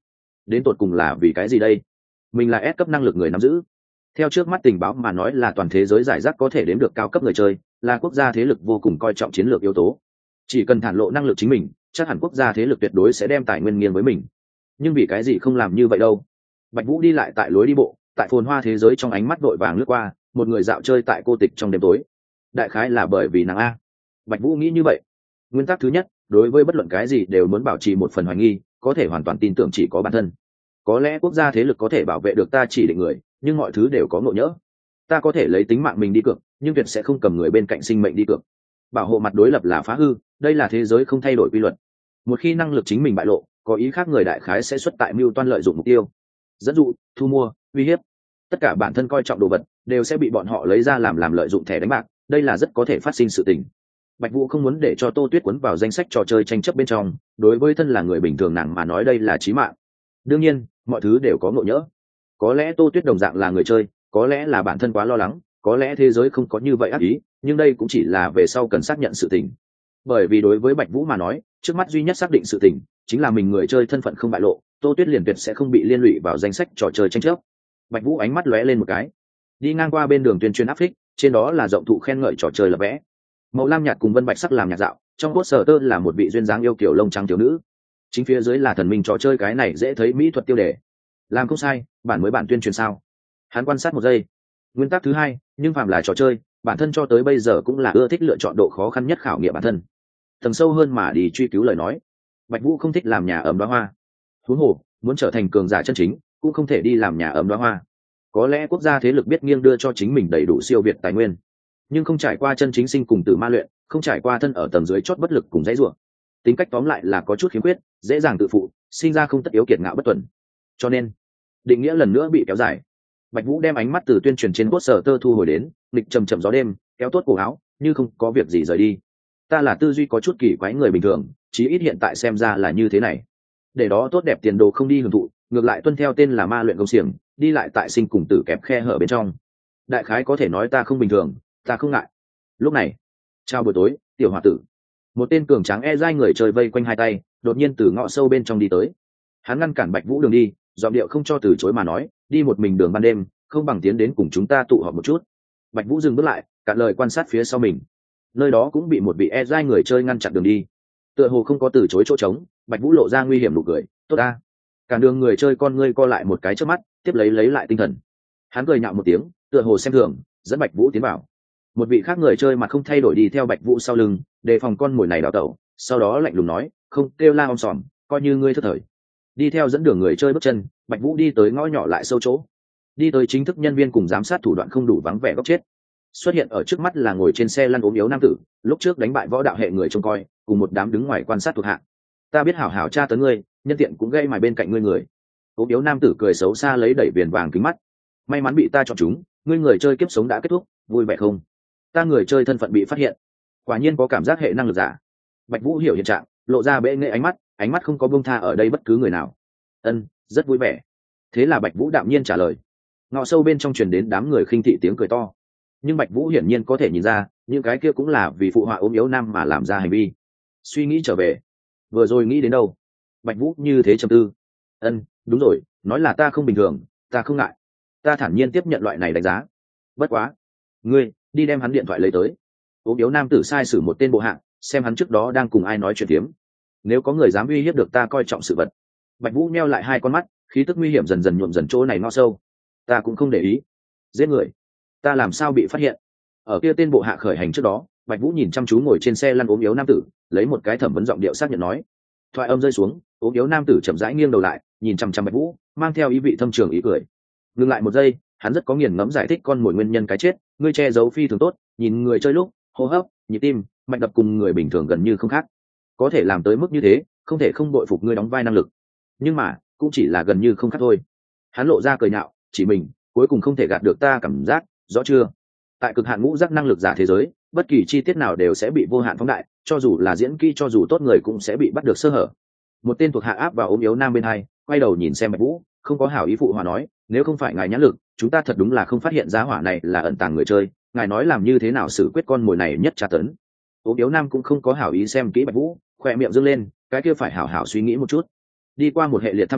đến tột cùng là vì cái gì đây? Mình là S cấp năng lực người nắm giữ. Theo trước mắt tình báo mà nói là toàn thế giới giải rác có thể đếm được cao cấp người chơi, là quốc gia thế lực vô cùng coi trọng chiến lược yếu tố. Chỉ cần thản lộ năng lực chính mình, chắc hẳn quốc gia thế lực tuyệt đối sẽ đem tài nguyên nghiêng với mình. Nhưng vì cái gì không làm như vậy đâu? Bạch Vũ đi lại tại lối đi bộ, tại phồn hoa thế giới trong ánh mắt vội vàng lướt qua, một người dạo chơi tại cô tịch trong đêm tối. Đại khái là bởi vì nàng a. Bạch Vũ nghĩ như vậy. Nguyên tắc thứ nhất, đối với bất luận cái gì đều muốn bảo trì một phần hoài nghi, có thể hoàn toàn tin tưởng chỉ có bản thân. Có lẽ quốc gia thế lực có thể bảo vệ được ta chỉ định người, nhưng mọi thứ đều có ngộ nhỡ. Ta có thể lấy tính mạng mình đi cược, nhưng tuyệt sẽ không cầm người bên cạnh sinh mệnh đi cược. Bảo hộ mặt đối lập là phá hư, đây là thế giới không thay đổi quy luật. Một khi năng lực chính mình bại lộ, có ý khác người đại khái sẽ xuất tại mưu toan lợi dụng mục tiêu, dẫn dụ, thu mua, uy hiếp. Tất cả bản thân coi trọng đồ vật đều sẽ bị bọn họ lấy ra làm làm lợi dụng thẻ đánh bạc, đây là rất có thể phát sinh sự tình. Bạch Vũ không muốn để cho Tô Tuyết cuốn vào danh sách trò chơi tranh chấp bên trong, đối với thân là người bình thường nàng mà nói đây là chí mạng. Đương nhiên, mọi thứ đều có ngộ nhỡ. Có lẽ Tô Tuyết đồng dạng là người chơi, có lẽ là bản thân quá lo lắng, có lẽ thế giới không có như vậy ác ý, nhưng đây cũng chỉ là về sau cần xác nhận sự tình. Bởi vì đối với Bạch Vũ mà nói, trước mắt duy nhất xác định sự tình chính là mình người chơi thân phận không bại lộ, Tô Tuyết liền tuyệt sẽ không bị liên lụy vào danh sách trò chơi tranh chấp. Bạch Vũ ánh mắt lóe lên một cái, đi ngang qua bên đường tuyên truyền áp phích, trên đó là rộng thụ khen ngợi trò chơi lập vẽ. Màu lam nhạt cùng vân bạch sắc làm nhạc dạo, trong poster là một vị duyên dáng yêu kiều lông trắng thiếu nữ. Chính phía dưới là thần minh trò chơi, cái này dễ thấy mỹ thuật tiêu đề. Làm không sai, bản mới bản tuyên truyền sao? Hắn quan sát một giây. Nguyên tắc thứ hai, nhưng phàm là trò chơi, bản thân cho tới bây giờ cũng là ưa thích lựa chọn độ khó khăn nhất khảo nghiệm bản thân. Tầng sâu hơn mà đi truy cứu lời nói. Bạch Vũ không thích làm nhà ấm đóa hoa. Huống hồ, muốn trở thành cường giả chân chính, cũng không thể đi làm nhà ấm đóa hoa. Có lẽ quốc gia thế lực biết nghiêng đưa cho chính mình đầy đủ siêu việt tài nguyên, nhưng không trải qua chân chính sinh cùng tử ma luyện, không trải qua thân ở tầng dưới chót bất lực cùng dãy rủa. Tính cách tóm lại là có chút khiếm khuyết, dễ dàng tự phụ, sinh ra không tất yếu kiệt ngạo bất tuần. Cho nên, định nghĩa lần nữa bị kéo dài. Bạch Vũ đem ánh mắt từ tuyên truyền trên poster thu hồi đến, nghịch trầm trầm gió đêm, kéo tốt cổ áo, như không có việc gì rời đi. Ta là tư duy có chút kỳ quái người bình thường, chí ít hiện tại xem ra là như thế này. Để đó tốt đẹp tiền đồ không đi hưởng thụ, ngược lại tuân theo tên là ma luyện công xiềng, đi lại tại sinh cùng tử kẹp khe hở bên trong. Đại khái có thể nói ta không bình thường, ta không ngại. Lúc này, chào buổi tối, tiểu hòa tử. Một tên cường tráng e dai người chơi vây quanh hai tay, đột nhiên từ ngõ sâu bên trong đi tới. Hắn ngăn cản Bạch Vũ đường đi, giọng điệu không cho từ chối mà nói, đi một mình đường ban đêm, không bằng tiến đến cùng chúng ta tụ họp một chút. Bạch Vũ dừng bước lại, cạn lời quan sát phía sau mình. Nơi đó cũng bị một vị e dai người chơi ngăn chặn đường đi. Tựa hồ không có từ chối chỗ trống, Bạch Vũ lộ ra nguy hiểm nụ cười, tốt ta. Cản đường người chơi con ngươi co lại một cái trước mắt, tiếp lấy lấy lại tinh thần. Hắn cười nhạo một tiếng, tựa hồ xem thường, dẫn Bạch Vũ tiến vào. Một vị khác người chơi mà không thay đổi đi theo Bạch Vũ sau lưng, đề phòng con mồi này đào tẩu, sau đó lạnh lùng nói, không kêu la om sòm, coi như ngươi thất thời. Đi theo dẫn đường người chơi bước chân, Bạch Vũ đi tới ngõ nhỏ lại sâu chỗ, đi tới chính thức nhân viên cùng giám sát thủ đoạn không đủ vắng vẻ góc chết. Xuất hiện ở trước mắt là ngồi trên xe lăn ốm yếu nam tử, lúc trước đánh bại võ đạo hệ người trông coi, cùng một đám đứng ngoài quan sát thuộc hạ. Ta biết hảo hảo tra tấn ngươi, nhân tiện cũng gây mài bên cạnh ngươi người. Ốm yếu nam tử cười xấu xa lấy đẩy viền vàng kính mắt. May mắn bị ta chọn chúng, ngươi người chơi kiếp sống đã kết thúc, vui vẻ không? Ta người chơi thân phận bị phát hiện, quả nhiên có cảm giác hệ năng lực giả. Bạch Vũ hiểu hiện trạng, lộ ra bệ nghệ ánh mắt, ánh mắt không có buông tha ở đây bất cứ người nào. Ân, rất vui vẻ. Thế là Bạch Vũ đạm nhiên trả lời. Ngõ sâu bên trong truyền đến đám người khinh thị tiếng cười to, nhưng Bạch Vũ hiển nhiên có thể nhìn ra, những cái kia cũng là vì phụ họa ốm yếu nam mà làm ra hành vi. Suy nghĩ trở về, vừa rồi nghĩ đến đâu? Bạch Vũ như thế trầm tư. Ân, đúng rồi, nói là ta không bình thường, ta không ngại, ta thản nhiên tiếp nhận loại này đánh giá. Bất quá, ngươi đi đem hắn điện thoại lấy tới. Ốm yếu nam tử sai sử một tên bộ hạ, xem hắn trước đó đang cùng ai nói chuyện tiếm. Nếu có người dám uy hiếp được ta coi trọng sự vật. Bạch Vũ meo lại hai con mắt, khí tức nguy hiểm dần dần nhuộm dần chỗ này ngõ sâu. Ta cũng không để ý. Giết người, ta làm sao bị phát hiện? Ở kia tên bộ hạ khởi hành trước đó, Bạch Vũ nhìn chăm chú ngồi trên xe lăn ốm yếu nam tử, lấy một cái thẩm vấn giọng điệu xác nhận nói. Thoại âm rơi xuống, ốm yếu nam tử chậm rãi nghiêng đầu lại, nhìn chăm chăm Bạch Vũ, mang theo ý vị thâm trường ý cười. Ngừng lại một giây, hắn rất có nghiền ngẫm giải thích con mồi nguyên nhân cái chết. Ngươi che giấu phi thường tốt, nhìn người chơi lúc hô hấp, nhịp tim, mạch đập cùng người bình thường gần như không khác. Có thể làm tới mức như thế, không thể không bội phục ngươi đóng vai năng lực. Nhưng mà, cũng chỉ là gần như không khác thôi. Hắn lộ ra cười nhạo, chỉ mình, cuối cùng không thể gạt được ta cảm giác, rõ chưa? Tại cực hạn ngũ giác năng lực giả thế giới, bất kỳ chi tiết nào đều sẽ bị vô hạn phóng đại, cho dù là diễn kỹ cho dù tốt người cũng sẽ bị bắt được sơ hở. Một tên thuộc hạ áp vào ốm yếu nam bên hai, quay đầu nhìn xem Bạch Vũ, không có hảo ý phụ hòa nói, nếu không phải ngài nhãn lực, chúng ta thật đúng là không phát hiện ra hỏa này là ẩn tàng người chơi, ngài nói làm như thế nào xử quyết con mồi này nhất tra tấn. Ốm yếu nam cũng không có hảo ý xem kỹ Bạch Vũ, khoe miệng dương lên, cái kia phải hảo hảo suy nghĩ một chút. Đi qua một hệ liệt thăm dò,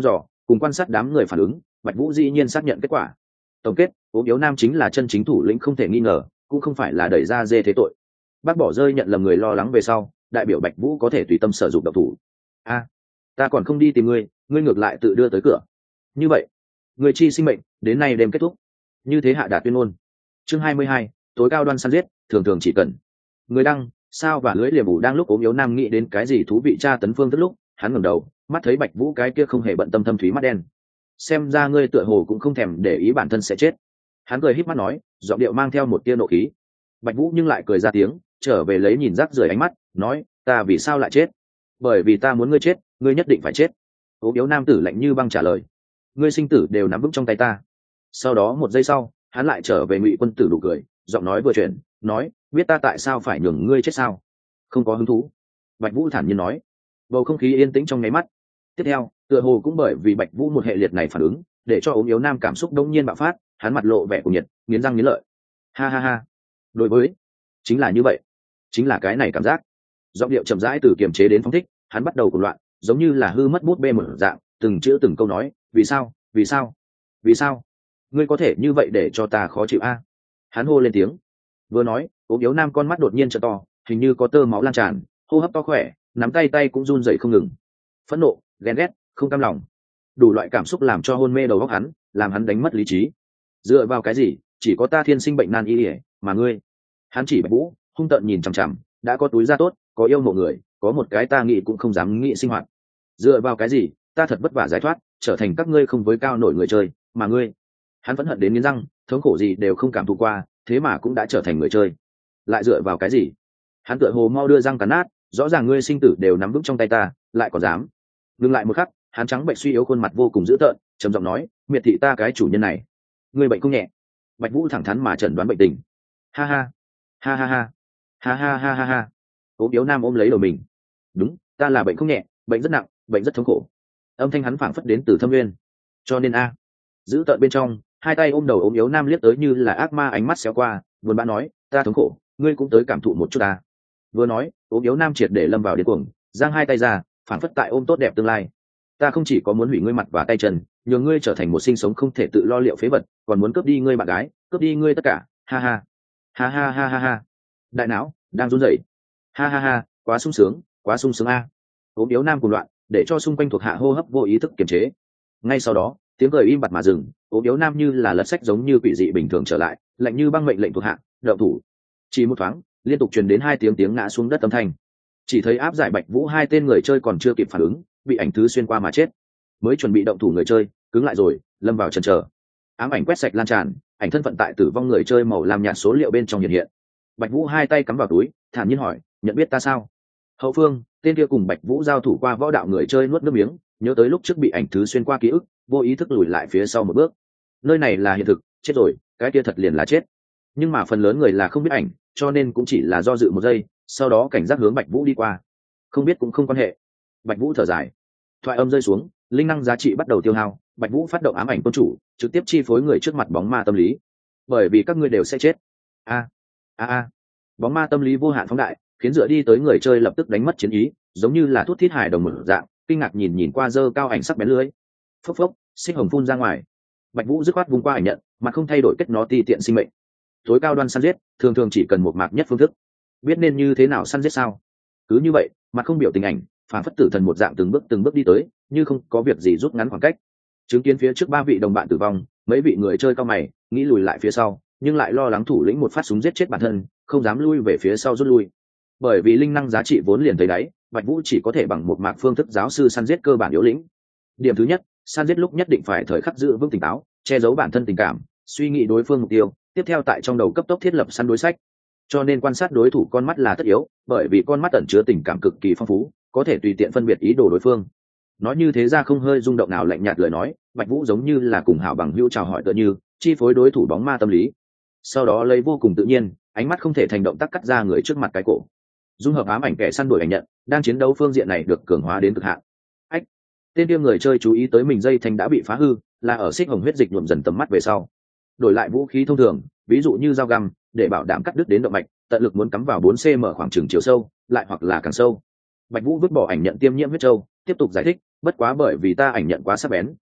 cùng quan sát đám người phản ứng, Bạch Vũ dĩ nhiên xác nhận kết quả. Tổng kết, ốm yếu nam chính là chân chính thủ lĩnh không thể nghi ngờ, cũng không phải là đẩy ra dê thế tội. Bác bỏ rơi nhận lầm người lo lắng về sau, đại biểu Bạch Vũ có thể tùy tâm sử dụng độc thủ. A, ta còn không đi tìm ngươi, ngươi ngược lại tự đưa tới cửa. Như vậy, người chi sinh mệnh, đến nay đêm kết thúc. Như thế hạ đạt tuyên ngôn. Chương hai mươi hai, tối cao đoan săn giết, thường thường chỉ cần. Người đăng, sao và lưỡi liềm ủ đang lúc ốm yếu nam nghĩ đến cái gì thú vị tra tấn phương tức lúc, hắn ngẩng đầu, mắt thấy Bạch Vũ cái kia không hề bận tâm thâm thúy mắt đen. Xem ra ngươi tựa hồ cũng không thèm để ý bản thân sẽ chết. Hắn cười híp mắt nói, giọng điệu mang theo một tia nộ khí. Bạch Vũ nhưng lại cười ra tiếng, trở về lấy nhìn rác rưởi ánh mắt, nói, ta vì sao lại chết? Bởi vì ta muốn ngươi chết, ngươi nhất định phải chết. Ốm yếu nam tử lạnh như băng trả lời, ngươi sinh tử đều nắm vững trong tay ta. Sau đó một giây sau, hắn lại trở về Ngụy Quân tử đủ cười, giọng nói vừa chuyển, nói, biết ta tại sao phải nhường ngươi chết sao? Không có hứng thú. Bạch Vũ thản nhiên nói. Bầu không khí yên tĩnh trong nháy mắt. Tiếp theo, tựa hồ cũng bởi vì Bạch Vũ một hệ liệt này phản ứng, để cho ốm yếu nam cảm xúc đông nhiên bạo phát, hắn mặt lộ vẻ cuồng nhiệt, nghiến răng nghiến lợi. Ha ha ha. Đối với, chính là như vậy, chính là cái này cảm giác. Giọng điệu chậm rãi từ kiềm chế đến phóng thích, hắn bắt đầu cuồng loạn, giống như là hư mất bút bê mở dạng, từng chữ từng câu nói, vì sao, vì sao, vì sao, ngươi có thể như vậy để cho ta khó chịu a? Hắn hô lên tiếng. Vừa nói, ốm yếu nam con mắt đột nhiên trợ to, hình như có tơ máu lan tràn, hô hấp to khỏe, nắm tay tay cũng run rẩy không ngừng. Phẫn nộ, ghen ghét, không cam lòng, đủ loại cảm xúc làm cho hôn mê đầu óc hắn, làm hắn đánh mất lý trí. Dựa vào cái gì? Chỉ có ta thiên sinh bệnh nan y, mà ngươi? Hắn chỉ Bạch Vũ, hung tợn nhìn chằm chằm, đã có túi da tốt, có yêu mộ người, có một cái ta nghĩ cũng không dám nghĩ sinh hoạt. Dựa vào cái gì? Ta thật vất vả giải thoát, trở thành các ngươi không với cao nổi người chơi, mà ngươi? Hắn vẫn hận đến nghiến răng, thống khổ gì đều không cảm thụ qua, thế mà cũng đã trở thành người chơi. Lại dựa vào cái gì? Hắn tựa hồ mau đưa răng cắn nát, rõ ràng ngươi sinh tử đều nắm vững trong tay ta, lại còn dám? Ngừng lại một khắc, hắn trắng bệnh suy yếu khuôn mặt vô cùng dữ tợn, trầm giọng nói, miệt thị ta cái chủ nhân này, ngươi bệnh không nhẹ. Bạch Vũ thẳng thắn mà chẩn đoán bệnh tình. Ha ha, ha ha ha, ha ha ha ha ha. Ốm yếu nam ôm lấy đầu mình. Đúng, ta là bệnh không nhẹ, bệnh rất nặng, bệnh rất thống khổ. Âm thanh hắn phảng phất đến từ thâm nguyên. Cho nên a, giữ tợn bên trong, hai tay ôm đầu ốm yếu nam liếc tới như là ác ma ánh mắt xéo qua, buồn bã nói, ta thống khổ, ngươi cũng tới cảm thụ một chút ta. Vừa nói, ốm yếu nam triệt để lâm vào điên cuồng, giang hai tay ra, phảng phất tại ôm tốt đẹp tương lai. Ta không chỉ có muốn hủy ngươi mặt và tay chân, nhường ngươi trở thành một sinh sống không thể tự lo liệu phế vật, còn muốn cướp đi ngươi bạn gái, cướp đi ngươi tất cả. Ha ha, ha ha ha ha ha. Đại não đang run rẩy. Ha ha ha, quá sung sướng, quá sung sướng a. Ốm yếu nam cuồng loạn, để cho xung quanh thuộc hạ hô hấp vô ý thức kiềm chế. Ngay sau đó, tiếng cười im bặt mà dừng, ốm yếu nam như là lật sách giống như quỷ dị bình thường trở lại, lạnh như băng mệnh lệnh thuộc hạ, động thủ. Chỉ một thoáng, liên tục truyền đến hai tiếng tiếng ngã xuống đất âm thanh. Chỉ thấy áp giải Bạch Vũ hai tên người chơi còn chưa kịp phản ứng, bị ảnh thứ xuyên qua mà chết. Mới chuẩn bị động thủ người chơi, cứng lại rồi, lâm vào chần chờ. Ám ảnh quét sạch lan tràn, ảnh thân phận tại tử vong người chơi màu lam nhạt số liệu bên trong hiện hiện. Bạch Vũ hai tay cắm vào túi, thản nhiên hỏi, nhận biết ta sao? Hậu phương, tên kia cùng Bạch Vũ giao thủ qua võ đạo người chơi nuốt nước miếng, nhớ tới lúc trước bị ảnh thứ xuyên qua ký ức, vô ý thức lùi lại phía sau một bước. Nơi này là hiện thực, chết rồi, cái kia thật liền là chết. Nhưng mà phần lớn người là không biết ảnh, cho nên cũng chỉ là do dự một giây, sau đó cảnh giác hướng Bạch Vũ đi qua. Không biết cũng không quan hệ. Bạch Vũ thở dài. Thoại âm rơi xuống, linh năng giá trị bắt đầu tiêu hao, Bạch Vũ phát động ám ảnh tôn chủ, trực tiếp chi phối người trước mặt bóng ma tâm lý. Bởi vì các ngươi đều sẽ chết. A a a. Bóng ma tâm lý vô hạn phóng đại, khiến dựa đi tới người chơi lập tức đánh mất chiến ý, giống như là thuốc thiết hài đồng mở dạng, kinh ngạc nhìn nhìn qua dơ cao ảnh sắc bén lưới. Phốc phốc, xích hồng phun ra ngoài. Bạch Vũ dứt khoát vung qua ảnh nhận, mà không thay đổi kết nó ti tiện sinh mệnh. Tối cao đoan săn giết, thường thường chỉ cần một mạc nhất phương thức. Biết nên như thế nào săn giết sao? Cứ như vậy, mà không biểu tình ảnh, phản phất tử thần một dạng từng bước từng bước đi tới, như không có việc gì rút ngắn khoảng cách. Chứng kiến phía trước ba vị đồng bạn tử vong, mấy vị người chơi cao mày, nghĩ lùi lại phía sau, nhưng lại lo lắng thủ lĩnh một phát súng giết chết bản thân, không dám lui về phía sau rút lui. Bởi vì linh năng giá trị vốn liền tới đáy, Bạch Vũ chỉ có thể bằng một mạc phương thức giáo sư săn giết cơ bản yếu lĩnh. Điểm thứ nhất, săn giết lúc nhất định phải thời khắc giữ vững tỉnh táo, che giấu bản thân tình cảm, suy nghĩ đối phương mục tiêu, tiếp theo tại trong đầu cấp tốc thiết lập săn đối sách. Cho nên quan sát đối thủ con mắt là tất yếu, bởi vì con mắt ẩn chứa tình cảm cực kỳ phong phú, có thể tùy tiện phân biệt ý đồ đối phương. Nói như thế ra không hơi rung động nào lạnh nhạt lời nói, Bạch Vũ giống như là cùng hảo bằng hữu chào hỏi tựa như, chi phối đối thủ bóng ma tâm lý. Sau đó lấy vô cùng tự nhiên, ánh mắt không thể thành động tác cắt ra người trước mặt cái cổ. Dung hợp ám ảnh kẻ săn đuổi ảnh nhận, đang chiến đấu phương diện này được cường hóa đến cực hạn. Ách, tên kia người chơi chú ý tới mình dây thanh đã bị phá hư, là ở xích hồng huyết dịch nhuộm dần tầm mắt về sau. Đổi lại vũ khí thông thường, ví dụ như dao găm, để bảo đảm cắt đứt đến động mạch, tận lực muốn cắm vào bốn xăng ti mét khoảng chừng chiều sâu, lại hoặc là càng sâu. Bạch Vũ vứt bỏ ảnh nhận tiêm nhiễm huyết châu, tiếp tục giải thích, bất quá bởi vì ta ảnh nhận quá sắc bén,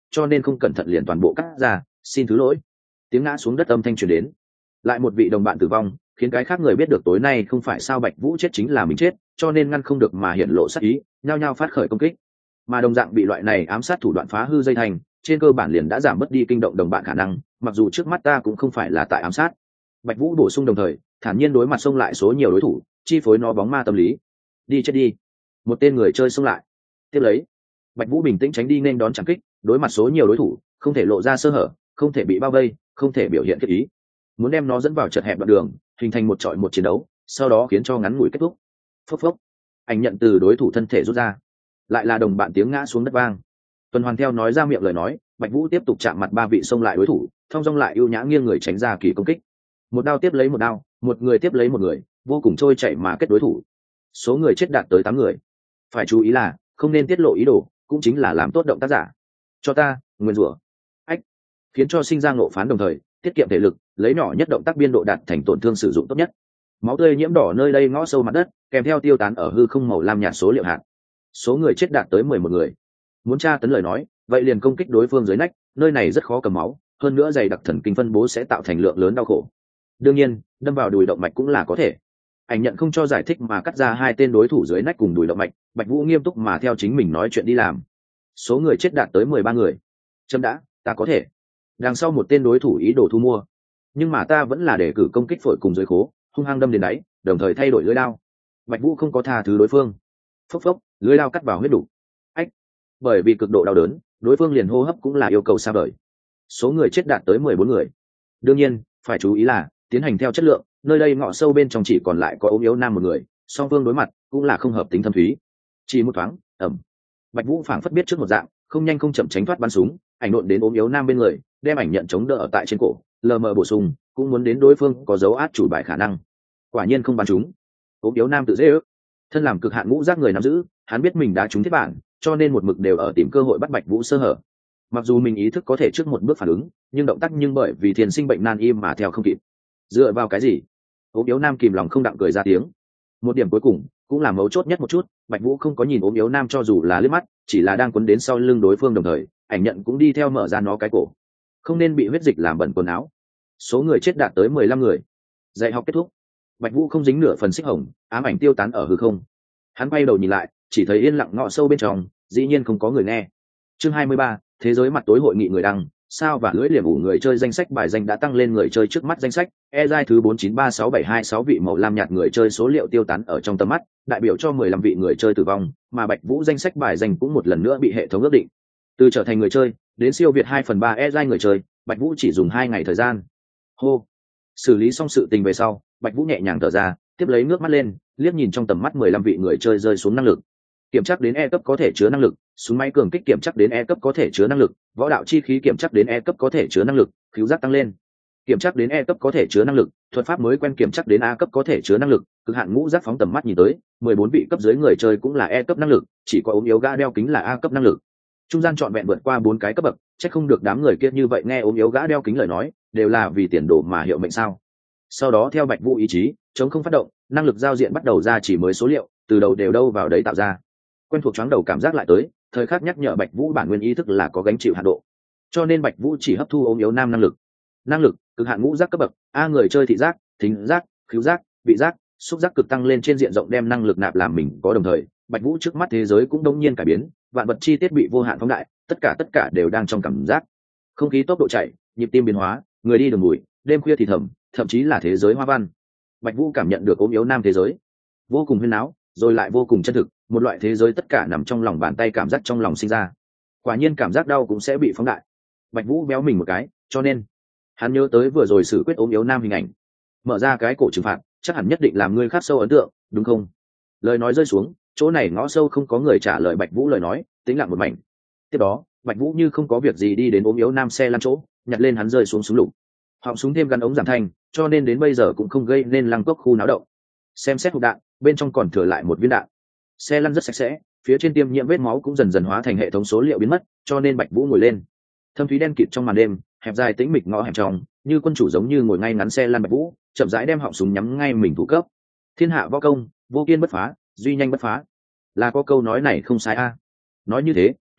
cho nên không cẩn thận liền toàn bộ cắt ra, xin thứ lỗi. Tiếng ngã xuống đất âm thanh truyền đến. Lại một vị đồng bạn tử vong, khiến cái khác người biết được tối nay không phải sao Bạch Vũ chết chính là mình chết, cho nên ngăn không được mà hiện lộ sát ý, nhao nhao phát khởi công kích. Mà đồng dạng bị loại này ám sát thủ đoạn phá hư dây thành, trên cơ bản liền đã giảm mất đi kinh động đồng bạn khả năng, mặc dù trước mắt ta cũng không phải là tại ám sát. Bạch Vũ bổ sung đồng thời, thản nhiên đối mặt xông lại số nhiều đối thủ, chi phối nó bóng ma tâm lý. Đi chết đi. Một tên người chơi xông lại. Tiếp lấy, Bạch Vũ bình tĩnh tránh đi nên đón chẳng kích, đối mặt số nhiều đối thủ, không thể lộ ra sơ hở, không thể bị bao vây, không thể biểu hiện kết ý. Muốn đem nó dẫn vào chật hẹp đoạn đường, hình thành một trọi một chiến đấu, sau đó khiến cho ngắn ngủi kết thúc. Phốc phốc. Ảnh nhận từ đối thủ thân thể rút ra. Lại là đồng bạn tiếng ngã xuống đất vang. Tuần Hoàn theo nói ra miệng lời nói, Bạch Vũ tiếp tục chạm mặt ba vị xông lại đối thủ, thông dong lại ưu nhã nghiêng người tránh ra kỳ công kích. Một đao tiếp lấy một đao, một người tiếp lấy một người, vô cùng trôi chảy mà kết đối thủ. Số người chết đạt tới tám người. Phải chú ý là không nên tiết lộ ý đồ, cũng chính là làm tốt động tác giả. Cho ta, nguyên rủa. Ách. Khiến cho sinh ra ngộ phán đồng thời, tiết kiệm thể lực, lấy nhỏ nhất động tác biên độ đạt thành tổn thương sử dụng tốt nhất. Máu tươi nhiễm đỏ nơi đây ngõ sâu mặt đất, kèm theo tiêu tán ở hư không màu lam nhạt số liệu hạt. Số người chết đạt tới mười một người. Muốn tra tấn lời nói, vậy liền công kích đối phương dưới nách, nơi này rất khó cầm máu, hơn nữa dày đặc thần kinh phân bố sẽ tạo thành lượng lớn đau khổ. Đương nhiên, đâm vào đùi động mạch cũng là có thể. Ảnh nhận không cho giải thích mà cắt ra hai tên đối thủ dưới nách cùng đùi động mạch, Bạch Vũ nghiêm túc mà theo chính mình nói chuyện đi làm. Số người chết đạt tới mười ba người. Chấm đã, ta có thể. Đằng sau một tên đối thủ ý đồ thu mua, nhưng mà ta vẫn là để cử công kích phổi cùng dưới khố, hung hăng đâm đến đáy, đồng thời thay đổi lưỡi đao. Bạch Vũ không có tha thứ đối phương. Phốc phốc, lưỡi đao cắt vào huyết đủ. Ách. Bởi vì cực độ đau đớn, đối phương liền hô hấp cũng là yêu cầu xa vời. Số người chết đạt tới mười bốn người. Đương nhiên, phải chú ý là tiến hành theo chất lượng, nơi đây ngõ sâu bên trong chỉ còn lại có ốm yếu nam một người, song phương đối mặt cũng là không hợp tính thâm thúy. Chỉ một thoáng, ầm. Bạch Vũ phảng phất biết trước một dạng, không nhanh không chậm tránh thoát bắn súng, ảnh nộn đến ốm yếu nam bên người, đem ảnh nhận chống đỡ ở tại trên cổ, lờ mờ bổ sung, cũng muốn đến đối phương có dấu át chủ bài khả năng. Quả nhiên không bắn trúng. Ốm yếu nam tự dễ ước. Thân làm cực hạn ngũ giác người nắm giữ, hắn biết mình đã trúng thiết bản, cho nên một mực đều ở tìm cơ hội bắt Bạch Vũ sơ hở. Mặc dù mình ý thức có thể trước một bước phản ứng, nhưng động tác nhưng bởi vì thiên sinh bệnh nan y mà theo không kịp. Dựa vào cái gì? Ốm yếu nam kìm lòng không đặng cười ra tiếng. Một điểm cuối cùng cũng là mấu chốt nhất một chút, Bạch Vũ không có nhìn ốm yếu nam cho dù là liếc mắt, chỉ là đang quấn đến sau lưng đối phương đồng thời, ảnh nhận cũng đi theo mở ra nó cái cổ. Không nên bị huyết dịch làm bẩn quần áo. Số người chết đạt tới mười lăm người. Dạy học kết thúc. Bạch Vũ không dính nửa phần xích hồng, ám ảnh tiêu tán ở hư không. Hắn quay đầu nhìn lại, chỉ thấy yên lặng ngõ sâu bên trong, dĩ nhiên không có người nghe. Chương hai mươi ba, thế giới mặt tối hội nghị người đăng, sao và lưỡi liềm ủ người chơi danh sách bài danh đã tăng lên người chơi trước mắt danh sách, e giai thứ bốn chín ba sáu bảy hai sáu vị màu lam nhạt người chơi số liệu tiêu tán ở trong tầm mắt, đại biểu cho mười lăm vị người chơi tử vong, mà Bạch Vũ danh sách bài danh cũng một lần nữa bị hệ thống ước định. Từ trở thành người chơi, đến siêu việt hai phần ba e giai người chơi, Bạch Vũ chỉ dùng hai ngày thời gian. Hô. Xử lý xong sự tình về sau, Bạch Vũ nhẹ nhàng thở ra, tiếp lấy nước mắt lên, liếc nhìn trong tầm mắt mười lăm vị người chơi rơi xuống năng lực. Kiểm chắc đến E cấp có thể chứa năng lực, súng máy cường kích kiểm chắc đến E cấp có thể chứa năng lực, võ đạo chi khí kiểm chắc đến E cấp có thể chứa năng lực, khiếu giác tăng lên. Kiểm chắc đến E cấp có thể chứa năng lực, thuật pháp mới quen kiểm chắc đến A cấp có thể chứa năng lực, cực hạn ngũ giác phóng tầm mắt nhìn tới, mười bốn vị cấp dưới người chơi cũng là E cấp năng lực, chỉ có ốm yếu gã đeo kính là A cấp năng lực. Trung gian chọn vẹn vượt qua bốn cái cấp bậc, chắc không được đám người kia như vậy nghe ốm yếu gã đeo kính lời nói, đều là vì tiền đồ mà hiệu mệnh sao? Sau đó theo Bạch Vũ ý chí, chống không phát động, năng lực giao diện bắt đầu ra chỉ mới số liệu, từ đầu đều đâu vào đấy tạo ra. Quen thuộc choáng đầu cảm giác lại tới, thời khắc nhắc nhở Bạch Vũ bản nguyên ý thức là có gánh chịu hạn độ, cho nên Bạch Vũ chỉ hấp thu ốm yếu nam năng lực. Năng lực cực hạn ngũ giác cấp bậc, a người chơi thị giác, thính giác, khứu giác, vị giác, xúc giác cực tăng lên trên diện rộng đem năng lực nạp làm mình có đồng thời, Bạch Vũ trước mắt thế giới cũng đống nhiên cải biến, vạn vật chi tiết bị vô hạn phóng đại, tất cả tất cả đều đang trong cảm giác. Không khí tốc độ chạy, nhịp tim biến hóa, người đi đường bụi, đêm khuya thì thầm, thậm chí là thế giới hoa văn. Bạch Vũ cảm nhận được ốm yếu nam thế giới, vô cùng huyên náo, rồi lại vô cùng chân thực, một loại thế giới tất cả nằm trong lòng bàn tay cảm giác trong lòng sinh ra. Quả nhiên cảm giác đau cũng sẽ bị phóng đại. Bạch Vũ béo mình một cái, cho nên hắn nhớ tới vừa rồi xử quyết ốm yếu nam hình ảnh, mở ra cái cổ trừng phạt, chắc hẳn nhất định làm người khác sâu ấn tượng, đúng không? Lời nói rơi xuống, chỗ này ngõ sâu không có người trả lời Bạch Vũ lời nói, tĩnh lặng một mảnh. Tiếp đó, Bạch Vũ như không có việc gì đi đến ốm yếu nam xe lăn chỗ, nhặt lên hắn rơi xuống súng lục. Họng súng thêm gắn ống giảm thanh, cho nên đến bây giờ cũng không gây nên lăng cốc khu náo động. Xem xét hộp đạn, bên trong còn thừa lại một viên đạn. Xe lăn rất sạch sẽ, phía trên tiêm nhiễm vết máu cũng dần dần hóa thành hệ thống số liệu biến mất, cho nên Bạch Vũ ngồi lên. Thâm thúy đen kịt trong màn đêm, hẹp dài tĩnh mịch ngõ hẻm trong, như quân chủ giống như ngồi ngay ngắn xe lăn Bạch Vũ, chậm rãi đem họng súng nhắm ngay mình thủ cấp. Thiên hạ võ công, vô kiên bất phá, duy nhanh bất phá. Là có câu nói này không sai a. Nói như thế,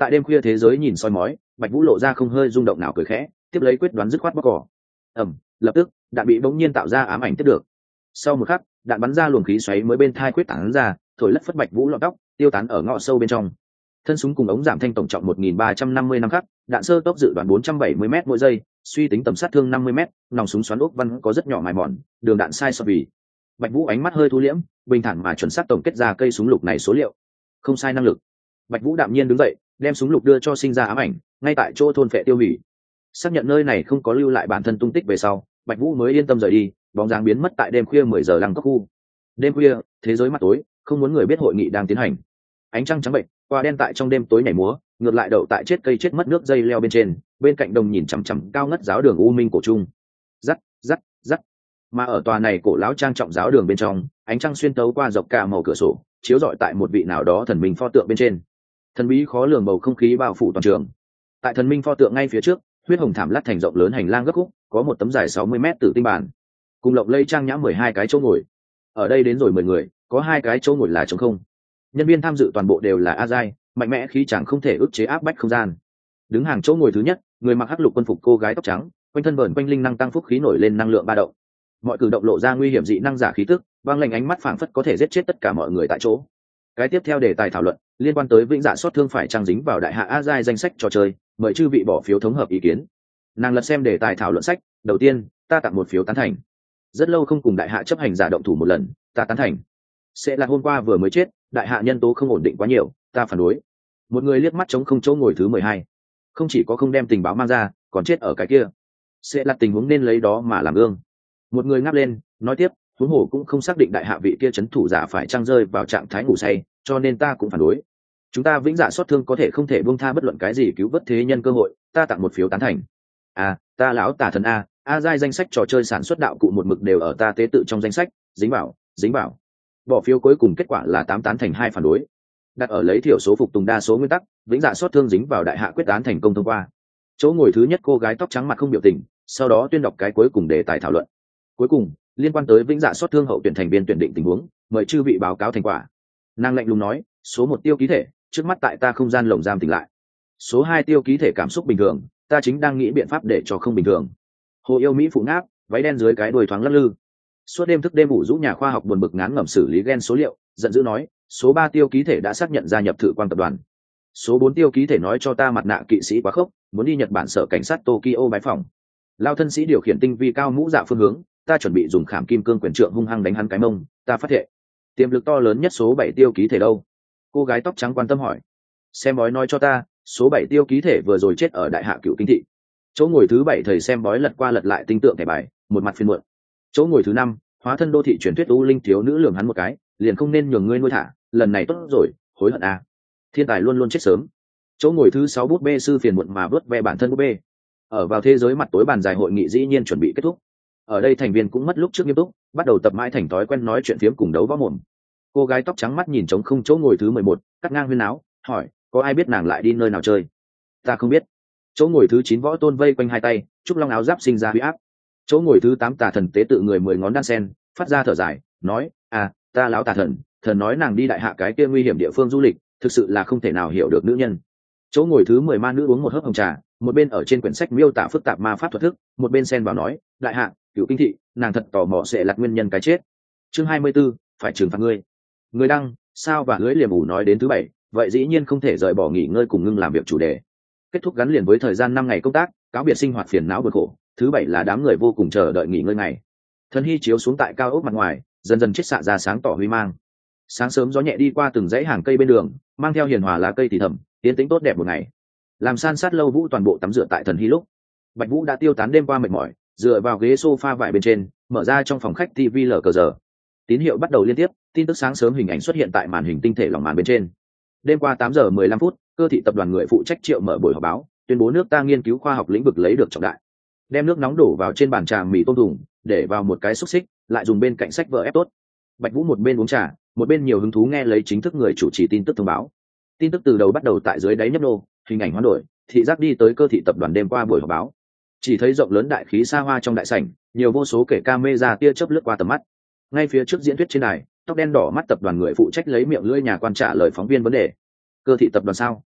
Tại đêm khuya thế giới nhìn soi mói, Bạch Vũ lộ ra không hơi rung động nào cười khẽ, tiếp lấy quyết đoán dứt khoát bóc cỏ. Ầm, lập tức, đạn bị bỗng nhiên tạo ra ám ảnh tiếp được. Sau một khắc, đạn bắn ra luồng khí xoáy mới bên thai quyết tán ra, thổi lất phất Bạch Vũ lọn tóc, tiêu tán ở ngõ sâu bên trong. Thân súng cùng ống giảm thanh tổng trọng một nghìn ba trăm năm mươi năm khắc, đạn sơ tốc dự đoán bốn trăm bảy mươi mét mỗi giây, suy tính tầm sát thương năm mươi mét, nòng súng xoắn ốc văn có rất nhỏ mài mòn, đường đạn sai so vì. Bạch Vũ ánh mắt hơi thu liễm, bình thản mà chuẩn xác tổng kết ra cây súng lục này số liệu. Không sai năng lực. Bạch Vũ đạm nhiên đứng dậy, đem súng lục đưa cho sinh ra ám ảnh, ngay tại chỗ thôn phệ tiêu hủy. Xác nhận nơi này không có lưu lại bản thân tung tích về sau, Bạch Vũ mới yên tâm rời đi, bóng dáng biến mất tại đêm khuya mười giờ lăng cốc khu. Đêm khuya, thế giới mặt tối, không muốn người biết hội nghị đang tiến hành. Ánh trăng trắng bệnh, qua đen tại trong đêm tối nhảy múa, ngược lại đậu tại chết cây chết mất nước dây leo bên trên, bên cạnh đồng nhìn chằm chằm cao ngất giáo đường u minh cổ trung. Rắc, rắc, rắc. Mà ở tòa này cổ lão trang trọng giáo đường bên trong, ánh trăng xuyên tấu qua dọc cả màu cửa sổ, chiếu rọi tại một vị nào đó thần minh pho tượng bên trên. Thần bí khó lường bầu không khí bao phủ toàn trường. Tại thần minh pho tượng ngay phía trước, huyết hồng thảm lát thành rộng lớn hành lang gấp khúc, có một tấm dài sáu mươi mét tử tinh bàn, cùng lộng lây trang nhã mười hai cái chỗ ngồi. Ở đây đến rồi mười người, có hai cái chỗ ngồi là trống không. Nhân viên tham dự toàn bộ đều là a giai, mạnh mẽ khí chẳng không thể ức chế áp bách không gian. Đứng hàng chỗ ngồi thứ nhất, người mặc hắc lục quân phục cô gái tóc trắng, quanh thân vờn quanh linh năng tăng phúc khí nổi lên năng lượng ba động. Mọi cử động lộ ra nguy hiểm dị năng giả khí tức, băng lạnh ánh mắt phảng phất có thể giết chết tất cả mọi người tại chỗ. Cái tiếp theo đề tài thảo luận liên quan tới vĩnh dạ sót thương phải trang dính vào đại hạ a giai danh sách trò chơi, mời chư vị bỏ phiếu thống hợp ý kiến. Nàng lật xem đề tài thảo luận sách, đầu tiên, ta tặng một phiếu tán thành. Rất lâu không cùng đại hạ chấp hành giả động thủ một lần, ta tán thành. Sẽ là hôm qua vừa mới chết, đại hạ nhân tố không ổn định quá nhiều, ta phản đối. Một người liếc mắt chống không chỗ ngồi thứ mười hai. Không chỉ có không đem tình báo mang ra, còn chết ở cái kia. Sẽ là tình huống nên lấy đó mà làm gương. Một người ngáp lên, nói tiếp, huống hồ cũng không xác định đại hạ vị kia chấn thủ giả phải trang rơi vào trạng thái ngủ say, cho nên ta cũng phản đối. Chúng ta vĩnh dạ sót thương có thể không thể buông tha bất luận cái gì cứu vớt thế nhân cơ hội, ta tặng một phiếu tán thành. À, ta lão tả thần a, a giai danh sách trò chơi sản xuất đạo cụ một mực đều ở ta tế tự trong danh sách, dính bảo, dính bảo. Bỏ phiếu cuối cùng kết quả là tám tán thành hai phản đối. Đặt ở lấy thiểu số phục tùng đa số nguyên tắc, vĩnh dạ sót thương dính vào đại hạ quyết tán thành công thông qua. Chỗ ngồi thứ nhất cô gái tóc trắng mặt không biểu tình, sau đó tuyên đọc cái cuối cùng để tài thảo luận. Cuối cùng, liên quan tới vĩnh dạ sót thương hậu tuyển thành viên tuyển định tình huống, mời chư vị báo cáo thành quả. Nàng lạnh lùng nói, số một tiêu ký thể, trước mắt tại ta không gian lồng giam tỉnh lại. Số hai tiêu ký thể cảm xúc bình thường, ta chính đang nghĩ biện pháp để cho không bình thường. Hồ yêu mỹ phụ ngáp, váy đen dưới cái đuôi thoáng lắc lư. Suốt đêm thức đêm ngủ rũ nhà khoa học buồn bực ngán ngẩm xử lý gen số liệu, giận dữ nói, số ba tiêu ký thể đã xác nhận gia nhập thử quang tập đoàn. Số bốn tiêu ký thể nói cho ta mặt nạ kỵ sĩ quá khốc, muốn đi Nhật Bản sở cảnh sát Tokyo bái phòng. Lao thân sĩ điều khiển tinh vi cao mũ dạ phương hướng, ta chuẩn bị dùng khảm kim cương quyền trượng hung hăng đánh hắn cái mông, ta phát hiện tiềm lực to lớn nhất số bảy tiêu ký thể đâu? Cô gái tóc trắng quan tâm hỏi. Xem bói nói cho ta, số bảy tiêu ký thể vừa rồi chết ở đại hạ cựu kinh thị. Chỗ ngồi thứ bảy thầy xem bói lật qua lật lại tinh tượng thẻ bài, một mặt phiền muộn. Chỗ ngồi thứ năm, hóa thân đô thị truyền thuyết u linh thiếu nữ lường hắn một cái, liền không nên nhường ngươi nuôi thả, lần này tốt rồi, hối hận à. Thiên tài luôn luôn chết sớm. Chỗ ngồi thứ sáu bút bê sư phiền muộn mà vớt ve bản thân bút bê. Ở vào thế giới mặt tối bàn dài hội nghị dĩ nhiên chuẩn bị kết thúc. Ở đây thành viên cũng mất lúc trước nghiêm túc, bắt đầu tập mãi thành thói quen nói chuyện phiếm cùng đấu võ mồm. Cô gái tóc trắng mắt nhìn trống không chỗ ngồi thứ mười một, cắt ngang huyên áo, hỏi, có ai biết nàng lại đi nơi nào chơi? Ta không biết. Chỗ ngồi thứ chín võ tôn vây quanh hai tay, trúc long áo giáp sinh ra huy áp. Chỗ ngồi thứ tám tà thần tế tự người mười ngón đan sen, phát ra thở dài, nói, à, ta lão tà thần, thần nói nàng đi đại hạ cái kia nguy hiểm địa phương du lịch, thực sự là không thể nào hiểu được nữ nhân. Chỗ ngồi thứ mười ma nữ uống một hớp hồng trà, một bên ở trên quyển sách miêu tả phức tạp ma pháp thuật thức, một bên xen vào nói, đại hạ, cựu kinh thị, nàng thật tò mò sẽ là nguyên nhân cái chết. Chương hai mươi 24, phải trừng phạt ngươi. Người đăng, sao và lưỡi liềm ủ nói đến thứ bảy, vậy dĩ nhiên không thể rời bỏ nghỉ ngơi cùng ngưng làm việc chủ đề. Kết thúc gắn liền với thời gian năm ngày công tác, cáo biệt sinh hoạt phiền não bực khổ, thứ bảy là đám người vô cùng chờ đợi nghỉ ngơi ngày. Thân hy chiếu xuống tại cao ốc mặt ngoài, dần dần chết xạ ra sáng tỏ huy mang. Sáng sớm gió nhẹ đi qua từng dãy hàng cây bên đường, mang theo hiền hòa lá cây thì thầm, tiến tĩnh tốt đẹp một ngày. Làm san sát lâu vũ toàn bộ tắm rửa tại thần hy lúc, Bạch Vũ đã tiêu tán đêm qua mệt mỏi, dựa vào ghế sofa vải bên trên, mở ra trong phòng khách ti vi lờ cờ giờ. Tín hiệu bắt đầu liên tiếp, tin tức sáng sớm hình ảnh xuất hiện tại màn hình tinh thể lòng màn bên trên. Đêm qua tám giờ mười lăm phút, cơ thị tập đoàn người phụ trách Triệu mở buổi họp báo, tuyên bố nước ta nghiên cứu khoa học lĩnh vực lấy được trọng đại. Đem nước nóng đổ vào trên bàn trà mì tôm thùng, để vào một cái xúc xích, lại dùng bên cạnh sách vở ép tốt. Bạch Vũ một bên uống trà, một bên nhiều hứng thú nghe lấy chính thức người chủ trì tin tức thông báo. Tin tức từ đầu bắt đầu tại dưới đáy nhấp nô, hình ảnh hoán đổi, thị giác đi tới cơ thị tập đoàn đêm qua buổi họp báo. Chỉ thấy rộng lớn đại khí xa hoa trong đại sảnh, nhiều vô số kể camera tia chớp lướt qua tầm mắt. Ngay phía trước diễn thuyết trên đài, tóc đen đỏ mắt tập đoàn người phụ trách lấy miệng lưỡi nhà quan trả lời phóng viên vấn đề. Cơ thị tập đoàn sao?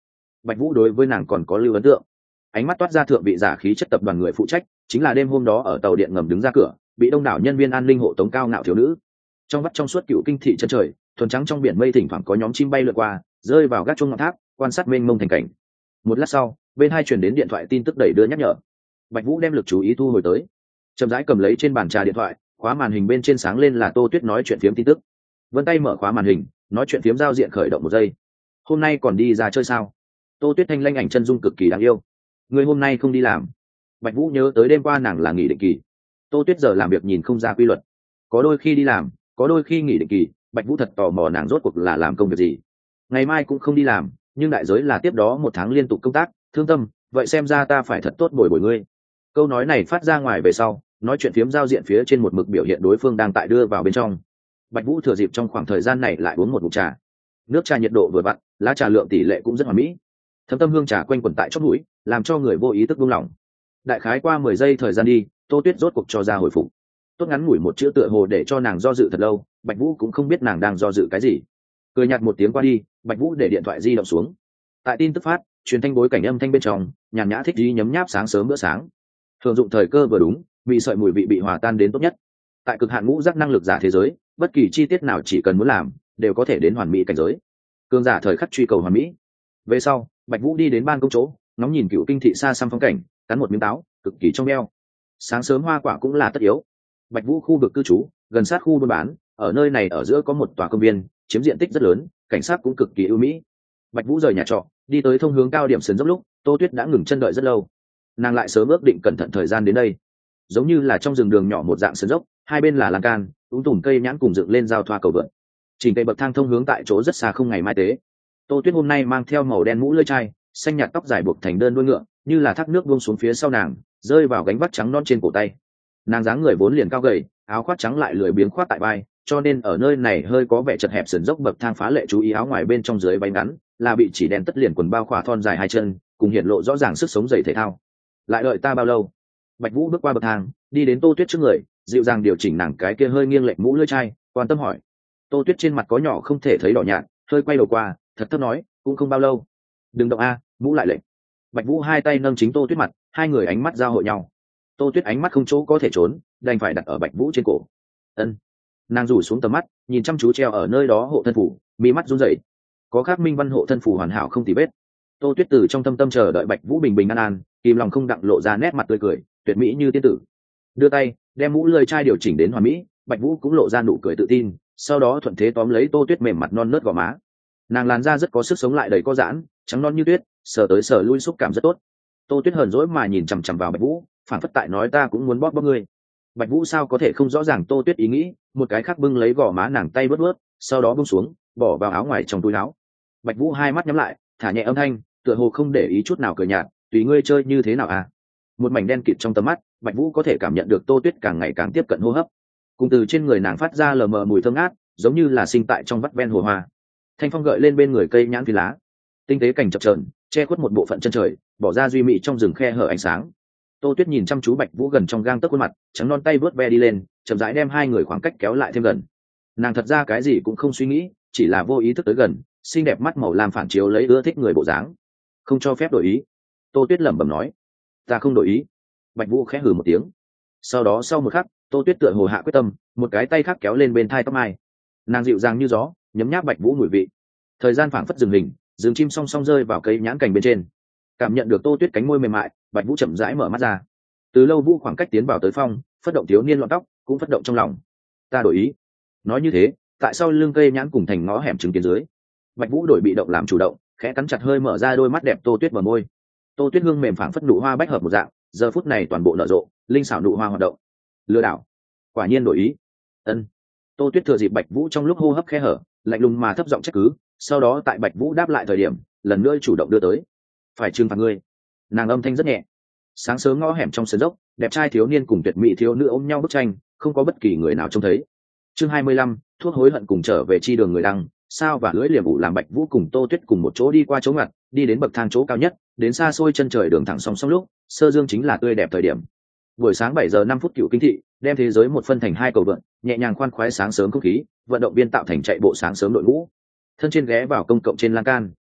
Bạch Vũ đối với nàng còn có lưu ấn tượng. Ánh mắt toát ra thượng vị giả khí chất tập đoàn người phụ trách, chính là đêm hôm đó ở tàu điện ngầm đứng ra cửa, bị đông đảo nhân viên an ninh hộ tống cao ngạo thiếu nữ. Trong vắt trong suốt cựu kinh thị chân trời, thuần trắng trong biển mây thỉnh thoảng có nhóm chim bay lượn qua, rơi vào gác chuông ngọn tháp, quan sát mênh mông thành cảnh. Một lát sau, bên hai truyền đến điện thoại tin tức đẩy đưa nhắc nhở. Bạch Vũ đem lực chú ý thu hồi tới, chậm rãi cầm lấy trên bàn trà điện thoại, khóa màn hình bên trên sáng lên là Tô Tuyết nói chuyện phiếm tin tức. Vân tay mở khóa màn hình, nói chuyện phiếm giao diện khởi động một giây. Hôm nay còn đi ra chơi sao? Tô Tuyết thanh lanh ảnh chân dung cực kỳ đáng yêu. Người hôm nay không đi làm. Bạch Vũ nhớ tới đêm qua nàng là nghỉ định kỳ. Tô Tuyết giờ làm việc nhìn không ra quy luật, có đôi khi đi làm, có đôi khi nghỉ định kỳ. Bạch Vũ thật tò mò nàng rốt cuộc là làm công việc gì. Ngày mai cũng không đi làm, nhưng đại giới là tiếp đó một tháng liên tục công tác, thương tâm, vậy xem ra ta phải thật tốt bồi bồi ngươi. Câu nói này phát ra ngoài về sau, nói chuyện phiếm giao diện phía trên một mực biểu hiện đối phương đang tại đưa vào bên trong. Bạch Vũ thừa dịp trong khoảng thời gian này lại uống một ngụm trà. Nước trà nhiệt độ vừa vặn, lá trà lượng tỷ lệ cũng rất hoàn mỹ. Thấm tâm hương trà quanh quẩn tại chóp mũi, làm cho người vô ý thức buông lỏng. Đại khái qua mười giây thời gian đi, Tô Tuyết rốt cuộc cho ra hồi phục. Tốt ngắn ngủi một chữ tựa hồ để cho nàng do dự thật lâu, Bạch Vũ cũng không biết nàng đang do dự cái gì. Cười nhạt một tiếng qua đi, Bạch Vũ để điện thoại di động xuống. Tại tin tức phát, truyền thanh bối cảnh âm thanh bên trong, nhàn nhã thích đi nhấm nháp sáng sớm bữa sáng. Thường dụng thời cơ vừa đúng, vị sợi mùi vị bị hòa tan đến tốt nhất. Tại cực hạn ngũ giác năng lực giả thế giới, bất kỳ chi tiết nào chỉ cần muốn làm, đều có thể đến hoàn mỹ cảnh giới. Cường giả thời khắc truy cầu hoàn mỹ. Về sau, Bạch Vũ đi đến ban công chỗ, ngóng nhìn cựu kinh thị xa xăm phong cảnh, cắn một miếng táo, cực kỳ trong veo. Sáng sớm hoa quả cũng là tất yếu. Bạch Vũ khu vực cư trú, gần sát khu buôn bán, ở nơi này ở giữa có một tòa công viên, chiếm diện tích rất lớn, cảnh sát cũng cực kỳ ưu mỹ. Bạch Vũ rời nhà trọ, đi tới thông hướng cao điểm sườn dốc lúc, Tô Tuyết đã ngừng chân đợi rất lâu. Nàng lại sớm ước định cẩn thận thời gian đến đây. Giống như là trong rừng đường nhỏ một dạng sườn dốc, hai bên là lan can, úng tùm cây nhãn cùng dựng lên giao thoa cầu vượt. Chỉnh cây bậc thang thông hướng tại chỗ rất xa không ngày mai tế. Tô Tuyết hôm nay mang theo màu đen mũ lưỡi chai, xanh nhạt tóc dài buộc thành đơn đuôi ngựa, như là thác nước buông xuống phía sau nàng, rơi vào gánh vác trắng non trên cổ tay. Nàng dáng người vốn liền cao gầy, áo khoác trắng lại lười biếng khoác tại vai, cho nên ở nơi này hơi có vẻ chật hẹp sườn dốc bậc thang phá lệ chú ý áo ngoài bên trong dưới váy ngắn, là bị chỉ đen tất liền quần bao khỏa thon dài hai chân, cùng hiện lộ rõ ràng sức sống dày thể thao. Lại đợi ta bao lâu? Bạch Vũ bước qua bậc thang, đi đến Tô Tuyết trước người, dịu dàng điều chỉnh nàng cái kia hơi nghiêng lệch mũ lưỡi chai, quan tâm hỏi. Tô Tuyết trên mặt có nhỏ không thể thấy đỏ nhạt, hơi quay đầu qua, thật thấp nói, cũng không bao lâu. Đừng động a, mũ lại lệnh. Bạch Vũ hai tay nâng chính Tô Tuyết mặt, hai người ánh mắt giao hội nhau. Tô Tuyết ánh mắt không chỗ có thể trốn, đành phải đặt ở Bạch Vũ trên cổ. Ân. Nàng rủ xuống tầm mắt, nhìn chăm chú treo ở nơi đó hộ thân phủ, mí mắt run rẩy. Có khắc minh văn hộ thân phủ hoàn hảo không tì vết. Tô Tuyết từ trong tâm tâm chờ đợi Bạch Vũ bình bình an an, kìm lòng không đặng lộ ra nét mặt tươi cười, tuyệt mỹ như tiên tử. Đưa tay, đem mũ lưỡi chai điều chỉnh đến hoàn mỹ, Bạch Vũ cũng lộ ra nụ cười tự tin, sau đó thuận thế tóm lấy Tô Tuyết mềm mặt non nớt gò má. Nàng làn da rất có sức sống lại đầy có giãn, trắng non như tuyết, sờ tới sờ lui xúc cảm rất tốt. Tô Tuyết hờn dỗi mà nhìn chằm chằm vào Bạch Vũ, phản phất tại nói ta cũng muốn bóp bóp ngươi. Bạch Vũ sao có thể không rõ ràng Tô Tuyết ý nghĩ, một cái khác bưng lấy gò má nàng tay vớt vớt, sau đó buông xuống, bỏ vào áo ngoài trong túi áo. Bạch Vũ hai mắt nhắm lại, thả nhẹ âm thanh, tựa hồ không để ý chút nào cười nhạt, tùy ngươi chơi như thế nào à. Một mảnh đen kịt trong tầm mắt, Bạch Vũ có thể cảm nhận được Tô Tuyết càng ngày càng tiếp cận hô hấp, cùng từ trên người nàng phát ra lờ mờ mùi thơm ngát, giống như là sinh tại trong vắt ven hồ hoa. Thanh phong gợi lên bên người cây nhãn phi lá, tinh tế cảnh chập chờn, che khuất một bộ phận chân trời, bỏ ra duy mỹ trong rừng khe hở ánh sáng. Tô Tuyết nhìn chăm chú Bạch Vũ gần trong gang tấc khuôn mặt, trắng non tay vớt ve đi lên, chậm rãi đem hai người khoảng cách kéo lại thêm gần. Nàng thật ra cái gì cũng không suy nghĩ, chỉ là vô ý thức tới gần, xinh đẹp mắt màu lam phản chiếu lấy ưa thích người bộ dáng. Không cho phép đổi ý. Tô Tuyết lẩm bẩm nói. Ta không đổi ý. Bạch Vũ khẽ hừ một tiếng. Sau đó sau một khắc, Tô Tuyết tựa hồ hạ quyết tâm, một cái tay khác kéo lên bên thai tóc mai. Nàng dịu dàng như gió, nhấm nháp Bạch Vũ mùi vị. Thời gian phảng phất dừng hình, dừng chim song song rơi vào cây nhãn cành bên trên. Cảm nhận được Tô Tuyết cánh môi mềm mại, Bạch Vũ chậm rãi mở mắt ra. Từ lâu Vũ khoảng cách tiến vào tới phong, phất động thiếu niên loạn tóc, cũng phất động trong lòng. Ta đổi ý. Nói như thế, tại sao lưng cây nhãn cùng thành ngõ hẻm chứng kiến dưới. Bạch Vũ đổi bị động làm chủ động, khẽ cắn chặt hơi mở ra đôi mắt đẹp Tô Tuyết bờ môi. Tô Tuyết hương mềm phảng phất nụ hoa bách hợp một dạng, giờ phút này toàn bộ nở rộ, linh xảo nụ hoa hoạt động. Lừa đảo. Quả nhiên đổi ý. Ân. Tô Tuyết thừa dịp Bạch Vũ trong lúc hô hấp khe hở, lạnh lùng mà thấp giọng trách cứ, sau đó tại Bạch Vũ đáp lại thời điểm, lần nữa chủ động đưa tới. Phải trừng phạt ngươi. Nàng âm thanh rất nhẹ. Sáng sớm ngõ hẻm trong sân dốc, đẹp trai thiếu niên cùng tuyệt mỹ thiếu nữ ôm nhau bức tranh, không có bất kỳ người nào trông thấy. Chương hai mươi lăm, thuốc hối hận cùng trở về chi đường người đăng, sao và lưỡi liềm ủ làm Bạch Vũ cùng Tô Tuyết cùng một chỗ đi qua chỗ ngặt, đi đến bậc thang chỗ cao nhất, đến xa xôi chân trời đường thẳng song song lúc, sơ dương chính là tươi đẹp thời điểm. Buổi sáng bảy giờ năm phút cựu kinh thị, đem thế giới một phân thành hai cầu vượn, nhẹ nhàng khoan khoái sáng sớm không khí, vận động viên tạo thành chạy bộ sáng sớm đội ngũ. Thân trên ghé vào công cộng trên lan can,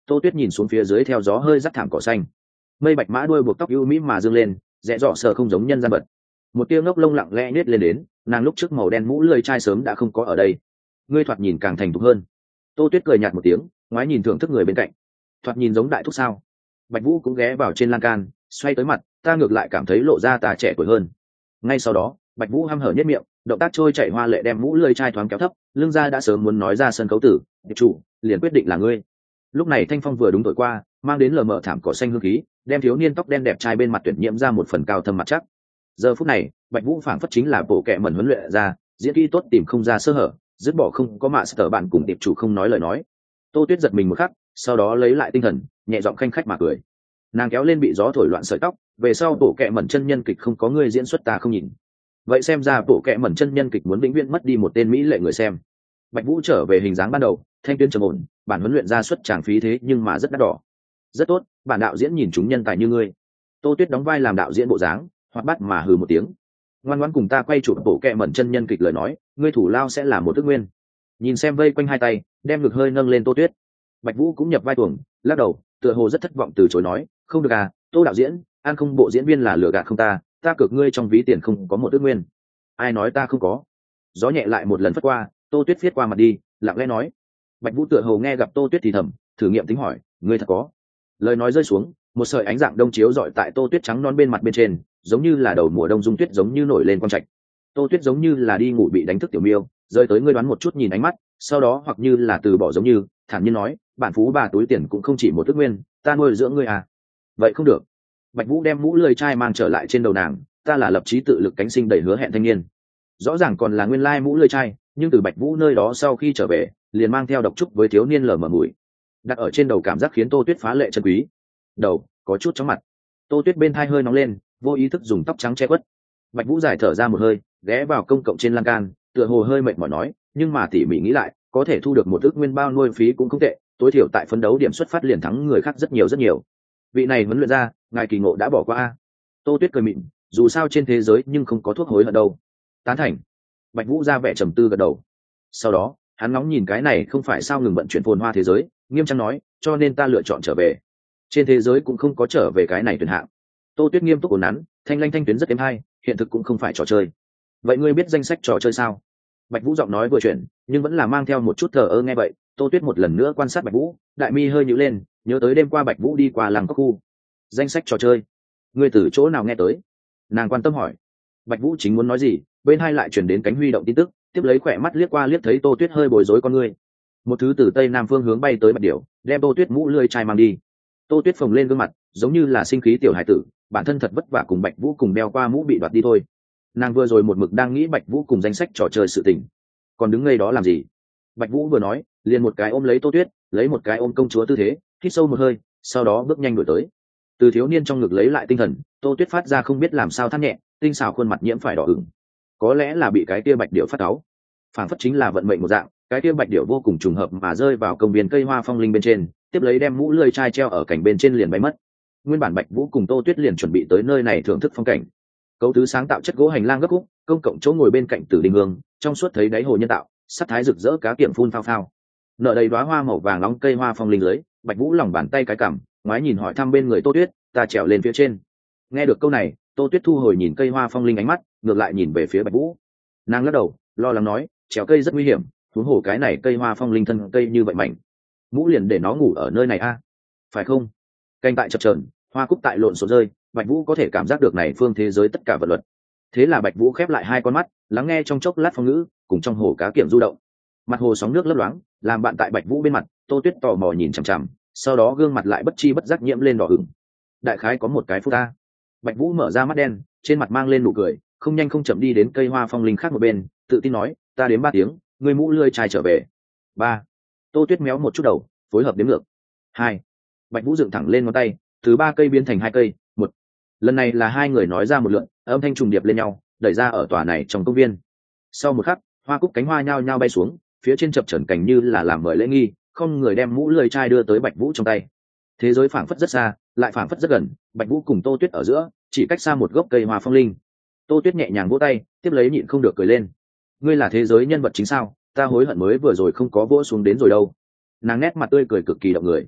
Tô Tuyết nhìn xuống phía dưới theo gió hơi rắc thảm cỏ xanh, mây bạch mã đuôi buộc tóc ưu mỹ mà dương lên, rẽ rọ sờ không giống nhân gian vật. Một tia ngốc lông lặng lẽ nết lên đến, nàng lúc trước màu đen mũ lười trai sớm đã không có ở đây. Ngươi thoạt nhìn càng thành thục hơn. Tô Tuyết cười nhạt một tiếng, ngoái nhìn thưởng thức người bên cạnh. Thoạt nhìn giống đại thúc sao? Bạch Vũ cũng ghé vào trên lan can, xoay tới mặt, ta ngược lại cảm thấy lộ ra ta trẻ tuổi hơn. Ngay sau đó, Bạch Vũ hăm hở nhất miệng, động tác trôi chảy hoa lệ đem mũ lười trai thoáng kéo thấp, lưng ra đã sớm muốn nói ra sân khấu tử, "Điệp chủ, liền quyết định là ngươi." Lúc này thanh phong vừa đúng thổi qua, mang đến lờ mờ thảm cỏ xanh hương khí, đem thiếu niên tóc đen đẹp trai bên mặt tuyển nhiễm ra một phần cao thâm mặt chắc. Giờ phút này, Bạch Vũ phảng phất chính là bộ kệ mẩn huấn luyện ra, diễn kỹ tốt tìm không ra sơ hở, dứt bỏ không có mạ sở bạn cùng tiệp chủ không nói lời nói. Tô Tuyết giật mình một khắc, sau đó lấy lại tinh thần, nhẹ giọng khanh khách mà cười. Nàng kéo lên bị gió thổi loạn sợi tóc, về sau bộ kệ mẩn chân nhân kịch không có người diễn xuất ta không nhìn. Vậy xem ra bộ kệ mẩn chân nhân kịch muốn vĩnh viễn mất đi một tên mỹ lệ người xem. Bạch Vũ trở về hình dáng ban đầu, thanh tuyến trầm ổn, bản huấn luyện ra xuất tràng phí thế nhưng mà rất đắt đỏ. Rất tốt, bản đạo diễn nhìn chúng nhân tài như ngươi. Tô Tuyết đóng vai làm đạo diễn bộ dáng, hoạt bát mà hừ một tiếng. Ngoan ngoãn cùng ta quay chụp bộ kệ mẩn chân nhân kịch lời nói, ngươi thủ lao sẽ là một ước nguyên. Nhìn xem vây quanh hai tay, đem ngực hơi nâng lên Tô Tuyết. Bạch Vũ cũng nhập vai tuồng, lắc đầu, tựa hồ rất thất vọng từ chối nói, không được à, Tô đạo diễn, an không bộ diễn viên là lừa gạt không ta, ta cược ngươi trong ví tiền không có một ước nguyên. Ai nói ta không có? Gió nhẹ lại một lần phất qua, Tô Tuyết viết qua mặt đi, lặng lẽ nói. Bạch Vũ tựa hồ nghe gặp Tô Tuyết thì thầm, thử nghiệm tính hỏi, ngươi thật có? Lời nói rơi xuống, một sợi ánh dạng đông chiếu rọi tại Tô Tuyết trắng non bên mặt bên trên, giống như là đầu mùa đông dung tuyết giống như nổi lên quang trạch. Tô Tuyết giống như là đi ngủ bị đánh thức tiểu miêu, rơi tới ngươi đoán một chút nhìn ánh mắt, sau đó hoặc như là từ bỏ giống như, thản nhiên nói, bản phú bà túi tiền cũng không chỉ một ước nguyên, ta nuôi dưỡng ngươi à? Vậy không được. Bạch Vũ đem mũ lười trai mang trở lại trên đầu nàng, ta là lập chí tự lực cánh sinh đầy hứa hẹn thanh niên. Rõ ràng còn là nguyên lai mũ lười trai, nhưng từ Bạch Vũ nơi đó sau khi trở về, liền mang theo độc trúc với thiếu niên lờ mờ mùi. Đặt ở trên đầu cảm giác khiến Tô Tuyết phá lệ chân quý. Đầu có chút chóng mặt. Tô Tuyết bên thai hơi nóng lên, vô ý thức dùng tóc trắng che khuất. Bạch Vũ giải thở ra một hơi, ghé vào công cộng trên lan can, tựa hồ hơi mệt mỏi nói, nhưng mà tỉ mỉ nghĩ lại, có thể thu được một ước nguyên bao nuôi phí cũng không tệ, tối thiểu tại phấn đấu điểm xuất phát liền thắng người khác rất nhiều rất nhiều. Vị này huấn luyện ra, ngài kỳ ngộ đã bỏ qua a. Tô Tuyết cười mịn, dù sao trên thế giới nhưng không có thuốc hối hận đâu. Tán thành. Bạch Vũ ra vẻ trầm tư gật đầu. Sau đó, hắn ngóng nhìn cái này không phải sao ngừng vận chuyển phồn hoa thế giới, nghiêm trang nói, cho nên ta lựa chọn trở về. Trên thế giới cũng không có trở về cái này tuyển hạng. Tô Tuyết nghiêm túc ổn nắn, thanh lanh thanh tuyến rất êm hay, hiện thực cũng không phải trò chơi. Vậy ngươi biết danh sách trò chơi sao? Bạch Vũ giọng nói vừa chuyển, nhưng vẫn là mang theo một chút thờ ơ nghe vậy. Tô Tuyết một lần nữa quan sát Bạch Vũ, đại mi hơi nhíu lên, nhớ tới đêm qua Bạch Vũ đi qua làng cốc khu. Danh sách trò chơi, ngươi từ chỗ nào nghe tới? Nàng quan tâm hỏi. Bạch Vũ chính muốn nói gì, bên hai lại chuyển đến cánh huy động tin tức, tiếp lấy khỏe mắt liếc qua liếc thấy Tô Tuyết hơi bối rối con ngươi. Một thứ từ tây nam phương hướng bay tới Bạch Điểu, đem Tô Tuyết mũ lươi chai mang đi. Tô Tuyết phồng lên gương mặt, giống như là sinh khí tiểu hải tử, bản thân thật vất vả cùng Bạch Vũ cùng đeo qua mũ bị đoạt đi thôi. Nàng vừa rồi một mực đang nghĩ Bạch Vũ cùng danh sách trò chơi sự tình, còn đứng ngây đó làm gì? Bạch Vũ vừa nói, liền một cái ôm lấy Tô Tuyết, lấy một cái ôm công chúa tư thế, hít sâu một hơi, sau đó bước nhanh đuổi tới. Từ thiếu niên trong ngực lấy lại tinh thần, Tô Tuyết phát ra không biết làm sao than nhẹ, tinh xảo khuôn mặt nhiễm phải đỏ ửng. Có lẽ là bị cái kia Bạch Điểu phát cáu, phản phất chính là vận mệnh một dạng, cái kia Bạch Điểu vô cùng trùng hợp mà rơi vào công viên cây hoa phong linh bên trên, tiếp lấy đem mũ lưỡi chai treo ở cành bên trên liền bay mất. Nguyên bản Bạch Vũ cùng Tô Tuyết liền chuẩn bị tới nơi này thưởng thức phong cảnh. Cấu tứ sáng tạo chất gỗ hành lang gấp khúc, công cộng chỗ ngồi bên cạnh Tử Đình Hương, trong suốt thấy đáy hồ nhân tạo, sắc thái rực rỡ cá kiểng phun phao phao. Nở đầy đóa hoa màu vàng nóng cây hoa phong linh lưới, Bạch Vũ lòng bàn tay cái cằm, ngoái nhìn hỏi thăm bên người Tô Tuyết, ta trèo lên phía trên. Nghe được câu này, Tô Tuyết thu hồi nhìn cây hoa phong linh ánh mắt, ngược lại nhìn về phía Bạch Vũ. Nàng lắc đầu, lo lắng nói, trèo cây rất nguy hiểm, huống hồ cái này cây hoa phong linh thân cây như vậy mạnh, mũ liền để nó ngủ ở nơi này a, à? Phải không? Canh tại chập chờn, hoa cúc tại lộn xộn rơi, Bạch Vũ có thể cảm giác được này phương thế giới tất cả vật luật. Thế là Bạch Vũ khép lại hai con mắt, lắng nghe trong chốc lát phong ngữ, cùng trong hồ cá kiểng du động. Mặt hồ sóng nước lấp loáng, làm bạn tại Bạch Vũ bên mặt, Tô Tuyết tò mò nhìn chằm chằm, sau đó gương mặt lại bất chi bất giác nhiễm lên đỏ ửng. Đại khái có một cái phút ta. Bạch Vũ mở ra mắt đen, trên mặt mang lên nụ cười, không nhanh không chậm đi đến cây hoa phong linh khác một bên, tự tin nói, ta đếm ba tiếng, ngươi mũ lươi chai trở về. Ba. Tô Tuyết méo một chút đầu, phối hợp đếm ngược. Hai. Bạch Vũ dựng thẳng lên ngón tay, từ ba cây biến thành hai cây. Một. Lần này là hai người nói ra một lượt, âm thanh trùng điệp lên nhau, đẩy ra ở tòa này trong công viên. Sau một khắc, hoa cúc cánh hoa nhao nhao bay xuống, phía trên chập chờn cảnh như là làm mời lễ nghi, không người đem mũ lười chai đưa tới Bạch Vũ trong tay. Thế giới phảng phất rất xa, lại phảng phất rất gần, Bạch Vũ cùng Tô Tuyết ở giữa, chỉ cách xa một gốc cây hoa phong linh. Tô Tuyết nhẹ nhàng vỗ tay, tiếp lấy nhịn không được cười lên. Ngươi là thế giới nhân vật chính sao? Ta hối hận mới vừa rồi không có vỗ xuống đến rồi đâu. Nàng nét mặt tươi cười cực kỳ động người.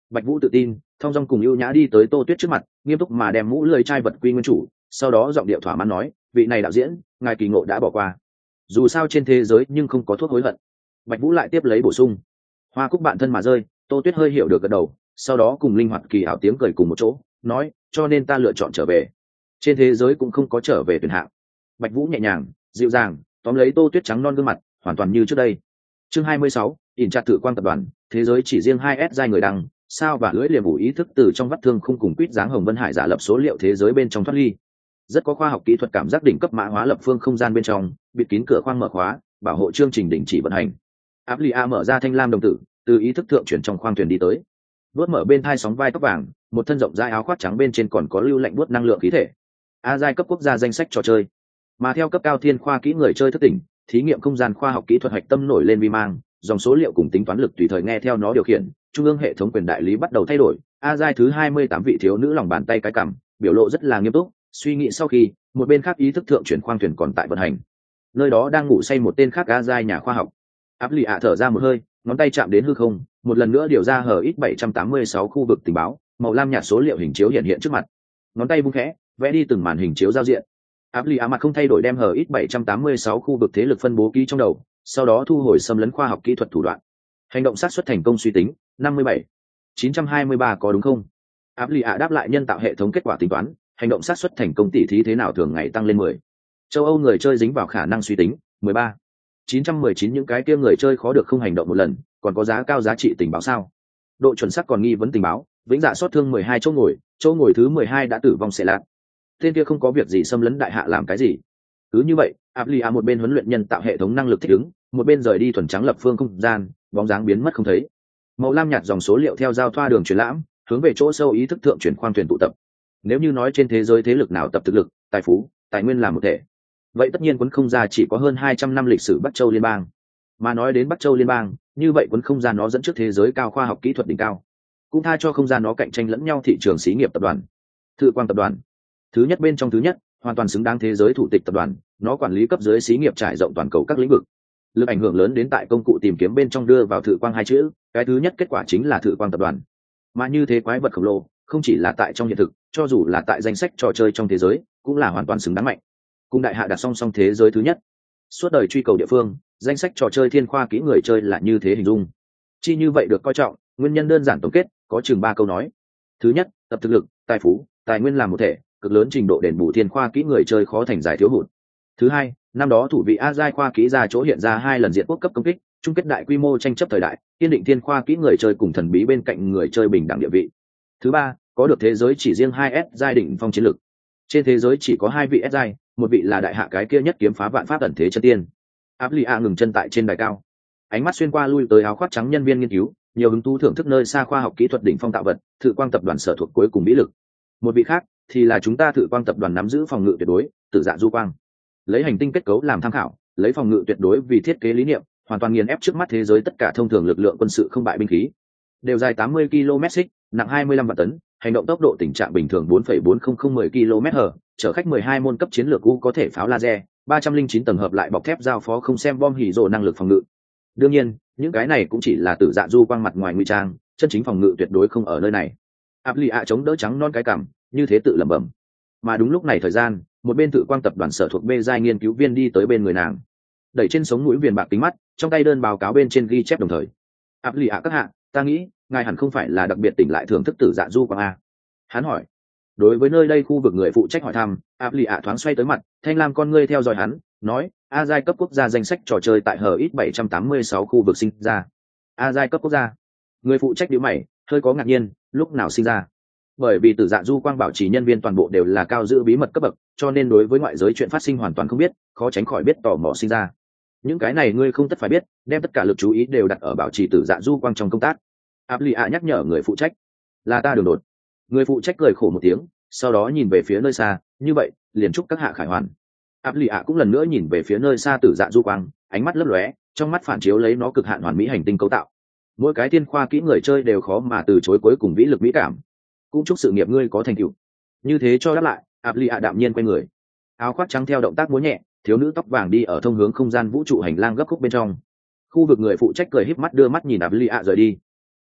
Bạch Vũ tự tin thong dong cùng ưu nhã đi tới Tô Tuyết trước mặt, nghiêm túc mà đem mũ lưỡi trai vật quy nguyên chủ, sau đó giọng điệu thỏa mãn nói, vị này đạo diễn ngài kỳ ngộ đã bỏ qua, dù sao trên thế giới nhưng không có thuốc hối hận. Bạch Vũ lại tiếp lấy bổ sung, hoa cúc bạn thân mà rơi. Tô Tuyết hơi hiểu được gật đầu, sau đó cùng linh hoạt kỳ ảo tiếng cười cùng một chỗ nói, cho nên ta lựa chọn trở về, trên thế giới cũng không có trở về tuyển hạng. Bạch Vũ nhẹ nhàng dịu dàng tóm lấy Tô Tuyết trắng non gương mặt, hoàn toàn như trước đây. Chương hai mươi sáu, ỉn chặt thử quang tập đoàn, thế giới chỉ riêng hai S giai người đăng, sao và lưỡi liềm ủ ý thức từ trong vắt thương không cùng quýt dáng hồng vân hải giả lập số liệu thế giới bên trong thoát ly. Rất có khoa học kỹ thuật cảm giác đỉnh cấp mã hóa lập phương không gian bên trong, bịt kín cửa khoang mở khóa, bảo hộ chương trình đình chỉ vận hành. Áp Lia mở ra thanh lam đồng tử, từ ý thức thượng chuyển trong khoang thuyền đi tới. Vuốt mở bên thai sóng vai tóc vàng, một thân rộng rãi áo khoác trắng bên trên còn có lưu lạnh buốt năng lượng khí thể. A giai cấp quốc gia danh sách trò chơi. Mà theo cấp cao thiên khoa kỹ người chơi thức tỉnh, thí nghiệm không gian khoa học kỹ thuật hạch tâm nổi lên vi mang, dòng số liệu cùng tính toán lực tùy thời nghe theo nó điều khiển, trung ương hệ thống quyền đại lý bắt đầu thay đổi. A giai thứ hai mươi tám vị thiếu nữ lòng bàn tay cái cằm, biểu lộ rất là nghiêm túc, suy nghĩ sau khi, một bên khác ý thức thượng chuyển khoang thuyền còn tại vận hành. Nơi đó đang ngủ say một tên khác A giai nhà khoa học. Áp Lì ạ thở ra một hơi, ngón tay chạm đến hư không, một lần nữa điều ra hở ít bảy trăm tám mươi sáu khu vực tình báo, màu lam nhạt số liệu hình chiếu hiện hiện trước mặt. Ngón tay vung khẽ, vẽ đi từng màn hình chiếu giao diện. Áp Lì ạ mặt không thay đổi đem hở ít bảy trăm tám mươi sáu khu vực thế lực phân bố kỹ trong đầu, sau đó thu hồi xâm lấn khoa học kỹ thuật thủ đoạn. Hành động xác suất thành công suy tính năm mươi bảy chín trăm hai mươi ba có đúng không? Áp Lì ạ đáp lại nhân tạo hệ thống kết quả tính toán, hành động xác suất thành công tỷ thí thế nào thường ngày tăng lên mười. Châu Âu người chơi dính vào khả năng suy tính mười ba chín trăm mười chín những cái kia người chơi khó được không hành động một lần, còn có giá cao giá trị tình báo sao? Độ chuẩn xác còn nghi vấn tình báo, vĩnh dạ sót thương mười hai chỗ ngồi, chỗ ngồi thứ mười hai đã tử vong sẽ lạc. Tên kia không có việc gì xâm lấn đại hạ làm cái gì? Cứ như vậy, Aplia một bên huấn luyện nhân tạo hệ thống năng lực thích ứng, một bên rời đi thuần trắng lập phương không gian, bóng dáng biến mất không thấy. Màu lam nhạt dòng số liệu theo giao thoa đường truyền lãm, hướng về chỗ sâu ý thức thượng chuyển khoang thuyền tụ tập. Nếu như nói trên thế giới thế lực nào tập thực lực, tài phú, tài nguyên là một thể, vậy tất nhiên quấn không gian chỉ có hơn hai trăm năm lịch sử Bắc Châu liên bang. Mà nói đến Bắc Châu liên bang, như vậy quấn không gian nó dẫn trước thế giới cao khoa học kỹ thuật đỉnh cao, cũng tha cho không gian nó cạnh tranh lẫn nhau thị trường xí nghiệp tập đoàn. Thự Quang tập đoàn, thứ nhất bên trong thứ nhất, hoàn toàn xứng đáng thế giới thủ tịch tập đoàn, nó quản lý cấp dưới xí nghiệp trải rộng toàn cầu các lĩnh vực, lực ảnh hưởng lớn đến tại công cụ tìm kiếm bên trong đưa vào Thự Quang hai chữ, cái thứ nhất kết quả chính là Thự Quang tập đoàn. Mà như thế quái vật khổng lồ, không chỉ là tại trong hiện thực, cho dù là tại danh sách trò chơi trong thế giới, cũng là hoàn toàn xứng đáng mạnh. Cùng đại hạ đặt song song thế giới thứ nhất, suốt đời truy cầu địa phương, danh sách trò chơi thiên khoa kỹ người chơi là như thế hình dung. Chi như vậy được coi trọng, nguyên nhân đơn giản tổng kết, có chừng ba câu nói. Thứ nhất, tập thực lực, tài phú, tài nguyên làm một thể, cực lớn trình độ đền bù thiên khoa kỹ người chơi khó thành giải thiếu hụt. Thứ hai, năm đó thủ vị A giai khoa kỹ ra chỗ hiện ra hai lần diện quốc cấp công kích, chung kết đại quy mô tranh chấp thời đại, kiên định thiên khoa kỹ người chơi cùng thần bí bên cạnh người chơi bình đẳng địa vị. Thứ ba, có được thế giới chỉ riêng hai S giai đỉnh phong chiến lực. Trên thế giới chỉ có hai vị S giai, một vị là đại hạ cái kia nhất kiếm phá vạn pháp ẩn thế chân tiên. Aplia ngừng chân tại trên đài cao, ánh mắt xuyên qua lui tới áo khoác trắng nhân viên nghiên cứu, nhiều hứng thú thưởng thức nơi xa khoa học kỹ thuật đỉnh phong tạo vật, Thự Quang tập đoàn sở thuộc cuối cùng mỹ lực. Một vị khác thì là chúng ta Thự Quang tập đoàn nắm giữ phòng ngự tuyệt đối, Tử Dạ Du Quang. Lấy hành tinh kết cấu làm tham khảo, lấy phòng ngự tuyệt đối vì thiết kế lý niệm, hoàn toàn nghiền ép trước mắt thế giới tất cả thông thường lực lượng quân sự không bại binh khí. Đều dài tám mươi ki lô mét xích, nặng hai mươi lăm vạn tấn, hành động tốc độ tình trạng bình thường bốn phẩy bốn không không mười ki lô mét h, chở khách mười hai môn cấp chiến lược u có thể pháo laser, ba trăm linh chín tầng hợp lại bọc thép giao phó không xem bom hỉ rồ năng lực phòng ngự. Đương nhiên, những cái này cũng chỉ là Tử Dạ Du Quang mặt ngoài ngụy trang, chân chính phòng ngự tuyệt đối không ở nơi này. Aplia chống đỡ trắng non cái cằm, như thế tự lẩm bẩm. Mà đúng lúc này thời gian, một bên Thự Quang tập đoàn sở thuộc B giai nghiên cứu viên đi tới bên người nàng, đẩy trên sống mũi viền bạc kính mắt, trong tay đơn báo cáo bên trên ghi chép đồng thời. Aplia các hạ, ta nghĩ ngài hẳn không phải là đặc biệt tỉnh lại thưởng thức Tử Dạ Du Quang a? Hắn hỏi. Đối với nơi đây khu vực người phụ trách hỏi thăm, Aplia thoáng xoay tới mặt, thanh lam con ngươi theo dõi hắn, nói, A giai cấp quốc gia danh sách trò chơi tại hở ít bảy trăm tám mươi sáu khu vực sinh ra. A giai cấp quốc gia. Người phụ trách nhíu mày, hơi có ngạc nhiên, lúc nào sinh ra? Bởi vì Tử Dạ Du Quang bảo trì nhân viên toàn bộ đều là cao giữ bí mật cấp bậc, cho nên đối với ngoại giới chuyện phát sinh hoàn toàn không biết, khó tránh khỏi biết tò mò sinh ra. Những cái này ngươi không tất phải biết, đem tất cả lực chú ý đều đặt ở bảo trì Tử Dạ Du Quang trong công tác. Aplia nhắc nhở người phụ trách, là ta đường đột. Người phụ trách cười khổ một tiếng, sau đó nhìn về phía nơi xa, như vậy, liền chúc các hạ khải hoàn. Aplia cũng lần nữa nhìn về phía nơi xa Tử Dạ Du Quang, ánh mắt lấp lóe, trong mắt phản chiếu lấy nó cực hạn hoàn mỹ hành tinh cấu tạo. Mỗi cái thiên khoa kỹ người chơi đều khó mà từ chối cuối cùng vĩ lực mỹ cảm. Cũng chúc sự nghiệp ngươi có thành tựu. Như thế cho đáp lại, Aplia đạm nhiên quay người, áo khoác trắng theo động tác múa nhẹ, thiếu nữ tóc vàng đi ở thông hướng không gian vũ trụ hành lang gấp khúc bên trong. Khu vực người phụ trách cười híp mắt đưa mắt nhìn Aplia rời đi.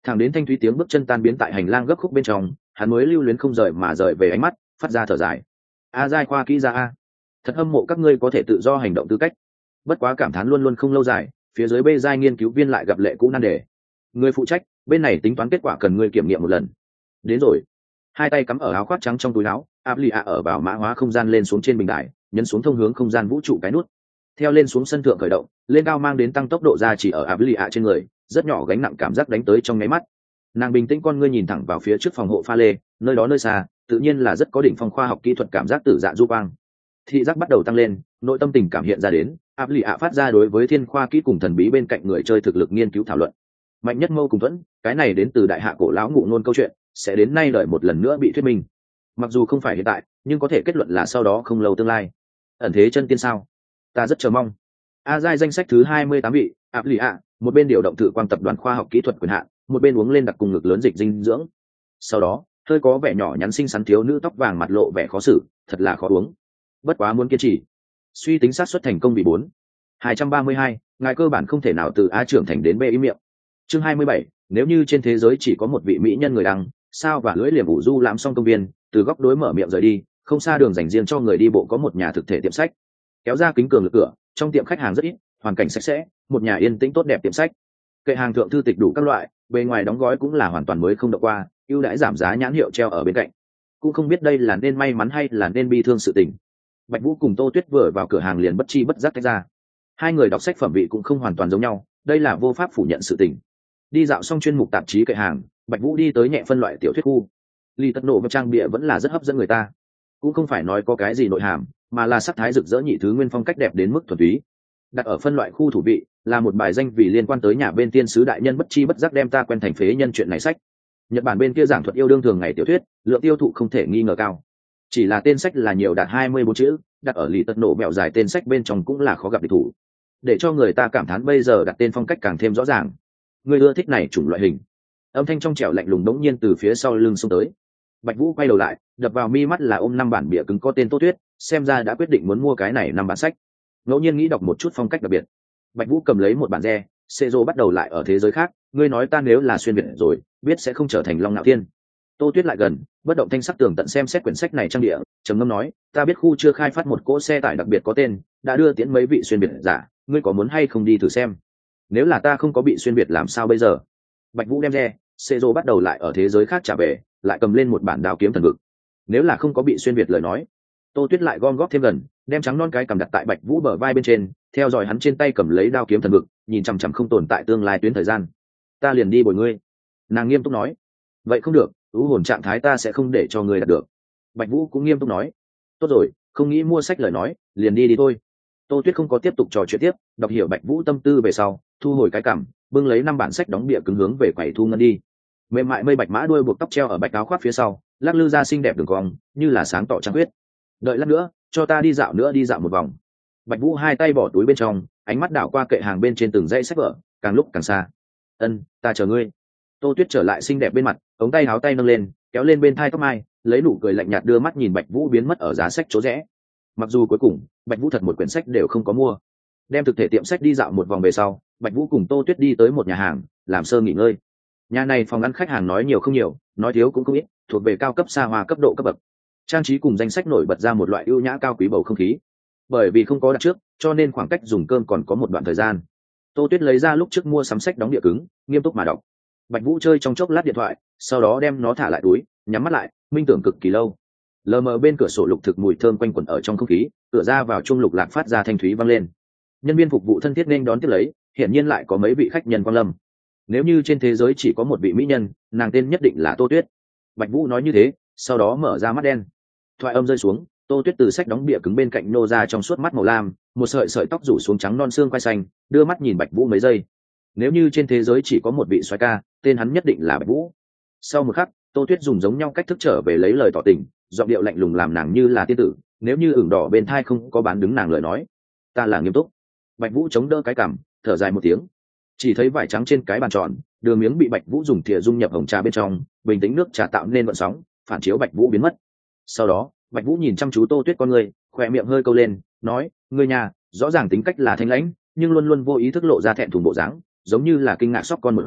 Thẳng đến thanh thúy tiếng bước chân tan biến tại hành lang gấp khúc bên trong, hắn mới lưu luyến không rời mà rời về ánh mắt, phát ra thở dài. A giai khoa kỹ ra a, thật hâm mộ các ngươi có thể tự do hành động tư cách. Bất quá cảm thán luôn luôn không lâu dài, phía dưới bê giai nghiên cứu viên lại gặp lệ cũ nan đề. Người phụ trách bên này tính toán kết quả cần ngươi kiểm nghiệm một lần. Đến rồi. Hai tay cắm ở áo khoác trắng trong túi áo, áp lì ạ ở vào mã hóa không gian lên xuống trên bình đài, nhấn xuống thông hướng không gian vũ trụ cái nút. Theo lên xuống sân thượng khởi động, lên cao mang đến tăng tốc độ ra chỉ ở áp lì ạ trên người, rất nhỏ gánh nặng cảm giác đánh tới trong nháy mắt. Nàng bình tĩnh con ngươi nhìn thẳng vào phía trước phòng hộ pha lê, nơi đó nơi xa tự nhiên là rất có đỉnh phong khoa học kỹ thuật cảm giác tử dạ du quang. Thị giác bắt đầu tăng lên, nội tâm tình cảm hiện ra đến, áp lì ạ phát ra đối với thiên khoa kỹ cùng thần bí bên cạnh người chơi thực lực nghiên cứu thảo luận. Mạnh nhất mâu cùng thuẫn, cái này đến từ đại hạ cổ lão ngụ ngôn câu chuyện, sẽ đến nay đợi một lần nữa bị thuyết minh. Mặc dù không phải hiện tại, nhưng có thể kết luận là sau đó không lâu tương lai. Ẩn thế chân tiên sao? Ta rất chờ mong. A giai danh sách thứ hai mươi tám vị, áp lì ạ, một bên điều động thử quang tập đoàn khoa học kỹ thuật quyền hạn, một bên uống lên đặc cùng ngực lớn dịch dinh dưỡng. Sau đó, hơi có vẻ nhỏ nhắn xinh xắn thiếu nữ tóc vàng mặt lộ vẻ khó xử, thật là khó uống. Bất quá muốn kiên trì. Suy tính xác suất thành công bị bốn. hai trăm ba mươi hai, ngài cơ bản không thể nào từ A trưởng thành đến B ý miệng. Chương hai mươi bảy, nếu như trên thế giới chỉ có một vị mỹ nhân người đăng, sao và lưỡi liềm ủ du lãm xong công viên, từ góc đối mở miệng rời đi, không xa đường dành riêng cho người đi bộ có một nhà thực thể tiệm sách. Kéo ra kính cường lực cửa, trong tiệm khách hàng rất ít, hoàn cảnh sạch sẽ, một nhà yên tĩnh tốt đẹp tiệm sách. Kệ hàng thượng thư tịch đủ các loại, bề ngoài đóng gói cũng là hoàn toàn mới không đọc qua, ưu đãi giảm giá nhãn hiệu treo ở bên cạnh. Cũng không biết đây là nên may mắn hay là nên bi thương sự tình. Bạch Vũ cùng Tô Tuyết vừa vào cửa hàng liền bất chi bất giác tách ra. Hai người đọc sách phẩm vị cũng không hoàn toàn giống nhau, đây là vô pháp phủ nhận sự tình. Đi dạo xong chuyên mục tạp chí kệ hàng, Bạch Vũ đi tới nhẹ phân loại tiểu thuyết khu. Ly tất nổ và trang bìa vẫn là rất hấp dẫn người ta. Cũng không phải nói có cái gì nội hàm, mà là sắc thái rực rỡ nhị thứ nguyên phong cách đẹp đến mức thuần túy. Đặt ở phân loại khu thủ vị, là một bài danh vì liên quan tới nhà bên tiên sứ đại nhân bất chi bất giác đem ta quen thành phế nhân chuyện này sách. Nhật Bản bên kia giảng thuật yêu đương thường ngày tiểu thuyết, lượng tiêu thụ không thể nghi ngờ cao. Chỉ là tên sách là nhiều đạt hai mươi bốn chữ, đặt ở lì tật nổ bẹo dài tên sách bên trong cũng là khó gặp địch thủ. Để cho người ta cảm thán bây giờ đặt tên phong cách càng thêm rõ ràng. Người ưa thích này chủng loại hình. Âm thanh trong trẻo lạnh lùng đống nhiên từ phía sau lưng xông tới. Bạch Vũ quay đầu lại, đập vào mi mắt là ôm năm bản bìa cứng có tên Tô Tuyết, xem ra đã quyết định muốn mua cái này năm bản sách. Ngẫu nhiên nghĩ đọc một chút phong cách đặc biệt. Bạch Vũ cầm lấy một bản re, Cezro bắt đầu lại ở thế giới khác, ngươi nói ta nếu là xuyên việt rồi, biết sẽ không trở thành Long Nạo Thiên. Tô Tuyết lại gần, bất động thanh sắc tường tận xem xét quyển sách này trang địa, trầm ngâm nói, ta biết khu chưa khai phát một cỗ xe tải đặc biệt có tên, đã đưa tiễn mấy vị xuyên việt giả, ngươi có muốn hay không đi thử xem? Nếu là ta không có bị xuyên việt làm sao bây giờ? Bạch Vũ đem re, Cezro bắt đầu lại ở thế giới khác trả về, lại cầm lên một bản đao kiếm thần vực. Nếu là không có bị xuyên việt lời nói, Tô Tuyết lại gom góp thêm gần, đem trắng non cái cầm đặt tại Bạch Vũ bờ vai bên trên, theo dõi hắn trên tay cầm lấy đao kiếm thần vực, nhìn chằm chằm không tồn tại tương lai tuyến thời gian. Ta liền đi bồi ngươi. Nàng nghiêm túc nói. Vậy không được, ưu hồn trạng thái ta sẽ không để cho ngươi đạt được. Bạch Vũ cũng nghiêm túc nói. Tốt rồi, không nghĩ mua sách lời nói, liền đi đi thôi. Tô Tuyết không có tiếp tục trò chuyện tiếp, đọc hiểu Bạch Vũ tâm tư về sau, thu hồi cái cằm, bưng lấy năm bản sách đóng bìa cứng hướng về quầy thu ngân đi. Mềm mại mây bạch mã đuôi buộc tóc treo ở bạch áo khoác phía sau, lắc lư ra xinh đẹp đường cong, như là sáng tỏ trăng huyết. Đợi lát nữa, cho ta đi dạo nữa đi dạo một vòng. Bạch Vũ hai tay bỏ túi bên trong, ánh mắt đảo qua kệ hàng bên trên từng dãy sách vở, càng lúc càng xa. Ân, ta chờ ngươi. Tô Tuyết trở lại xinh đẹp bên mặt, ống tay áo tay nâng lên, kéo lên bên thai tóc mai, lấy nụ cười lạnh nhạt đưa mắt nhìn Bạch Vũ biến mất ở giá sách chỗ rẽ. Mặc dù cuối cùng, Bạch Vũ thật một quyển sách đều không có mua. Đem thực thể tiệm sách đi dạo một vòng về sau, Bạch Vũ cùng Tô Tuyết đi tới một nhà hàng, làm sơ nghỉ ngơi. Nhà này phòng ăn khách hàng nói nhiều không nhiều, nói thiếu cũng không ít, thuộc về cao cấp xa hoa cấp độ cấp bậc. Trang trí cùng danh sách nổi bật ra một loại ưu nhã cao quý bầu không khí. Bởi vì không có đặt trước, cho nên khoảng cách dùng cơm còn có một đoạn thời gian. Tô Tuyết lấy ra lúc trước mua sắm sách đóng địa cứng, nghiêm túc mà đọc. Bạch Vũ chơi trong chốc lát điện thoại, sau đó đem nó thả lại túi, nhắm mắt lại, minh tưởng cực kỳ lâu. Lờ mờ bên cửa sổ lục thực mùi thơm quanh quẩn ở trong không khí, cửa ra vào trung lục lạc phát ra thanh thúy vang lên. Nhân viên phục vụ thân thiết nên đón tiếp lấy, hiển nhiên lại có mấy vị khách nhân quan lâm. Nếu như trên thế giới chỉ có một vị mỹ nhân, nàng tên nhất định là Tô Tuyết. Bạch Vũ nói như thế, sau đó mở ra mắt đen. Thoại âm rơi xuống, Tô Tuyết từ sách đóng bìa cứng bên cạnh nô ra trong suốt mắt màu lam, một sợi sợi tóc rủ xuống trắng non xương quai xanh, đưa mắt nhìn Bạch Vũ mấy giây. Nếu như trên thế giới chỉ có một vị soái ca, tên hắn nhất định là Bạch Vũ. Sau một khắc, Tô Tuyết dùng giống nhau cách thức trở về lấy lời tỏ tình, giọng điệu lạnh lùng làm nàng như là tiên tử, nếu như ửng đỏ bên thai không có bán đứng nàng lời nói, ta là nghiêm túc. Bạch Vũ chống đỡ cái cằm, thở dài một tiếng. Chỉ thấy vải trắng trên cái bàn tròn, đường miếng bị Bạch Vũ dùng thìa dung nhập hồng trà bên trong, bình tĩnh nước trà tạo nên gợn sóng, phản chiếu Bạch Vũ biến mất. Sau đó, Bạch Vũ nhìn chăm chú Tô Tuyết con người, khóe miệng hơi câu lên, nói, người nhà, rõ ràng tính cách là thanh lãnh, nhưng luôn luôn vô ý thức lộ ra thẹn thùng bộ dáng, giống như là kinh ngạc sốc con một dạng,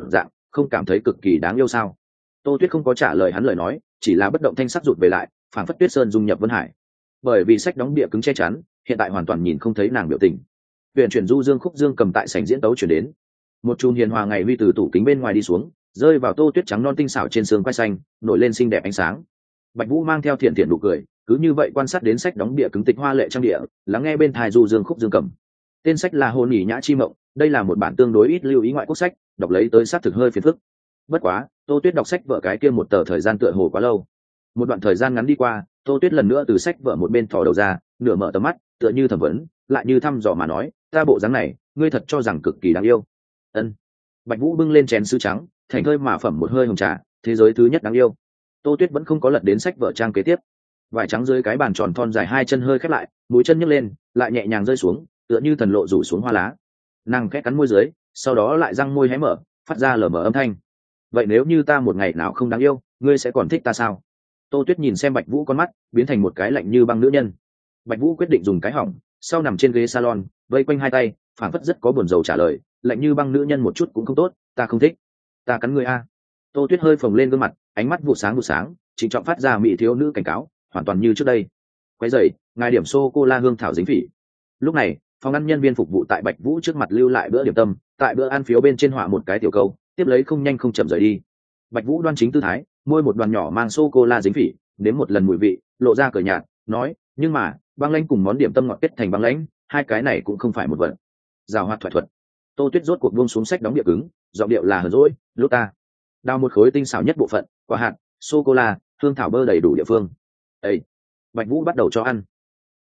không cảm thấy cực kỳ đáng yêu sao? Tô Tuyết không có trả lời hắn lời nói, chỉ là bất động thanh sắc rụt về lại, phảng phất tuyết sơn dung nhập vân hải. Bởi vì sách đóng bìa cứng che chắn, hiện tại hoàn toàn nhìn không thấy nàng biểu tình. Huyền chuyển du dương khúc dương cầm tại sảnh diễn tấu chuyển đến, một chùm hiền hòa ngày huy từ tủ kính bên ngoài đi xuống, rơi vào Tô Tuyết trắng non tinh xảo trên xương quai xanh, nổi lên xinh đẹp ánh sáng. Bạch Vũ mang theo thiện thiện nụ cười, cứ như vậy quan sát đến sách đóng bìa cứng tịch hoa lệ trang địa, lắng nghe bên tai du dương khúc dương cầm. Tên sách là Hồn Nhĩ Nhã Chi Mộng, đây là một bản tương đối ít lưu ý ngoại quốc sách, đọc lấy tới sát thực hơi phiền phức. Bất quá, Tô Tuyết đọc sách vở cái kia một tờ thời gian tựa hồ quá lâu. Một đoạn thời gian ngắn đi qua, Tô Tuyết lần nữa từ sách vở một bên thò đầu ra, nửa mở tầm mắt, tựa như thẩm vấn, lại như thăm dò mà nói, ta bộ dáng này, ngươi thật cho rằng cực kỳ đáng yêu. Ân. Bạch Vũ bưng lên chén sứ trắng, thành thơi mà phẩm một hơi hồng trà, thế giới thứ nhất đáng yêu. Tô Tuyết vẫn không có lật đến sách vở trang kế tiếp. Vải trắng dưới cái bàn tròn thon dài hai chân hơi khép lại, mũi chân nhấc lên, lại nhẹ nhàng rơi xuống, tựa như thần lộ rủ xuống hoa lá. Nàng khẽ cắn môi dưới, sau đó lại răng môi hé mở, phát ra lờ mờ âm thanh. Vậy nếu như ta một ngày nào không đáng yêu, ngươi sẽ còn thích ta sao? Tô Tuyết nhìn xem Bạch Vũ con mắt, biến thành một cái lạnh như băng nữ nhân. Bạch Vũ quyết định dùng cái hỏng, sau nằm trên ghế salon, vây quanh hai tay, phảng phất rất có buồn rầu trả lời, lạnh như băng nữ nhân một chút cũng không tốt, ta không thích. Ta cắn ngươi a. Tô Tuyết hơi phồng lên gương mặt, ánh mắt vụ sáng vụ sáng, trịnh trọng phát ra mỹ thiếu nữ cảnh cáo, hoàn toàn như trước đây. Quấy rầy, ngài điểm sô cô la hương thảo dính phỉ. Lúc này, phòng ăn nhân viên phục vụ tại Bạch Vũ trước mặt lưu lại bữa điểm tâm, tại bữa ăn phiếu bên trên họa một cái tiểu câu, tiếp lấy không nhanh không chậm rời đi. Bạch Vũ đoan chính tư thái, môi một đoàn nhỏ mang sô cô la dính phỉ, nếm một lần mùi vị, lộ ra cười nhạt, nói, nhưng mà, băng lãnh cùng món điểm tâm ngọt kết thành băng lãnh, hai cái này cũng không phải một vật. Giảo hoạt thoại thuật. Tô Tuyết rốt cuộc buông xuống sách đóng địa cứng, giọng điệu là hờn dỗi, lúc ta đào một khối tinh xảo nhất bộ phận, quả hạt, sô cô la, hương thảo bơ đầy đủ địa phương. Ê! Bạch Vũ bắt đầu cho ăn.